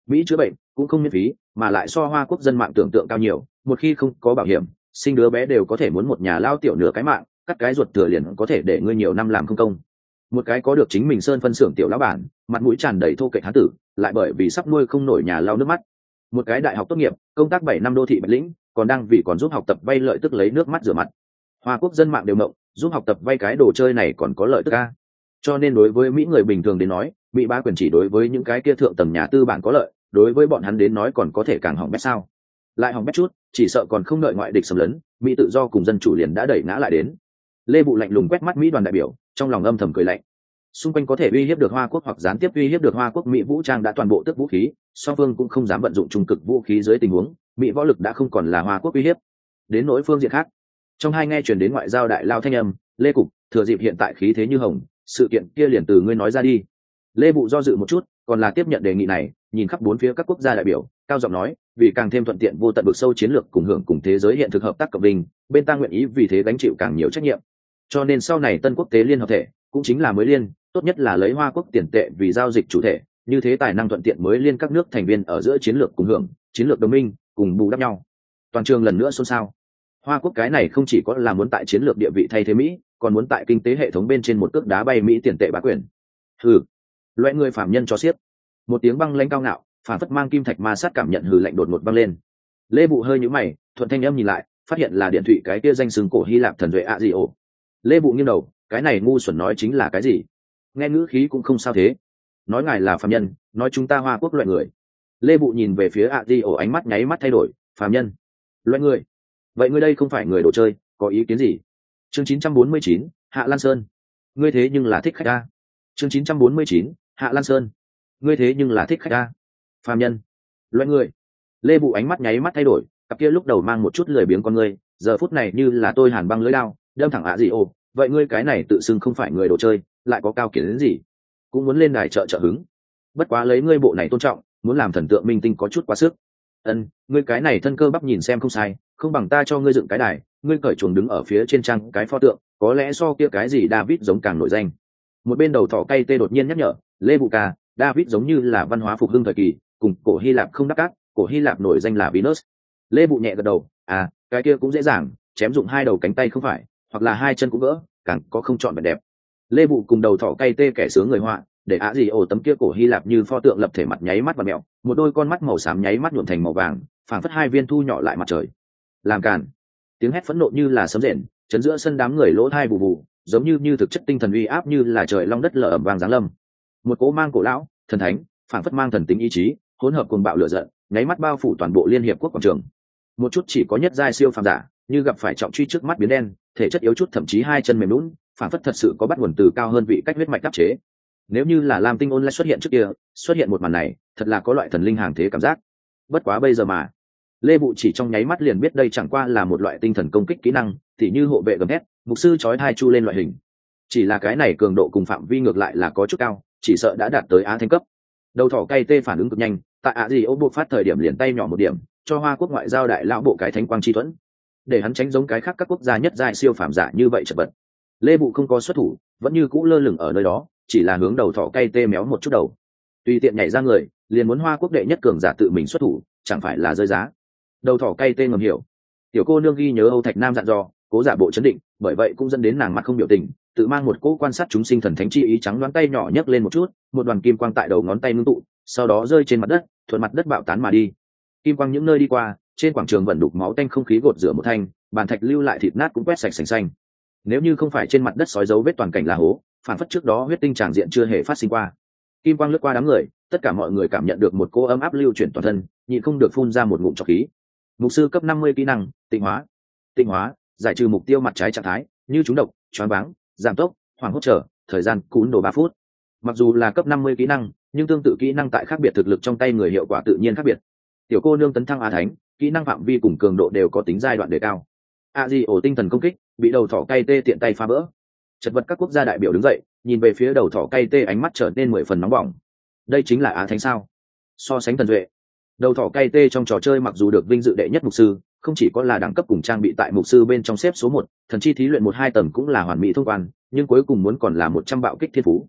Mỹ chữa bệnh cũng không miễn phí, mà lại so Hoa Quốc dân mạng tưởng tượng cao nhiều, một khi không có bảo hiểm, sinh đứa bé đều có thể muốn một nhà lao tiểu nửa cái mạng, cắt cái ruột thừa liền có thể để ngươi nhiều năm làm không công. Một cái có được chính mình sơn phân xưởng tiểu lão bản, mặt mũi tràn đầy thô kệch hán tử, lại bởi vì sắp nuôi không nổi nhà lao nước mắt. Một cái đại học tốt nghiệp, công tác bảy năm đô thị Bạch Lĩnh, còn đang vì còn giúp học tập vay lợi tức lấy nước mắt rửa mặt. Hoa Quốc dân mạng đều mộng, giúp học tập vay cái đồ chơi này còn có lợi tức a. Cho nên đối với Mỹ người bình thường đến nói, Mỹ bá quyền chỉ đối với những cái kia thượng tầng nhà tư bản có lợi, đối với bọn hắn đến nói còn có thể càng hỏng bét sao. Lại hỏng bét chút, chỉ sợ còn không đợi ngoại địch xâm lấn, Mỹ tự do cùng dân chủ liền đã đẩy ngã lại đến. Lê Bụ lạnh lùng quét mắt Mỹ đoàn đại biểu, trong lòng âm thầm cười lạnh. Xung quanh có thể uy hiếp được Hoa Quốc hoặc gián tiếp uy hiếp được Hoa Quốc Mỹ vũ trang đã toàn bộ tước vũ khí, song phương cũng không dám vận dụng trung cực vũ khí dưới tình huống, Mỹ võ lực đã không còn là Hoa Quốc uy hiếp. Đến nỗi phương diện khác, trong hai nghe truyền đến ngoại giao đại lao thanh âm, Lê Cục, thừa dịp hiện tại khí thế như hồng, sự kiện kia liền từ ngươi nói ra đi. Lê Bụ do dự một chút, còn là tiếp nhận đề nghị này, nhìn khắp bốn phía các quốc gia đại biểu, cao giọng nói, vì càng thêm thuận tiện vô tận vực sâu chiến lược cùng hưởng cùng thế giới hiện thực hợp tác cộng đình, bên ta nguyện ý vì thế gánh chịu càng nhiều trách nhiệm. Cho nên sau này tân quốc tế liên hợp thể cũng chính là mới liên, tốt nhất là lấy Hoa Quốc tiền tệ vì giao dịch chủ thể, như thế tài năng thuận tiện mới liên các nước thành viên ở giữa chiến lược cùng hưởng, chiến lược đồng minh, cùng bù đắp nhau. Toàn trường lần nữa xôn xao. Hoa Quốc cái này không chỉ có là muốn tại chiến lược địa vị thay thế Mỹ, còn muốn tại kinh tế hệ thống bên trên một cước đá bay Mỹ tiền tệ bá quyền. Hừ, loại người phạm nhân cho xiếc. Một tiếng băng lãnh cao ngạo, phản phất mang kim thạch ma sát cảm nhận hừ lạnh đột ngột băng lên. Lê Bụ hơi nhíu mày, thuận thanh âm nhìn lại, phát hiện là điện thụy cái kia danh xưng cổ Hy Lạp thần duệ ạ gì ổ. Lê Bụ nghiêng đầu, cái này ngu xuẩn nói chính là cái gì? Nghe ngữ khí cũng không sao thế. Nói ngài là phàm nhân, nói chúng ta Hoa Quốc loại người. Lê Bụ nhìn về phía ạ gì ổ, ánh mắt nháy mắt thay đổi, phàm nhân, loại người. Vậy ngươi đây không phải người đồ chơi, có ý kiến gì? Chương chín trăm bốn mươi chín, Hạ Lan Sơn. Ngươi thế nhưng là thích khách a. Chương chín trăm bốn mươi chín, Hạ Lan Sơn. Ngươi thế nhưng là thích khách a. Phàm nhân, loại người. Lê Bụ ánh mắt nháy mắt thay đổi, cặp kia lúc đầu mang một chút lười biếng con ngươi, giờ phút này như là tôi hàn băng lưỡi đao, đâm thẳng ạ gì ồ. Vậy ngươi cái này tự xưng không phải người đồ chơi, lại có cao kiến đến gì? Cũng muốn lên đài trợ trợ hứng. Bất quá lấy ngươi bộ này tôn trọng, muốn làm thần tượng minh tinh có chút quá sức. Ân, ngươi cái này thân cơ bắp nhìn xem không sai, không bằng ta cho ngươi dựng cái đài, ngươi cởi chuồng đứng ở phía trên trang cái pho tượng, có lẽ so kia cái gì David giống càng nổi danh. Một bên đầu thỏ cay tê đột nhiên nhắc nhở, Lê Bụ ca, David giống như là văn hóa phục hưng thời kỳ, cùng cổ Hy Lạp không đắc cát, cổ Hy Lạp nổi danh là Venus. Lê Bụ nhẹ gật đầu, à, cái kia cũng dễ dàng, chém dụng hai đầu cánh tay không phải, hoặc là hai chân cũng vỡ, càng có không chọn vẻ đẹp. Lê Bụ cùng đầu thỏ cay tê kẻ sướng người họa, để á gì ổ tấm kia cổ Hy Lạp như pho tượng lập thể mặt nháy mắt và mèo, một đôi con mắt màu xám nháy mắt nhuộm thành màu vàng, phảng phất hai viên thu nhỏ lại mặt trời. Làm cản! Tiếng hét phẫn nộ như là sấm rền, chấn giữa sân đám người lỗ thai bù bù, giống như như thực chất tinh thần uy áp như là trời long đất lở ầm vang giáng lâm. Một cỗ mang cổ lão, thần thánh, phảng phất mang thần tính ý chí, hỗn hợp cuồng bạo lửa giận, nháy mắt bao phủ toàn bộ liên hiệp quốc quảng trường. Một chút chỉ có nhất giai siêu phàm giả, như gặp phải trọng truy trước mắt biến đen, thể chất yếu chút thậm chí hai chân mềm nhũn, phảng phất thật sự có bắt nguồn từ cao hơn vị cách huyết mạch áp chế. Nếu như là Lam Tinh Online xuất hiện trước kia, xuất hiện một màn này, thật là có loại thần linh hàng thế cảm giác. Bất quá bây giờ mà, Lê Bụ chỉ trong nháy mắt liền biết đây chẳng qua là một loại tinh thần công kích kỹ năng, thì như hộ vệ gầm thét, mục sư chói tai chu lên loại hình. Chỉ là cái này cường độ cùng phạm vi ngược lại là có chút cao, chỉ sợ đã đạt tới á thanh cấp. Đầu thỏ cay tê phản ứng cực nhanh, tại ạ gì ô bộ phát thời điểm liền tay nhỏ một điểm, cho Hoa Quốc ngoại giao đại lão bộ cái thánh quang chi thuẫn, để hắn tránh giống cái khác các quốc gia nhất giai siêu phàm giả như vậy chật vật. Lê Bụ không có xuất thủ, vẫn như cũ lơ lửng ở nơi đó, chỉ là hướng đầu thỏ cay tê méo một chút đầu, tùy tiện nhảy ra người, liền muốn Hoa Quốc đệ nhất cường giả tự mình xuất thủ, chẳng phải là rơi giá. Đầu thỏ cay tê ngầm hiểu, tiểu cô nương ghi nhớ Âu Thạch Nam dặn dò, cố giả bộ chấn định, bởi vậy cũng dẫn đến nàng mặt không biểu tình, tự mang một cỗ quan sát chúng sinh thần thánh chi ý, trắng đoán tay nhỏ nhấc lên một chút, một đoàn kim quang tại đầu ngón tay ngưng tụ, sau đó rơi trên mặt đất, thuận mặt đất bạo tán mà đi. Kim quang những nơi đi qua, trên quảng trường vẫn đục máu tanh không khí gột rửa một thanh, bàn thạch lưu lại thịt nát cũng quét sạch sành xanh. Nếu như không phải trên mặt đất sói dấu vết toàn cảnh là hố, phản phất trước đó huyết tinh tràng diện chưa hề phát sinh qua. Kim quang lướt qua đám người, tất cả mọi người cảm nhận được một cỗ ấm áp lưu chuyển toàn thân, nhịn không được phun ra một ngụm trọc khí. Mục sư cấp năm mươi kỹ năng, tịnh hóa. Tịnh hóa, giải trừ mục tiêu mặt trái trạng thái, như trúng độc, choáng váng, giảm tốc, hoảng hốt trở, thời gian cún đồ ba phút. Mặc dù là cấp năm mươi kỹ năng, nhưng tương tự kỹ năng tại khác biệt thực lực trong tay người hiệu quả tự nhiên khác biệt. Tiểu cô nương tấn thăng á thánh, kỹ năng phạm vi cùng cường độ đều có tính giai đoạn đề cao. A di ổ tinh thần công kích, bị đầu thỏ cay tê tiện tay phá vỡ. Chật vật các quốc gia đại biểu đứng dậy, nhìn về phía đầu thỏ cay tê, ánh mắt trở nên mười phần nóng bỏng. Đây chính là á thánh sao? So sánh thần duệ, đầu thỏ cay tê trong trò chơi mặc dù được vinh dự đệ nhất mục sư, không chỉ có là đẳng cấp cùng trang bị tại mục sư bên trong xếp số một, thần chi thí luyện một hai tầng cũng là hoàn mỹ thông quan, nhưng cuối cùng muốn còn là một trăm bạo kích thiên phú.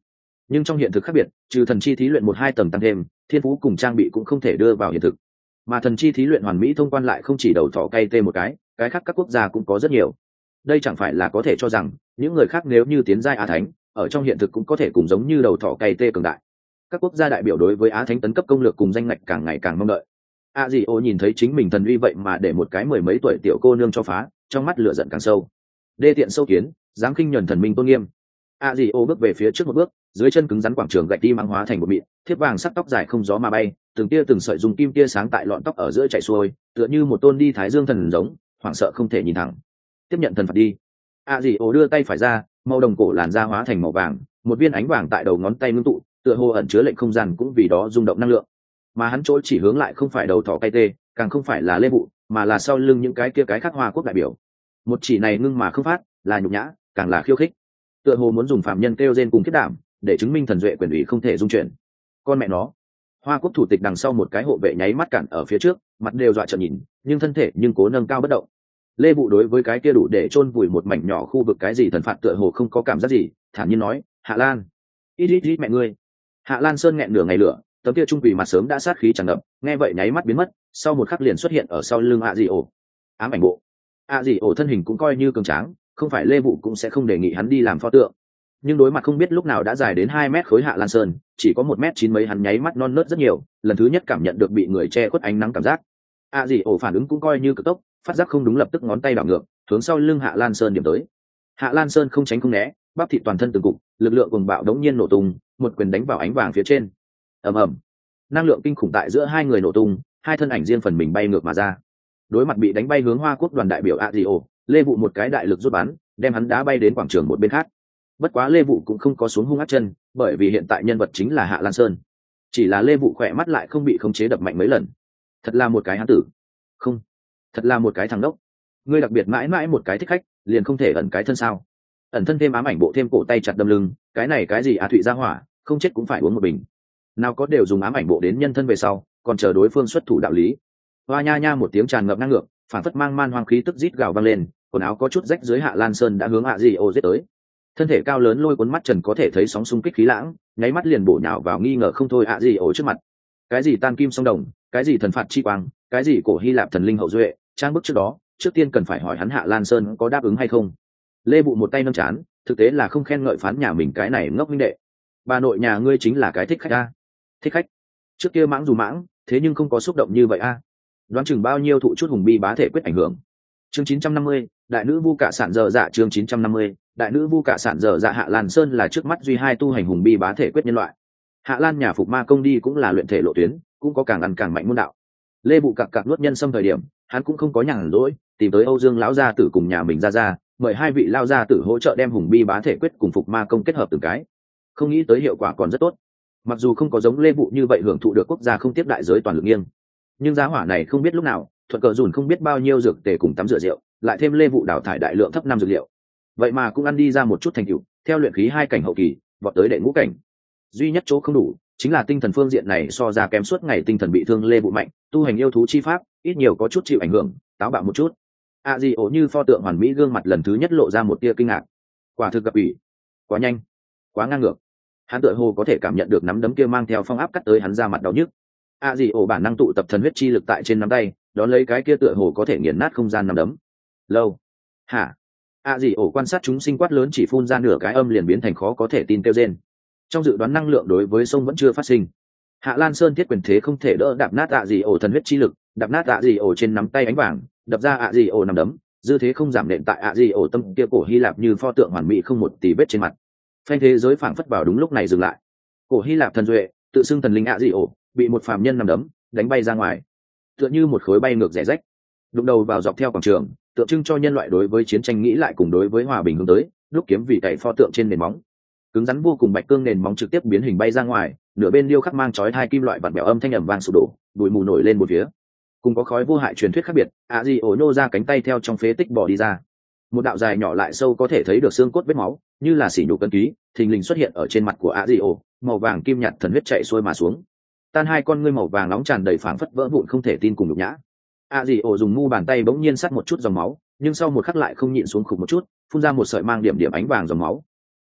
nhưng trong hiện thực khác biệt, trừ thần chi thí luyện một hai tầng tăng thêm, thiên phú cùng trang bị cũng không thể đưa vào hiện thực, mà thần chi thí luyện hoàn mỹ thông quan lại không chỉ đầu thỏ cay tê một cái, cái khác các quốc gia cũng có rất nhiều. Đây chẳng phải là có thể cho rằng những người khác nếu như tiến giai á thánh, ở trong hiện thực cũng có thể cùng giống như đầu thỏ cay tê cường đại. Các quốc gia đại biểu đối với á thánh tấn cấp công lược cùng danh ngạch càng ngày càng mong đợi. a dì ô nhìn thấy chính mình thần uy vậy mà để một cái mười mấy tuổi tiểu cô nương cho phá, trong mắt lửa giận càng sâu. Đê tiện sâu kiến, dám khinh nhẫn thần minh tôn nghiêm. a dì ô bước về phía trước một bước, dưới chân cứng rắn quảng trường gạch đi mang hóa thành một mịn, thiếp vàng sắc tóc dài không gió mà bay, từng tia từng sợi dùng kim tia sáng tại lọn tóc ở giữa chạy xuôi, tựa như một tôn đi thái dương thần giống, hoảng sợ không thể nhìn thẳng. Tiếp nhận thần phạt đi. a dì ô đưa tay phải ra, màu đồng cổ làn da hóa thành màu vàng, một viên ánh vàng tại đầu ngón tay ngưng tụ, tựa hồ ẩn chứa lệnh không gian cũng vì đó rung động năng lượng. Mà hắn chỗ chỉ hướng lại không phải đầu thỏ cay tê, càng không phải là lê vụ, mà là sau lưng những cái kia cái khác hoa quốc đại biểu. Một chỉ này ngưng mà không phát, là nhục nhã, càng là khiêu khích. Tựa hồ muốn dùng phạm nhân kêu rên cùng kết đảm, để chứng minh thần duệ quyền ủy không thể dung chuyển. Con mẹ nó. Hoa quốc thủ tịch đằng sau một cái hộ vệ nháy mắt cản ở phía trước, mặt đều dọa trợn nhìn, nhưng thân thể nhưng cố nâng cao bất động. Lê vụ đối với cái kia đủ để chôn vùi một mảnh nhỏ khu vực cái gì thần phạt tựa hồ không có cảm giác gì, thản nhiên nói, Hạ Lan, ít ít ít mẹ ngươi. Hạ Lan Sơn nghẹn nửa ngày lửa, tấm kia trung quỷ mặt sớm đã sát khí tràn ngập, nghe vậy nháy mắt biến mất, sau một khắc liền xuất hiện ở sau lưng ạ dị ổ. Ám ảnh bộ. ạ dị ổ thân hình cũng coi như cường tráng, không phải Lê vụ cũng sẽ không đề nghị hắn đi làm pho tượng. Nhưng đối mặt không biết lúc nào đã dài đến hai mét khối Hạ Lan Sơn, chỉ có một mét chín mấy, hắn nháy mắt non nớt rất nhiều, lần thứ nhất cảm nhận được bị người che khuất ánh nắng cảm giác. ạ dị ổ phản ứng cũng coi như cực tốc, phát giác không đúng lập tức ngón tay đảo ngược, hướng sau lưng Hạ Lan Sơn điểm tới. Hạ Lan Sơn không tránh không né, bắp thịt toàn thân từng cục, lực lượng cuồng bạo đống nhiên nổ tung, một quyền đánh vào ánh vàng phía trên. Ầm ầm, năng lượng kinh khủng tại giữa hai người nổ tung, hai thân ảnh riêng phần mình bay ngược mà ra. Đối mặt bị đánh bay hướng Hoa Quốc đoàn đại biểu Adio, Lê vụ một cái đại lực rút bắn, đem hắn đá bay đến quảng trường một bên khác. Bất quá Lê vụ cũng không có xuống hung ác chân, bởi vì hiện tại nhân vật chính là Hạ Lan Sơn. Chỉ là Lê vụ khỏe mắt lại không bị khống chế đập mạnh mấy lần. Thật là một cái hán tử. Không, thật là một cái thằng đốc. Ngươi đặc biệt mãi mãi một cái thích khách, liền không thể ẩn cái thân sao? Ẩn thân thêm ám ảnh bộ thêm cổ tay chặt đâm lưng, cái này cái gì à Thụy gia hỏa, không chết cũng phải uống một bình. Nào có đều dùng ám ảnh bộ đến nhân thân về sau, còn chờ đối phương xuất thủ đạo lý. Hoa nha nha một tiếng tràn ngập năng lượng, phản phất mang man hoang khí tức rít gào vang lên, quần áo có chút rách dưới Hạ Lan Sơn đã hướng Hạ Di ô giết tới. Thân thể cao lớn lôi cuốn mắt trần có thể thấy sóng xung kích khí lãng, nháy mắt liền bổ nhào vào nghi ngờ không thôi Hạ Di ô trước mặt. Cái gì tan kim song đồng, cái gì thần phạt chi quang, cái gì cổ Hy Lạp thần linh hậu duệ, trang bức trước đó, trước tiên cần phải hỏi hắn Hạ Lan Sơn có đáp ứng hay không. Lê bụ một tay nâng chán, thực tế là không khen ngợi phán nhà mình cái này ngốc huynh đệ. Bà nội nhà ngươi chính là cái thích khách a. Thích khách? Trước kia mãng dù mãng, thế nhưng không có xúc động như vậy a. Đoán chừng bao nhiêu thụ chút hùng bi bá thể quyết ảnh hưởng. Chương chín trăm năm mươi, đại nữ vu cả sản dở dạ chương chín trăm năm mươi, đại nữ vu cả sản dở dạ Hạ Lan Sơn là trước mắt duy hai tu hành hùng bi bá thể quyết nhân loại. Hạ Lan nhà phục ma công đi cũng là luyện thể lộ tuyến, cũng có càng ăn càng mạnh môn đạo. Lê bụ cặc cặc nuốt nhân xâm thời điểm, hắn cũng không có nhàn rỗi, tìm tới Âu Dương lão gia tử cùng nhà mình ra ra, mời hai vị lao gia tử hỗ trợ đem hùng bi bá thể quyết cùng phục ma công kết hợp từng cái. Không nghĩ tới hiệu quả còn rất tốt. Mặc dù không có giống Lê vụ như vậy hưởng thụ được quốc gia không tiếp đại giới toàn lực nghiêng, nhưng giá hỏa này không biết lúc nào thuận cờ dùn không biết bao nhiêu dược tề cùng tắm rửa rượu, lại thêm Lê vụ đào thải đại lượng thấp năm dược liệu, vậy mà cũng ăn đi ra một chút thành tựu, theo luyện khí hai cảnh hậu kỳ vọt tới đệ ngũ cảnh. Duy nhất chỗ không đủ chính là tinh thần phương diện này so ra kém suốt ngày tinh thần bị thương Lê vụ mạnh, tu hành yêu thú chi pháp ít nhiều có chút chịu ảnh hưởng, táo bạo một chút. A Di ổ như pho tượng hoàn mỹ gương mặt lần thứ nhất lộ ra một tia kinh ngạc. Quả thực gặp ủy, quá nhanh, quá ngang ngược. Hắn tựa hồ có thể cảm nhận được nắm đấm kia mang theo phong áp cắt tới hắn ra mặt đau nhức. A Di ổ bản năng tụ tập thần huyết chi lực tại trên nắm tay, đón lấy cái kia tựa hồ có thể nghiền nát không gian nắm đấm. Lâu, hả? A Di ổ quan sát chúng sinh quát lớn chỉ phun ra nửa cái âm liền biến thành khó có thể tin kêu rên. Trong dự đoán năng lượng đối với sông vẫn chưa phát sinh. Hạ Lan Sơn thiết quyền thế không thể đỡ đạp nát A Di ổ thần huyết chi lực, đạp nát A Di ổ trên nắm tay ánh vàng, đập ra A Di ổ nắm đấm, dư thế không giảm nện tại A Di ổ tâm kia cổ Hy Lạp như pho tượng hoàn mỹ không một tì vết trên mặt. Phanh thế giới phảng phất vào đúng lúc này dừng lại. Cổ Hy Lạp thần duệ, tự xưng thần linh A Di ổ, bị một phàm nhân nắm đấm đánh bay ra ngoài, tựa như một khối bay ngược rẽ rách, đụng đầu vào dọc theo quảng trường, tượng trưng cho nhân loại đối với chiến tranh nghĩ lại cùng đối với hòa bình hướng tới. Lúc kiếm vì cậy pho tượng trên nền móng, cứng rắn vô cùng bạch cương nền móng trực tiếp biến hình bay ra ngoài, nửa bên điêu khắc mang chói hai kim loại vặn bèo âm thanh ầm vang sụp đổ, bụi mù nổi lên một phía. Cùng có khói vô hại truyền thuyết khác biệt, A Di ổ nhô ra cánh tay theo trong phế tích bỏ đi ra, một đạo dài nhỏ lại sâu có thể thấy được xương cốt vết máu, như là xỉ nhục cân ký, thình lình xuất hiện ở trên mặt của A Di ổ, màu vàng kim nhạt thần huyết chạy xuôi mà xuống. Tan hai con ngươi màu vàng nóng tràn đầy phảng phất vỡ vụn không thể tin cùng nhục nhã. A Di ổ dùng mu bàn tay bỗng nhiên sắt một chút dòng máu, nhưng sau một khắc lại không nhịn xuống khục một chút, phun ra một sợi mang điểm điểm ánh vàng dòng máu.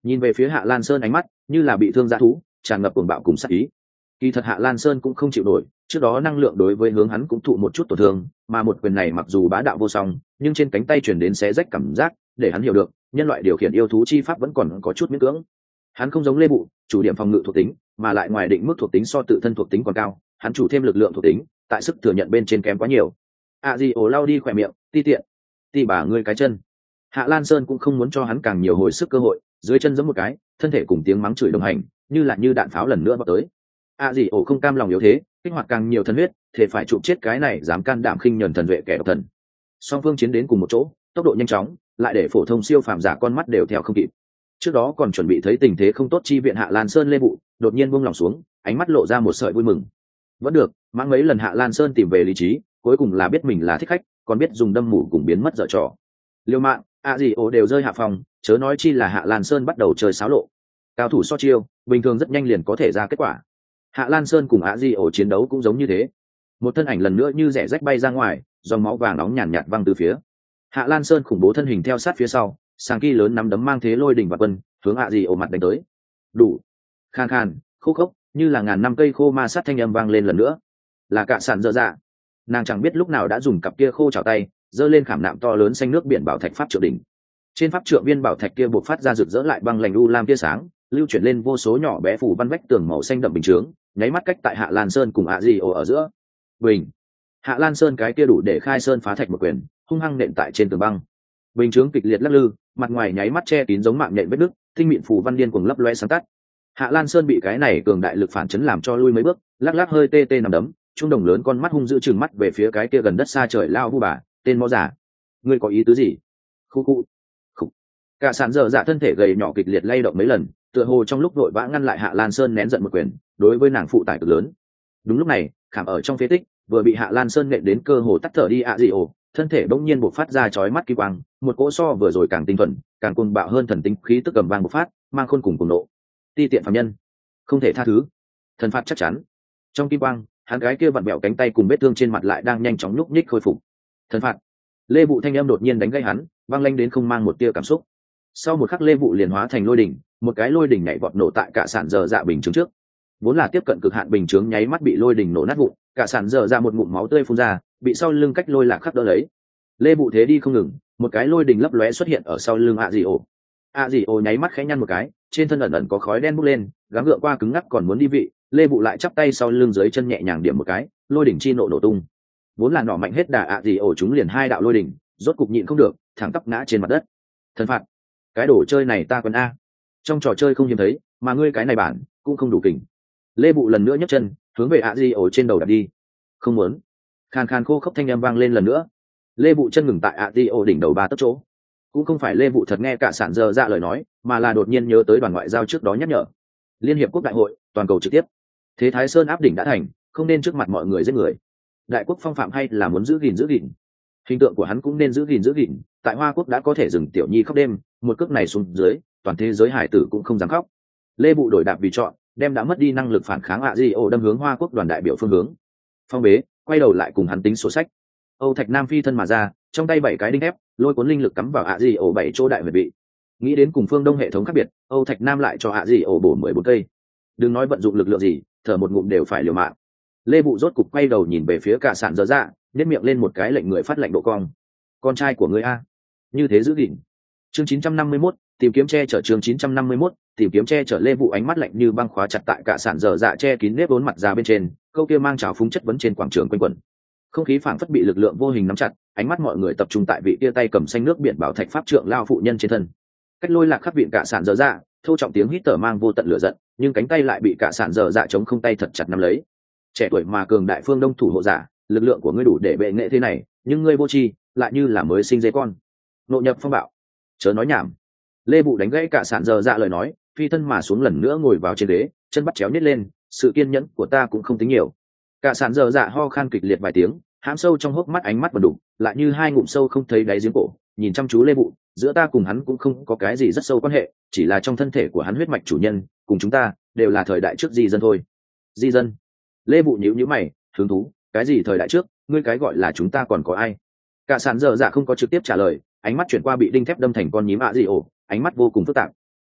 nhìn về phía Hạ Lan Sơn ánh mắt như là bị thương dã thú, tràn ngập cuồng bạo cùng sát ý. Kỳ thật Hạ Lan Sơn cũng không chịu nổi, trước đó năng lượng đối với hướng hắn cũng thụ một chút tổn thương, mà một quyền này mặc dù bá đạo vô song, nhưng trên cánh tay truyền đến xé rách cảm giác, để hắn hiểu được, nhân loại điều khiển yêu thú chi pháp vẫn còn có chút miễn cưỡng. Hắn không giống Lê Bụ, chủ điểm phòng ngự thuộc tính, mà lại ngoài định mức thuộc tính so tự thân thuộc tính còn cao, hắn chủ thêm lực lượng thuộc tính, tại sức thừa nhận bên trên kém quá nhiều. À gì ổ lau đi khỏe miệng, ti tiện, ti bà ngươi cái chân. Hạ Lan Sơn cũng không muốn cho hắn càng nhiều hồi sức cơ hội, dưới chân giẫm một cái, thân thể cùng tiếng mắng chửi đồng hành, như là như đạn pháo lần nữa vọt tới. À gì ổ không cam lòng yếu thế, kích hoạt càng nhiều thần huyết, thể phải chụp chết cái này dám can đảm khinh nhẫn thần vệ kẻ độc thần. Song phương chiến đến cùng một chỗ, tốc độ nhanh chóng, lại để phổ thông siêu phàm giả con mắt đều theo không kịp. Trước đó còn chuẩn bị thấy tình thế không tốt chi viện Hạ Lan Sơn Lê Bụ, đột nhiên buông lòng xuống, ánh mắt lộ ra một sợi vui mừng. Vẫn được, mang mấy lần Hạ Lan Sơn tìm về lý trí, cuối cùng là biết mình là thích khách, còn biết dùng đâm mù cùng biến mất dở trò. Liêu mạng, ạ gì ổ đều rơi hạ phòng, chớ nói chi là Hạ Lan Sơn bắt đầu chơi xáo lộ. Cao thủ so chiêu, bình thường rất nhanh liền có thể ra kết quả. Hạ Lan Sơn cùng ạ gì ổ chiến đấu cũng giống như thế. Một thân ảnh lần nữa như rẽ rách bay ra ngoài, dòng máu vàng nóng nhàn nhạt văng từ phía. Hạ Lan Sơn khủng bố thân hình theo sát phía sau, sàng kỳ lớn nắm đấm mang thế lôi đỉnh và quân, hướng ạ gì ổ mặt đánh tới. Đủ. Khan khan, khô khốc, như là ngàn năm cây khô ma sát thanh âm vang lên lần nữa. Là Cạ Sạn Dở Dạ. Nàng chẳng biết lúc nào đã dùng cặp kia khô chảo tay, giơ lên khảm nạm to lớn xanh nước biển bảo thạch pháp trượng đỉnh. Trên pháp trượng viên bảo thạch kia bộc phát ra rực rỡ lại băng lành u lam tia sáng, lưu chuyển lên vô số nhỏ bé phủ văn vách tường màu xanh đậm bình chướng, nháy mắt cách tại Hạ Lan Sơn cùng ạ gì ổ ở giữa. Bình. Hạ Lan Sơn cái kia đủ để khai sơn phá thạch một quyền, hung hăng nện tại trên tường băng. Bình chướng kịch liệt lắc lư, mặt ngoài nháy mắt che kín giống mạng nhện vết nứt, tinh mịn phủ văn điên cuồng lấp loe sáng tắt. Hạ Lan Sơn bị cái này cường đại lực phản chấn làm cho lui mấy bước, lắc lắc hơi tê tê nằm đấm, trung đồng lớn con mắt hung dữ trừng mắt về phía cái kia gần đất xa trời lao vu bà, tên mõ giả. Ngươi có ý tứ gì? Khu khu. Khủ. Cả Sạn Dở Dạ thân thể gầy nhỏ kịch liệt lay động mấy lần, tựa hồ trong lúc vội vã ngăn lại Hạ Lan Sơn nén giận một quyền, đối với nàng phụ tải cực lớn. Đúng lúc này, khảm ở trong phế tích, vừa bị Hạ Lan Sơn nện đến cơ hồ tắt thở đi ạ gì ổ, thân thể bỗng nhiên bộc phát ra chói mắt kỳ quang, một cỗ so vừa rồi càng tinh thuần, càng cuồng bạo hơn thần tính khí tức cầm vang bộc phát, mang khôn cùng cuồng nộ. Ti tiện phàm nhân, không thể tha thứ. Thần phạt chắc chắn. Trong kim quang, hắn gái kia vặn bẹo cánh tay cùng vết thương trên mặt lại đang nhanh chóng nhúc nhích khôi phục. Thần phạt. Lê Vụ thanh âm đột nhiên đánh gây hắn, băng lanh đến không mang một tia cảm xúc. Sau một khắc Lê Vụ liền hóa thành lôi đỉnh, một cái lôi đỉnh nhảy vọt nổ tại Cạ Sạn Dở Dạ bình chứng trước. Vốn là tiếp cận cực hạn bình chướng nháy mắt bị lôi đỉnh nổ nát vụn, Cạ Sạn Dở Dạ một ngụm máu tươi phun ra, bị sau lưng cách lôi lạc khắc đỡ lấy. Lê Vụ thế đi không ngừng, một cái lôi đỉnh lấp lóe xuất hiện ở sau lưng ạ gì ổ. ạ gì ổ nháy mắt khẽ nhăn một cái, trên thân ẩn ẩn có khói đen bốc lên, gắng gượng qua cứng ngắc còn muốn đi vị, Lê Vụ lại chắp tay sau lưng dưới chân nhẹ nhàng điểm một cái, lôi đỉnh chi nộ nổ tung. Vốn là nỏ mạnh hết đà ạ gì ổ chúng liền hai đạo lôi đỉnh, rốt cục nhịn không được, thẳng tắp ngã trên mặt đất. Thần phạt, cái đồ chơi này ta quen a. Trong trò chơi không hiếm thấy, mà ngươi cái này bản cũng không đủ kình. Lê Vụ lần nữa nhấc chân, hướng về ạ gì ổ trên đầu đạp đi. Không muốn. Khan khan khô khốc thanh âm vang lên lần nữa. Lê Vụ chân ngừng tại ạ gì ổ đỉnh đầu ba tấc chỗ. Cũng không phải Lê Vụ thật nghe Cạ Sạn Dở Dạ lời nói, mà là đột nhiên nhớ tới đoàn ngoại giao trước đó nhắc nhở. Liên hiệp quốc đại hội, toàn cầu trực tiếp. Thế Thái Sơn áp đỉnh đã thành, không nên trước mặt mọi người giết người. Đại quốc phong phạm hay là muốn giữ gìn giữ gìn. Hình tượng của hắn cũng nên giữ gìn giữ gìn, tại Hoa Quốc đã có thể dừng tiểu nhi khóc đêm, một cước này xuống dưới, toàn thế giới hải tử cũng không dám khóc. Lê Vụ đổi đạp vì chọn, đem đã mất đi năng lực phản kháng ạ gì ổ đâm hướng Hoa Quốc đoàn đại biểu phương hướng. Phong bế, quay đầu lại cùng hắn tính sổ sách. Âu Thạch Nam phi thân mà ra, trong tay bảy cái đinh thép, lôi cuốn linh lực cắm vào ạ gì ổ bảy chỗ đại huyệt vị. Nghĩ đến cùng Phương Đông hệ thống khác biệt, Âu Thạch Nam lại cho ạ gì ổ bổ mười bốn cây. Đừng nói vận dụng lực lượng gì, thở một ngụm đều phải liều mạng. Lê Vụ rốt cục quay đầu nhìn về phía Cạ Sạn Dở Dạ, nhếch miệng lên một cái lệnh người phát lệnh độ cong. Con trai của ngươi a, như thế giữ gìn. Chương chín trăm năm mươi mốt, tìm kiếm che chở chương chín trăm năm mươi mốt, tìm kiếm che chở. Lê Vụ ánh mắt lạnh như băng khóa chặt tại Cạ Sạn Dở Dạ che kín nếp vốn mặt ra bên trên, câu kia mang trào phúng chất vấn trên quảng trường quanh quẩn. Không khí phảng phất bị lực lượng vô hình nắm chặt, ánh mắt mọi người tập trung tại vị kia tay cầm xanh nước biển bảo thạch pháp trượng lao phụ nhân trên thân. Cách lôi lạc khắc viện Cạ Sạn Dở Dạ, thô trọng tiếng hít thở mang vô tận lửa giận, nhưng cánh tay lại bị Cạ Sạn Dở Dạ chống không tay thật chặt nắm lấy. Trẻ tuổi mà cường đại Phương Đông thủ hộ giả, lực lượng của ngươi đủ để bệ nghệ thế này, nhưng ngươi vô tri, lại như là mới sinh dế con. Nội nhập phong bạo, chớ nói nhảm. Lê Vụ đánh gãy Cạ Sạn Dở Dạ lời nói, phi thân mà xuống lần nữa ngồi vào trên ghế, chân bắt chéo nhét lên, sự kiên nhẫn của ta cũng không tính nhiều. Cạ Sạn Dở Dạ ho khan kịch liệt vài tiếng, hãm sâu trong hốc mắt ánh mắt vần đục, lại như hai ngụm sâu không thấy đáy giếng cổ, nhìn chăm chú Lê Vụ, giữa ta cùng hắn cũng không có cái gì rất sâu quan hệ, chỉ là trong thân thể của hắn huyết mạch chủ nhân, cùng chúng ta đều là thời đại trước di dân thôi. Di dân? Lê Vụ nhíu nhíu mày, hứng thú, cái gì thời đại trước, ngươi cái gọi là chúng ta còn có ai? Cạ Sạn Dở Dạ không có trực tiếp trả lời, ánh mắt chuyển qua bị đinh thép đâm thành con nhím ạ gì ổ, ánh mắt vô cùng phức tạp.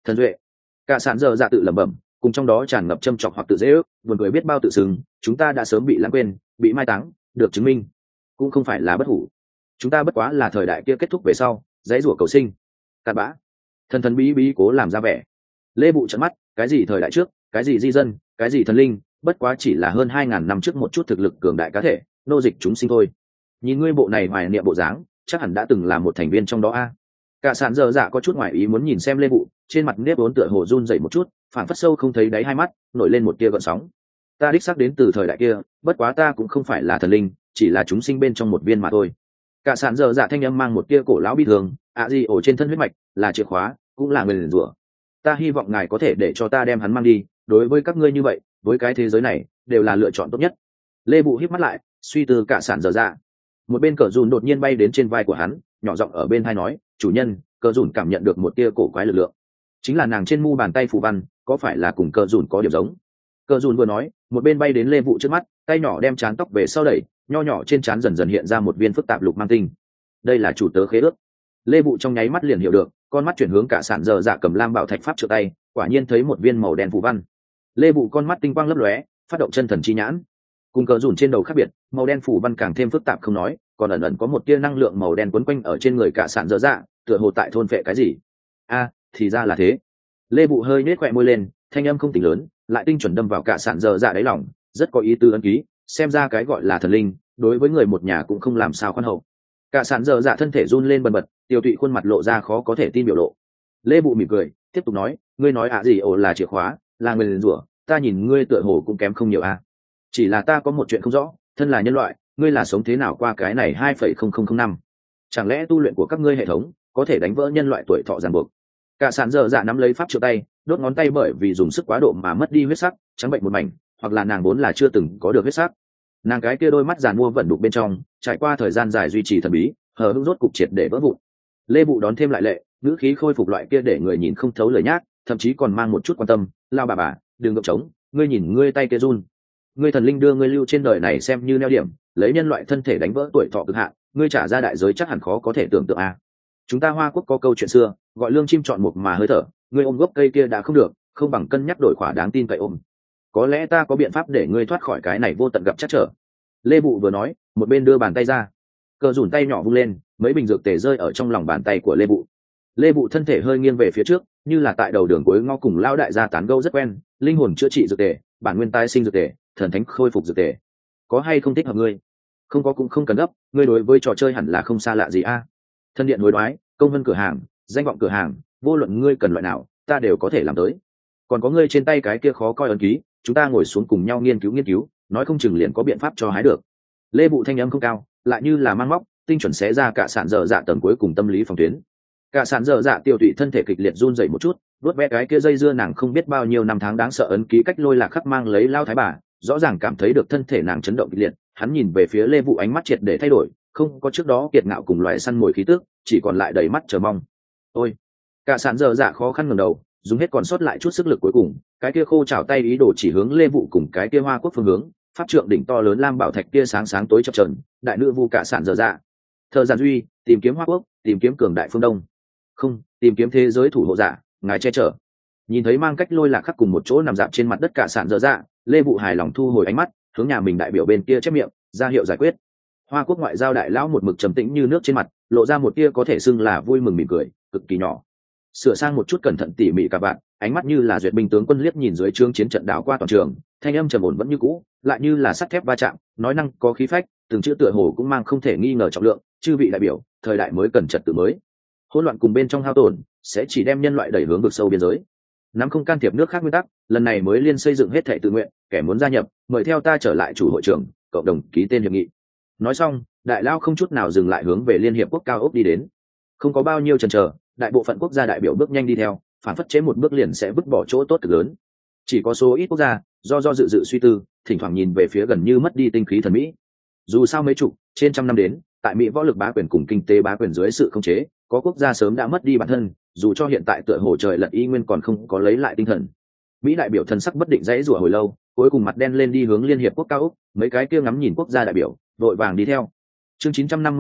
thần duệ. Cả sạn dở dạ tự lẩm bẩm, cùng trong đó tràn ngập châm chọc hoặc tự dễ ước, buồn cười biết bao tự sừng, chúng ta đã sớm bị lãng quên, bị mai táng, được chứng minh cũng không phải là bất hủ, chúng ta bất quá là thời đại kia kết thúc về sau dãy rủa cầu sinh. Cặn bã. Thần thần bí bí cố làm ra vẻ. Lê Bụ trợn mắt, cái gì thời đại trước, cái gì di dân, cái gì thần linh, bất quá chỉ là hơn hai ngàn năm trước một chút thực lực cường đại cá thể, nô dịch chúng sinh thôi. Nhìn ngươi bộ này hoài niệm bộ dáng, chắc hẳn đã từng là một thành viên trong đó a. Cả sạn dở dạ có chút ngoài ý muốn nhìn xem Lê Bụ, trên mặt nếp vốn tựa hồ run dậy một chút, phản phất sâu không thấy đáy hai mắt nổi lên một tia gợn sóng. Ta đích xác đến từ thời đại kia, bất quá ta cũng không phải là thần linh, chỉ là chúng sinh bên trong một viên mà thôi. Cả sạn dở dạ thanh âm mang một tia cổ lão bi thường, ạ gì ổ trên thân huyết mạch là chìa khóa, cũng là người liền rủa. Ta hy vọng ngài có thể để cho ta đem hắn mang đi, đối với các ngươi như vậy, với cái thế giới này đều là lựa chọn tốt nhất. Lê Bụ híp mắt lại, suy tư cả sạn dở dạ. Một bên cờ dùn đột nhiên bay đến trên vai của hắn, nhỏ giọng ở bên tai nói, chủ nhân. Cờ dùn cảm nhận được một tia cổ quái lực lượng, chính là nàng trên mu bàn tay phù văn, có phải là cùng cờ dùn có điểm giống? Cờ dùn vừa nói, một bên bay đến Lê Vụ trước mắt, tay nhỏ đem trán tóc về sau đẩy, nho nhỏ trên trán dần dần hiện ra một viên phức tạp lục mang tinh. Đây là chủ tớ khế ước. Lê Vụ trong nháy mắt liền hiểu được, con mắt chuyển hướng cả sạn dở dạ cầm lam bảo thạch pháp trợ tay, quả nhiên thấy một viên màu đen phù văn. Lê Vụ con mắt tinh quang lấp lóe, phát động chân thần chi nhãn. Cùng cờ dùn trên đầu khác biệt, màu đen phù văn càng thêm phức tạp không nói, còn ẩn ẩn có một tia năng lượng màu đen quấn quanh ở trên người cả sạn dở dạ, tựa hồ tại thôn phệ cái gì. A, thì ra là thế. Lê Bụ hơi nhếch khóe môi lên, thanh âm không tính lớn, lại tinh chuẩn đâm vào cả sạn dở dạ đáy lòng, rất có ý tứ ấn ký, xem ra cái gọi là thần linh, đối với người một nhà cũng không làm sao khoan hậu. Cả sạn dở dạ thân thể run lên bần bật, tiêu tụy khuôn mặt lộ ra khó có thể tin biểu lộ. Lê Bụ mỉm cười, tiếp tục nói, ngươi nói ạ gì ổ là chìa khóa, là người liền rủa, ta nhìn ngươi tựa hồ cũng kém không nhiều a. Chỉ là ta có một chuyện không rõ, thân là nhân loại, ngươi là sống thế nào qua cái này hai phẩy không không không năm? Chẳng lẽ tu luyện của các ngươi hệ thống có thể đánh vỡ nhân loại tuổi thọ ràng buộc? Cả sạn dở dạ nắm lấy pháp trượng tay, đốt ngón tay bởi vì dùng sức quá độ mà mất đi huyết sắc, trắng bệnh một mảnh, hoặc là nàng vốn là chưa từng có được huyết sắc. Nàng cái kia đôi mắt giàn mua vẫn đục bên trong, trải qua thời gian dài duy trì thần bí, hờ hững rốt cục triệt để vỡ vụn. Lê Bụ đón thêm lại lệ, ngữ khí khôi phục loại kia để người nhìn không thấu lời nhác, thậm chí còn mang một chút quan tâm, lao bà bà, đừng gượng trống, ngươi nhìn ngươi tay kia run. Ngươi thần linh đưa ngươi lưu trên đời này xem như neo điểm, lấy nhân loại thân thể đánh vỡ tuổi thọ cực hạn, ngươi trả ra đại giới chắc hẳn khó có thể tưởng tượng a. À. Chúng ta Hoa Quốc có câu chuyện xưa, gọi lương chim chọn một mà hơi thở, ngươi ôm gốc cây kia đã không được, không bằng cân nhắc đổi khỏa đáng tin cậy ôm. Có lẽ ta có biện pháp để ngươi thoát khỏi cái này vô tận gặp chắc trở. Lê Bụ vừa nói, một bên đưa bàn tay ra, cờ rủn tay nhỏ vung lên, mấy bình dược tề rơi ở trong lòng bàn tay của Lê Bụ. Lê Bụ thân thể hơi nghiêng về phía trước, như là tại đầu đường cuối ngõ cùng lao đại gia tán gẫu rất quen, linh hồn chữa trị dược tề, bản nguyên tái sinh dược tề, thần thánh khôi phục dược tề. Có hay không thích hợp ngươi? Không có cũng không cần gấp, ngươi đối với trò chơi hẳn là không xa lạ gì a. À? Thân điện hối đoái, công vân cửa hàng, danh vọng cửa hàng, vô luận ngươi cần loại nào, ta đều có thể làm tới. Còn có ngươi trên tay cái kia khó coi ấn ký, chúng ta ngồi xuống cùng nhau nghiên cứu nghiên cứu, nói không chừng liền có biện pháp cho hái được. Lê Bụ thanh âm không cao, lại như là mang móc, tinh chuẩn xé ra cả sạn dở dạ tầng cuối cùng tâm lý phòng tuyến. Cả sạn dở dạ tiêu tụy thân thể kịch liệt run rẩy một chút, vuốt ve cái kia dây dưa nàng không biết bao nhiêu năm tháng đáng sợ ấn ký cách lôi lạc khắc mang lấy lao thái bà, rõ ràng cảm thấy được thân thể nàng chấn động kịch liệt. Hắn nhìn về phía Lê Vụ ánh mắt triệt để thay đổi, không có trước đó kiệt ngạo cùng loài săn mồi khí tức, chỉ còn lại đầy mắt chờ mong. Ôi! Cả sạn dở dạ khó khăn ngẩng đầu, dùng hết còn sót lại chút sức lực cuối cùng, cái kia khô chảo tay ý đồ chỉ hướng Lê Vụ cùng cái kia Hoa Quốc phương hướng, pháp trượng đỉnh to lớn lam bảo thạch kia sáng sáng tối chập chờn, đại nữ vu cả sạn dở dạ. Thờ giản duy, tìm kiếm Hoa Quốc, tìm kiếm cường đại phương đông. Không, tìm kiếm thế giới thủ hộ giả, ngài che chở. Nhìn thấy mang cách lôi lạc khắc cùng một chỗ nằm dạp trên mặt đất cả sạn dở dạ, Lê Vụ hài lòng thu hồi ánh mắt, hướng nhà mình đại biểu bên kia chép miệng, ra hiệu giải quyết. Hoa Quốc ngoại giao đại lão một mực trầm tĩnh như nước trên mặt, lộ ra một tia có thể xưng là vui mừng mỉm cười, cực kỳ nhỏ. Sửa sang một chút cẩn thận tỉ mỉ cả bạn, ánh mắt như là duyệt binh tướng quân liếc nhìn dưới trướng chiến trận đảo qua toàn trường, thanh âm trầm ổn vẫn như cũ, lại như là sắt thép va chạm, nói năng có khí phách, từng chữ tựa hồ cũng mang không thể nghi ngờ trọng lượng. Chư vị đại biểu, thời đại mới cần trật tự mới. Hỗn loạn cùng bên trong hao tổn sẽ chỉ đem nhân loại đẩy hướng vực sâu biên giới. Nắm không can thiệp nước khác nguyên tắc, lần này mới liên xây dựng hết thảy tự nguyện, kẻ muốn gia nhập, mời theo ta trở lại chủ hội trưởng, cộng đồng ký tên hiệp nghị. Nói xong, đại lao không chút nào dừng lại hướng về liên hiệp quốc cao ốc đi đến. Không có bao nhiêu chần chờ, đại bộ phận quốc gia đại biểu bước nhanh đi theo, phản phất chế một bước liền sẽ vứt bỏ chỗ tốt cực lớn. Chỉ có số ít quốc gia do do dự dự suy tư, thỉnh thoảng nhìn về phía gần như mất đi tinh khí thần mỹ. Dù sao mấy chục, trên trăm năm đến, tại Mỹ võ lực bá quyền cùng kinh tế bá quyền dưới sự khống chế, có quốc gia sớm đã mất đi bản thân, dù cho hiện tại tựa hồ trời lật y nguyên còn không có lấy lại tinh thần. Mỹ đại biểu thần sắc bất định dãy rủa hồi lâu, cuối cùng mặt đen lên đi hướng liên hiệp quốc cao ốc, mấy cái kia ngắm nhìn quốc gia đại biểu, vội vàng đi theo. Chương chín trăm năm mươi hai,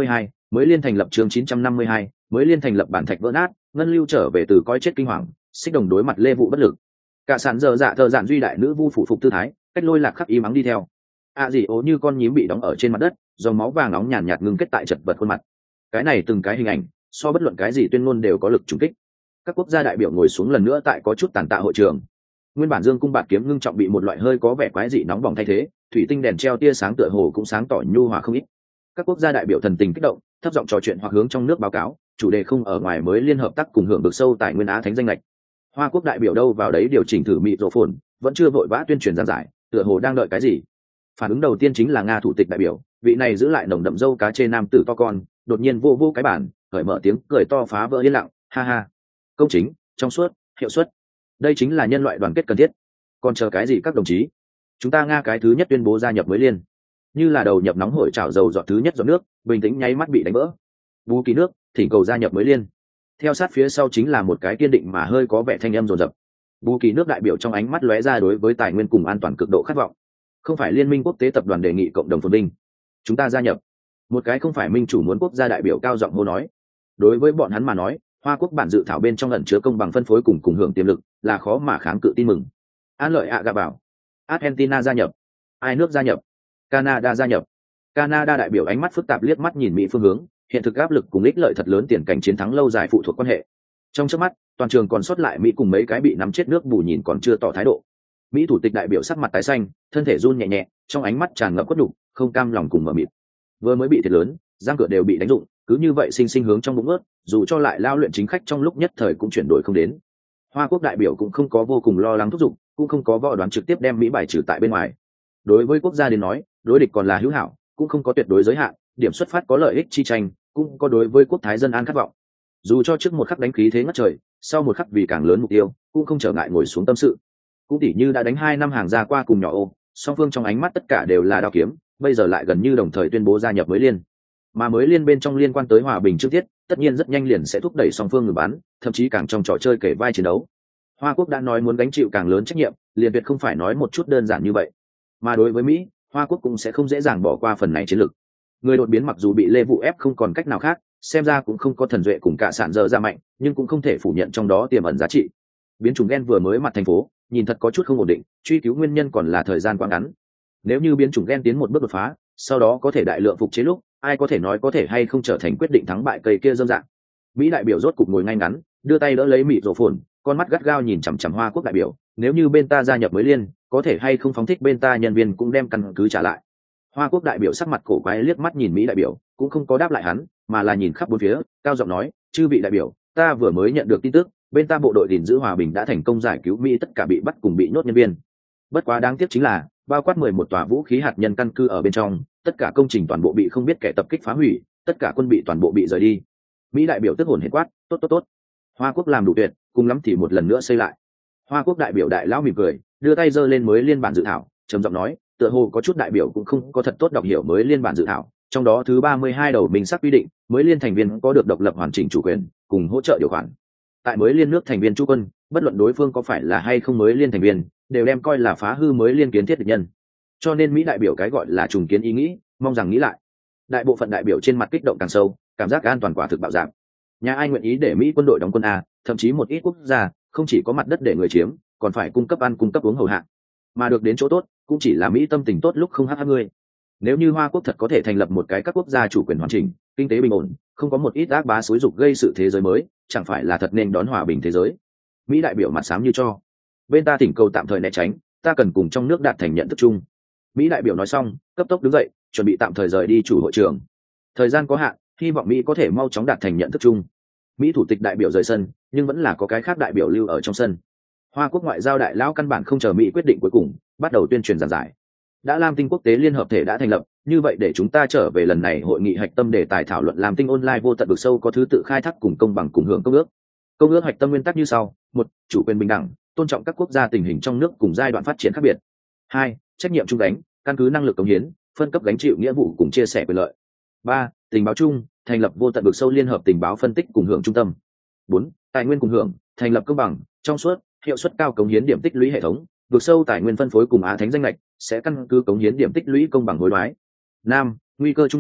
Mới liên thành lập chương chín trăm năm mươi hai, mới liên thành lập bản thạch vỡ nát, ngân lưu trở về từ coi chết kinh hoàng, xích đồng đối mặt lê vụ bất lực. Cả sàn giờ dạ thợ dạn duy đại nữ vu phủ phục tư thái, cách lôi lạc khắc im ắng đi theo. A dì ố như con nhím bị đóng ở trên mặt đất, dòng máu vàng nóng nhàn nhạt ngưng kết tại chật vật khuôn mặt. Cái này từng cái hình ảnh, so bất luận cái gì tuyên ngôn đều có lực trùng kích. Các quốc gia đại biểu ngồi xuống lần nữa tại có chút tàn tạ hội trường. Nguyên bản dương cung bạt kiếm ngưng trọng bị một loại hơi có vẻ quái dị nóng bỏng thay thế, thủy tinh đèn treo tia sáng tựa hồ cũng sáng tỏ nhu hòa không ít. Các quốc gia đại biểu thần tình kích động, thấp giọng trò chuyện hoặc hướng trong nước báo cáo, chủ đề không ở ngoài mới liên hợp tác cùng hưởng được sâu tại nguyên á thánh danh lệch. Hoa quốc đại biểu đâu vào đấy điều chỉnh thử mịt rộ phồn, vẫn chưa vội vã tuyên truyền giảng giải, tựa hồ đang đợi cái gì. Phản ứng đầu tiên chính là Nga thủ tịch đại biểu, vị này giữ lại nồng đậm dâu cá chê nam tử to con, đột nhiên vô vô cái bản, khởi mở tiếng cười to phá vỡ yên lặng, ha ha. Công chính, trong suốt, hiệu suất. Đây chính là nhân loại đoàn kết cần thiết. Còn chờ cái gì các đồng chí? Chúng ta Nga cái thứ nhất tuyên bố gia nhập mới liên. Như là đầu nhập nóng hổi chảo dầu giọt thứ nhất giọt nước, bình tĩnh nháy mắt bị đánh vỡ. Bú ký nước, thỉnh cầu gia nhập mới liên. Theo sát phía sau chính là một cái kiên định mà hơi có vẻ thanh âm dồn dập. Bú ký nước đại biểu trong ánh mắt lóe ra đối với tài nguyên cùng an toàn cực độ khát vọng. Không phải liên minh quốc tế tập đoàn đề nghị cộng đồng phồn vinh, chúng ta gia nhập. Một cái không phải minh chủ muốn quốc gia đại biểu cao giọng hô nói. Đối với bọn hắn mà nói, Hoa quốc bản dự thảo bên trong ẩn chứa công bằng phân phối cùng cùng hưởng tiềm lực, là khó mà kháng cự tin mừng. An lợi ạ gạ bảo, Argentina gia nhập, ai nước gia nhập, Canada gia nhập. Canada đại biểu ánh mắt phức tạp liếc mắt nhìn Mỹ phương hướng, hiện thực áp lực cùng ích lợi thật lớn tiền cảnh chiến thắng lâu dài phụ thuộc quan hệ. Trong chớp mắt, toàn trường còn sót lại Mỹ cùng mấy cái bị nắm chết nước bù nhìn còn chưa tỏ thái độ. Mỹ thủ tịch đại biểu sắc mặt tái xanh, thân thể run nhẹ nhẹ, trong ánh mắt tràn ngập khuất nhục, không cam lòng cùng mở mịt. Vừa mới bị thiệt lớn, răng cửa đều bị đánh rụng, cứ như vậy sinh sinh hướng trong bụng ướt, dù cho lại lao luyện chính khách trong lúc nhất thời cũng chuyển đổi không đến. Hoa quốc đại biểu cũng không có vô cùng lo lắng thúc giục, cũng không có võ đoán trực tiếp đem Mỹ bài trừ tại bên ngoài. Đối với quốc gia đến nói, đối địch còn là hữu hảo, cũng không có tuyệt đối giới hạn, điểm xuất phát có lợi ích chi tranh, cũng có đối với quốc thái dân an khát vọng. Dù cho trước một khắc đánh khí thế ngất trời, sau một khắc vì càng lớn mục tiêu, cũng không trở ngại ngồi xuống tâm sự. Cũng tỉ như đã đánh hai năm hàng ra qua cùng nhỏ ô, song phương trong ánh mắt tất cả đều là đao kiếm, bây giờ lại gần như đồng thời tuyên bố gia nhập mới liên. Mà mới liên bên trong liên quan tới hòa bình trước tiết, tất nhiên rất nhanh liền sẽ thúc đẩy song phương ngừng bắn, thậm chí càng trong trò chơi kể vai chiến đấu. Hoa quốc đã nói muốn gánh chịu càng lớn trách nhiệm, liền tuyệt không phải nói một chút đơn giản như vậy. Mà đối với Mỹ, Hoa quốc cũng sẽ không dễ dàng bỏ qua phần này chiến lược. Người đột biến mặc dù bị Lê Vụ ép không còn cách nào khác, xem ra cũng không có thần duệ cùng cả sản dơ ra mạnh, nhưng cũng không thể phủ nhận trong đó tiềm ẩn giá trị. Biến chủng gen vừa mới mặt thành phố, nhìn thật có chút không ổn định, truy cứu nguyên nhân còn là thời gian quá ngắn. Nếu như biến chủng gen tiến một bước đột phá, sau đó có thể đại lượng phục chế lúc, ai có thể nói có thể hay không trở thành quyết định thắng bại cây kia dâm dạng. Mỹ đại biểu rốt cục ngồi ngay ngắn, đưa tay đỡ lấy mịt rổ phồn, con mắt gắt gao nhìn chằm chằm Hoa quốc đại biểu, nếu như bên ta gia nhập mới liên, có thể hay không phóng thích bên ta nhân viên cũng đem căn cứ trả lại. Hoa quốc đại biểu sắc mặt cổ quái liếc mắt nhìn Mỹ đại biểu, cũng không có đáp lại hắn, mà là nhìn khắp bốn phía, cao giọng nói, chư vị đại biểu, ta vừa mới nhận được tin tức, bên ta bộ đội gìn giữ hòa bình đã thành công giải cứu Mỹ tất cả bị bắt cùng bị nhốt nhân viên. Bất quá đáng tiếc chính là, bao quát mười một tòa vũ khí hạt nhân căn cứ ở bên trong, tất cả công trình toàn bộ bị không biết kẻ tập kích phá hủy, tất cả quân bị toàn bộ bị rời đi. Mỹ đại biểu tức hồn hển quát, tốt tốt tốt. Hoa quốc làm đủ tuyệt, cùng lắm thì một lần nữa xây lại. Hoa quốc đại biểu đại lão mỉm cười, đưa tay giơ lên mới liên bản dự thảo, trầm giọng nói, tựa hồ có chút đại biểu cũng không có thật tốt đọc hiểu mới liên bản dự thảo, trong đó thứ ba mươi hai đầu minh sắc quy định, mới liên thành viên có được độc lập hoàn chỉnh chủ quyền, cùng hỗ trợ điều khoản. Tại mới liên nước thành viên chu quân, bất luận đối phương có phải là hay không mới liên thành viên, đều đem coi là phá hư mới liên kiến thiết địch nhân. Cho nên Mỹ đại biểu cái gọi là trùng kiến ý nghĩ, mong rằng nghĩ lại. Đại bộ phận đại biểu trên mặt kích động càng sâu, cảm giác an toàn quả thực bạo giảm. Nhà ai nguyện ý để Mỹ quân đội đóng quân a, thậm chí một ít quốc gia không chỉ có mặt đất để người chiếm, còn phải cung cấp ăn cung cấp uống hầu hạ. Mà được đến chỗ tốt, cũng chỉ là Mỹ tâm tình tốt lúc không hắc hắc ngươi. Nếu như Hoa quốc thật có thể thành lập một cái các quốc gia chủ quyền hoàn chỉnh, kinh tế bình ổn, không có một ít ác bá xúi dục gây sự thế giới mới, chẳng phải là thật nên đón hòa bình thế giới. Mỹ đại biểu mặt xám như cho. Bên ta thỉnh cầu tạm thời né tránh, ta cần cùng trong nước đạt thành nhận thức chung. Mỹ đại biểu nói xong, cấp tốc đứng dậy, chuẩn bị tạm thời rời đi chủ hội trường. Thời gian có hạn, hy vọng Mỹ có thể mau chóng đạt thành nhận thức chung. Mỹ thủ tịch đại biểu rời sân, nhưng vẫn là có cái khác đại biểu lưu ở trong sân. Hoa quốc ngoại giao đại lão căn bản không chờ Mỹ quyết định cuối cùng, bắt đầu tuyên truyền giảng giải. Đã Lam Tinh quốc tế liên hợp thể đã thành lập, như vậy để chúng ta trở về lần này hội nghị hạch tâm đề tài thảo luận Lam Tinh online vô tận vực sâu có thứ tự khai thác cùng công bằng cùng hưởng công ước. Công ước hạch tâm nguyên tắc như sau: một, chủ quyền bình đẳng, tôn trọng các quốc gia tình hình trong nước cùng giai đoạn phát triển khác biệt. Hai, trách nhiệm chung đánh, căn cứ năng lực cống hiến, phân cấp gánh chịu nghĩa vụ cùng chia sẻ quyền lợi. Ba, tình báo chung, thành lập vô tận vực sâu liên hợp tình báo phân tích cùng hưởng trung tâm. Bốn, tài nguyên cùng hưởng, thành lập công bằng, trong suốt, hiệu suất cao cống hiến điểm tích lũy hệ thống, vực sâu tài nguyên phân phối cùng á thánh danh lệch sẽ căn cứ cống hiến điểm tích lũy công bằng hối đoái. Năm, nguy cơ trung ngự,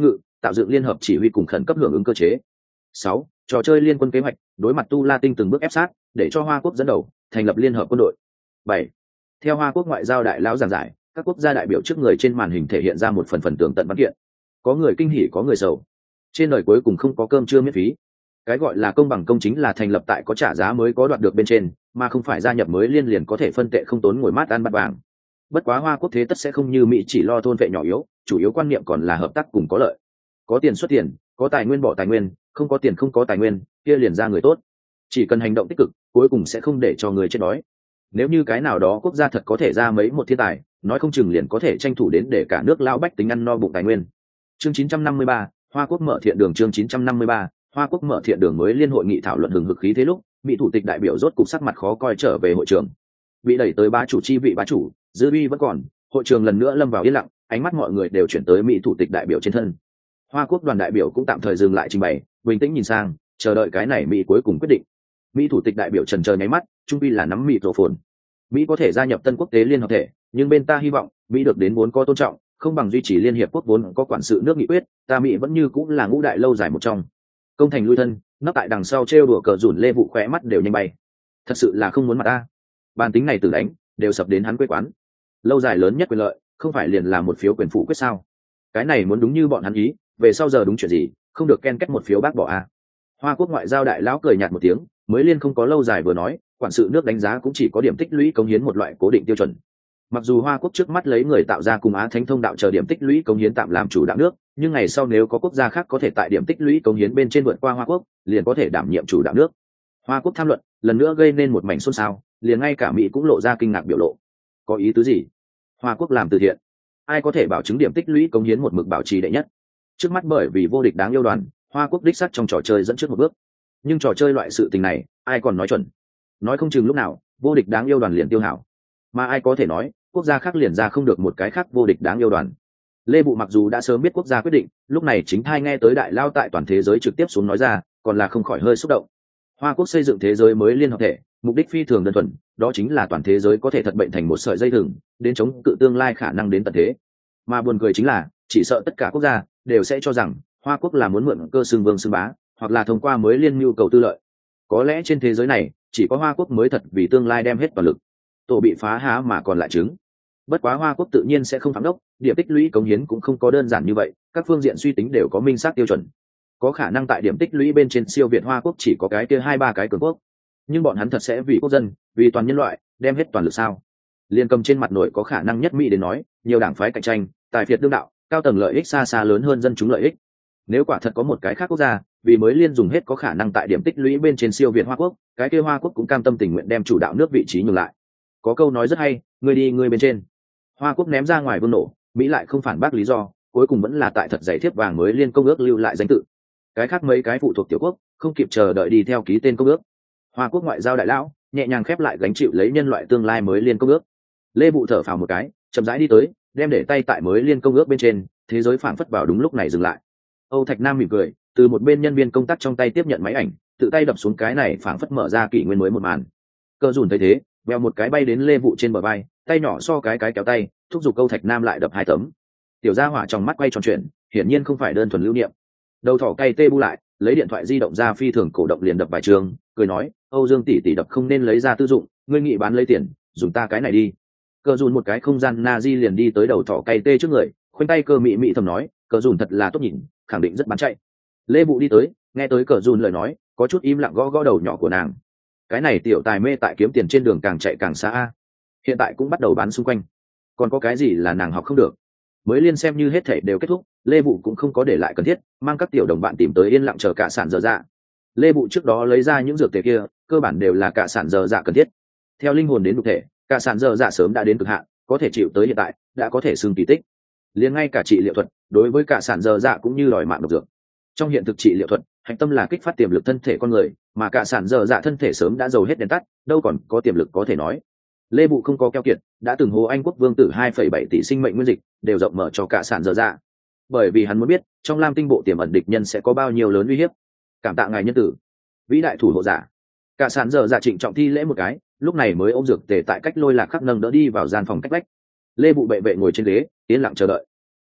tạo dựng liên hợp chỉ huy cùng khẩn cấp hưởng ứng cơ chế. Sáu, trò chơi liên quân kế hoạch, đối mặt Tu La Tinh từng bước ép sát, để cho Hoa Quốc dẫn đầu, thành lập liên hợp quân đội. Bảy, theo Hoa Quốc ngoại giao đại lão giảng giải, các quốc gia đại biểu trước người trên màn hình thể hiện ra một phần phần tường tận văn kiện. Có người kinh hỉ có người sầu. Trên đời cuối cùng không có cơm trưa miễn phí. Cái gọi là công bằng công chính là thành lập tại có trả giá mới có đoạt được bên trên, mà không phải gia nhập mới liên liền có thể phân tệ không tốn ngồi mát ăn bát vàng. Bất quá Hoa Quốc thế tất sẽ không như Mỹ chỉ lo thôn vệ nhỏ yếu, chủ yếu quan niệm còn là hợp tác cùng có lợi. Có tiền xuất tiền, có tài nguyên bỏ tài nguyên, không có tiền không có tài nguyên, kia liền ra người tốt. Chỉ cần hành động tích cực, cuối cùng sẽ không để cho người chết đói. Nếu như cái nào đó quốc gia thật có thể ra mấy một thiên tài, nói không chừng liền có thể tranh thủ đến để cả nước lao bách tính ăn no bụng tài nguyên. Chương chín trăm năm mươi ba, Hoa Quốc mở thiện đường. Chương chín trăm năm mươi ba, Hoa Quốc mở thiện đường mới liên hội nghị thảo luận hừng hực khí thế lúc, Mỹ thủ tịch đại biểu rốt cục sắc mặt khó coi trở về hội trường. Bị đẩy tới bá chủ chi vị bá chủ, dư uy vẫn còn, hội trường lần nữa lâm vào yên lặng, ánh mắt mọi người đều chuyển tới Mỹ thủ tịch đại biểu trên thân. Hoa Quốc đoàn đại biểu cũng tạm thời dừng lại trình bày, bình tĩnh nhìn sang, chờ đợi cái này Mỹ cuối cùng quyết định. Mỹ thủ tịch đại biểu trần chờ nháy mắt, trung quy là nắm mịt rổ phồn. Mỹ có thể gia nhập Tân Quốc tế liên hợp thể, nhưng bên ta hy vọng Mỹ được đến vốn có tôn trọng, không bằng duy trì liên hiệp quốc vốn có quản sự nước nghị quyết, ta Mỹ vẫn như cũng là ngũ đại lâu dài một trong. Công thành lui thân, nấp tại đằng sau trêu đùa cờ rủn Lê Vụ khỏe mắt đều nhanh bay. Thật sự là không muốn mặt ta. Bàn tính này từ đánh, đều sập đến hắn quê quán. Lâu dài lớn nhất quyền lợi, không phải liền là một phiếu quyền phủ quyết sao? Cái này muốn đúng như bọn hắn ý, về sau giờ đúng chuyện gì, không được ken kết một phiếu bác bỏ a. Hoa Quốc ngoại giao đại lão cười nhạt một tiếng, mới liên không có lâu dài vừa nói, quản sự nước đánh giá cũng chỉ có điểm tích lũy cống hiến một loại cố định tiêu chuẩn. Mặc dù Hoa Quốc trước mắt lấy người tạo ra cùng Á Thánh thông đạo chờ điểm tích lũy cống hiến tạm làm chủ đạo nước, nhưng ngày sau nếu có quốc gia khác có thể tại điểm tích lũy cống hiến bên trên vượt qua Hoa Quốc, liền có thể đảm nhiệm chủ đạo nước. Hoa Quốc tham luận, lần nữa gây nên một mảnh xôn xao, liền ngay cả Mỹ cũng lộ ra kinh ngạc biểu lộ. Có ý tứ gì? Hoa Quốc làm từ thiện, ai có thể bảo chứng điểm tích lũy cống hiến một mực bảo trì đệ nhất? Trước mắt bởi vì vô địch đáng yêu đoàn, Hoa Quốc đích xác trong trò chơi dẫn trước một bước. Nhưng trò chơi loại sự tình này, ai còn nói chuẩn? Nói không chừng lúc nào, vô địch đáng yêu đoàn liền tiêu hảo. Mà ai có thể nói, quốc gia khác liền ra không được một cái khác vô địch đáng yêu đoàn. Lê Bụ mặc dù đã sớm biết quốc gia quyết định, lúc này chính thai nghe tới đại lao tại toàn thế giới trực tiếp xuống nói ra, còn là không khỏi hơi xúc động. Hoa Quốc xây dựng thế giới mới liên hợp thể, mục đích phi thường đơn thuần, đó chính là toàn thế giới có thể thật bệnh thành một sợi dây thừng, đến chống cự tương lai khả năng đến tận thế. Mà buồn cười chính là, chỉ sợ tất cả quốc gia đều sẽ cho rằng Hoa Quốc là muốn mượn cơ xưng vương xưng bá, hoặc là thông qua mới liên nhu cầu tư lợi. Có lẽ trên thế giới này, chỉ có Hoa Quốc mới thật vì tương lai đem hết toàn lực. Tổ bị phá há mà còn lại trứng. Bất quá Hoa Quốc tự nhiên sẽ không phản đốc, điểm tích lũy cống hiến cũng không có đơn giản như vậy, các phương diện suy tính đều có minh xác tiêu chuẩn. Có khả năng tại điểm tích lũy bên trên siêu việt Hoa Quốc chỉ có cái kia hai ba cái cường quốc, nhưng bọn hắn thật sẽ vì quốc dân, vì toàn nhân loại đem hết toàn lực sao? Liên cầm trên mặt nội có khả năng nhất Mỹ đến nói, nhiều đảng phái cạnh tranh, tài phiệt đương đạo, cao tầng lợi ích xa xa lớn hơn dân chúng lợi ích. Nếu quả thật có một cái khác quốc gia, vì mới liên dùng hết có khả năng tại điểm tích lũy bên trên siêu việt Hoa Quốc, cái kia Hoa Quốc cũng cam tâm tình nguyện đem chủ đạo nước vị trí nhường lại. Có câu nói rất hay, người đi người bên trên. Hoa Quốc ném ra ngoài vương nổ, Mỹ lại không phản bác lý do, cuối cùng vẫn là tại thật giấy thiếp vàng mới liên công ước lưu lại danh tự. Cái khác mấy cái phụ thuộc tiểu quốc không kịp chờ đợi đi theo ký tên công ước. Hoa Quốc ngoại giao đại lão nhẹ nhàng khép lại gánh chịu lấy nhân loại tương lai mới liên công ước. Lê Bụ thở phào một cái, chậm rãi đi tới, đem để tay tại mới liên công ước bên trên, thế giới phảng phất vào đúng lúc này dừng lại. Âu Thạch Nam mỉm cười, từ một bên nhân viên công tác trong tay tiếp nhận máy ảnh, tự tay đập xuống cái này phảng phất mở ra kỷ nguyên mới một màn. Cơ dùn thấy thế, vèo một cái bay đến Lê Vụ trên bờ vai, tay nhỏ so cái cái kéo tay, thúc giục Âu Thạch Nam lại đập hai tấm. Tiểu gia hỏa trong mắt quay tròn chuyện, hiển nhiên không phải đơn thuần lưu niệm. Đầu thỏ cay tê bu lại, lấy điện thoại di động ra phi thường cổ động liền đập vài trường, cười nói, Âu Dương tỷ tỷ đập không nên lấy ra tư dụng, ngươi nghĩ bán lấy tiền, dùng ta cái này đi. Cơ dùn một cái không gian na di liền đi tới đầu thỏ cay tê trước người, khoanh tay cơ mị mị thầm nói, cờ dùn thật là tốt nhìn, khẳng định rất bán chạy. Lê Bụ đi tới, nghe tới cờ dùn lời nói, có chút im lặng gõ gõ đầu nhỏ của nàng. Cái này tiểu tài mê tại kiếm tiền trên đường càng chạy càng xa a, hiện tại cũng bắt đầu bán xung quanh, còn có cái gì là nàng học không được? Mới liên xem như hết thể đều kết thúc, Lê Vụ cũng không có để lại cần thiết, mang các tiểu đồng bạn tìm tới yên lặng chờ cả sản dở dạ. Lê Vụ trước đó lấy ra những dược tề kia, cơ bản đều là cả sản dở dạ cần thiết. Theo linh hồn đến nhục thể, cả sản dở dạ sớm đã đến cực hạn, có thể chịu tới hiện tại, đã có thể xưng kỳ tích. Liền ngay cả trị liệu thuật, đối với cả sản dở dạ cũng như đòi mạng độc dược. Trong hiện thực trị liệu thuật, hạch tâm là kích phát tiềm lực thân thể con người, mà cả sản dở dạ thân thể sớm đã dầu hết đèn tắt, đâu còn có tiềm lực có thể nói. Lê Bụ không có keo kiệt, đã từng hô Anh quốc vương tử hai phẩy bảy tỷ sinh mệnh nguyên dịch, đều rộng mở cho cả sản dở dạ. Bởi vì hắn muốn biết, trong Lam Tinh bộ tiềm ẩn địch nhân sẽ có bao nhiêu lớn uy hiếp. Cảm tạ ngài nhân tử, vĩ đại thủ hộ giả. Cả sản dở dạ trịnh trọng thi lễ một cái, lúc này mới ôm dược tề tại cách lôi lạc khắc nâng đỡ đi vào gian phòng cách vách. Lê Bụ bệ vệ ngồi trên ghế, yên lặng chờ đợi.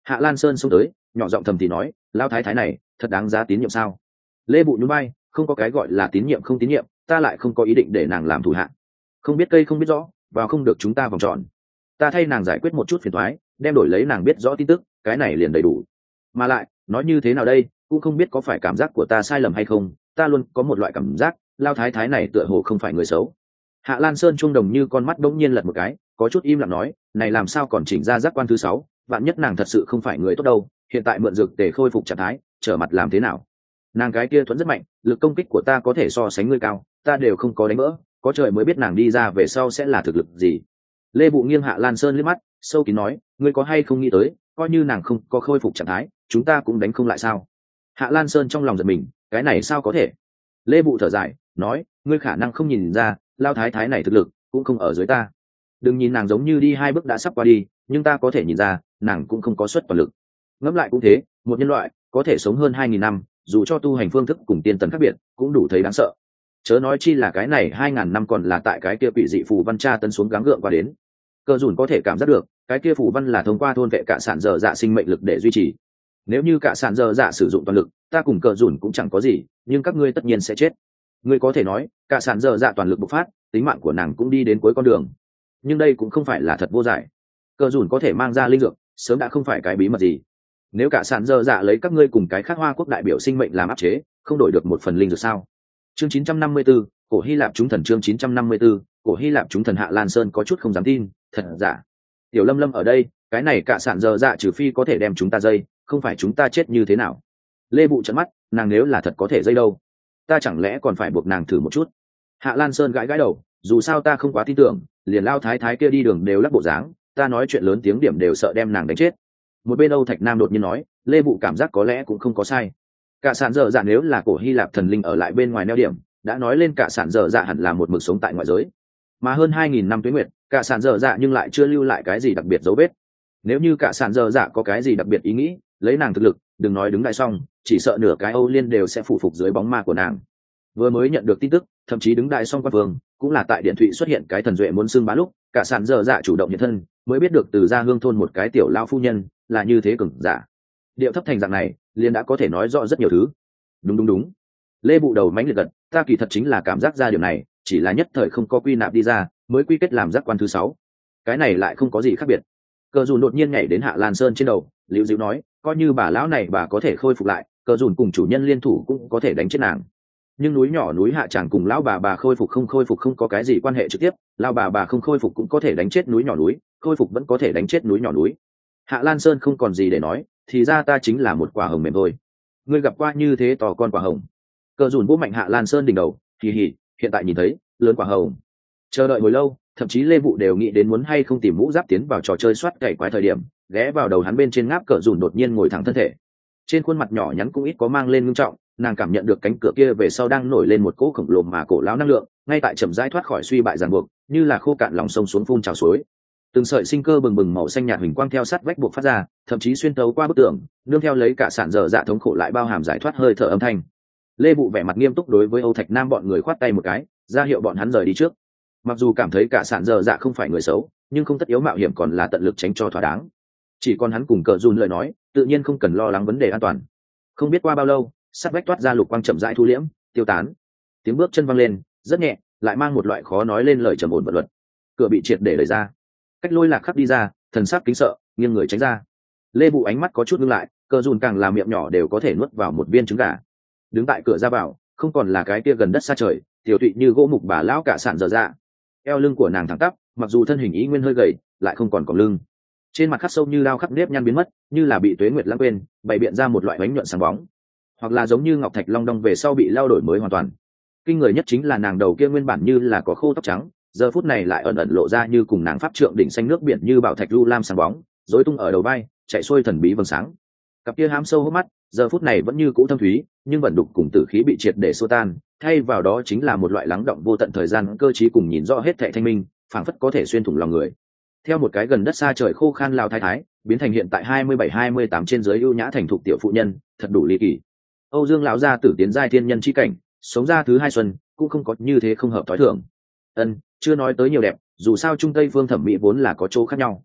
Hạ Lan Sơn xông tới nhỏ giọng thầm thì nói, lao thái thái này thật đáng giá tín nhiệm sao? Lê Bụ nhún vai, không có cái gọi là tín nhiệm không tín nhiệm, ta lại không có ý định để nàng làm thủ hạ. Không biết cây không biết rõ, vào không được chúng ta vòng tròn. Ta thay nàng giải quyết một chút phiền toái, đem đổi lấy nàng biết rõ tin tức, cái này liền đầy đủ. Mà lại nói như thế nào đây, cũng không biết có phải cảm giác của ta sai lầm hay không, ta luôn có một loại cảm giác lao thái thái này tựa hồ không phải người xấu. Hạ Lan Sơn trung đồng như con mắt bỗng nhiên lật một cái, có chút im lặng nói, này làm sao còn chỉnh ra giác quan thứ sáu, vạn nhất nàng thật sự không phải người tốt đâu, hiện tại mượn dược để khôi phục trạng thái, trở mặt làm thế nào? Nàng cái kia thuẫn rất mạnh, lực công kích của ta có thể so sánh ngươi cao, ta đều không có đánh vỡ, có trời mới biết nàng đi ra về sau sẽ là thực lực gì. Lê Bụ nghiêng Hạ Lan Sơn liếc mắt, sâu kín nói, ngươi có hay không nghĩ tới, coi như nàng không có khôi phục trạng thái, chúng ta cũng đánh không lại sao? Hạ Lan Sơn trong lòng giật mình, cái này sao có thể? Lê Bụ thở dài nói, ngươi khả năng không nhìn ra, lao thái thái này thực lực cũng không ở dưới ta. Đừng nhìn nàng giống như đi hai bước đã sắp qua đi, nhưng ta có thể nhìn ra nàng cũng không có suất toàn lực. Ngẫm lại cũng thế, một nhân loại có thể sống hơn hai nghìn năm, dù cho tu hành phương thức cùng tiên tần khác biệt cũng đủ thấy đáng sợ. Chớ nói chi là cái này hai ngàn năm còn là tại cái kia bị dị phù văn tra tấn xuống gắng gượng qua đến. Cơ dùn có thể cảm giác được cái kia phù văn là thông qua thôn vệ cả sản dở dạ sinh mệnh lực để duy trì. Nếu như cả sản dở dạ sử dụng toàn lực, ta cùng cờ dùn cũng chẳng có gì, nhưng các ngươi tất nhiên sẽ chết. Ngươi có thể nói cả sản dở dạ toàn lực bộc phát, tính mạng của nàng cũng đi đến cuối con đường, nhưng đây cũng không phải là thật vô giải. Cờ dùn có thể mang ra linh dược, sớm đã không phải cái bí mật gì. Nếu cả sản dở dạ lấy các ngươi cùng cái khác Hoa quốc đại biểu sinh mệnh làm áp chế, không đổi được một phần linh dược sao? Chương chín trăm năm mươi 4, cổ Hy Lạp chúng thần. Chương chín trăm năm mươi 4, cổ Hy Lạp chúng thần. Hạ Lan Sơn có chút không dám tin, thật giả? Tiểu Lâm Lâm ở đây, cái này cả sản dở dạ trừ phi có thể đem chúng ta dây, không phải chúng ta chết như thế nào? Lê Bụ trợn mắt, nàng nếu là thật có thể dây đâu, ta chẳng lẽ còn phải buộc nàng thử một chút? Hạ Lan Sơn gãi gãi đầu, dù sao ta không quá tin tưởng, liền lao thái thái kia đi đường đều lắc bộ dáng, ta nói chuyện lớn tiếng điểm đều sợ đem nàng đánh chết. Một bên Âu Thạch Nam đột nhiên nói, Lê Bụ cảm giác có lẽ cũng không có sai. Cả sản dở dạ nếu là cổ Hy Lạp thần linh ở lại bên ngoài neo điểm, đã nói lên cả sản dở dạ hẳn là một mực sống tại ngoại giới. Mà hơn hai nghìn năm tuế nguyệt, cả sản dở dạ nhưng lại chưa lưu lại cái gì đặc biệt dấu vết. Nếu như cả sản dở dạ có cái gì đặc biệt ý nghĩ, lấy nàng thực lực, đừng nói đứng đại xong, chỉ sợ nửa cái Âu Liên đều sẽ phụ phục dưới bóng ma của nàng. Vừa mới nhận được tin tức, thậm chí đứng đại xong quan vương, cũng là tại điện thụy xuất hiện cái thần duệ muốn xưng bá lúc, cả sản dở dạ chủ động hiện thân, mới biết được từ gia hương thôn một cái tiểu lao phu nhân là như thế cường giả. Điệu thấp thành dạng này, liền đã có thể nói rõ rất nhiều thứ. Đúng đúng đúng. Lê Bụ đầu mánh liệt gật, ta kỳ thật chính là cảm giác ra điều này, chỉ là nhất thời không có quy nạp đi ra, mới quy kết làm giác quan thứ sáu. Cái này lại không có gì khác biệt. Cờ dùn đột nhiên nhảy đến Hạ Lan Sơn trên đầu, liễu dịu nói, coi như bà lão này bà có thể khôi phục lại, cờ dùn cùng chủ nhân liên thủ cũng có thể đánh chết nàng. Nhưng núi nhỏ núi hạ chàng cùng lão bà bà khôi phục không khôi phục không có cái gì quan hệ trực tiếp, lão bà bà không khôi phục cũng có thể đánh chết núi nhỏ núi, khôi phục vẫn có thể đánh chết núi nhỏ núi. Hạ Lan Sơn không còn gì để nói, thì ra ta chính là một quả hồng mềm thôi. Ngươi gặp qua như thế to con quả hồng. Cờ dùn vỗ mạnh Hạ Lan Sơn đỉnh đầu, hì hì, hiện tại nhìn thấy lớn quả hồng. Chờ đợi hồi lâu, thậm chí Lê Vụ đều nghĩ đến muốn hay không tìm mũ giáp tiến vào trò chơi soát cày quái thời điểm, ghé vào đầu hắn bên trên ngáp. Cờ dùn đột nhiên ngồi thẳng thân thể, trên khuôn mặt nhỏ nhắn cũng ít có mang lên ngưng trọng, nàng cảm nhận được cánh cửa kia về sau đang nổi lên một cỗ khổng lồ mà cổ lão năng lượng, ngay tại chậm rãi thoát khỏi suy bại ràng buộc, như là khô cạn lòng sông xuống phun trào suối. Từng sợi sinh cơ bừng bừng màu xanh nhạt huỳnh quang theo sát vách buộc phát ra, thậm chí xuyên tấu qua bức tường, nương theo lấy cả sản dở dạ thống khổ lại bao hàm giải thoát hơi thở âm thanh. Lê Vụ vẻ mặt nghiêm túc đối với Âu Thạch Nam bọn người khoát tay một cái, ra hiệu bọn hắn rời đi trước. Mặc dù cảm thấy cả sản dở dạ không phải người xấu, nhưng không tất yếu mạo hiểm còn là tận lực tránh cho thỏa đáng. Chỉ còn hắn cùng Cờ Dùn lời nói, tự nhiên không cần lo lắng vấn đề an toàn. Không biết qua bao lâu, sát vách toát ra lục quang chậm rãi thu liễm, tiêu tán. Tiếng bước chân văng lên, rất nhẹ, lại mang một loại khó nói lên lời trầm ổn vật luật. Cửa bị triệt để đẩy ra. Cách Lôi Lạc khắc đi ra, thần sắc kính sợ, nghiêng người tránh ra. Lê Vụ ánh mắt có chút ngưng lại, Cờ Dùn càng làm miệng nhỏ đều có thể nuốt vào một viên trứng gà. Đứng tại cửa ra vào, không còn là cái kia gần đất xa trời, tiểu tụy như gỗ mục bà lão cả sản dở dạ. Eo lưng của nàng thẳng tắp, mặc dù thân hình ý nguyên hơi gầy, lại không còn còng lưng. Trên mặt khắc sâu như lao khắc nếp nhăn biến mất, như là bị tuế nguyệt lãng quên, bày biện ra một loại bánh nhuận sáng bóng, hoặc là giống như ngọc thạch long đong về sau bị lao đổi mới hoàn toàn. Kinh người nhất chính là nàng đầu kia nguyên bản như là có khô tóc trắng, giờ phút này lại ẩn ẩn lộ ra như cùng nàng pháp trượng đỉnh xanh nước biển như bảo thạch lưu lam sáng bóng, rối tung ở đầu vai, chạy xuôi thần bí vầng sáng. Cặp kia hám sâu hốc mắt, giờ phút này vẫn như cũ thâm thúy, nhưng vận đục cùng tử khí bị triệt để xua tan, thay vào đó chính là một loại lắng động vô tận thời gian cơ trí cùng nhìn rõ hết thảy thanh minh, phảng phất có thể xuyên thủng lòng người. Theo một cái gần đất xa trời khô khan lao thái thái, biến thành hiện tại hai mươi bảy hai mươi tám trên dưới ưu nhã thành thục tiểu phụ nhân, thật đủ ly kỳ. Âu Dương lão gia tử tiến giai thiên nhân chi cảnh, sống ra thứ hai xuân, cũng không có như thế không hợp thói thường. Ân, chưa nói tới nhiều đẹp, dù sao trung tây phương thẩm mỹ vốn là có chỗ khác nhau.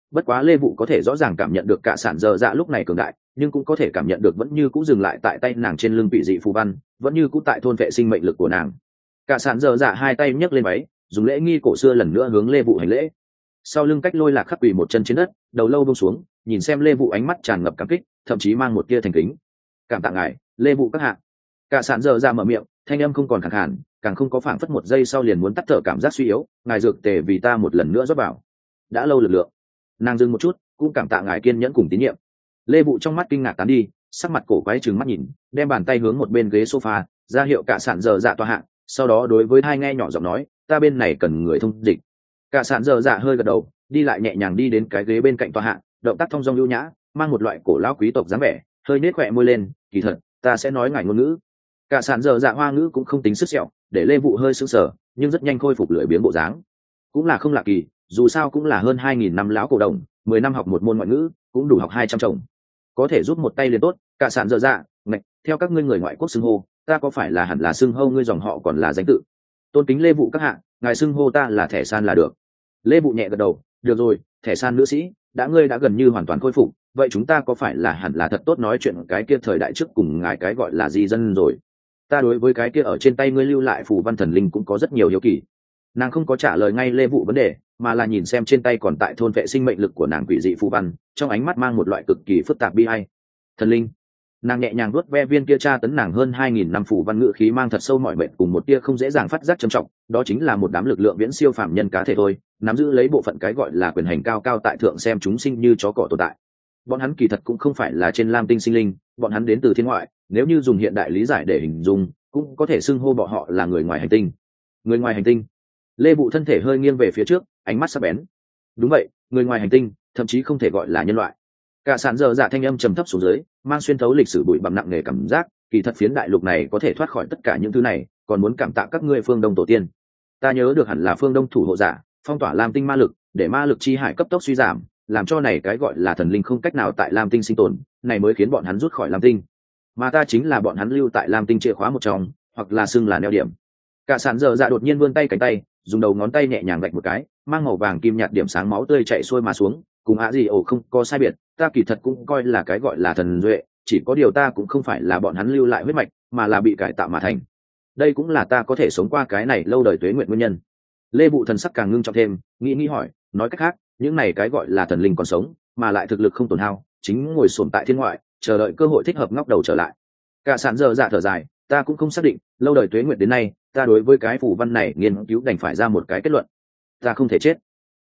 bất quá lê vụ có thể rõ ràng cảm nhận được cả sản dơ dạ lúc này cường đại, nhưng cũng có thể cảm nhận được vẫn như cũng dừng lại tại tay nàng trên lưng bị dị phù văn, vẫn như cũng tại thôn vệ sinh mệnh lực của nàng. Cả sản dơ dạ hai tay nhấc lên váy, dùng lễ nghi cổ xưa lần nữa hướng lê vụ hành lễ. Sau lưng cách lôi lạc khắc quỳ một chân trên đất, đầu lâu buông xuống, nhìn xem lê vụ ánh mắt tràn ngập cảm kích, thậm chí mang một tia thành kính. Cảm tạ ngài, lê vụ các hạ. Cả sản dơ dạ mở miệng, thanh âm không còn khàn khàn, càng không có phảng phất một giây sau liền muốn tắt thở cảm giác suy yếu. Ngài dược tề vì ta một lần nữa rót vào, đã lâu lực lượng. Nàng dừng một chút, cũng cảm tạ ngài kiên nhẫn cùng tín nhiệm. Lê vụ trong mắt kinh ngạc tán đi, sắc mặt cổ quái trừng mắt nhìn, đem bàn tay hướng một bên ghế sofa, ra hiệu cả sản dơ dạ tòa hạng, sau đó đối với hai nghe nhỏ giọng nói, ta bên này cần người thông dịch. Cả sản dơ dạ hơi gật đầu, đi lại nhẹ nhàng đi đến cái ghế bên cạnh tòa hạng, động tác thong dong lưu nhã, mang một loại cổ lão quý tộc dáng vẻ, hơi nết khỏe môi lên, kỳ thật ta sẽ nói ngài ngôn ngữ. Cả sản dơ dạ hoa ngữ cũng không tính sức sẹo, để Lê vụ hơi sững sờ, nhưng rất nhanh khôi phục lưỡi biếng bộ dáng. Cũng là không lạ kỳ, dù sao cũng là hơn hai nghìn năm lão cổ đồng, mười năm học một môn ngoại ngữ, cũng đủ học hai trăm chồng. Có thể giúp một tay liền tốt. Cả sản dơ dạ, ngạch, theo các ngươi người ngoại quốc xưng hô, ta có phải là hẳn là xưng hô ngươi dòng họ còn là danh tự? Tôn kính Lê vụ các hạ, ngài xưng hô ta là thẻ san là được. Lê vụ nhẹ gật đầu, được rồi, thẻ san nữ sĩ, đã ngươi đã gần như hoàn toàn khôi phục, vậy chúng ta có phải là hẳn là thật tốt nói chuyện cái kia thời đại trước cùng ngài cái gọi là di dân rồi? Ta đối với cái kia ở trên tay ngươi lưu lại phù văn thần linh cũng có rất nhiều hiếu kỳ. Nàng không có trả lời ngay Lê vụ vấn đề, mà là nhìn xem trên tay còn tại thôn vệ sinh mệnh lực của nàng quỷ dị phù văn, trong ánh mắt mang một loại cực kỳ phức tạp bi ai. Thần linh. Nàng nhẹ nhàng vuốt ve viên kia tra tấn nàng hơn hai nghìn năm phù văn ngữ khí mang thật sâu mọi mệnh cùng một tia không dễ dàng phát giác trầm trọng, đó chính là một đám lực lượng viễn siêu phàm nhân cá thể thôi, nắm giữ lấy bộ phận cái gọi là quyền hành cao cao tại thượng xem chúng sinh như chó cỏ tồn tại. Bọn hắn kỳ thật cũng không phải là trên lam tinh sinh linh, bọn hắn đến từ thiên ngoại, nếu như dùng hiện đại lý giải để hình dung, cũng có thể xưng hô bọn họ là người ngoài hành tinh. Người ngoài hành tinh. Lê vụ thân thể hơi nghiêng về phía trước, ánh mắt sắc bén. Đúng vậy, người ngoài hành tinh, thậm chí không thể gọi là nhân loại. Cả sản dơ dạ thanh âm trầm thấp xuống dưới, mang xuyên thấu lịch sử bụi bặm nặng nề cảm giác, kỳ thật phiến đại lục này có thể thoát khỏi tất cả những thứ này, còn muốn cảm tạ các ngươi phương đông tổ tiên. Ta nhớ được hẳn là phương đông thủ hộ giả, phong tỏa lam tinh ma lực, để ma lực chi hải cấp tốc suy giảm, làm cho này cái gọi là thần linh không cách nào tại lam tinh sinh tồn, này mới khiến bọn hắn rút khỏi lam tinh. Mà ta chính là bọn hắn lưu tại lam tinh chìa khóa một trong, hoặc là xưng là neo điểm. Cả sản dơ dạ đột nhiên vươn tay cánh tay, dùng đầu ngón tay nhẹ nhàng vạch một cái, mang màu vàng kim nhạt điểm sáng máu tươi chạy xuôi mà xuống, cùng ạ gì ổ không có sai biệt, ta kỳ thật cũng coi là cái gọi là thần duệ, chỉ có điều ta cũng không phải là bọn hắn lưu lại huyết mạch, mà là bị cải tạo mà thành. Đây cũng là ta có thể sống qua cái này lâu đời tuế nguyện nguyên nhân. Lê vụ thần sắc càng ngưng trọng thêm, nghĩ nghĩ hỏi, nói cách khác, những này cái gọi là thần linh còn sống, mà lại thực lực không tổn hao, chính ngồi xổm tại thiên ngoại, chờ đợi cơ hội thích hợp ngóc đầu trở lại. Cả sản dơ dạ thở dài, ta cũng không xác định, lâu đời tuế nguyện đến nay, ta đối với cái phù văn này nghiên cứu đành phải ra một cái kết luận. Ta không thể chết.